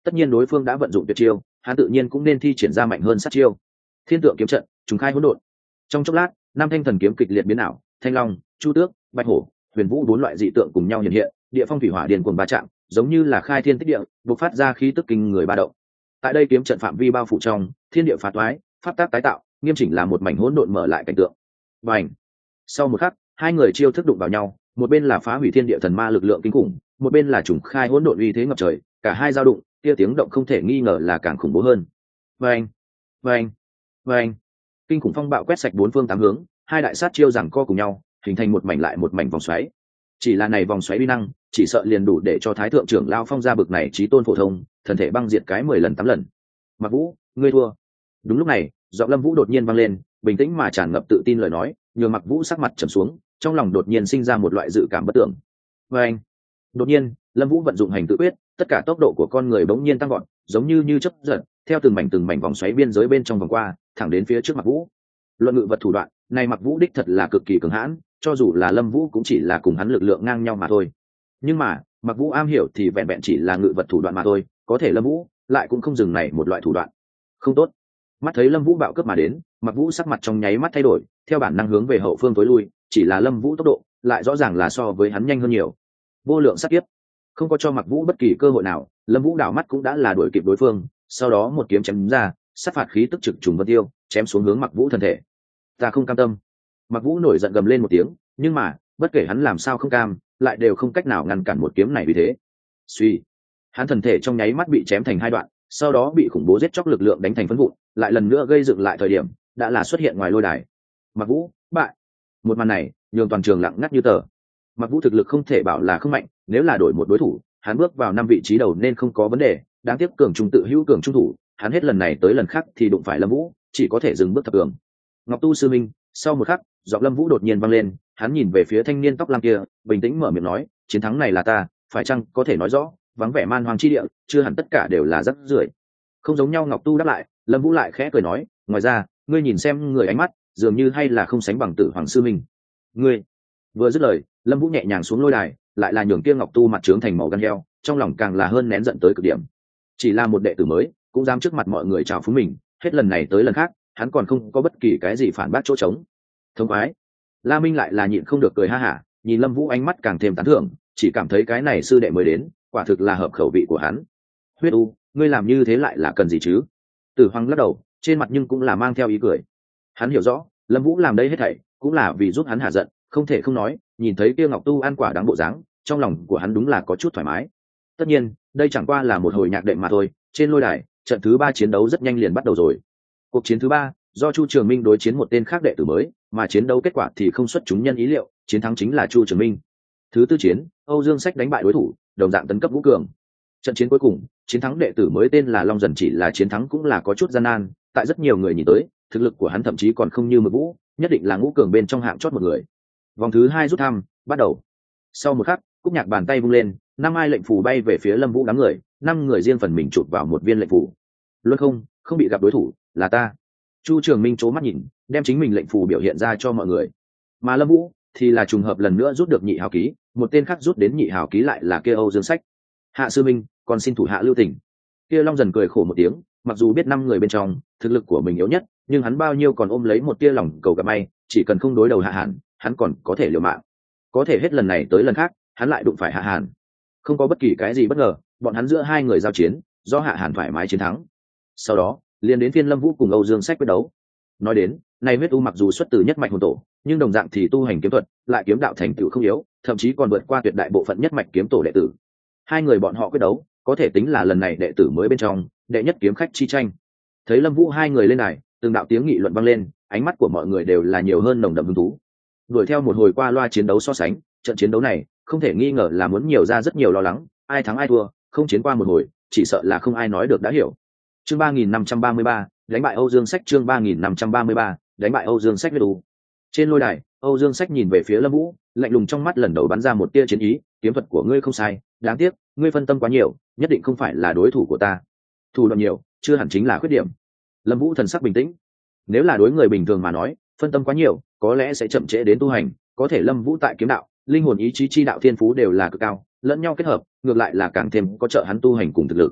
tất nhiên đối phương đã vận dụng tuyệt chiêu, hắn tự nhiên cũng nên thi triển ra mạnh hơn sát chiêu. Thiên tượng kiếm trận, trùng khai hỗn độn. Trong chốc lát, năm thanh thần kiếm kịch liệt biến ảo, thanh long, chu tước, bạch hổ, huyền vũ bốn loại dị tượng cùng nhau hiện hiện, địa phong thủy hỏa điền cuồng va chạm, giống như là khai thiên tích địa, bộc phát ra khí tức kinh người ba động. Tại đây kiếm trận phạm vi bao phủ trong, thiên địa phá toái, pháp tác tái tạo, nghiêm chỉnh là một mảnh hỗn độn mở lại cảnh tượng. Bành! Sau một khắc, hai người chiêu thức đụng vào nhau, một bên là phá hủy thiên địa thần ma lực lượng kinh khủng, một bên là trùng khai hỗn độn uy thế ngập trời, cả hai giao đụng, kia tiếng động không thể nghi ngờ là càng khủng bố hơn. Bành! Bành! Bành! Kinh khủng phong bạo quét sạch bốn phương tám hướng, hai đại sát chiêu giằng co cùng nhau, hình thành một mảnh lại một mảnh vòng xoáy. Chỉ là này vòng xoáy uy năng, chỉ sợ liền đủ để cho thái thượng trưởng lao phong ra bực này chí tôn phổ thông, thần thể băng diệt cái mười lần tám lần. Mặc Vũ, ngươi thua. Đúng lúc này, giọng Lâm Vũ đột nhiên vang lên, bình tĩnh mà tràn ngập tự tin lời nói, nhường Mặc Vũ sắc mặt trầm xuống, trong lòng đột nhiên sinh ra một loại dự cảm bất tưởng. Và anh, đột nhiên, Lâm Vũ vận dụng hành tự quyết, tất cả tốc độ của con người bỗng nhiên tăng vọt, giống như như chớp giật, theo từng mảnh từng mảnh vòng xoáy biên giới bên trong vòng qua, thẳng đến phía trước Mặc Vũ. Luận ngự vật thủ đoạn, này Mặc Vũ đích thật là cực kỳ cường hãn, cho dù là Lâm Vũ cũng chỉ là cùng hắn lực lượng ngang nhau mà thôi. Nhưng mà, Mặc Vũ am hiểu thì vẹn vẹn chỉ là ngự vật thủ đoạn mà thôi, có thể Lâm Vũ lại cũng không dừng này một loại thủ đoạn. Không tốt. Mắt thấy Lâm Vũ bạo cướp mà đến, Mặc Vũ sắc mặt trong nháy mắt thay đổi, theo bản năng hướng về hậu phương tối lui, chỉ là Lâm Vũ tốc độ lại rõ ràng là so với hắn nhanh hơn nhiều. Vô lượng sát kiếp, không có cho Mặc Vũ bất kỳ cơ hội nào, Lâm Vũ đảo mắt cũng đã là đuổi kịp đối phương, sau đó một kiếm chém ra, sát phạt khí tức trực trùng vân tiêu, chém xuống hướng Mặc Vũ thân thể. Ta không cam tâm. Mặc Vũ nổi giận gầm lên một tiếng, nhưng mà, bất kể hắn làm sao không cam, lại đều không cách nào ngăn cản một kiếm này vì thế. Suy, hắn thân thể trong nháy mắt bị chém thành hai đoạn, sau đó bị khủng bố giết chóc lực lượng đánh thành phấn vụn, lại lần nữa gây dựng lại thời điểm, đã là xuất hiện ngoài lôi đài. Mặc Vũ, bại. Một màn này, nhường toàn trường lặng ngắt như tờ. Mặc Vũ thực lực không thể bảo là không mạnh, nếu là đổi một đối thủ, hắn bước vào năm vị trí đầu nên không có vấn đề, đáng tiếc cường trung tự hữu cường trung thủ, hắn hết lần này tới lần khác thì đụng phải Lâm Vũ, chỉ có thể dừng bước thập cường. Ngọc Tu sư minh, sau một khắc, giọng Lâm Vũ đột nhiên vang lên, hắn nhìn về phía thanh niên tóc lam kia, bình tĩnh mở miệng nói, chiến thắng này là ta, phải chăng có thể nói rõ, vắng vẻ man hoang chi địa, chưa hẳn tất cả đều là rắc rưởi. Không giống nhau Ngọc Tu đáp lại, Lâm Vũ lại khẽ cười nói, ngoài ra, ngươi nhìn xem người ánh mắt, dường như hay là không sánh bằng Tử Hoàng sư minh. Ngươi. Vừa dứt lời, Lâm Vũ nhẹ nhàng xuống lôi đài, lại là nhường kia Ngọc Tu mặt trướng thành màu gan heo, trong lòng càng là hơn nén giận tới cực điểm. Chỉ là một đệ tử mới, cũng dám trước mặt mọi người chào phúng mình, hết lần này tới lần khác, hắn còn không có bất kỳ cái gì phản bác chỗ trống. Thông khoái. La Minh lại là nhịn không được cười ha hả, nhìn Lâm Vũ ánh mắt càng thêm tán thưởng, chỉ cảm thấy cái này sư đệ mới đến, quả thực là hợp khẩu vị của hắn. Huyết U, ngươi làm như thế lại là cần gì chứ? Tử Hoàng lắc đầu, trên mặt nhưng cũng là mang theo ý cười. Hắn hiểu rõ, Lâm Vũ làm đây hết thảy, cũng là vì giúp hắn hạ giận, không thể không nói, nhìn thấy kia Ngọc Tu ăn quả đáng bộ dáng, trong lòng của hắn đúng là có chút thoải mái. Tất nhiên, đây chẳng qua là một hồi nhạc đệm mà thôi, trên lôi đài, trận thứ ba chiến đấu rất nhanh liền bắt đầu rồi. Cuộc chiến thứ ba, do Chu Trường Minh đối chiến một tên khác đệ tử mới, mà chiến đấu kết quả thì không xuất chúng nhân ý liệu, chiến thắng chính là Chu Trường Minh. Thứ tư chiến, Âu Dương Sách đánh bại đối thủ, đồng dạng tấn cấp ngũ cường. Trận chiến cuối cùng, chiến thắng đệ tử mới tên là Long Dần, chỉ là chiến thắng cũng là có chút gian nan, tại rất nhiều người nhìn tới, thực lực của hắn thậm chí còn không như Mực Vũ, nhất định là ngũ cường bên trong hạng chót một người. Vòng thứ hai rút thăm, bắt đầu. Sau một khắc, Cúc Nhạc bàn tay vung lên, năm ai lệnh phù bay về phía Lâm Vũ đám người, năm người riêng phần mình chụp vào một viên lệnh phù. Luôn không, không bị gặp đối thủ, là ta. Chu Trường Minh trố mắt nhìn, đem chính mình lệnh phù biểu hiện ra cho mọi người. Mà Lâm Vũ thì là trùng hợp lần nữa rút được nhị hào ký, một tên khác rút đến nhị hào ký lại là kia Âu Dương Sách. Hạ sư minh, còn xin thủ hạ lưu tình. Kia Long Dần cười khổ một tiếng, mặc dù biết năm người bên trong thực lực của mình yếu nhất, nhưng hắn bao nhiêu còn ôm lấy một tia lòng cầu gặp may, chỉ cần không đối đầu Hạ Hàn, hắn còn có thể liều mạng. Có thể hết lần này tới lần khác, hắn lại đụng phải Hạ Hàn. Không có bất kỳ cái gì bất ngờ, bọn hắn giữa hai người giao chiến, do Hạ Hàn thoải mái chiến thắng. Sau đó, liền đến phiên Lâm Vũ cùng Âu Dương Sách quyết đấu. Nói đến, này huyết u mặc dù xuất từ nhất mạch hồn tổ, nhưng đồng dạng thì tu hành kiếm thuật, lại kiếm đạo thành tựu không yếu, thậm chí còn vượt qua tuyệt đại bộ phận nhất mạch kiếm tổ đệ tử. Hai người bọn họ quyết đấu, có thể tính là lần này đệ tử mới bên trong, đệ nhất kiếm khách chi tranh. Thấy Lâm Vũ hai người lên đài, từng đạo tiếng nghị luận vang lên, ánh mắt của mọi người đều là nhiều hơn nồng đậm hứng thú. Đuổi theo một hồi qua loa chiến đấu so sánh, trận chiến đấu này, không thể nghi ngờ là muốn nhiều ra rất nhiều lo lắng, ai thắng ai thua, không chiến qua một hồi, chỉ sợ là không ai nói được đã hiểu. Chương ba nghìn năm trăm ba mươi ba, đánh bại Âu Dương Sách, chương ba nghìn năm trăm ba mươi ba, đánh bại Âu Dương Sách huyết u. Trên lôi đài, Âu Dương Sách nhìn về phía Lâm Vũ, lạnh lùng trong mắt lần đầu bắn ra một tia chiến ý, kiếm thuật của ngươi không sai, đáng tiếc, ngươi phân tâm quá nhiều, nhất định không phải là đối thủ của ta. Thủ đoạn nhiều, chưa hẳn chính là khuyết điểm. Lâm Vũ thần sắc bình tĩnh. Nếu là đối người bình thường mà nói, phân tâm quá nhiều, có lẽ sẽ chậm trễ đến tu hành, có thể Lâm Vũ tại kiếm đạo, linh hồn ý chí chi đạo thiên phú đều là cực cao, lẫn nhau kết hợp, ngược lại là càng thêm có trợ hắn tu hành cùng thực lực.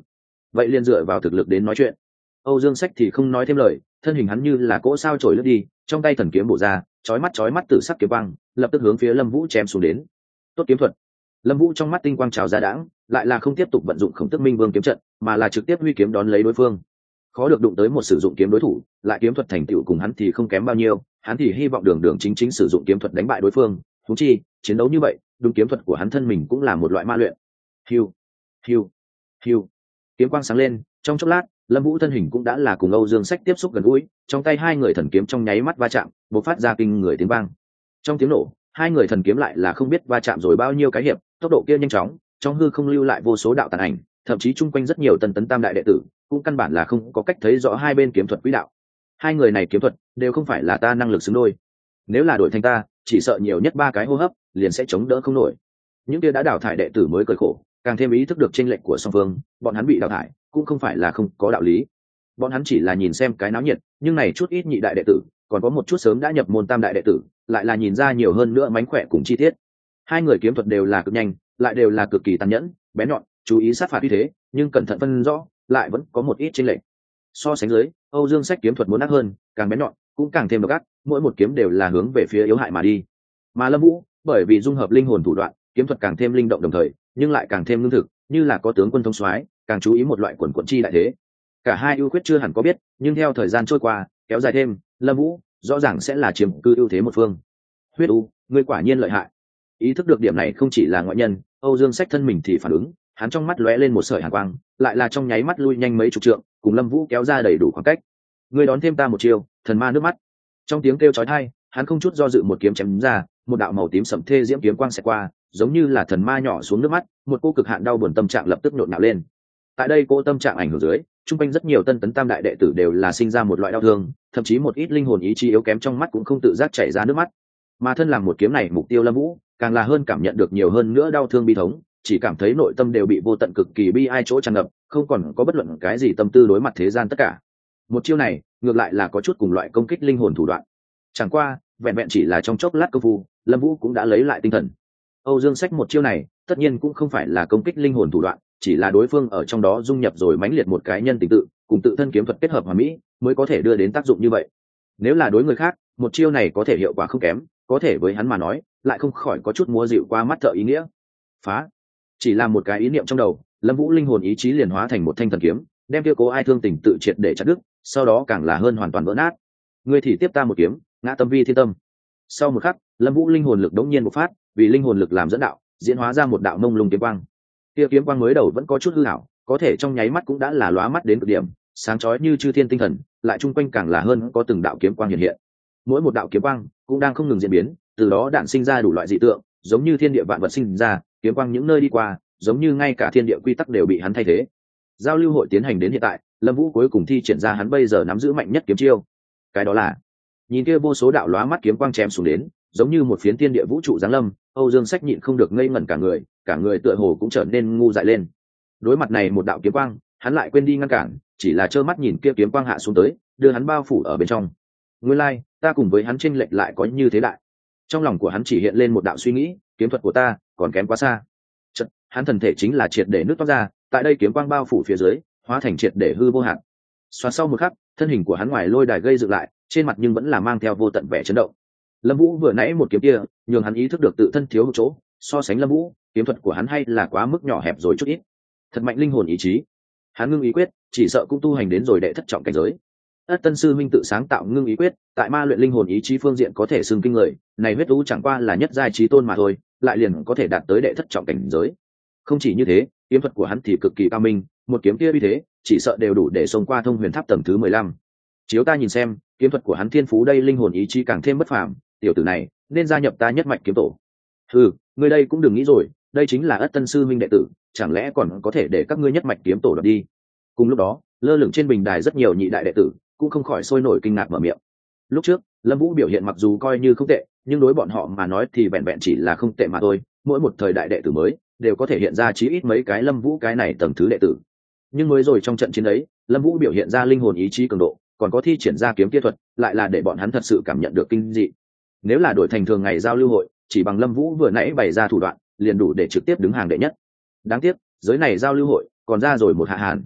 vậy liền dựa vào thực lực đến nói chuyện. Âu Dương Sách thì không nói thêm lời, thân hình hắn như là cỗ sao trổi lướt đi, trong tay thần kiếm bổ ra, chói mắt chói mắt tử sắc kiếm quang, lập tức hướng phía Lâm Vũ chém xuống đến. Tốt kiếm thuật. Lâm Vũ trong mắt tinh quang trào ra đãng, lại là không tiếp tục vận dụng Khổng Tước Minh Vương kiếm trận, mà là trực tiếp huy kiếm đón lấy đối phương. Khó được đụng tới một sử dụng kiếm đối thủ, lại kiếm thuật thành tựu cùng hắn thì không kém bao nhiêu, hắn thì hy vọng đường đường chính chính sử dụng kiếm thuật đánh bại đối phương. Huống chi, chiến đấu như vậy, đúng kiếm thuật của hắn thân mình cũng là một loại ma luyện. Hiu, hiu, hiu. Kiếm quang sáng lên, trong chốc lát, Lâm Vũ thân hình cũng đã là cùng Âu Dương Sách tiếp xúc gần gũi, trong tay hai người thần kiếm trong nháy mắt va chạm, bộc phát ra kinh người tiếng vang. Trong tiếng nổ, hai người thần kiếm lại là không biết va chạm rồi bao nhiêu cái hiệp, tốc độ kia nhanh chóng, trong hư không lưu lại vô số đạo tàn ảnh, thậm chí chung quanh rất nhiều tần tấn tam đại đệ tử, cũng căn bản là không có cách thấy rõ hai bên kiếm thuật quỹ đạo. Hai người này kiếm thuật đều không phải là ta năng lực xứng đôi. Nếu là đổi thành ta, chỉ sợ nhiều nhất ba cái hô hấp, liền sẽ chống đỡ không nổi. Những kia đã đào thải đệ tử mới cười khổ, càng thêm ý thức được chênh lệch của song phương, bọn hắn bị đào thải, cũng không phải là không có đạo lý. Bọn hắn chỉ là nhìn xem cái náo nhiệt, nhưng này chút ít nhị đại đệ tử, còn có một chút sớm đã nhập môn tam đại đệ tử, lại là nhìn ra nhiều hơn nữa mánh khỏe cùng chi tiết. Hai người kiếm thuật đều là cực nhanh, lại đều là cực kỳ tàn nhẫn, bén nhọn, chú ý sát phạt như thế, nhưng cẩn thận phân rõ, lại vẫn có một ít chênh lệch. So sánh dưới, Âu Dương Sách kiếm thuật muốn ác hơn, càng bén nhọn, cũng càng thêm độc ác, mỗi một kiếm đều là hướng về phía yếu hại mà đi. Mà Lâm Vũ, bởi vì dung hợp linh hồn thủ đoạn, kiếm thuật càng thêm linh động đồng thời, nhưng lại càng thêm lương thực, như là có tướng quân thông soái, càng chú ý một loại quần quần chi đại thế. Cả hai ưu khuyết chưa hẳn có biết, nhưng theo thời gian trôi qua, kéo dài thêm, Lâm Vũ rõ ràng sẽ là chiếm cư ưu thế một phương. Huyết U, ngươi quả nhiên lợi hại. Ý thức được điểm này không chỉ là ngoại nhân, Âu Dương Sách thân mình thì phản ứng, hắn trong mắt lóe lên một sợi hàn quang, lại là trong nháy mắt lui nhanh mấy chục trượng, cùng Lâm Vũ kéo ra đầy đủ khoảng cách. Ngươi đón thêm ta một chiêu, thần ma nước mắt. Trong tiếng kêu chói tai, hắn không chút do dự một kiếm chém ra, một đạo màu tím sẫm thê diễm kiếm quang xẹt qua, giống như là thần ma nhỏ xuống nước mắt, một cô cực hạn đau buồn tâm trạng lập tức nhộn nhạo lên. Tại đây cô tâm trạng ảnh hưởng dưới, trung quanh rất nhiều tân tấn tam đại đệ tử đều là sinh ra một loại đau thương, thậm chí một ít linh hồn ý chí yếu kém trong mắt cũng không tự giác chảy ra nước mắt. Mà thân làm một kiếm này mục tiêu Lâm Vũ, càng là hơn cảm nhận được nhiều hơn nữa đau thương bi thống, chỉ cảm thấy nội tâm đều bị vô tận cực kỳ bi ai chỗ tràn ngập, không còn có bất luận cái gì tâm tư đối mặt thế gian tất cả. Một chiêu này, ngược lại là có chút cùng loại công kích linh hồn thủ đoạn. Chẳng qua, vẹn vẹn chỉ là trong chốc lát công phu, Lâm Vũ cũng đã lấy lại tinh thần. Âu Dương Sách một chiêu này, tất nhiên cũng không phải là công kích linh hồn thủ đoạn, chỉ là đối phương ở trong đó dung nhập rồi mãnh liệt một cái nhân tình tự, cùng tự thân kiếm thuật kết hợp hòa mỹ, mới có thể đưa đến tác dụng như vậy. Nếu là đối người khác, một chiêu này có thể hiệu quả không kém, có thể với hắn mà nói, lại không khỏi có chút múa dịu qua mắt thợ ý nghĩa. Phá! Chỉ là một cái ý niệm trong đầu, Lâm Vũ linh hồn ý chí liền hóa thành một thanh thần kiếm, đem kia cố ai thương tình tự triệt để chặt đứt, sau đó càng là hơn hoàn toàn vỡ nát. Ngươi thì tiếp ta một kiếm, ngã tâm vi thiên tâm. Sau một khắc, Lâm Vũ linh hồn lực đống nhiên bộc phát, vì linh hồn lực làm dẫn đạo, diễn hóa ra một đạo mông lung kiếm quang. Kia kiếm quang mới đầu vẫn có chút hư ảo, có thể trong nháy mắt cũng đã là lóa mắt đến cực điểm, sáng chói như chư thiên tinh thần, lại chung quanh càng là hơn có từng đạo kiếm quang hiện hiện. Mỗi một đạo kiếm quang cũng đang không ngừng diễn biến, từ đó đạn sinh ra đủ loại dị tượng, giống như thiên địa vạn vật sinh ra, kiếm quang những nơi đi qua, giống như ngay cả thiên địa quy tắc đều bị hắn thay thế. Giao lưu hội tiến hành đến hiện tại, Lâm Vũ cuối cùng thi triển ra hắn bây giờ nắm giữ mạnh nhất kiếm chiêu. Cái đó là, nhìn kia vô số đạo lóa mắt kiếm quang chém xuống đến, giống như một phiến thiên địa vũ trụ giáng lâm, Âu Dương Sách nhịn không được ngây ngẩn cả người, cả người tựa hồ cũng trở nên ngu dại lên. Đối mặt này một đạo kiếm quang, hắn lại quên đi ngăn cản, chỉ là trơ mắt nhìn kia kiếm quang hạ xuống tới, đưa hắn bao phủ ở bên trong. Nguyên lai, like, ta cùng với hắn chênh lệch lại có như thế đại. Trong lòng của hắn chỉ hiện lên một đạo suy nghĩ, kiếm thuật của ta còn kém quá xa. Chợt, hắn thần thể chính là triệt để nứt toát ra, tại đây kiếm quang bao phủ phía dưới, hóa thành triệt để hư vô hạn. Xoa sau một khắc, thân hình của hắn ngoài lôi đài gây dựng lại, trên mặt nhưng vẫn là mang theo vô tận vẻ chấn động. Lâm Vũ vừa nãy một kiếm kia, nhường hắn ý thức được tự thân thiếu một chỗ, so sánh Lâm Vũ, kiếm thuật của hắn hay là quá mức nhỏ hẹp rồi chút ít. Thật mạnh linh hồn ý chí. Hắn ngưng ý quyết, chỉ sợ cũng tu hành đến rồi đệ thất trọng cảnh giới. Ất Tân sư minh tự sáng tạo ngưng ý quyết, tại ma luyện linh hồn ý chí phương diện có thể xưng kinh người, này huyết u chẳng qua là nhất giai chí tôn mà thôi, lại liền có thể đạt tới đệ thất trọng cảnh giới. Không chỉ như thế, kiếm thuật của hắn thì cực kỳ cao minh, một kiếm kia uy thế, chỉ sợ đều đủ để xông qua thông huyền tháp tầng thứ mười lăm. Chiếu ta nhìn xem, kiếm thuật của hắn thiên phú đây linh hồn ý chí càng thêm bất phàm, tiểu tử này nên gia nhập ta nhất mạch kiếm tổ. Ừ, ngươi đây cũng đừng nghĩ rồi, đây chính là Ất Tân sư minh đệ tử, chẳng lẽ còn có thể để các ngươi nhất mạch kiếm tổ đoạt đi? Cùng lúc đó, lơ lửng trên bình đài rất nhiều nhị đại đệ tử, cũng không khỏi sôi nổi kinh ngạc mở miệng. Lúc trước, Lâm Vũ biểu hiện mặc dù coi như không tệ, nhưng đối bọn họ mà nói thì vẹn vẹn chỉ là không tệ mà thôi, mỗi một thời đại đệ tử mới đều có thể hiện ra chí ít mấy cái Lâm Vũ cái này tầng thứ đệ tử. Nhưng mới rồi trong trận chiến ấy, Lâm Vũ biểu hiện ra linh hồn ý chí cường độ, còn có thi triển ra kiếm kia thuật, lại là để bọn hắn thật sự cảm nhận được kinh dị. Nếu là đổi thành thường ngày giao lưu hội, chỉ bằng Lâm Vũ vừa nãy bày ra thủ đoạn, liền đủ để trực tiếp đứng hàng đệ nhất. Đáng tiếc, giới này giao lưu hội, còn ra rồi một hạ hàn.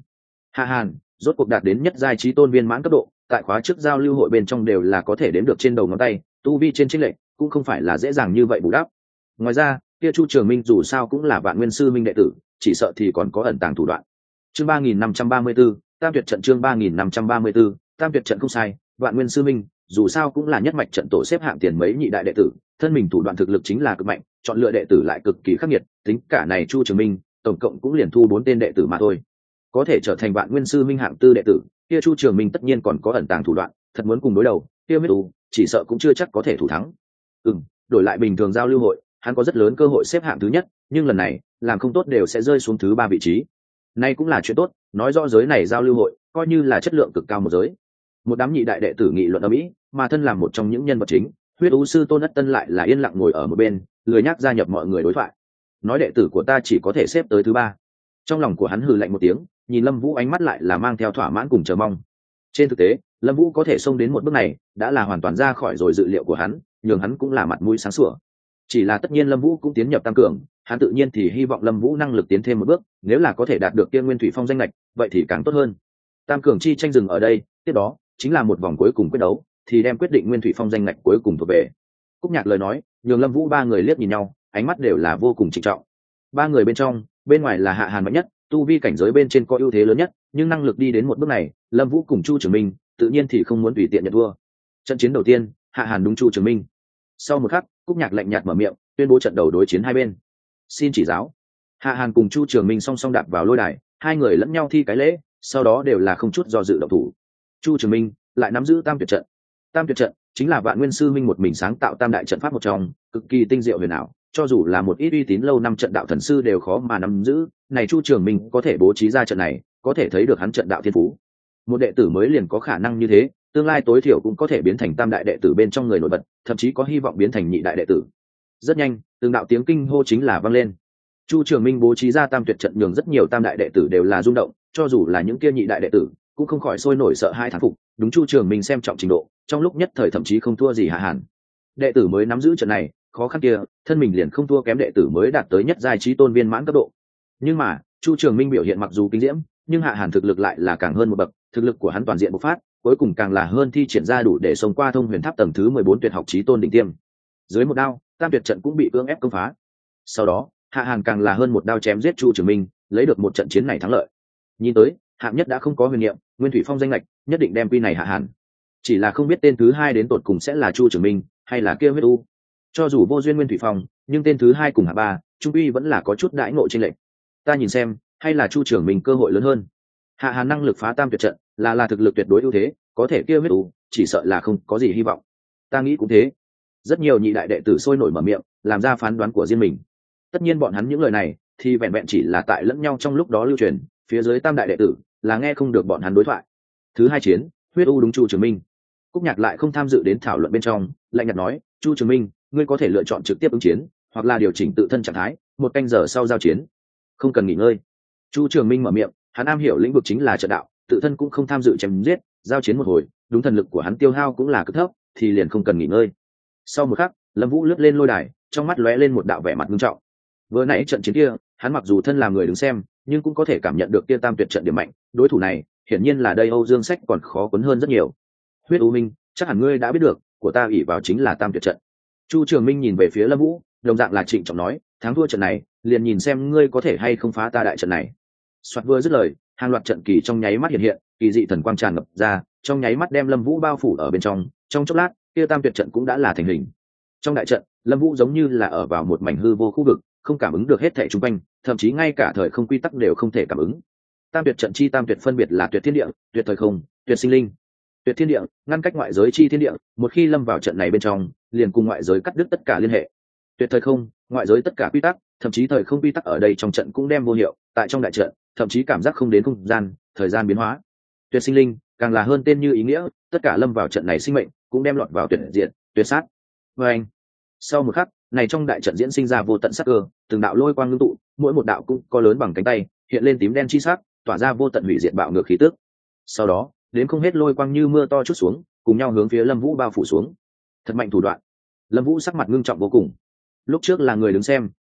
Hạ Hàn rốt cuộc đạt đến nhất giai trí tôn viên mãn cấp độ, tại khóa trước giao lưu hội bên trong đều là có thể đếm được trên đầu ngón tay, tu vi trên chênh lệch cũng không phải là dễ dàng như vậy bù đắp. Ngoài ra kia Chu Trường Minh dù sao cũng là Vạn Nguyên sư minh đệ tử, chỉ sợ thì còn có ẩn tàng thủ đoạn. Chương ba nghìn năm trăm ba mươi 34, Tam Tuyệt trận chương ba nghìn năm trăm ba mươi 34, Tam Tuyệt trận không sai, Vạn Nguyên sư minh dù sao cũng là nhất mạch trận tổ xếp hạng tiền mấy nhị đại đệ tử, thân mình thủ đoạn thực lực chính là cực mạnh, chọn lựa đệ tử lại cực kỳ khắc nghiệt, tính cả này Chu Trường Minh, tổng cộng cũng liền thu bốn tên đệ tử mà thôi. Có thể trở thành Vạn Nguyên sư minh hạng tư đệ tử, kia Chu Trường Minh tất nhiên còn có ẩn tàng thủ đoạn, thật muốn cùng đối đầu, kia huyết u, chỉ sợ cũng chưa chắc có thể thủ thắng. Ừm, đổi lại bình thường giao lưu hội, hắn có rất lớn cơ hội xếp hạng thứ nhất, nhưng lần này, làm không tốt đều sẽ rơi xuống thứ ba vị trí. Nay cũng là chuyện tốt, nói rõ giới này giao lưu hội, coi như là chất lượng cực cao một giới. Một đám nhị đại đệ tử nghị luận ở mỹ, mà thân làm một trong những nhân vật chính, huyết u sư Tôn Ất Tân lại là yên lặng ngồi ở một bên, lười nhác gia nhập mọi người đối thoại. Nói đệ tử của ta chỉ có thể xếp tới thứ ba. Trong lòng của hắn hừ lạnh một tiếng, nhìn Lâm Vũ ánh mắt lại là mang theo thỏa mãn cùng chờ mong. Trên thực tế, Lâm Vũ có thể xông đến một bước này, đã là hoàn toàn ra khỏi rồi dự liệu của hắn, nhường hắn cũng là mặt mũi sáng sủa. Chỉ là tất nhiên Lâm Vũ cũng tiến nhập tam cường, hắn tự nhiên thì hy vọng Lâm Vũ năng lực tiến thêm một bước, nếu là có thể đạt được Tiên Nguyên Thủy Phong danh ngạch, vậy thì càng tốt hơn. Tam cường chi tranh dừng ở đây, tiếp đó chính là một vòng cuối cùng quyết đấu, thì đem quyết định Nguyên Thủy Phong danh ngạch cuối cùng thuộc về. Cúc Nhạc lời nói, nhường Lâm Vũ ba người liếc nhìn nhau, ánh mắt đều là vô cùng trịnh trọng. Ba người bên trong, bên ngoài là Hạ Hàn mạnh nhất, tu vi cảnh giới bên trên có ưu thế lớn nhất, nhưng năng lực đi đến một bước này, Lâm Vũ cùng Chu Trường Minh, tự nhiên thì không muốn tùy tiện nhận thua. Trận chiến đầu tiên, Hạ Hàn đúng Chu Trường Minh. Sau một khắc, Cúc Nhạc lạnh nhạt mở miệng, tuyên bố trận đầu đối chiến hai bên. Xin chỉ giáo. Hạ Hàn cùng Chu Trường Minh song song đạp vào lôi đài, hai người lẫn nhau thi cái lễ, sau đó đều là không chút do dự động thủ. Chu Trường Minh lại nắm giữ Tam Tuyệt trận. Tam Tuyệt trận chính là Vạn Nguyên sư minh một mình sáng tạo tam đại trận pháp một trong, cực kỳ tinh diệu huyền ảo, cho dù là một ít uy tín lâu năm trận đạo thần sư đều khó mà nắm giữ, này Chu Trường Minh có thể bố trí ra trận này, có thể thấy được hắn trận đạo thiên phú. Một đệ tử mới liền có khả năng như thế, tương lai tối thiểu cũng có thể biến thành tam đại đệ tử bên trong người nổi bật, thậm chí có hy vọng biến thành nhị đại đệ tử. Rất nhanh, từng đạo tiếng kinh hô chính là vang lên. Chu Trường Minh bố trí ra Tam Tuyệt trận nhường rất nhiều tam đại đệ tử đều là rung động, cho dù là những kia nhị đại đệ tử, cũng không khỏi sôi nổi sợ hai thán phục, đúng Chu Trường Minh xem trọng trình độ, trong lúc nhất thời thậm chí không thua gì Hạ Hàn. Đệ tử mới nắm giữ trận này, khó khăn kia, thân mình liền không thua kém đệ tử mới đạt tới nhất giai trí tôn viên mãn cấp độ. Nhưng mà, Chu Trường Minh biểu hiện mặc dù kinh diễm, nhưng Hạ Hàn thực lực lại là càng hơn một bậc, thực lực của hắn toàn diện bộc phát, cuối cùng càng là hơn thi triển ra đủ để xông qua thông huyền tháp tầng thứ mười bốn tuyệt học chí tôn đỉnh tiêm. Dưới một đao, Tam Tuyệt trận cũng bị cưỡng ép công phá. Sau đó, Hạ Hàn càng là hơn một đao chém giết Chu Trường Minh, lấy được một trận chiến này thắng lợi. Nhìn tới, hạng nhất đã không có huyền niệm, Nguyên Thủy Phong danh lệch, nhất định đem quy này Hạ Hàn. Chỉ là không biết tên thứ hai đến tột cùng sẽ là Chu Trường Minh hay là kia huyết u. Cho dù vô duyên Nguyên Thủy Phong, nhưng tên thứ hai cùng hạ ba, trung uy vẫn là có chút đãi ngộ chênh lệch. Ta nhìn xem, hay là Chu Trường Minh cơ hội lớn hơn. Hạ Hàn năng lực phá Tam Tuyệt trận, là là thực lực tuyệt đối ưu thế, có thể kia huyết u, chỉ sợ là không có gì hy vọng. Ta nghĩ cũng thế. Rất nhiều nhị đại đệ tử sôi nổi mở miệng, làm ra phán đoán của riêng mình. Tất nhiên bọn hắn những lời này, thì vẹn vẹn chỉ là tại lẫn nhau trong lúc đó lưu truyền, phía dưới tam đại đệ tử là nghe không được bọn hắn đối thoại. Thứ hai chiến, huyết u đúng Chu Trường Minh. Cúc Nhạc lại không tham dự đến thảo luận bên trong, lạnh nhạt nói, Chu Trường Minh, ngươi có thể lựa chọn trực tiếp ứng chiến, hoặc là điều chỉnh tự thân trạng thái, một canh giờ sau giao chiến, không cần nghỉ ngơi. Chu Trường Minh mở miệng, hắn am hiểu lĩnh vực chính là trận đạo, tự thân cũng không tham dự chém giết, giao chiến một hồi, đúng thần lực của hắn tiêu hao cũng là cực thấp, thì liền không cần nghỉ ngơi. Sau một khắc, Lâm Vũ lướt lên lôi đài, trong mắt lóe lên một đạo vẻ mặt nghiêm trọng. Vừa nãy trận chiến kia, hắn mặc dù thân là người đứng xem, nhưng cũng có thể cảm nhận được kia Tam Tuyệt trận điểm mạnh, đối thủ này, hiển nhiên là đây Âu Dương Sách còn khó cuốn hơn rất nhiều. Huyết U Minh, chắc hẳn ngươi đã biết được, của ta ỷ vào chính là Tam Tuyệt trận. Chu Trường Minh nhìn về phía Lâm Vũ, đồng dạng là trịnh trọng nói, thắng thua trận này, liền nhìn xem ngươi có thể hay không phá ta đại trận này. Soạt vừa dứt lời, hàng loạt trận kỳ trong nháy mắt hiện hiện, kỳ dị thần quang tràn ngập ra, trong nháy mắt đem Lâm Vũ bao phủ ở bên trong, trong chốc lát, kia Tam Tuyệt trận cũng đã là thành hình. Trong đại trận, Lâm Vũ giống như là ở vào một mảnh hư vô khu vực, không cảm ứng được hết thảy xung quanh, thậm chí ngay cả thời không quy tắc đều không thể cảm ứng. Tam Tuyệt trận chi tam tuyệt phân biệt là tuyệt thiên địa, tuyệt thời không, tuyệt sinh linh. Tuyệt thiên địa ngăn cách ngoại giới chi thiên địa, một khi lâm vào trận này bên trong, liền cùng ngoại giới cắt đứt tất cả liên hệ. Tuyệt thời không, ngoại giới tất cả quy tắc, thậm chí thời không quy tắc ở đây trong trận cũng đem vô hiệu, tại trong đại trận, thậm chí cảm giác không đến không gian, thời gian biến hóa. Tuyệt sinh linh, càng là hơn tên như ý nghĩa, tất cả lâm vào trận này sinh mệnh, cũng đem lọt vào tuyệt diện, tuyệt sát. Và anh, sau một khắc, này trong đại trận diễn sinh ra vô tận sắc cơ, từng đạo lôi quang ngưng tụ, mỗi một đạo cũng có lớn bằng cánh tay, hiện lên tím đen chi sắc, tỏa ra vô tận hủy diệt bạo ngược khí tức. Sau đó, đến không hết lôi quang như mưa to chút xuống, cùng nhau hướng phía Lâm Vũ bao phủ xuống. Thật mạnh thủ đoạn. Lâm Vũ sắc mặt ngưng trọng vô cùng. Lúc trước là người đứng xem,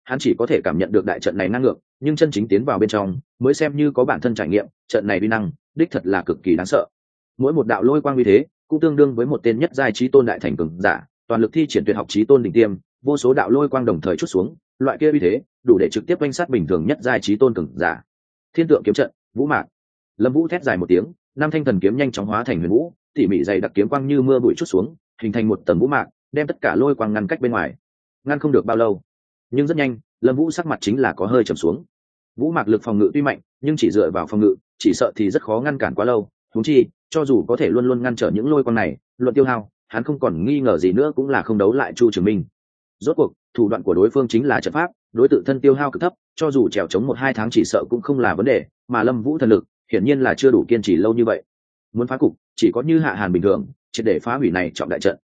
hắn chỉ có thể cảm nhận được đại trận này năng ngược, nhưng chân chính tiến vào bên trong mới xem như có bản thân trải nghiệm, trận này uy năng đích thật là cực kỳ đáng sợ. Mỗi một đạo lôi quang uy thế cũng tương đương với một tên nhất giai chí tôn đại thành cường giả, toàn lực thi triển tuyệt học chí tôn đỉnh tiêm, vô số đạo lôi quang đồng thời chút xuống, loại kia uy thế đủ để trực tiếp oanh sát bình thường nhất giai chí tôn cường giả. Thiên tượng kiếm trận, vũ mạc. Lâm Vũ thét dài một tiếng, năm thanh thần kiếm nhanh chóng hóa thành huyền vũ, tỉ mỉ dày đặc kiếm quang như mưa bụi chút xuống, hình thành một tầng vũ mạc, đem tất cả lôi quang ngăn cách bên ngoài. Ngăn không được bao lâu, nhưng rất nhanh, Lâm Vũ sắc mặt chính là có hơi trầm xuống. Vũ mạc lực phòng ngự tuy mạnh, nhưng chỉ dựa vào phòng ngự, chỉ sợ thì rất khó ngăn cản quá lâu, huống chi, cho dù có thể luôn luôn ngăn trở những lôi quang này, luận tiêu hao, hắn không còn nghi ngờ gì nữa cũng là không đấu lại Chu Trường Minh. Rốt cuộc, thủ đoạn của đối phương chính là trận pháp, đối tự thân tiêu hao cực thấp, cho dù trèo chống một hai tháng chỉ sợ cũng không là vấn đề, mà Lâm Vũ thần lực, hiển nhiên là chưa đủ kiên trì lâu như vậy. Muốn phá cục, chỉ có như Hạ Hàn bình thường, triệt để phá hủy này trọng đại trận.